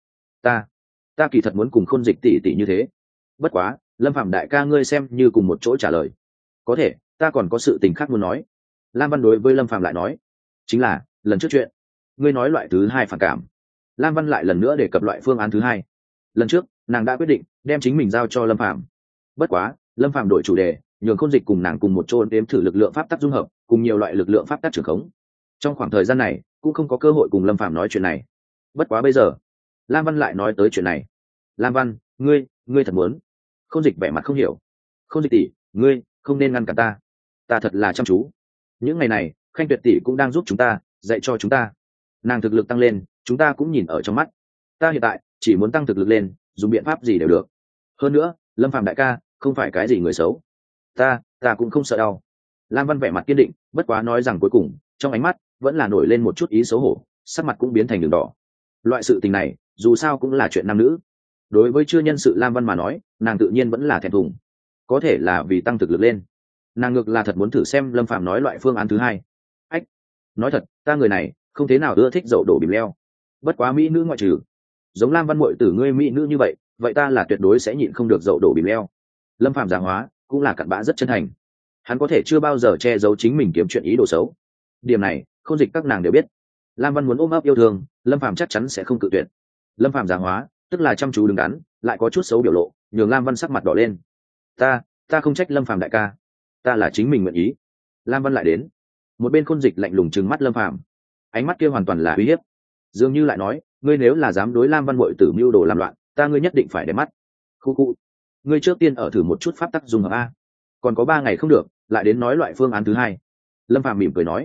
Ta kỳ thật muốn cùng Khôn Dịch tỷ tỷ như thế, bất quá Lâm Phàm đại ca ngươi xem như cùng một chỗ trả lời. Có thể, ta còn có sự tình khác muốn nói. Lam Văn đối với Lâm Phàm lại nói. Chính là lần trước chuyện ngươi nói loại thứ hai phản cảm. Lam Văn lại lần nữa đề cập loại phương án thứ hai. Lần trước nàng đã quyết định đem chính mình giao cho Lâm Phàm, bất quá Lâm Phàm đổi chủ đề, nhường Khôn Dịch cùng nàng cùng một chỗ đếm thử lực lượng pháp tắc dung hợp cùng nhiều loại lực lượng pháp tắc trường khống. Trong khoảng thời gian này cũng không có cơ hội cùng Lâm Phàm nói chuyện này, bất quá bây giờ Lam Văn lại nói tới chuyện này. Lam Văn, ngươi thật muốn? Khôn Dịch vẻ mặt không hiểu. Khôn Dịch tỷ, ngươi không nên ngăn cản ta thật là chăm chú. Những ngày này Khanh Tuyệt tỷ cũng đang giúp chúng ta, dạy cho chúng ta. Nàng thực lực tăng lên chúng ta cũng nhìn ở trong mắt. Ta hiện tại chỉ muốn tăng thực lực lên, dùng biện pháp gì đều được. Hơn nữa Lâm Phàm đại ca không phải cái gì người xấu, ta cũng không sợ đau. Lam Văn vẻ mặt kiên định, bất quá nói rằng cuối cùng trong ánh mắt vẫn là nổi lên một chút ý xấu hổ, sắc mặt cũng biến thành đường đỏ. Loại sự tình này dù sao cũng là chuyện nam nữ, đối với chưa nhân sự Lam Văn mà nói nàng tự nhiên vẫn là thẹn thùng. Có thể là vì tăng thực lực lên, nàng ngược là thật muốn thử xem Lâm Phàm nói loại phương án thứ hai. Ách, nói thật ta người này không thế nào ưa thích dậu đổ bìm leo, bất quá mỹ nữ ngoại trừ. Giống Lam Văn muội tử ngươi mỹ nữ như vậy ta là tuyệt đối sẽ nhịn không được dậu đổ bìm leo. Lâm Phàm giảng hóa cũng là cặn bã rất chân thành, hắn có thể chưa bao giờ che giấu chính mình kiếm chuyện ý đồ xấu. Điểm này Khôn Dịch các nàng đều biết. Lam Văn muốn ôm ấp yêu thương, Lâm Phàm chắc chắn sẽ không cự tuyệt. Lâm Phàm giảng hóa tức là chăm chú đứng đắn, lại có chút xấu biểu lộ, nhường Lam Văn sắc mặt đỏ lên. Ta không trách Lâm Phàm đại ca, ta là chính mình nguyện ý. Lam Văn lại đến. Một bên Khôn Dịch lạnh lùng trừng mắt Lâm Phàm, ánh mắt kia hoàn toàn là uy hiếp, dường như lại nói ngươi nếu là dám đối Lam Văn muội tử mưu đồ làm loạn, ngươi nhất định phải để mắt. Khu ngươi trước tiên ở thử một chút pháp tắc dùng hợp a, còn có 3 ngày không được lại đến nói loại phương án thứ hai. Lâm Phàm mỉm cười nói.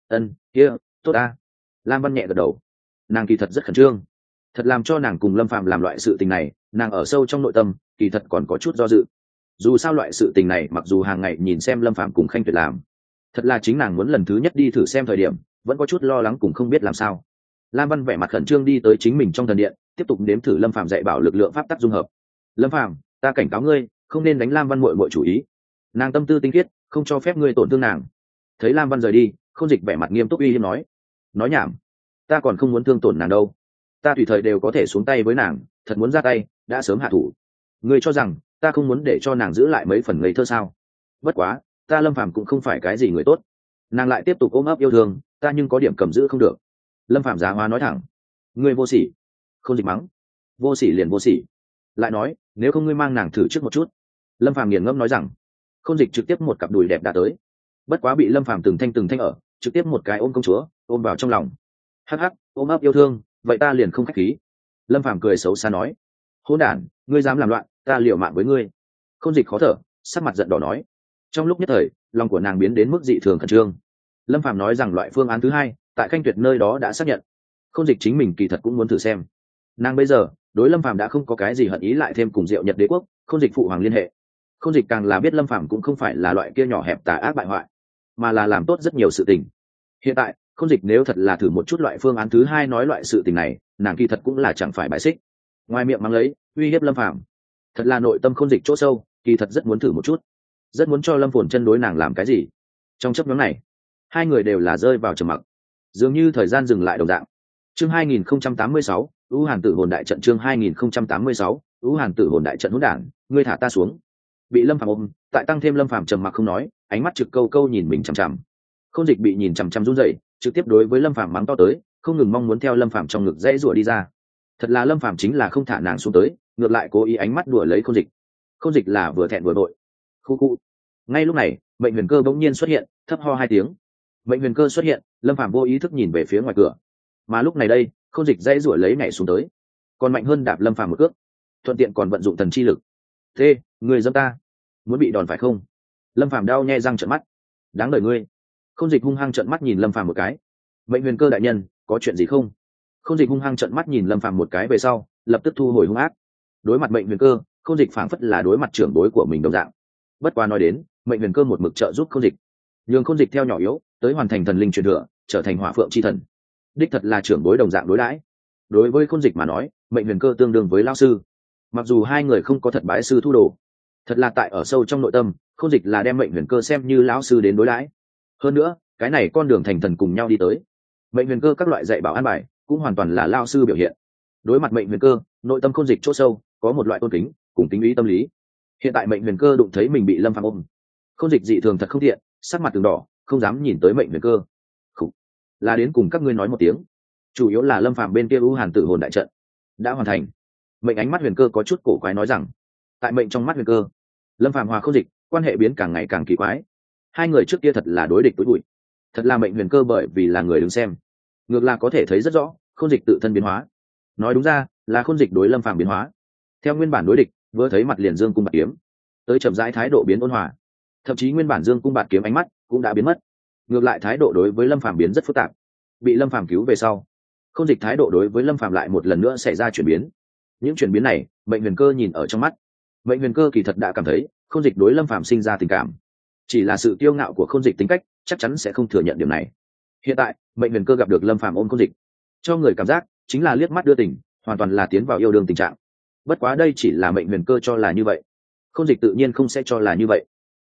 Kia tốt a. Lam Văn nhẹ gật đầu. Nàng kỳ thật rất khẩn trương, thật làm cho nàng cùng Lâm Phàm làm loại sự tình này, nàng ở sâu trong nội tâm kỳ thật còn có chút do dự. Dù sao loại sự tình này mặc dù hàng ngày nhìn xem Lâm Phàm cùng Khanh Tuyệt làm, thật là chính nàng muốn lần thứ nhất đi thử xem thời điểm vẫn có chút lo lắng cùng không biết làm sao. Lam Văn vẻ mặt khẩn trương đi tới chính mình trong thần điện, tiếp tục nếm thử Lâm Phàm dạy bảo lực lượng pháp tắc dung hợp. Lâm Phàm, ta cảnh cáo ngươi không nên đánh Lam Văn muội muội chủ ý, nàng tâm tư tinh khiết, không cho phép ngươi tổn thương nàng. Thấy Lam Văn rời đi, Khôn Dịch vẻ mặt nghiêm túc uy hiếp nói nhảm, ta còn không muốn thương tổn nàng đâu, ta tùy thời đều có thể xuống tay với nàng, thật muốn ra tay đã sớm hạ thủ. Ngươi cho rằng ta không muốn để cho nàng giữ lại mấy phần ngây thơ sao? Bất quá ta Lâm Phàm cũng không phải cái gì người tốt. Nàng lại tiếp tục ôm ấp yêu thương ta, nhưng có điểm cầm giữ không được. Lâm Phàm giá hóa nói thẳng. Ngươi vô sỉ. Khôn Dịch mắng. Vô sỉ liền vô sỉ. Lại nói nếu không ngươi mang nàng thử trước một chút. Lâm Phàm nghiền ngẫm nói rằng. Khôn Dịch trực tiếp một cặp đùi đẹp đã tới, bất quá bị Lâm Phàm từng thanh ở, trực tiếp một cái ôm công chúa ôm vào trong lòng. Hắc hắc, ôm ấp yêu thương vậy ta liền không khách khí. Lâm Phàm cười xấu xa nói. Hỗn đản, ngươi dám làm loạn ta liều mạng với ngươi. Khôn Dịch khó thở, sắc mặt giận đỏ nói. Trong lúc nhất thời lòng của nàng biến đến mức dị thường khẩn trương. Lâm Phàm nói rằng loại phương án thứ hai tại Khanh Tuyệt nơi đó đã xác nhận. Khôn Dịch chính mình kỳ thật cũng muốn thử xem. Nàng bây giờ đối Lâm Phàm đã không có cái gì hận ý, lại thêm cùng Diệu Nhật Đế quốc Khôn Dịch phụ hoàng liên hệ. Khôn Dịch càng là biết Lâm Phàm cũng không phải là loại kia nhỏ hẹp tà ác bại hoại, mà là làm tốt rất nhiều sự tình. Hiện tại Khôn Dịch nếu thật là thử một chút loại phương án thứ hai nói loại sự tình này, nàng kỳ thật cũng là chẳng phải bại xích. Ngoài miệng mắng lấy uy hiếp Lâm Phàm, thật là nội tâm Khôn Dịch chỗ sâu kỳ thật rất muốn thử một chút, rất muốn cho Lâm Phồn chân đối nàng làm cái gì. Trong chấp nhóm này hai người đều là rơi vào trầm mặc, dường như thời gian dừng lại đồng dạng. Chương 2086, U Hàn Tử Hồn Đại Trận. Chương 2086, U Hàn Tử Hồn Đại Trận. Hỗn đản, ngươi thả ta xuống. Bị Lâm Phàm ôm, tại tăng thêm Lâm Phàm trầm mặc không nói, ánh mắt trực câu câu nhìn mình chằm chằm. Khôn Dịch bị nhìn chằm chằm run rẩy, trực tiếp đối với Lâm Phàm mắng to tới, không ngừng mong muốn theo Lâm Phàm trong ngực dãy rủa đi ra. Thật là Lâm Phàm chính là không thả nàng xuống tới, ngược lại cố ý ánh mắt đùa lấy Khôn Dịch. Khôn Dịch là vừa thẹn vừa vội. Khu. Ngay lúc này Mệnh Huyền Cơ bỗng nhiên xuất hiện, thấp ho 2 tiếng. Mệnh Huyền Cơ xuất hiện, Lâm Phàm vô ý thức nhìn về phía ngoài cửa, mà lúc này đây Khôn Dịch dãy rủa lấy nhảy xuống tới, còn mạnh hơn đạp Lâm Phàm một cước, thuận tiện còn vận dụng thần chi lực. Thế người dâm ta muốn bị đòn phải không? Lâm Phàm đau nhe răng trợn mắt. Đáng đời ngươi. Khôn Dịch hung hăng trợn mắt nhìn Lâm Phàm một cái. Mệnh huyền cơ đại nhân, có chuyện gì không? Khôn Dịch hung hăng trợn mắt nhìn Lâm Phàm một cái về sau, lập tức thu hồi hung ác. Đối mặt Mệnh huyền cơ, Khôn Dịch phảng phất là đối mặt trưởng bối của mình đồng dạng. Bất quá nói đến, Mệnh huyền cơ một mực trợ giúp Khôn Dịch, nhường Khôn Dịch theo nhỏ yếu tới hoàn thành thần linh truyền thừa, trở thành hỏa phượng chi thần. Đích thật là trưởng bối đồng dạng đối đãi. Đối với Khôn Dịch mà nói, Mệnh huyền cơ tương đương với lão sư. Mặc dù hai người không có thật bái sư thu đồ, thật là tại ở sâu trong nội tâm, Khôn Dịch là đem Mệnh huyền cơ xem như lão sư đến đối đãi. Hơn nữa, cái này con đường thành thần cùng nhau đi tới, Mệnh huyền cơ các loại dạy bảo an bài cũng hoàn toàn là lão sư biểu hiện. Đối mặt Mệnh huyền cơ, nội tâm Khôn Dịch chỗ sâu có một loại tôn kính cùng tính ý tâm lý. Hiện tại Mệnh huyền cơ đụng thấy mình bị Lâm Phàm ôm, Khôn Dịch dị thường thật không thiện, sắc mặt từng đỏ, không dám nhìn tới Mệnh huyền cơ. Khủ, là đến cùng các ngươi nói một tiếng. Chủ yếu là Lâm Phàm bên kia U Hàn Tử Hồn đại trận đã hoàn thành. Mệnh ánh mắt huyền cơ có chút cổ quái nói rằng, tại Mệnh trong mắt huyền cơ, Lâm Phàm hòa Khôn Dịch quan hệ biến càng ngày càng kỳ quái. Hai người trước kia thật là đối địch tối bụi, thật là Mệnh huyền cơ bởi vì là người đứng xem, ngược là có thể thấy rất rõ Khôn Dịch tự thân biến hóa. Nói đúng ra là Khôn Dịch đối Lâm Phàm biến hóa, theo nguyên bản đối địch vừa thấy mặt liền dương cung bạt kiếm, tới chậm rãi thái độ biến ôn hòa, thậm chí nguyên bản dương cung bạt kiếm ánh mắt cũng đã biến mất, ngược lại thái độ đối với Lâm Phàm biến rất phức tạp. Bị Lâm Phàm cứu về sau, Khôn Dịch thái độ đối với Lâm Phàm lại một lần nữa xảy ra chuyển biến. Những chuyển biến này Mệnh huyền cơ nhìn ở trong mắt. Mệnh huyền cơ kỳ thật đã cảm thấy Khôn Dịch đối Lâm Phàm sinh ra tình cảm, chỉ là sự kiêu ngạo của Khôn Dịch tính cách chắc chắn sẽ không thừa nhận điểm này. Hiện tại Mệnh huyền cơ gặp được Lâm Phàm ôm Khôn Dịch, cho người cảm giác chính là liếc mắt đưa tình, hoàn toàn là tiến vào yêu đương tình trạng. Bất quá đây chỉ là Mệnh huyền cơ cho là như vậy, Khôn Dịch tự nhiên không sẽ cho là như vậy.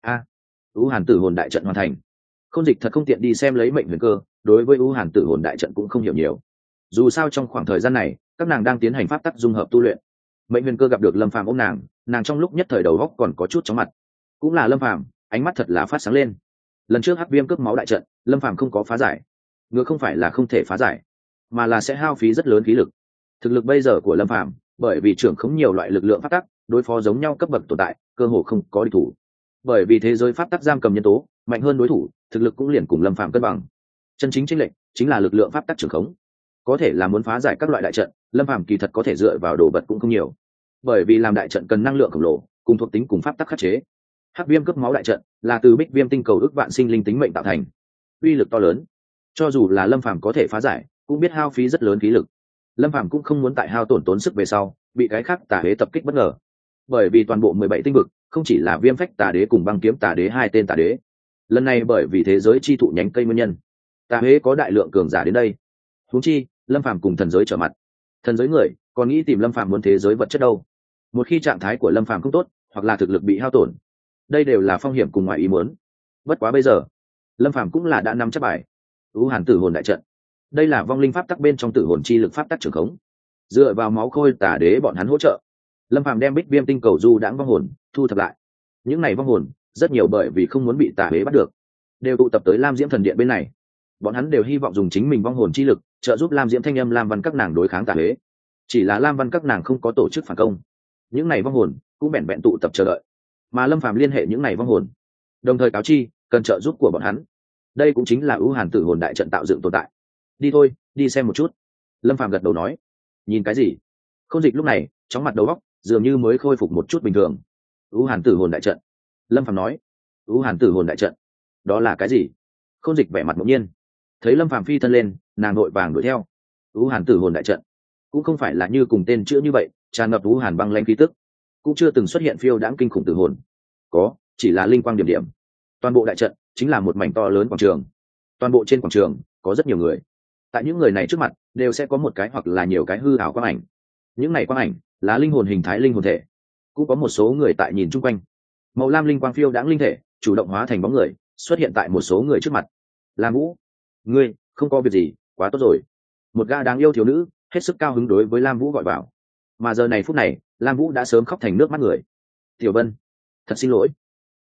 U Hàn Tử Hồn đại trận hoàn thành. Khôn Dịch thật không tiện đi xem lấy Mệnh huyền cơ, đối với U Hàn Tử Hồn đại trận cũng không hiểu nhiều. Dù sao trong khoảng thời gian này các nàng đang tiến hành pháp tắc dung hợp tu luyện. Mệnh huyền cơ gặp được Lâm Phàm ôm nàng trong lúc nhất thời đầu góc còn có chút chóng mặt. Cũng là Lâm Phàm, ánh mắt thật là phát sáng lên. Lần trước Hắc Viêm cướp máu đại trận, Lâm Phàm không có phá giải, ngược không phải là không thể phá giải, mà là sẽ hao phí rất lớn khí lực. Thực lực bây giờ của Lâm Phàm, bởi vì trưởng khống nhiều loại lực lượng pháp tắc, đối phó giống nhau cấp bậc tồn tại, cơ hồ không có địch thủ. Bởi vì thế giới pháp tắc giam cầm nhân tố mạnh hơn đối thủ, thực lực cũng liền cùng Lâm Phàm cân bằng. Chân chính chênh lệch chính là lực lượng pháp tắc trưởng khống. Có thể là muốn phá giải các loại đại trận, Lâm Phàm kỳ thật có thể dựa vào đồ vật cũng không nhiều, bởi vì làm đại trận cần năng lượng khổng lồ cùng thuộc tính cùng pháp tắc khắc chế. Hắc Viêm cướp máu đại trận là từ Bích Viêm tinh cầu ước vạn sinh linh tính mệnh tạo thành, uy lực to lớn, cho dù là Lâm Phàm có thể phá giải cũng biết hao phí rất lớn khí lực. Lâm Phàm cũng không muốn tại hao tổn sức về sau bị cái khác tà đế tập kích bất ngờ, bởi vì toàn bộ 17 tinh vực không chỉ là Viêm phách tà đế cùng băng kiếm tà đế hai tên tà đế, lần này bởi vì thế giới chi thụ nhánh cây nguyên nhân, tà đế có đại lượng cường giả đến đây. Huống chi Lâm Phàm cùng thần giới trở mặt, thần giới người còn nghĩ tìm Lâm Phàm muốn thế giới vật chất đâu. Một khi trạng thái của Lâm Phàm không tốt, hoặc là thực lực bị hao tổn, đây đều là phong hiểm cùng ngoài ý muốn. Bất quá bây giờ Lâm Phàm cũng là đã nắm chắc bài. U Hàn Tử Hồn đại trận, đây là vong linh pháp tắc bên trong tử hồn chi lực pháp tắc trường khống, dựa vào máu khôi tà đế bọn hắn hỗ trợ, Lâm Phàm đem Bích Viêm tinh cầu du đãng vong hồn thu thập lại. Những này vong hồn rất nhiều bởi vì không muốn bị tà đế bắt được, đều tụ tập tới Lam Diễm thần điện bên này. Bọn hắn đều hy vọng dùng chính mình vong hồn chi lực trợ giúp Lam Diễm thanh âm Lam Văn các nàng đối kháng tà đế. Chỉ là Lam Văn các nàng không có tổ chức phản công, những này vong hồn cũng vẹn vẹn tụ tập chờ đợi. Mà Lâm Phàm liên hệ những này vong hồn, đồng thời cáo chi cần trợ giúp của bọn hắn. Đây cũng chính là U Hàn Tử Hồn đại trận tạo dựng tồn tại. Đi thôi, đi xem một chút. Lâm Phàm gật đầu nói. Nhìn cái gì? Khôn Dịch lúc này chóng mặt đầu óc dường như mới khôi phục một chút bình thường. U Hàn Tử Hồn đại trận. Lâm Phàm nói. U Hàn Tử Hồn đại trận, đó là cái gì? Khôn Dịch vẻ mặt ngẫu nhiên, thấy Lâm Phàm phi thân lên, nàng vội vàng đuổi theo. U Hàn Tử Hồn đại trận cũng không phải là như cùng tên chữ như vậy tràn ngập U Hàn băng lãnh khí tức, cũng chưa từng xuất hiện phiêu đãng kinh khủng tử hồn, có chỉ là linh quang điểm điểm. Toàn bộ đại trận chính là một mảnh to lớn quảng trường, toàn bộ trên quảng trường có rất nhiều người. Tại những người này trước mặt đều sẽ có một cái hoặc là nhiều cái hư ảo quang ảnh. Những này quang ảnh là linh hồn hình thái linh hồn thể, cũng có một số người tại nhìn chung quanh. Màu lam linh quang phiêu đãng linh thể chủ động hóa thành bóng người xuất hiện tại một số người trước mặt. Lam Vũ, ngươi không có việc gì, quá tốt rồi. Một gã đáng yêu thiếu nữ hết sức cao hứng đối với Lam Vũ gọi vào. Mà giờ này phút này Lam Vũ đã sớm khóc thành nước mắt người. Tiểu Vân, thật xin lỗi,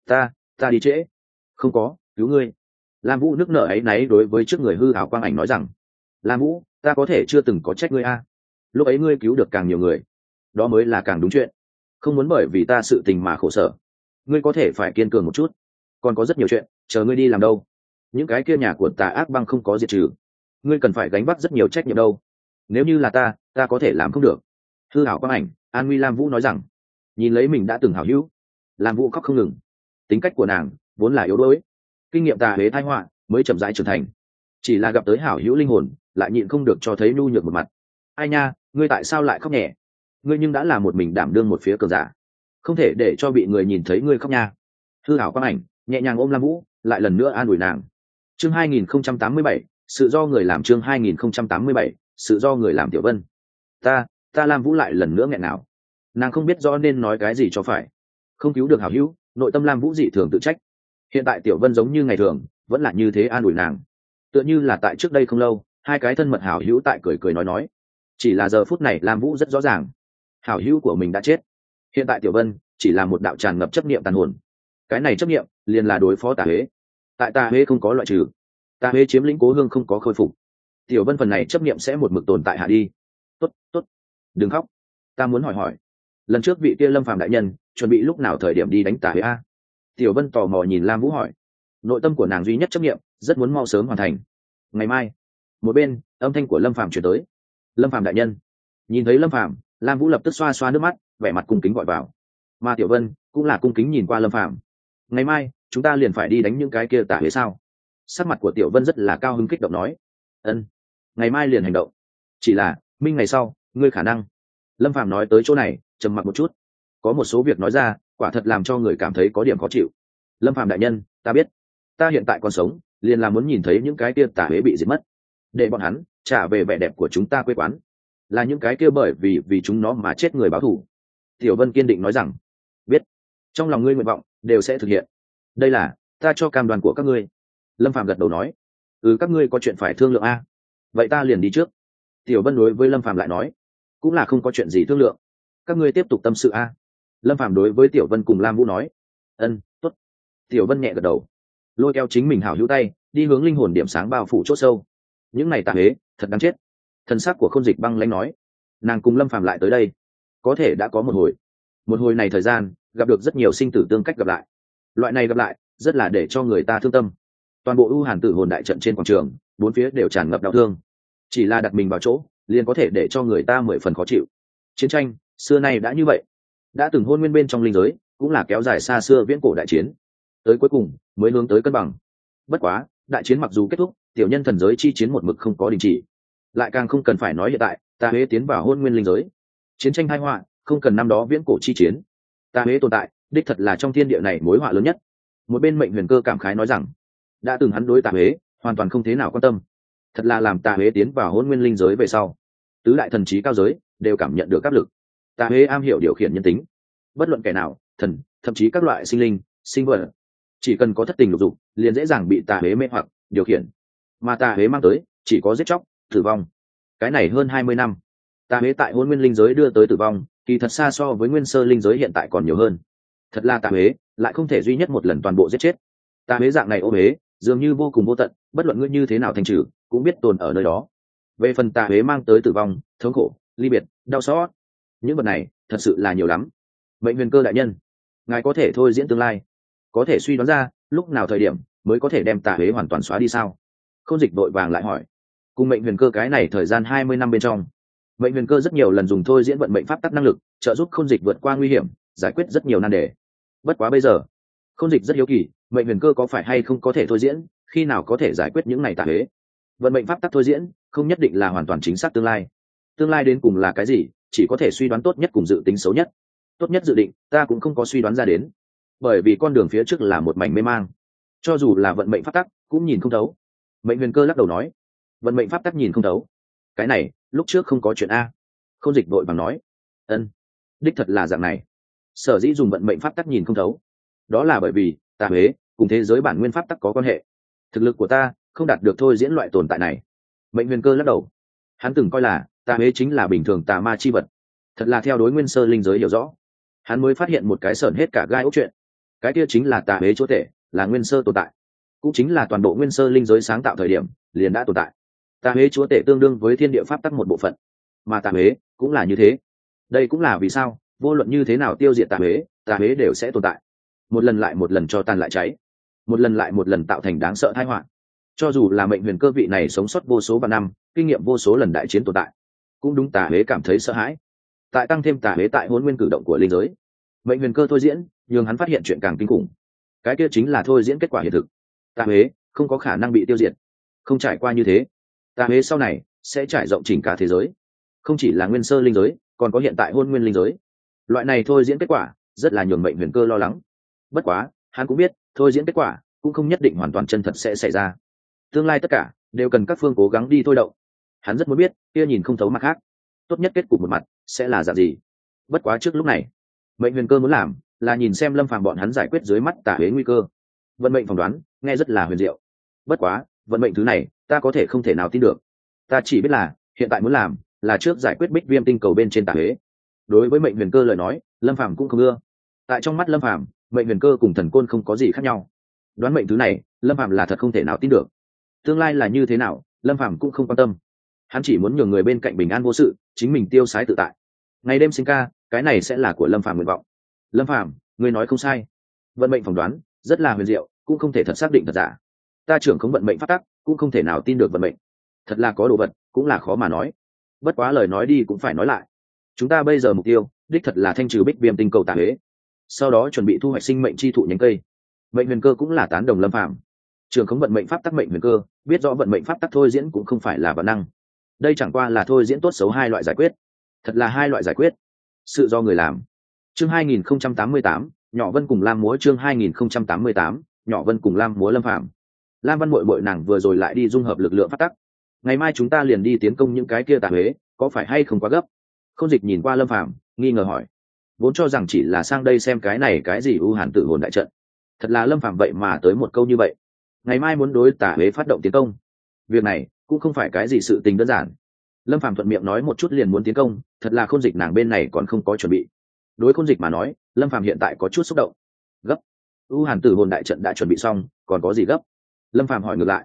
ta đi trễ. Không có, cứu ngươi. Lam Vũ nức nở áy náy đối với trước người hư ảo quang ảnh nói rằng, Lam Vũ, ta có thể chưa từng có trách ngươi a. Lúc ấy ngươi cứu được càng nhiều người, đó mới là càng đúng chuyện. Không muốn bởi vì ta sự tình mà khổ sở. Ngươi có thể phải kiên cường một chút, còn có rất nhiều chuyện chờ ngươi đi làm đâu. Những cái kia nhà của tà ác băng không có diệt trừ, ngươi cần phải gánh vác rất nhiều trách nhiệm đâu. Nếu như là ta có thể làm không được. Hư ảo quang ảnh an nguy Lam Vũ nói rằng. Nhìn lấy mình đã từng hảo hữu, Lam Vũ khóc không ngừng. Tính cách của nàng vốn là yếu đuối, kinh nghiệm tà huế tai họa mới chậm rãi trưởng thành. chỉ là gặp tới hảo hữu linh hồn lại nhịn không được cho thấy nhu nhược một mặt. Ai nha, ngươi tại sao lại khóc nhẹ? Ngươi nhưng đã là một mình đảm đương một phía cường giả, không thể để cho bị người nhìn thấy ngươi khóc nha. Hư hảo quang ảnh nhẹ nhàng ôm Lam Vũ, lại lần nữa an ủi nàng. Chương 2087, sự do người làm. Chương 2087, sự do người làm. Tiểu Vân, ta Lam Vũ lại lần nữa nghẹn nào. Nàng không biết rõ nên nói cái gì cho phải. Không cứu được hảo hữu, nội tâm Lam Vũ dị thường tự trách. Hiện tại Tiểu Vân giống như ngày thường vẫn là như thế an ủi nàng, tựa như là tại trước đây không lâu hai cái thân mật hảo hữu tại cười cười nói. Chỉ là giờ phút này Lam Vũ rất rõ ràng, hảo hữu của mình đã chết. Hiện tại Tiểu Vân chỉ là một đạo tràn ngập chấp niệm tàn hồn. Cái này chấp niệm liền là đối phó Tà Huế. Tại Tà Huế không có loại trừ, Tà Huế chiếm lĩnh Cố Hương không có khôi phục, Tiểu Vân phần này chấp niệm sẽ một mực tồn tại hạ đi. Tốt, đừng khóc, ta muốn hỏi, lần trước vị kia Lâm Phàm đại nhân chuẩn bị lúc nào thời điểm đi đánh Tà Huế a? Tiểu Vân tò mò nhìn Lam Vũ hỏi. Nội tâm của nàng duy nhất chấp niệm rất muốn mau sớm hoàn thành. Ngày mai. Một bên âm thanh của Lâm Phàm chuyển tới. Lâm Phàm đại nhân. Nhìn thấy Lâm Phàm, Lam Vũ lập tức xoa xoa nước mắt, vẻ mặt cung kính gọi vào. Mà Tiểu Vân cũng là cung kính nhìn qua Lâm Phàm. Ngày mai chúng ta liền phải đi đánh những cái kia Tà Huế sao? Sắc mặt của Tiểu Vân rất là cao hứng kích động nói. Ân, ngày mai liền hành động. Chỉ là minh ngày sau ngươi khả năng. Lâm Phàm nói tới chỗ này trầm mặc một chút, có một số việc nói ra quả thật làm cho người cảm thấy có điểm khó chịu. Lâm Phàm đại nhân, ta biết, ta hiện tại còn sống liền là muốn nhìn thấy những cái kia Tà Huế bị diệt mất, để bọn hắn trả về vẻ đẹp của chúng ta quê quán, là những cái kia bởi vì chúng nó mà chết người báo thù. Tiểu Vân kiên định nói rằng, biết, trong lòng ngươi nguyện vọng đều sẽ thực hiện, đây là ta cho cam đoan của các ngươi. Lâm Phàm gật đầu nói, các ngươi có chuyện phải thương lượng a? Vậy ta liền đi trước. Tiểu Vân đối với Lâm Phàm lại nói, cũng là không có chuyện gì thương lượng, các ngươi tiếp tục tâm sự a. Lâm Phàm đối với Tiểu Vân cùng Lam Vũ nói. Tốt. Tiểu Vân nhẹ gật đầu, lôi kéo chính mình hảo hữu tay đi hướng linh hồn điểm sáng bao phủ chốt sâu. Những này Tà Huế thật đáng chết. Thần sắc của Khôn Dịch băng lãnh nói. Nàng cùng Lâm Phàm lại tới đây có thể đã có một hồi này thời gian gặp được rất nhiều sinh tử tương cách gặp lại. Loại này gặp lại rất là để cho người ta thương tâm. Toàn bộ ưu hàn tử hồn đại trận trên quảng trường bốn phía đều tràn ngập đau thương, chỉ là đặt mình vào chỗ liền có thể để cho người ta 10 phần khó chịu. Chiến tranh xưa nay đã như vậy, đã từng hôn nguyên bên trong linh giới cũng là kéo dài xa xưa viễn cổ đại chiến, tới cuối cùng mới hướng tới cân bằng. Bất quá đại chiến mặc dù kết thúc, tiểu nhân thần giới chi chiến một mực không có đình chỉ, lại càng không cần phải nói hiện tại Tà Huế tiến vào hôn nguyên linh giới, chiến tranh tai họa không cần năm đó viễn cổ chi chiến. Tà Huế tồn tại đích thật là trong thiên địa này mối họa lớn nhất. Một bên Mệnh Huyền Cơ cảm khái nói rằng, đã từng hắn đối Tà Huế hoàn toàn không thế nào quan tâm, thật là làm Tà Huế tiến vào hôn nguyên linh giới về sau, tứ đại thần trí cao giới đều cảm nhận được áp lực. Tà Huế am hiểu điều khiển nhân tính, bất luận kẻ nào, thần, thậm chí các loại sinh linh, sinh vật, chỉ cần có thất tình lục dục liền dễ dàng bị Tà Huế mê hoặc điều khiển. Mà Tà Huế mang tới chỉ có giết chóc, tử vong. Cái này hơn 20 năm, Tà Huế tại hôn nguyên linh giới đưa tới tử vong kỳ thật xa so với nguyên sơ linh giới hiện tại còn nhiều hơn. Thật là Tà Huế lại không thể duy nhất một lần toàn bộ giết chết. Tà Huế dạng này ô huế dường như vô cùng vô tận, bất luận ngươi như thế nào thành trừ cũng biết tồn ở nơi đó. Về phần Tà Huế mang tới tử vong, thống khổ, ly biệt, đau xót, những vật này thật sự là nhiều lắm. Mệnh Huyền Cơ đại nhân, ngài có thể thôi diễn tương lai, có thể suy đoán ra lúc nào thời điểm mới có thể đem Tà Huế hoàn toàn xóa đi sao? Khôn Dịch vội vàng lại hỏi. Cùng Mệnh Huyền Cơ cái này thời gian 20 năm bên trong, Mệnh Huyền Cơ rất nhiều lần dùng thôi diễn vận mệnh pháp tắc năng lực trợ giúp Khôn Dịch vượt qua nguy hiểm, giải quyết rất nhiều nan đề. Bất quá bây giờ Khôn Dịch rất hiếu kỳ, Mệnh Huyền Cơ có phải hay không có thể thôi diễn, khi nào có thể giải quyết những này Tà Huế. Vận mệnh pháp tắc thôi diễn không nhất định là hoàn toàn chính xác tương lai, tương lai đến cùng là cái gì chỉ có thể suy đoán tốt nhất cùng dự tính xấu nhất. Tốt nhất dự định ta cũng không có suy đoán ra đến, bởi vì con đường phía trước là một mảnh mê mang, cho dù là vận mệnh pháp tắc cũng nhìn không thấu. Mệnh Huyền Cơ lắc đầu nói, vận mệnh pháp tắc nhìn không thấu, cái này lúc trước không có chuyện a. Khôn Dịch vội vàng nói, đích thật là dạng này. Sở dĩ dùng vận mệnh pháp tắc nhìn không thấu, đó là bởi vì Tà Huế cùng thế giới bản nguyên pháp tắc có quan hệ, thực lực của ta không đạt được thôi diễn loại tồn tại này. Mệnh Huyền Cơ lắc đầu, hắn từng coi là Tà Huế chính là bình thường tà ma chi vật, thật là theo đối nguyên sơ linh giới hiểu rõ, hắn mới phát hiện một cái sởn hết cả gai ốc chuyện. Cái kia chính là Tà Huế chúa tể là nguyên sơ tồn tại, cũng chính là toàn bộ nguyên sơ linh giới sáng tạo thời điểm liền đã tồn tại. Tà Huế chúa tể tương đương với thiên địa pháp tắc một bộ phận, mà Tà Huế cũng là như thế. Đây cũng là vì sao vô luận như thế nào tiêu diệt Tà Huế đều sẽ tồn tại, một lần lại một lần cho tàn lại cháy, một lần lại một lần tạo thành đáng sợ tai họa. Cho dù là Mệnh Huyền Cơ vị này sống sót vô số vạn năm, kinh nghiệm vô số lần đại chiến tồn tại, cũng đúng Tà Huế cảm thấy sợ hãi. Tại tăng thêm Tà Huế tại hôn nguyên cử động của linh giới, Mệnh Huyền Cơ thôi diễn nhưng hắn phát hiện chuyện càng kinh khủng. Cái kia chính là thôi diễn kết quả hiện thực. Tà Huế không có khả năng bị tiêu diệt, không trải qua như thế, tà huế sau này sẽ trải rộng chỉnh cả thế giới, không chỉ là nguyên sơ linh giới, còn có hiện tại hôn nguyên linh giới. Loại này thôi diễn kết quả rất là nhường Mệnh Huyền Cơ lo lắng. Bất quá hắn cũng biết thôi diễn kết quả cũng không nhất định hoàn toàn chân thật sẽ xảy ra, tương lai tất cả đều cần các phương cố gắng đi thôi động. Hắn rất muốn biết kia nhìn không thấu mặt khác tốt nhất kết cục một mặt sẽ là dạng gì. Bất quá trước lúc này, Mệnh Huyền Cơ muốn làm là nhìn xem Lâm Phàm bọn hắn giải quyết dưới mắt tà huế nguy cơ. Vận mệnh phỏng đoán nghe rất là huyền diệu, bất quá vận mệnh thứ này ta có thể không thể nào tin được. Ta chỉ biết là hiện tại muốn làm là trước giải quyết Bích Viêm tinh cầu bên trên tà huế. Đối với Mệnh Huyền Cơ lời nói, Lâm Phàm cũng không ưa. Tại trong mắt Lâm Phàm, Mệnh Huyền Cơ cùng thần côn không có gì khác nhau. Đoán mệnh thứ này, Lâm Phàm là thật không thể nào tin được. Tương lai là như thế nào, Lâm Phàm cũng không quan tâm. Hắn chỉ muốn nhường người bên cạnh bình an vô sự, chính mình tiêu sái tự tại. Ngày đêm sinh ca, cái này sẽ là của Lâm Phàm nguyện vọng. Lâm Phàm, ngươi nói không sai. Vận mệnh phỏng đoán rất là huyền diệu, cũng không thể thật xác định thật giả. Ta trưởng không vận mệnh pháp tắc, cũng không thể nào tin được vận mệnh. Thật là có đồ vật, cũng là khó mà nói. Bất quá lời nói đi cũng phải nói lại. Chúng ta bây giờ mục tiêu, đích thật là thanh trừ Bích Viêm tinh cầu tà huế. Sau đó chuẩn bị thu hoạch sinh mệnh chi thụ nhánh cây. Mệnh Huyền Cơ cũng là tán đồng Lâm Phàm. Trưởng không vận mệnh pháp tắc Mệnh Huyền Cơ, biết rõ vận mệnh pháp tắc thôi diễn cũng không phải là bản năng. Đây chẳng qua là thôi diễn tốt xấu hai loại giải quyết. Thật là hai loại giải quyết. Sự do người làm. Chương 2088, Nhỏ Vân cùng Lam múa. Chương 2088, Nhỏ Vân cùng Lam múa. Lâm Phàm. Lam Văn muội muội nàng vừa rồi lại đi dung hợp lực lượng pháp tắc. Ngày mai chúng ta liền đi tiến công những cái kia tà huế, có phải hay không quá gấp? Khôn Dịch nhìn qua Lâm Phàm, nghi ngờ hỏi. Vốn cho rằng chỉ là sang đây xem cái này cái gì u hàn tử hồn đại trận. Thật là Lâm Phàm vậy mà tới một câu như vậy. Ngày mai muốn đối tà huế phát động tiến công. Việc này cũng không phải cái gì sự tình đơn giản. Lâm Phàm thuận miệng nói một chút liền muốn tiến công, thật là Khôn Dịch nàng bên này còn không có chuẩn bị. Đối Khôn Dịch mà nói, Lâm Phàm hiện tại có chút xúc động. Gấp? U hàn tử hồn đại trận đã chuẩn bị xong, còn có gì gấp? Lâm Phàm hỏi ngược lại.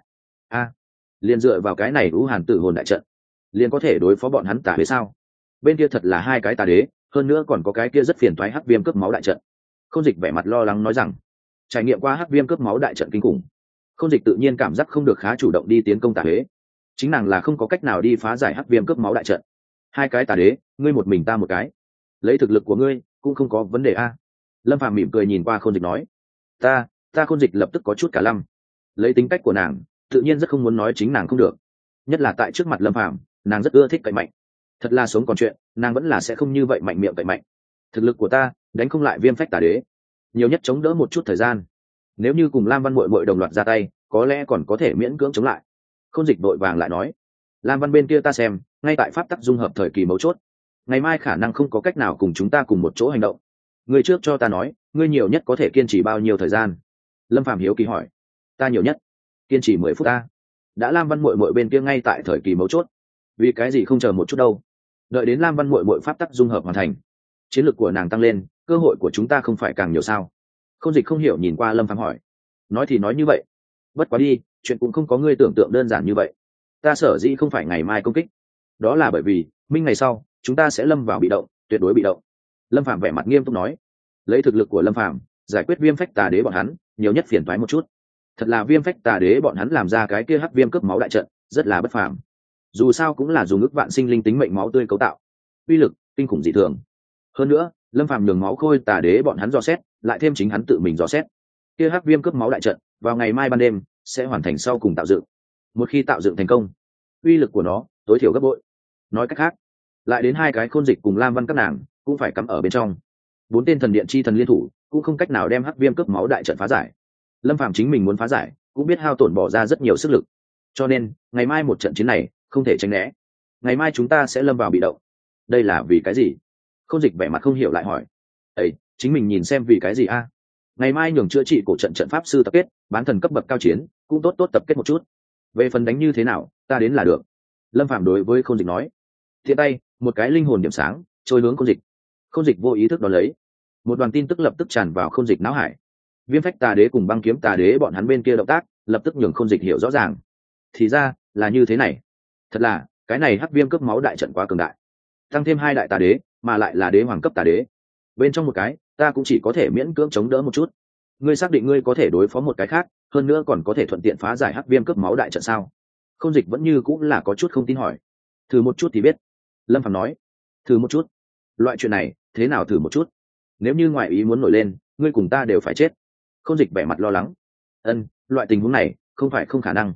Liền dựa vào cái này U hàn tử hồn đại trận, liền có thể đối phó bọn hắn tà huế sao? Bên kia thật là hai cái tà đế, hơn nữa còn có cái kia rất phiền toái hắc viêm cướp máu đại trận. Khôn Dịch vẻ mặt lo lắng nói rằng, trải nghiệm qua hắc viêm cướp máu đại trận kinh khủng, Khôn Dịch tự nhiên cảm giác không được khá chủ động đi tiến công tà huế. Chính nàng là không có cách nào đi phá giải hắc viêm cướp máu đại trận. Hai cái tà đế, ngươi một mình ta một cái, lấy thực lực của ngươi cũng không có vấn đề a. Lâm Phàm mỉm cười nhìn qua Khôn Dịch nói. Ta Khôn Dịch lập tức có chút cả lăm. Lấy tính cách của nàng, tự nhiên rất không muốn nói chính nàng không được, nhất là tại trước mặt Lâm Phàm, nàng rất ưa thích cậy mạnh. Thật là sống còn chuyện, nàng vẫn là sẽ không như vậy mạnh miệng cậy mạnh. Thực lực của ta đánh không lại Viêm Phách tà đế, nhiều nhất chống đỡ một chút thời gian. Nếu như cùng Lam Văn muội muội đồng loạt ra tay, có lẽ còn có thể miễn cưỡng chống lại. Khôn Dịch vội vàng lại nói, Lam Văn bên kia ta xem, ngay tại pháp tắc dung hợp thời kỳ mấu chốt, ngày mai khả năng không có cách nào cùng chúng ta cùng một chỗ hành động. Ngươi trước cho ta nói, ngươi nhiều nhất có thể kiên trì bao nhiêu thời gian? Lâm Phàm hiếu kỳ hỏi. Ta nhiều nhất kiên trì 10 phút ta. Đã Lam Văn muội muội bên kia ngay tại thời kỳ mấu chốt, vì cái gì không chờ một chút đâu? Đợi đến Lam Văn muội muội pháp tắc dung hợp hoàn thành, chiến lược của nàng tăng lên, cơ hội của chúng ta không phải càng nhiều sao? Khôn Dịch không hiểu nhìn qua Lâm Phàm hỏi. Nói thì nói như vậy, bất quá đi, chuyện cũng không có ngươi tưởng tượng đơn giản như vậy. Ta sở dĩ không phải ngày mai công kích, đó là bởi vì minh ngày sau chúng ta sẽ lâm vào bị động, tuyệt đối bị động. Lâm Phàm vẻ mặt nghiêm túc nói. Lấy thực lực của Lâm Phàm, giải quyết Viêm Phách tà đế bọn hắn, nhiều nhất phiền toái một chút. Thật là Viêm Phách tà đế bọn hắn làm ra cái kia hắc viêm cướp máu đại trận, rất là bất phàm. Dù sao cũng là dùng ức vạn sinh linh tính mệnh máu tươi cấu tạo, uy lực kinh khủng dị thường. Hơn nữa, Lâm Phàm nhường máu khôi tà đế bọn hắn dò xét, lại thêm chính hắn tự mình dò xét, kia hắc viêm cướp máu đại trận vào ngày mai ban đêm sẽ hoàn thành sau cùng tạo dựng. Một khi tạo dựng thành công, uy lực của nó tối thiểu gấp bội. Nói cách khác, lại đến hai cái Khôn Dịch cùng Lam Văn các nàng cũng phải cắm ở bên trong. 4 tên thần điện chi thần liên thủ cũng không cách nào đem hắc viêm cướp máu đại trận phá giải. Lâm Phàm chính mình muốn phá giải, cũng biết hao tổn bỏ ra rất nhiều sức lực. Cho nên, ngày mai một trận chiến này không thể tránh né. Ngày mai chúng ta sẽ lâm vào bị động. Đây là vì cái gì? Khôn Dịch vẻ mặt không hiểu lại hỏi. Ấy, chính mình nhìn xem vì cái gì a? Ngày mai nhường chữa trị cổ trận trận pháp sư tập kết, bán thần cấp bậc cao chiến, cũng tốt tốt tập kết một chút. Về phần đánh như thế nào, ta đến là được. Lâm Phàm đối với Khôn Dịch nói. Thiện tay, một cái linh hồn điểm sáng trôi hướng Khôn Dịch. Khôn Dịch vô ý thức đón lấy. Một đoàn tin tức lập tức tràn vào Khôn Dịch não hải. Viêm Phách tà đế cùng băng kiếm tà đế bọn hắn bên kia động tác, lập tức nhường Khôn Dịch hiểu rõ ràng. Thì ra là như thế này. Thật là, cái này hắc viêm cướp máu đại trận quá cường đại. Tăng thêm 2 đại tà đế, mà lại là đế hoàng cấp tà đế. Bên trong một cái, ta cũng chỉ có thể miễn cưỡng chống đỡ một chút. Ngươi xác định ngươi có thể đối phó một cái khác, hơn nữa còn có thể thuận tiện phá giải hắc viêm cướp máu đại trận sao? Khôn Dịch vẫn như cũng là có chút không tin hỏi. Thử một chút thì biết. Lâm Phàm nói. Thử một chút? Loại chuyện này, thế nào thử một chút? Nếu như ngoại ý muốn nổi lên, ngươi cùng ta đều phải chết. Khôn Dịch vẻ mặt lo lắng. Loại tình huống này không phải không khả năng.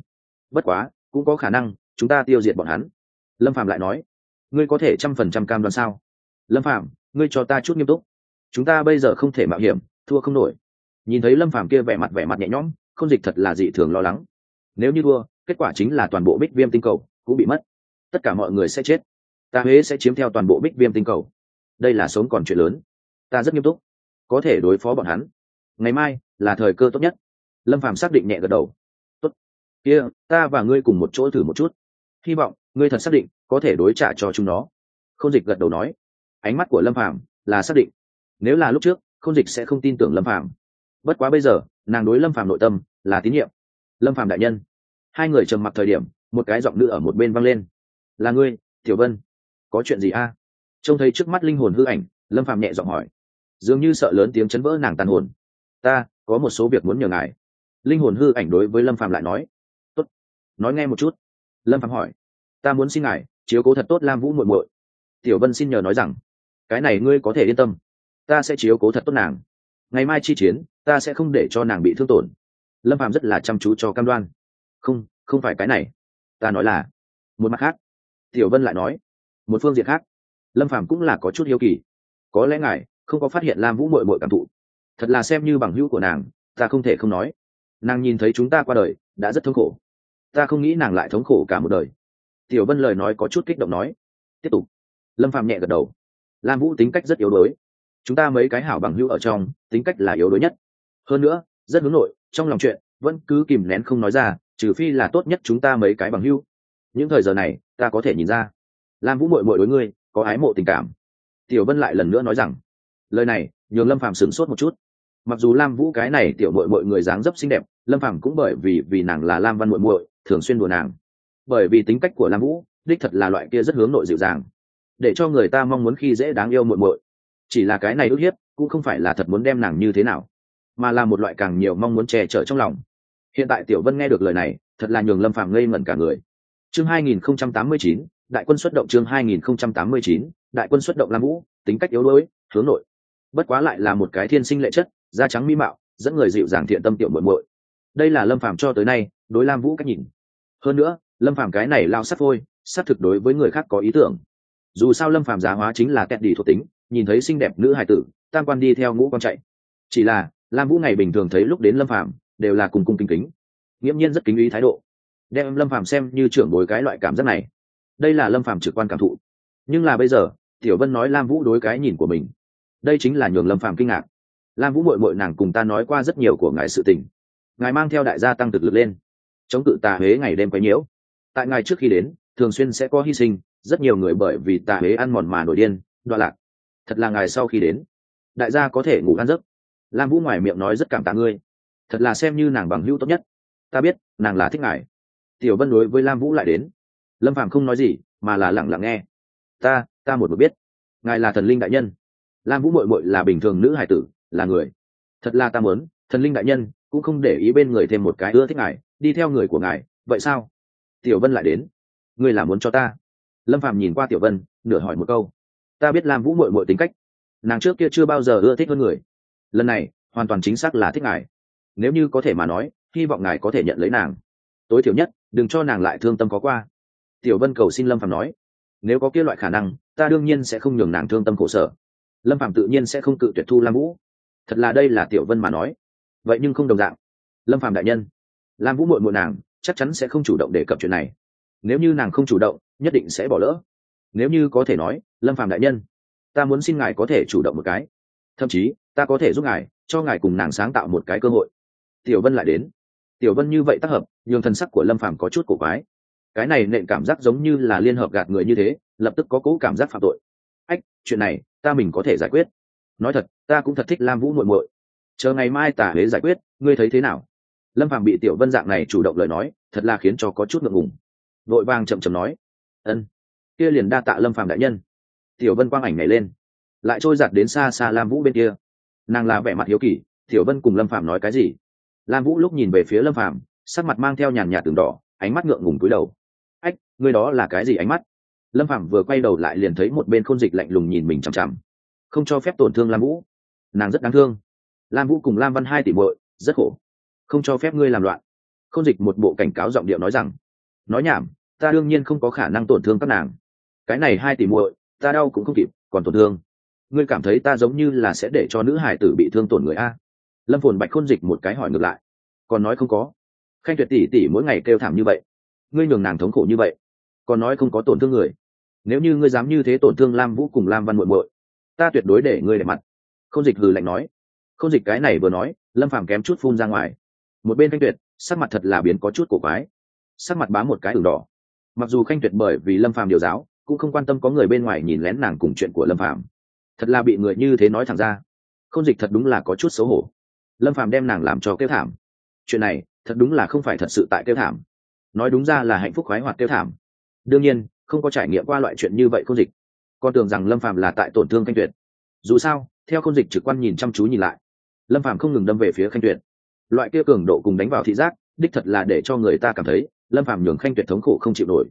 bất quá cũng có khả năng chúng ta tiêu diệt bọn hắn. Lâm Phàm lại nói, ngươi có thể 100% cam đoan sao? Lâm Phàm, ngươi cho ta chút nghiêm túc, chúng ta bây giờ không thể mạo hiểm thua không nổi. Nhìn thấy Lâm Phàm kia vẻ mặt nhẹ nhõm, Khôn Dịch thật là dị thường lo lắng. Nếu như thua, kết quả chính là toàn bộ Bích Viêm tinh cầu cũng bị mất, tất cả mọi người sẽ chết, ta Huế sẽ chiếm theo toàn bộ Bích Viêm tinh cầu. Đây là sống còn chuyện lớn, ta rất nghiêm túc, có thể đối phó bọn hắn. Ngày mai là thời cơ tốt nhất. Lâm Phàm xác định nhẹ gật đầu. Tốt, kia ta và ngươi cùng một chỗ thử một chút, hy vọng ngươi thật xác định có thể đối trả cho chúng nó. Khôn Dịch gật đầu nói. Ánh mắt của Lâm Phàm là xác định, nếu là lúc trước Khôn Dịch sẽ không tin tưởng Lâm Phàm, bất quá bây giờ nàng đối Lâm Phàm nội tâm là tín nhiệm. Lâm Phàm đại nhân. Hai người trầm mặc thời điểm, một cái giọng nữ ở một bên vang lên. Là ngươi, Tiểu Vân, có chuyện gì a? Trông thấy trước mắt linh hồn hư ảnh, Lâm Phàm nhẹ giọng hỏi, dường như sợ lớn tiếng chấn vỡ nàng tàn hồn. Ta có một số việc muốn nhờ ngài. Linh hồn hư ảnh đối với Lâm Phàm lại nói. Tốt, nói nghe một chút. Lâm Phàm hỏi. Ta muốn xin ngài chiếu cố thật tốt Lam Vũ muội muội. Tiểu Vân xin nhờ nói rằng, cái này ngươi có thể yên tâm, ta sẽ chiếu cố thật tốt nàng. Ngày mai chi chiến, ta sẽ không để cho nàng bị thương tổn. Lâm Phàm rất là chăm chú cho cam đoan. Không phải cái này, ta nói là một mặt khác. Tiểu Vân lại nói, một phương diện khác. Lâm Phàm cũng là có chút hiếu kỳ, có lẽ ngài không có phát hiện Lam Vũ muội muội cảm thụ, thật là xem như bằng hữu của nàng, ta không thể không nói. Nàng nhìn thấy chúng ta qua đời đã rất thống khổ, ta không nghĩ nàng lại thống khổ cả một đời. Tiểu Vân lời nói có chút kích động nói. Tiếp tục. Lâm Phàm nhẹ gật đầu. Lam Vũ tính cách rất yếu đuối, chúng ta mấy cái hảo bằng hữu ở trong tính cách là yếu đuối nhất, hơn nữa rất hướng nội, trong lòng chuyện vẫn cứ kìm nén không nói ra, trừ phi là tốt nhất chúng ta mấy cái bằng hữu. Những thời giờ này ta có thể nhìn ra Lam Vũ muội muội đối ngươi có ái mộ tình cảm. Tiểu Vân lại lần nữa nói rằng. Lời này nhường Lâm Phàm sửng sốt một chút. Mặc dù Lam Vũ cái này tiểu muội muội người dáng dấp xinh đẹp, Lâm Phàm cũng bởi vì nàng là Lam Văn muội muội thường xuyên đùa nàng, bởi vì tính cách của Lam Vũ đích thật là loại kia rất hướng nội dịu dàng, để cho người ta mong muốn khi dễ đáng yêu muội muội. Chỉ là cái này ức hiếp cũng không phải là thật muốn đem nàng như thế nào, mà là một loại càng nhiều mong muốn che chở trong lòng. Hiện tại Tiểu Vân nghe được lời này, thật là nhường Lâm Phàm ngây ngẩn cả người. Chương 2089, đại quân xuất động. Chương 2089, đại quân xuất động. Lam Vũ tính cách yếu đuối, hướng nội, bất quá lại là một cái thiên sinh lệ chất, da trắng mỹ mạo, dẫn người dịu dàng thiện tâm tiểu muội muội. Đây là Lâm Phàm cho tới nay đối Lam Vũ cách nhìn. Hơn nữa, Lâm Phàm cái này lao sắt phôi, sát thực đối với người khác có ý tưởng. Dù sao Lâm Phàm giá hóa chính là kẹt đi thuộc tính, nhìn thấy xinh đẹp nữ hài tử, tam quan đi theo ngũ quan chạy. Chỉ là Lam Vũ ngày bình thường thấy lúc đến Lâm Phàm đều là cùng kính kính, nghiễm nhiên rất kính ý thái độ, đem Lâm Phàm xem như trưởng bối cái loại cảm giác này. Đây là Lâm Phàm trực quan cảm thụ. Nhưng là bây giờ Tiểu Vân nói Lam Vũ đối cái nhìn của mình, đây chính là nhường Lâm Phàm kinh ngạc. Lam Vũ muội muội nàng cùng ta nói qua rất nhiều của ngài sự tình, ngài mang theo đại gia tăng thực lực lên, chống cự tà huế ngày đêm quấy nhiễu. Tại ngài trước khi đến thường xuyên sẽ có hy sinh, rất nhiều người bởi vì tà huế ăn mòn mà nổi điên đọa lạc. Thật là ngài sau khi đến, đại gia có thể ngủ ăn giấc. Lam Vũ ngoài miệng nói rất cảm tạ ngươi, thật là xem như nàng bằng hữu tốt nhất, ta biết nàng là thích ngài. Tiểu Vân đối với Lam Vũ lại đến. Lâm Phàm không nói gì mà là lặng lặng nghe. Ta một biết ngài là thần linh đại nhân, Lam Vũ muội muội là bình thường nữ hải tử, là người. Thật là ta muốn thần linh đại nhân cũng không để ý bên người thêm một cái ưa thích ngài, đi theo người của ngài, vậy sao? Tiểu Vân lại đến. Ngươi là muốn cho ta? Lâm Phàm nhìn qua Tiểu Vân, nửa hỏi một câu. Ta biết Lam Vũ muội muội tính cách, nàng trước kia chưa bao giờ ưa thích hơn người, lần này hoàn toàn chính xác là thích ngài. Nếu như có thể mà nói, hy vọng ngài có thể nhận lấy nàng, tối thiểu nhất đừng cho nàng lại thương tâm có qua. Tiểu Vân cầu xin Lâm Phàm nói. Nếu có kia loại khả năng, ta đương nhiên sẽ không nhường nàng thương tâm khổ sở. Lâm Phàm tự nhiên sẽ không cự tuyệt thu Lam Vũ. Thật là đây là Tiểu Vân mà nói. Vậy nhưng không đồng dạng. Lâm Phàm đại nhân, Lam Vũ muội muội nàng chắc chắn sẽ không chủ động đề cập chuyện này. Nếu như nàng không chủ động, nhất định sẽ bỏ lỡ. Nếu như có thể nói, Lâm Phàm đại nhân, ta muốn xin ngài có thể chủ động một cái, thậm chí ta có thể giúp ngài, cho ngài cùng nàng sáng tạo một cái cơ hội. Tiểu Vân lại đến. Tiểu Vân như vậy tác hợp, nhường thần sắc của Lâm Phàm có chút cổ quái. Cái này nện cảm giác giống như là liên hợp gạt người như thế, lập tức có cố cảm giác phạm tội. Ách, chuyện này ta mình có thể giải quyết. Nói thật, ta cũng thật thích Lam Vũ muội muội. Chờ ngày mai tả huế giải quyết, ngươi thấy thế nào? Lâm Phàm bị Tiểu Vân dạng này chủ động lời nói, thật là khiến cho có chút ngượng ngùng. Vội vàng chậm chậm nói, ân, kia liền đa tạ Lâm Phàm đại nhân. Tiểu Vân quang ảnh nhảy lên, lại trôi giạt đến xa xa Lam Vũ bên kia. Nàng là vẻ mặt hiếu kỳ, Tiểu Vân cùng Lâm Phàm nói cái gì? Lam Vũ lúc nhìn về phía Lâm Phàm, sắc mặt mang theo nhàn nhạt từng đỏ, ánh mắt ngượng ngùng cúi đầu. Ách, ngươi đó là cái gì ánh mắt? Lâm Phàm vừa quay đầu lại liền thấy một bên Khôn Dịch lạnh lùng nhìn mình chằm chằm, không cho phép tổn thương Lam Vũ. Nàng rất đáng thương. Lam Vũ cùng Lam Văn hai tỷ muội rất khổ, không cho phép ngươi làm loạn. Khôn Dịch một bộ cảnh cáo giọng điệu nói rằng, nói nhảm, ta đương nhiên không có khả năng tổn thương các nàng. Cái này 2 tỷ muội, ta đau cũng không kịp, còn tổn thương. Ngươi cảm thấy ta giống như là sẽ để cho nữ hải tử bị thương tổn người a? Lâm Phồn Bạch Khôn Dịch một cái hỏi ngược lại. Còn nói không có. Khanh Tuyệt tỷ tỷ mỗi ngày kêu thảm như vậy, ngươi nhường nàng thống khổ như vậy, còn nói không có tổn thương người. Nếu như ngươi dám như thế tổn thương Lam Vũ cùng Lam Văn muội muội, ta tuyệt đối để ngươi để mặt. Khôn Dịch hừ lạnh nói. Khôn Dịch cái này vừa nói, Lâm Phàm kém chút phun ra ngoài. Một bên Khanh Tuyệt, sắc mặt thật là biến có chút cổ quái, sắc mặt bám một cái ửng đỏ. Mặc dù Khanh Tuyệt bởi vì Lâm Phàm điều giáo, cũng không quan tâm có người bên ngoài nhìn lén nàng cùng chuyện của Lâm Phàm. Thật là bị người như thế nói thẳng ra. Khôn Dịch thật đúng là có chút xấu hổ. Lâm Phàm đem nàng làm cho kêu thảm. Chuyện này, thật đúng là không phải thật sự tại kêu thảm. Nói đúng ra là hạnh phúc khoái hoạt kêu thảm. Đương nhiên, không có trải nghiệm qua loại chuyện như vậy Khôn Dịch, con tưởng rằng Lâm Phàm là tại tổn thương Khanh Tuyệt. Dù sao, theo Khôn Dịch trực quan nhìn chăm chú nhìn lại, Lâm Phàm không ngừng đâm về phía Khanh Tuyệt. Loại kia cường độ cùng đánh vào thị giác, đích thật là để cho người ta cảm thấy Lâm Phàm nhường Khanh Tuyệt thống khổ không chịu nổi.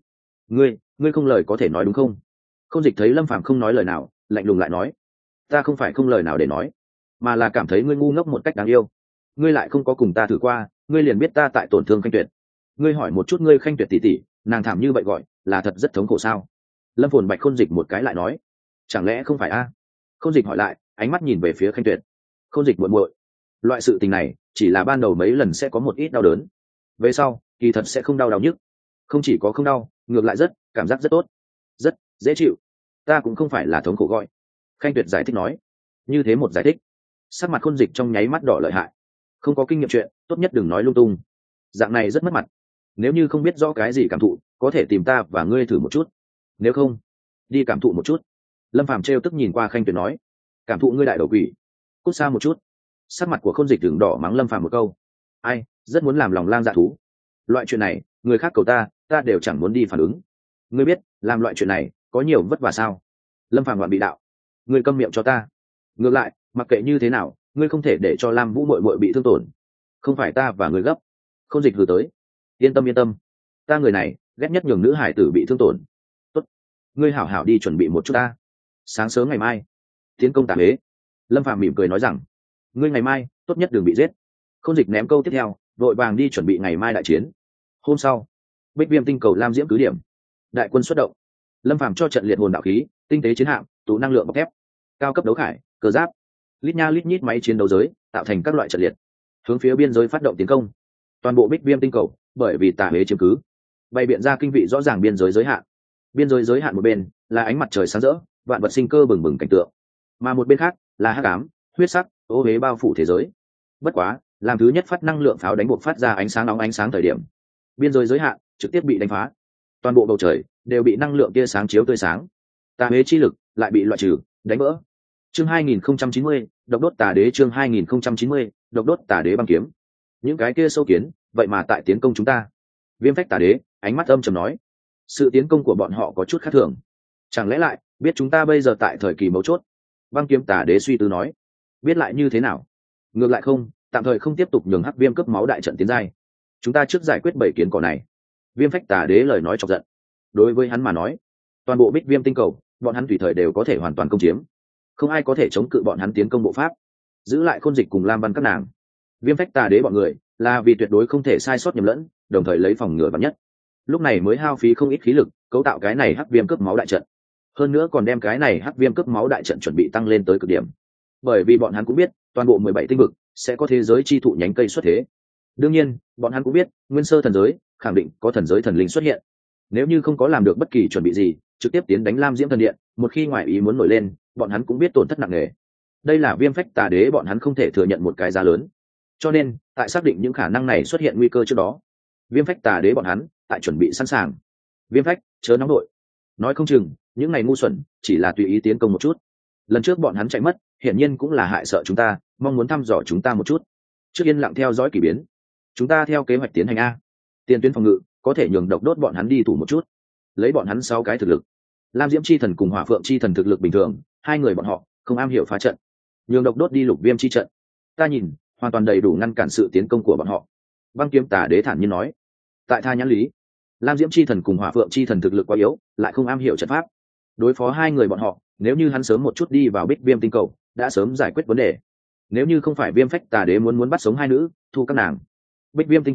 Ngươi không lời có thể nói đúng không? Khôn Dịch thấy Lâm Phàm không nói lời nào, lạnh lùng lại nói, ta không phải không lời nào để nói, mà là cảm thấy ngươi ngu ngốc một cách đáng yêu. Ngươi lại không có cùng ta thử qua, ngươi liền biết ta tại tổn thương Khanh Tuyệt. Ngươi hỏi một chút ngươi Khanh Tuyệt tỷ tỷ, nàng thảm như vậy gọi là thật rất thống khổ sao? Lâm Phồn Bạch Khôn Dịch một cái lại nói, chẳng lẽ không phải a? Khôn Dịch hỏi lại, ánh mắt nhìn về phía Khanh Tuyệt. Khôn Dịch muội muội, loại sự tình này chỉ là ban đầu mấy lần sẽ có một ít đau đớn, về sau kỳ thật sẽ không đau nhức. Không chỉ có không đau, ngược lại cảm giác rất tốt, rất dễ chịu. Ta cũng không phải là thống khổ gọi. Khanh Tuyệt giải thích nói. Như thế một giải thích, sắc mặt Khôn Dịch trong nháy mắt đỏ lợi hại. Không có kinh nghiệm chuyện, tốt nhất đừng nói lung tung, dạng này rất mất mặt. Nếu như không biết rõ cái gì cảm thụ, có thể tìm ta và ngươi thử một chút. Nếu không, đi cảm thụ một chút. Lâm Phàm trêu tức nhìn qua Khanh Tuyệt nói, cảm thụ ngươi đại đầu quỷ, cút xa một chút. Sắc mặt của Khôn Dịch đường đỏ mắng Lâm Phàm một câu. Ai, rất muốn làm lòng lang dạ thú. Loại chuyện này, người khác cầu ta đều chẳng muốn đi phản ứng. Ngươi biết, làm loại chuyện này có nhiều vất vả sao? Lâm Phàm loạn bị đạo. Ngươi câm miệng cho ta. Ngược lại, mặc kệ như thế nào, ngươi không thể để cho Lam Vũ muội muội bị thương tổn. Không phải ta và ngươi gấp. Khôn Dịch hừ tới. Yên tâm, ta người này ghét nhất nhường nữ hải tử bị thương tổn. Tốt, ngươi hảo hảo đi chuẩn bị một chút ta. Sáng sớm ngày mai tiến công Tả Huế. Lâm Phàm mỉm cười nói rằng, ngươi ngày mai tốt nhất đừng bị giết. Khôn Dịch ném câu tiếp theo, vội vàng đi chuẩn bị ngày mai đại chiến. Hôm sau, Bích Viêm tinh cầu Lam Diễm cứ điểm, đại quân xuất động. Lâm Phàm cho trận liệt hồn đạo khí, tinh tế chiến hạm, tụ năng lượng bọc thép, cao cấp đấu khải, cơ giáp, lít nha lít nhít máy chiến đấu giới, tạo thành các loại trận liệt, hướng phía biên giới phát động tiến công. Toàn bộ Bích Viêm tinh cầu bởi vì Tả Huế chiếm cứ, bày biện ra kinh vị rõ ràng biên giới giới hạn. Biên giới giới hạn một bên là ánh mặt trời sáng rỡ, vạn vật sinh cơ bừng bừng cảnh tượng, mà một bên khác là hắc ám, huyết sắc, ô huế bao phủ thế giới. Bất quá, làm thứ nhất phát năng lượng pháo đánh buộc phát ra ánh sáng nóng ánh sáng thời điểm, biên giới giới hạn trực tiếp bị đánh phá. Toàn bộ bầu trời đều bị năng lượng tia sáng chiếu tươi sáng. Tà Huế chi lực lại bị loại trừ, đánh vỡ. Chương 2090, độc đốt Tà Đế. Chương 2090, độc đốt Tà Đế băng kiếm. Những cái kia sâu kiến, vậy mà tại tiến công chúng ta. Viêm Phách Tà Đế ánh mắt âm trầm nói, sự tiến công của bọn họ có chút khác thường. Chẳng lẽ lại biết chúng ta bây giờ tại thời kỳ mấu chốt? Băng kiếm Tà Đế suy tư nói, biết lại như thế nào? Ngược lại không, tạm thời không tiếp tục nhường Hắc Viêm cướp máu đại trận tiến giai. Chúng ta trước giải quyết 7 kiến cỏ này. Viêm Phách Tà Đế lời nói chọc giận. Đối với hắn mà nói, toàn bộ Bích Viêm tinh cầu, bọn hắn tùy thời đều có thể hoàn toàn công chiếm, không ai có thể chống cự bọn hắn tiến công bộ pháp. Giữ lại Khôn Dịch cùng Lam Văn các nàng. Viêm Phách Tà Đế bọn người là vì tuyệt đối không thể sai sót nhầm lẫn, đồng thời lấy phòng ngừa vắn nhất. Lúc này mới hao phí không ít khí lực cấu tạo cái này Hắc Viêm cướp máu đại trận, hơn nữa còn đem cái này Hắc Viêm cướp máu đại trận chuẩn bị tăng lên tới cực điểm. Bởi vì bọn hắn cũng biết, toàn bộ 17 tinh vực sẽ có thế giới chi thụ nhánh cây xuất thế. Đương nhiên, bọn hắn cũng biết, nguyên sơ thần giới khẳng định có thần giới thần linh xuất hiện. Nếu như không có làm được bất kỳ chuẩn bị gì, trực tiếp tiến đánh Lam Diễm thần điện, một khi ngoại ý muốn nổi lên, bọn hắn cũng biết tổn thất nặng nề. Đây là Viêm Phách Tà Đế bọn hắn không thể thừa nhận một cái giá lớn. Cho nên, tại xác định những khả năng này xuất hiện nguy cơ trước đó, Viêm Phách Tà Đế bọn hắn tại chuẩn bị sẵn sàng. Viêm Phách, chớ nóng đội. Nói không chừng, những ngày ngu xuẩn chỉ là tùy ý tiến công một chút. Lần trước bọn hắn chạy mất, hiển nhiên cũng là hại sợ chúng ta, mong muốn thăm dò chúng ta một chút. Trước yên lặng theo dõi kỳ biến, chúng ta theo kế hoạch tiến hành a. Tiền tuyến phòng ngự có thể nhường độc đốt bọn hắn đi thủ một chút, lấy bọn hắn 6 cái thực lực. Lam Diễm chi thần cùng Hỏa Phượng chi thần thực lực bình thường, 2 người bọn họ không am hiểu phá trận, nhường độc đốt đi Lục Viêm chi trận. Ta nhìn, hoàn toàn đầy đủ ngăn cản sự tiến công của bọn họ. Băng kiếm Tà Đế thản nhiên nói. Tại tha nhãn lý, Lam Diễm chi thần cùng Hỏa Phượng chi thần thực lực quá yếu, lại không am hiểu trận pháp. Đối phó 2 người bọn họ, nếu như hắn sớm một chút đi vào Bích Viêm tinh cầu, đã sớm giải quyết vấn đề. Nếu như không phải Viêm Phách Tà Đế muốn bắt sống 2 nữ, thu các nàng, Bích Viêm tinh cầu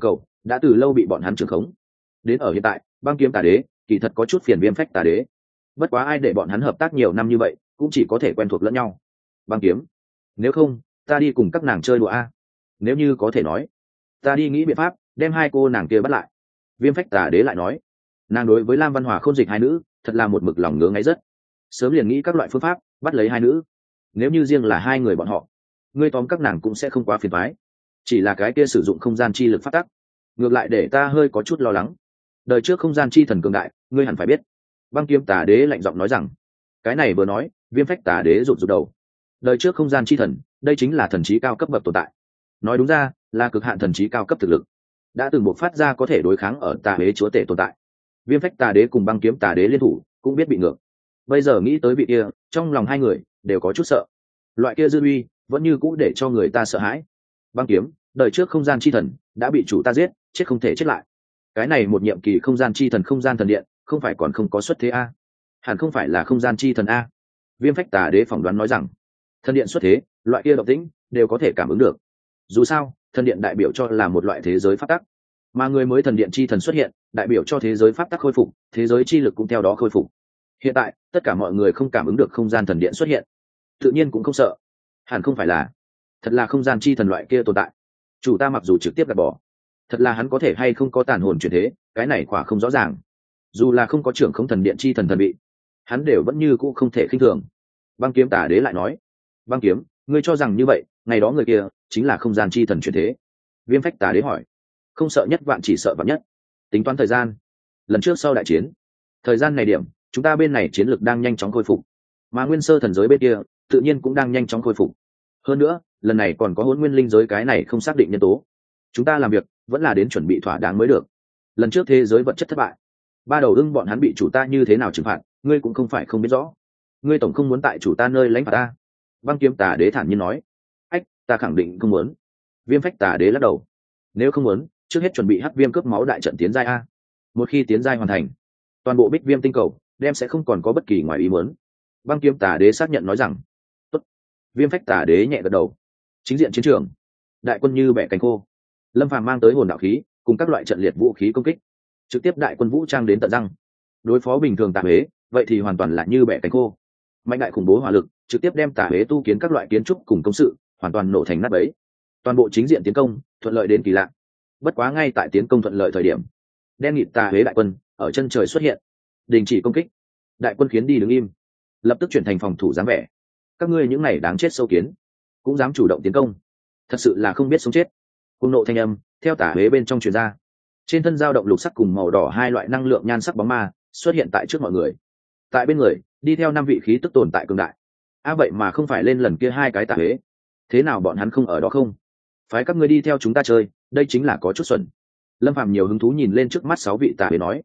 đã từ lâu bị bọn hắn trưởng khống. Đến ở hiện tại, băng kiếm tà đế kỳ thật có chút phiền viêm phách tà đế. Bất quá ai để bọn hắn hợp tác nhiều năm như vậy, cũng chỉ có thể quen thuộc lẫn nhau. Băng kiếm, nếu không ta đi cùng các nàng chơi đùa a. Nếu như có thể nói, ta đi nghĩ biện pháp đem hai cô nàng kia bắt lại. Viêm phách tà đế lại nói, nàng đối với Lam Văn Hòa Khôn Dịch hai nữ thật là một mực lòng ngứa ngáy rất, sớm liền nghĩ các loại phương pháp bắt lấy hai nữ. Nếu như riêng là hai người bọn họ, ngươi tóm các nàng cũng sẽ không quá phiền toái. Chỉ là cái kia sử dụng không gian chi lực phát tác, ngược lại để ta hơi có chút lo lắng. Đời trước không gian chi thần cường đại, ngươi hẳn phải biết. Băng kiếm tà đế lạnh giọng nói rằng, cái này vừa nói, viêm phách tà đế rụt rụt đầu. Đời trước không gian chi thần, đây chính là thần trí cao cấp bậc tồn tại. Nói đúng ra, là cực hạn thần trí cao cấp thực lực, đã từng buộc phát ra có thể đối kháng ở tà đế chúa tể tồn tại. Viêm phách tà đế cùng băng kiếm tà đế liên thủ, cũng biết bị ngược. Bây giờ nghĩ tới vị kia, trong lòng hai người đều có chút sợ. Loại kia dư uy vẫn như cũ để cho người ta sợ hãi. Băng kiếm, đời trước không gian chi thần đã bị chủ ta giết, chết không thể chết lại. Cái này một nhiệm kỳ không gian chi thần không gian thần điện, không phải còn không có xuất thế a? Hẳn không phải là không gian chi thần a? Viêm phách tà đế phỏng đoán nói rằng, thần điện xuất thế, loại kia động tĩnh đều có thể cảm ứng được. Dù sao, thần điện đại biểu cho là một loại thế giới pháp tắc, mà người mới thần điện chi thần xuất hiện, đại biểu cho thế giới pháp tắc khôi phục, thế giới chi lực cũng theo đó khôi phục. Hiện tại, tất cả mọi người không cảm ứng được không gian thần điện xuất hiện, tự nhiên cũng không sợ. Hẳn không phải là thật là không gian chi thần loại kia tồn tại. Chủ ta mặc dù trực tiếp gạt bỏ, thật là hắn có thể hay không có tàn hồn chuyển thế, cái này quả không rõ ràng. Dù là không có trưởng không thần điện chi thần thần bị, hắn đều vẫn như cũ không thể khinh thường. Băng kiếm tà đế lại nói, băng kiếm, ngươi cho rằng như vậy, ngày đó người kia chính là không gian chi thần chuyển thế? Viêm phách tà đế hỏi. Không sợ nhất vạn chỉ sợ vạn nhất. Tính toán thời gian, lần trước sau đại chiến, thời gian này điểm, chúng ta bên này chiến lực đang nhanh chóng khôi phục, mà nguyên sơ thần giới bên kia tự nhiên cũng đang nhanh chóng khôi phục. Hơn nữa, lần này còn có hỗn nguyên linh giới cái này không xác định nhân tố, chúng ta làm việc vẫn là đến chuẩn bị thỏa đáng mới được. Lần trước thế giới vật chất thất bại, ba đầu ưng bọn hắn bị chủ ta như thế nào trừng phạt, ngươi cũng không phải không biết rõ. Ngươi tổng không muốn tại chủ ta nơi lãnh phạt ta? Băng kiếm tà đế thản nhiên nói. Ách, ta khẳng định không muốn. Viêm phách tà đế lắc đầu. Nếu không muốn, trước hết chuẩn bị hắc viêm cướp máu đại trận tiến giai a. Một khi tiến giai hoàn thành, toàn bộ bích viêm tinh cầu đem sẽ không còn có bất kỳ ngoài ý muốn. Băng kiếm tà đế xác nhận nói rằng. Tốt. Viêm phách tà đế nhẹ gật đầu. Chính diện chiến trường, đại quân như bẻ cánh khô. Lâm Phàm mang tới hồn đạo khí cùng các loại trận liệt vũ khí công kích, trực tiếp đại quân vũ trang đến tận răng. Đối phó bình thường tà huế, vậy thì hoàn toàn là như bẻ cánh khô. Mạnh đại khủng bố hỏa lực trực tiếp đem tà huế tu kiến các loại kiến trúc cùng công sự hoàn toàn nổ thành nát bấy. Toàn bộ chính diện tiến công thuận lợi đến kỳ lạ. Bất quá ngay tại tiến công thuận lợi thời điểm, đen nghịt tà huế đại quân ở chân trời xuất hiện, đình chỉ công kích. Đại quân khiến đi đứng im, lập tức chuyển thành phòng thủ dáng vẻ. Các ngươi những này đáng chết sâu kiến, cũng dám chủ động tiến công, thật sự là không biết sống chết. Cuồng nộ thanh âm theo tà huế bên trong truyền ra. Trên thân dao động lục sắc cùng màu đỏ hai loại năng lượng nhan sắc bóng ma xuất hiện tại trước mọi người. Tại bên người đi theo 5 vị khí tức tồn tại cường đại. Vậy mà không phải lên lần kia 2 cái tà huế, thế nào bọn hắn không ở đó không? Phái các ngươi đi theo chúng ta chơi, đây chính là có chút xuẩn. Lâm Phàm nhiều hứng thú nhìn lên trước mắt 6 vị tà huế nói.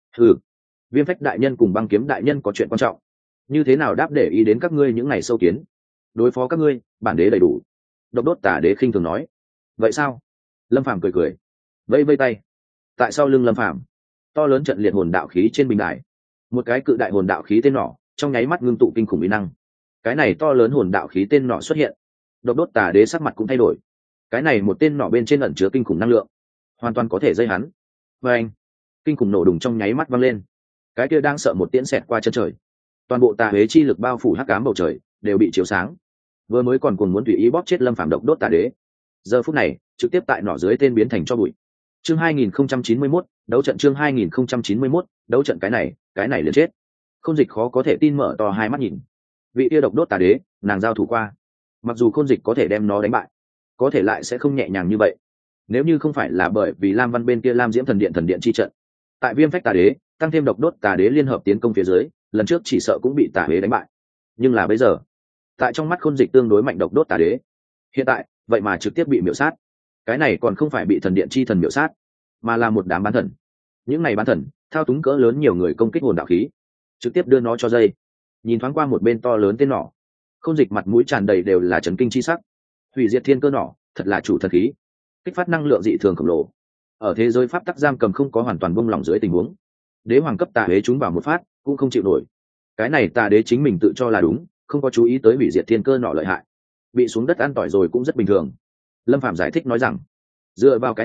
Viêm phách đại nhân cùng băng kiếm đại nhân có chuyện quan trọng, như thế nào đáp để ý đến các ngươi những ngày sâu kiến? Đối phó các ngươi, bản đế đầy đủ. Độc đốt tà đế khinh thường nói. Vậy sao? Lâm Phàm cười cười, vẫy vẫy tay. Tại sau lưng Lâm Phàm, to lớn trận liệt hồn đạo khí trên bình đài, một cái cự đại hồn đạo khí tên nỏ trong nháy mắt ngưng tụ kinh khủng uy năng. Cái này to lớn hồn đạo khí tên nỏ xuất hiện, độc đốt tà đế sắc mặt cũng thay đổi. Cái này một tên nỏ bên trên ẩn chứa kinh khủng năng lượng, hoàn toàn có thể dây hắn. Và anh, kinh khủng nổ đùng trong nháy mắt vang lên. Cái kia đang sợ một tiễn xẹt qua chân trời, toàn bộ tà huế chi lực bao phủ hắc ám bầu trời đều bị chiếu sáng. Vừa mới còn cuồng muốn tùy ý bóp chết Lâm Phàm độc đốt tà đế, giờ phút này trực tiếp tại nỏ dưới tên biến thành cho bụi. Chương 2091, đấu trận. Chương 2091, đấu trận. Cái này liền chết. Khôn Dịch khó có thể tin mở to hai mắt nhìn. Vị kia độc đốt tà đế, nàng giao thủ qua. Mặc dù Khôn Dịch có thể đem nó đánh bại, có thể lại sẽ không nhẹ nhàng như vậy. Nếu như không phải là bởi vì Lam Văn bên kia Lam Diễm thần điện chi trận, tại Viêm phách tà đế tăng thêm độc đốt tà đế liên hợp tiến công phía dưới, lần trước chỉ sợ cũng bị tà đế đánh bại. Nhưng là bây giờ, tại trong mắt Khôn Dịch tương đối mạnh độc đốt tà đế, hiện tại vậy mà trực tiếp bị miểu sát. Cái này còn không phải bị thần điện chi thần miểu sát, mà là một đám bán thần. Những này bán thần thao túng cỡ lớn nhiều người công kích hồn đạo khí, trực tiếp đưa nó cho dây. Nhìn thoáng qua một bên to lớn tên nỏ, Khôn Dịch mặt mũi tràn đầy đều là chấn kinh chi sắc. Hủy diệt thiên cơ nỏ thật là chủ thần khí, kích phát năng lượng dị thường khổng lồ. Ở thế giới pháp tắc giam cầm không có hoàn toàn buông lỏng dưới tình huống, đế hoàng cấp tà đế chúng vào một phát cũng không chịu nổi. Cái này tà đế chính mình tự cho là đúng, không có chú ý tới hủy diệt thiên cơ nỏ lợi hại, bị xuống đất ăn tỏi rồi cũng rất bình thường. Lâm Phạm giải thích nói rằng, dựa vào cái này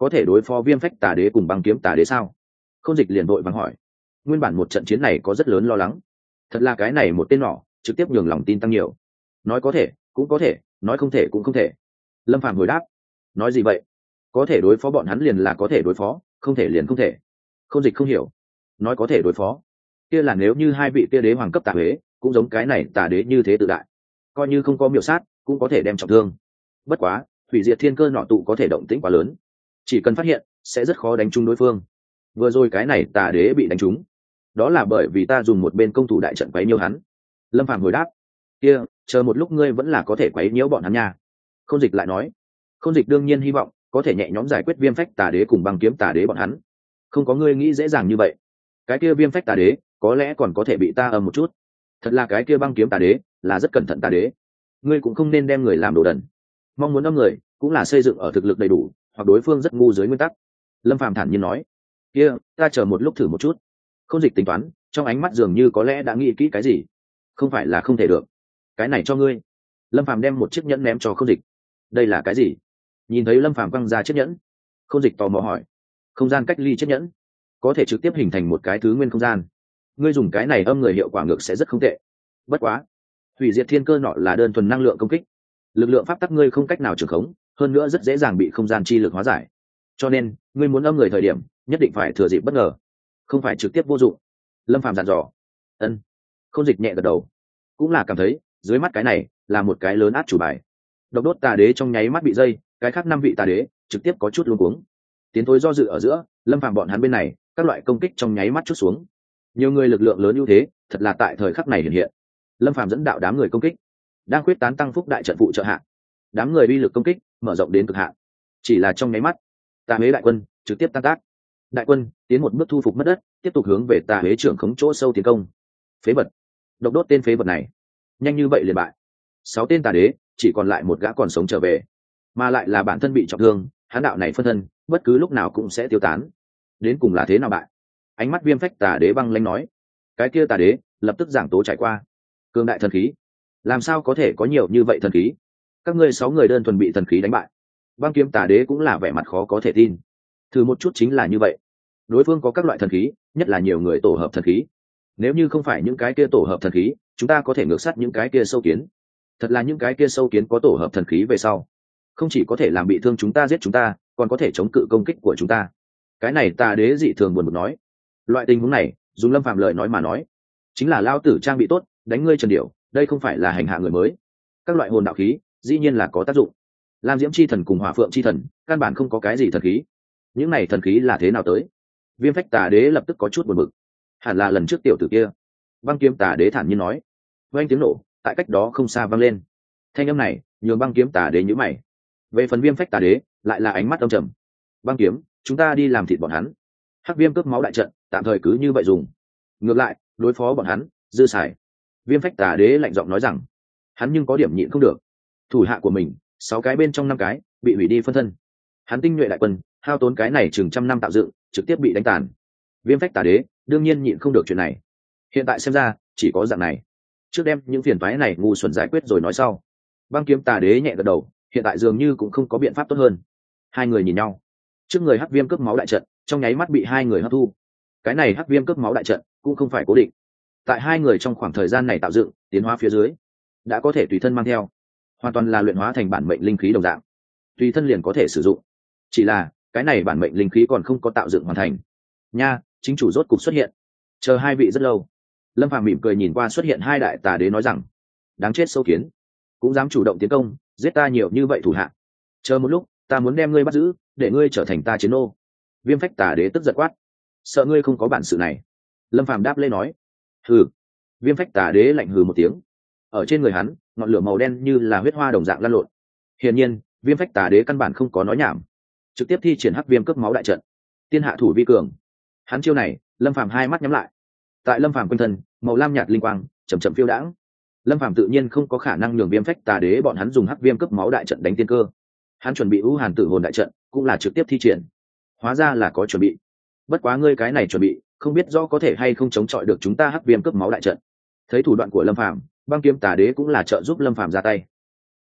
có thể đối phó viêm phách tà đế cùng băng kiếm tà đế sao? Khôn Dịch liền vội vàng hỏi. Nguyên bản một trận chiến này có rất lớn lo lắng, thật là cái này một tên nỏ trực tiếp nhường lòng tin tăng nhiều. Nói có thể cũng có thể, nói không thể cũng không thể. Lâm Phàm hồi đáp. Nói gì vậy? Có thể đối phó bọn hắn liền là có thể đối phó, không thể liền không thể. Khôn Dịch không hiểu. Nói có thể đối phó, kia là nếu như hai vị kia đế hoàng cấp tà huế cũng giống cái này tà đế như thế tự đại, coi như không có miểu sát cũng có thể đem trọng thương. Bất quá hủy diệt thiên cơ nọ tụ có thể động tĩnh quá lớn, chỉ cần phát hiện sẽ rất khó đánh trúng đối phương. Vừa rồi cái này tà đế bị đánh trúng, đó là bởi vì ta dùng một bên công thủ đại trận quấy nhiễu hắn. Lâm Phàm hồi đáp. Kia chờ một lúc ngươi vẫn là có thể quấy nhiễu bọn hắn nha. Khôn Dịch lại nói. Khôn Dịch đương nhiên hy vọng có thể nhẹ nhõm giải quyết viêm phách tà đế cùng băng kiếm tà đế bọn hắn, không có ngươi nghĩ dễ dàng như vậy. Cái kia viêm phách tà đế có lẽ còn có thể bị ta âm một chút, thật là cái kia băng kiếm tà đế là rất cẩn thận tà đế, ngươi cũng không nên đem người làm đồ đần. Mong muốn âm người cũng là xây dựng ở thực lực đầy đủ hoặc đối phương rất ngu dưới nguyên tắc. Lâm Phàm thản nhiên nói. Kia ta chờ một lúc thử một chút. Khôn Dịch tính toán, trong ánh mắt dường như có lẽ đã nghĩ kỹ cái gì. Không phải là không thể được, cái này cho ngươi. Lâm Phàm đem một chiếc nhẫn ném cho Khôn Dịch. Đây là cái gì? Nhìn thấy Lâm Phàm quăng ra chiếc nhẫn, Khôn Dịch tò mò hỏi. Không gian cách ly chiếc nhẫn, có thể trực tiếp hình thành một cái thứ nguyên không gian. Ngươi dùng cái này âm người hiệu quả ngược sẽ rất không tệ. Bất quá hủy diệt thiên cơ nọ là đơn thuần năng lượng công kích, lực lượng pháp tắc ngươi không cách nào trưởng khống, hơn nữa rất dễ dàng bị không gian chi lực hóa giải, cho nên ngươi muốn âm người thời điểm nhất định phải thừa dịp bất ngờ, không phải trực tiếp vô dụng. Lâm Phàm dặn dò. Ân. Khôn Dịch nhẹ gật đầu, cũng là cảm thấy dưới mắt cái này là một cái lớn át chủ bài. Độc đốt tà đế trong nháy mắt bị dây, cái khác 5 vị tà đế trực tiếp có chút luống cuống. Tiến thối do dự ở giữa, Lâm Phàm bọn hắn bên này các loại công kích trong nháy mắt chút xuống. Nhiều người lực lượng lớn ưu thế thật là tại thời khắc này hiện hiện. Lâm Phàm dẫn đạo đám người công kích, đang quyết tán tăng phúc đại trận phụ trợ hạ, đám người uy lực công kích mở rộng đến cực hạn. Chỉ là trong nháy mắt, tà huế đại quân trực tiếp tan tác. Đại quân tiến một bước thu phục mất đất, tiếp tục hướng về tà huế trưởng khống chỗ sâu tiến công. Phế vật, độc đốt tên phế vật này nhanh như vậy liền bại. 6 tên tà đế chỉ còn lại một gã còn sống trở về, mà lại là bản thân bị trọng thương, hán đạo này phân thân bất cứ lúc nào cũng sẽ tiêu tán. Đến cùng là thế nào bại? Ánh mắt viêm phách tà đế băng lãnh nói. Cái kia tà đế lập tức giảng tố trải qua. Cường đại thần khí, làm sao có thể có nhiều như vậy thần khí? Các ngươi 6 người đơn thuần bị thần khí đánh bại. Băng kiếm tà đế cũng là vẻ mặt khó có thể tin. Thử một chút chính là như vậy. Đối phương có các loại thần khí, nhất là nhiều người tổ hợp thần khí. Nếu như không phải những cái kia tổ hợp thần khí, chúng ta có thể ngược sát những cái kia sâu kiến. Thật là những cái kia sâu kiến có tổ hợp thần khí về sau, không chỉ có thể làm bị thương chúng ta, giết chúng ta, còn có thể chống cự công kích của chúng ta. Cái này tà đế dị thường buồn bực nói. Loại tình huống này dùng Lâm Phàm lời nói mà nói, chính là lao tử trang bị tốt đánh ngươi Trần Điểu, đây không phải là hành hạ người mới. Các loại hồn đạo khí dĩ nhiên là có tác dụng. Lam Diễm chi thần cùng Hỏa Phượng chi thần căn bản không có cái gì thần khí. Những này thần khí là thế nào tới? Viêm phách tà đế lập tức có chút buồn bực. Hẳn là lần trước tiểu tử kia. Băng kiếm tà đế thản nhiên nói. Vang tiếng nổ tại cách đó không xa vang lên. Thanh âm này nhường băng kiếm tà đế nhíu mày. Về phần viêm phách tà đế lại là ánh mắt âm trầm. Băng kiếm, chúng ta đi làm thịt bọn hắn. Hắc viêm cướp máu đại trận tạm thời cứ như vậy dùng, ngược lại đối phó bọn hắn dư xài. Viêm phách tà đế lạnh giọng nói rằng, hắn nhưng có điểm nhịn không được. Thủ hạ của mình 6 cái bên trong 5 cái bị hủy đi phân thân, hắn tinh nhuệ đại quân hao tốn cái này chừng 100 năm tạo dựng trực tiếp bị đánh tàn. Viêm phách tà đế đương nhiên nhịn không được chuyện này. Hiện tại xem ra chỉ có dạng này, trước đem những phiền toái này ngu xuẩn giải quyết rồi nói sau. Băng kiếm tà đế nhẹ gật đầu, hiện tại dường như cũng không có biện pháp tốt hơn. Hai người nhìn nhau, trước người hắc viêm cướp máu đại trận trong nháy mắt bị hai người hấp thu. Cái này hắc viêm cướp máu đại trận cũng không phải cố định, tại hai người trong khoảng thời gian này tạo dựng tiến hóa phía dưới đã có thể tùy thân mang theo, hoàn toàn là luyện hóa thành bản mệnh linh khí đồng dạng, tùy thân liền có thể sử dụng. Chỉ là cái này bản mệnh linh khí còn không có tạo dựng hoàn thành nha. Chính chủ rốt cục xuất hiện, chờ hai vị rất lâu. Lâm Phàm mỉm cười nhìn qua xuất hiện hai đại tà đế nói rằng, đáng chết sâu kiến, cũng dám chủ động tiến công giết ta nhiều như vậy thủ hạ, chờ một lúc ta muốn đem ngươi bắt giữ để ngươi trở thành ta chiến nô. Viêm phách tà đế tức giận quát, sợ ngươi không có bản sự này. Lâm Phàm đáp lê nói, hừ. Viêm phách tà đế lạnh hừ một tiếng, ở trên người hắn ngọn lửa màu đen như là huyết hoa đồng dạng lan lộn. Hiển nhiên viêm phách tà đế căn bản không có nói nhảm, trực tiếp thi triển hắc viêm cướp máu đại trận. Tiên hạ thủ vi cường, hắn chiêu này Lâm Phàm hai mắt nhắm lại. Tại Lâm Phàm quanh thân màu lam nhạt linh quang chậm chậm phiêu đãng. Lâm Phàm tự nhiên không có khả năng nhường viêm phách tà đế bọn hắn dùng hắc viêm cướp máu đại trận đánh tiên cơ. Hắn chuẩn bị U Hàn Tử Hồn đại trận cũng là trực tiếp thi triển, hóa ra là có chuẩn bị. Bất quá ngươi cái này chuẩn bị không biết rõ có thể hay không chống chọi được chúng ta hắc viêm cướp máu đại trận. Thấy thủ đoạn của Lâm Phàm, băng kiếm tà đế cũng là trợ giúp Lâm Phàm ra tay.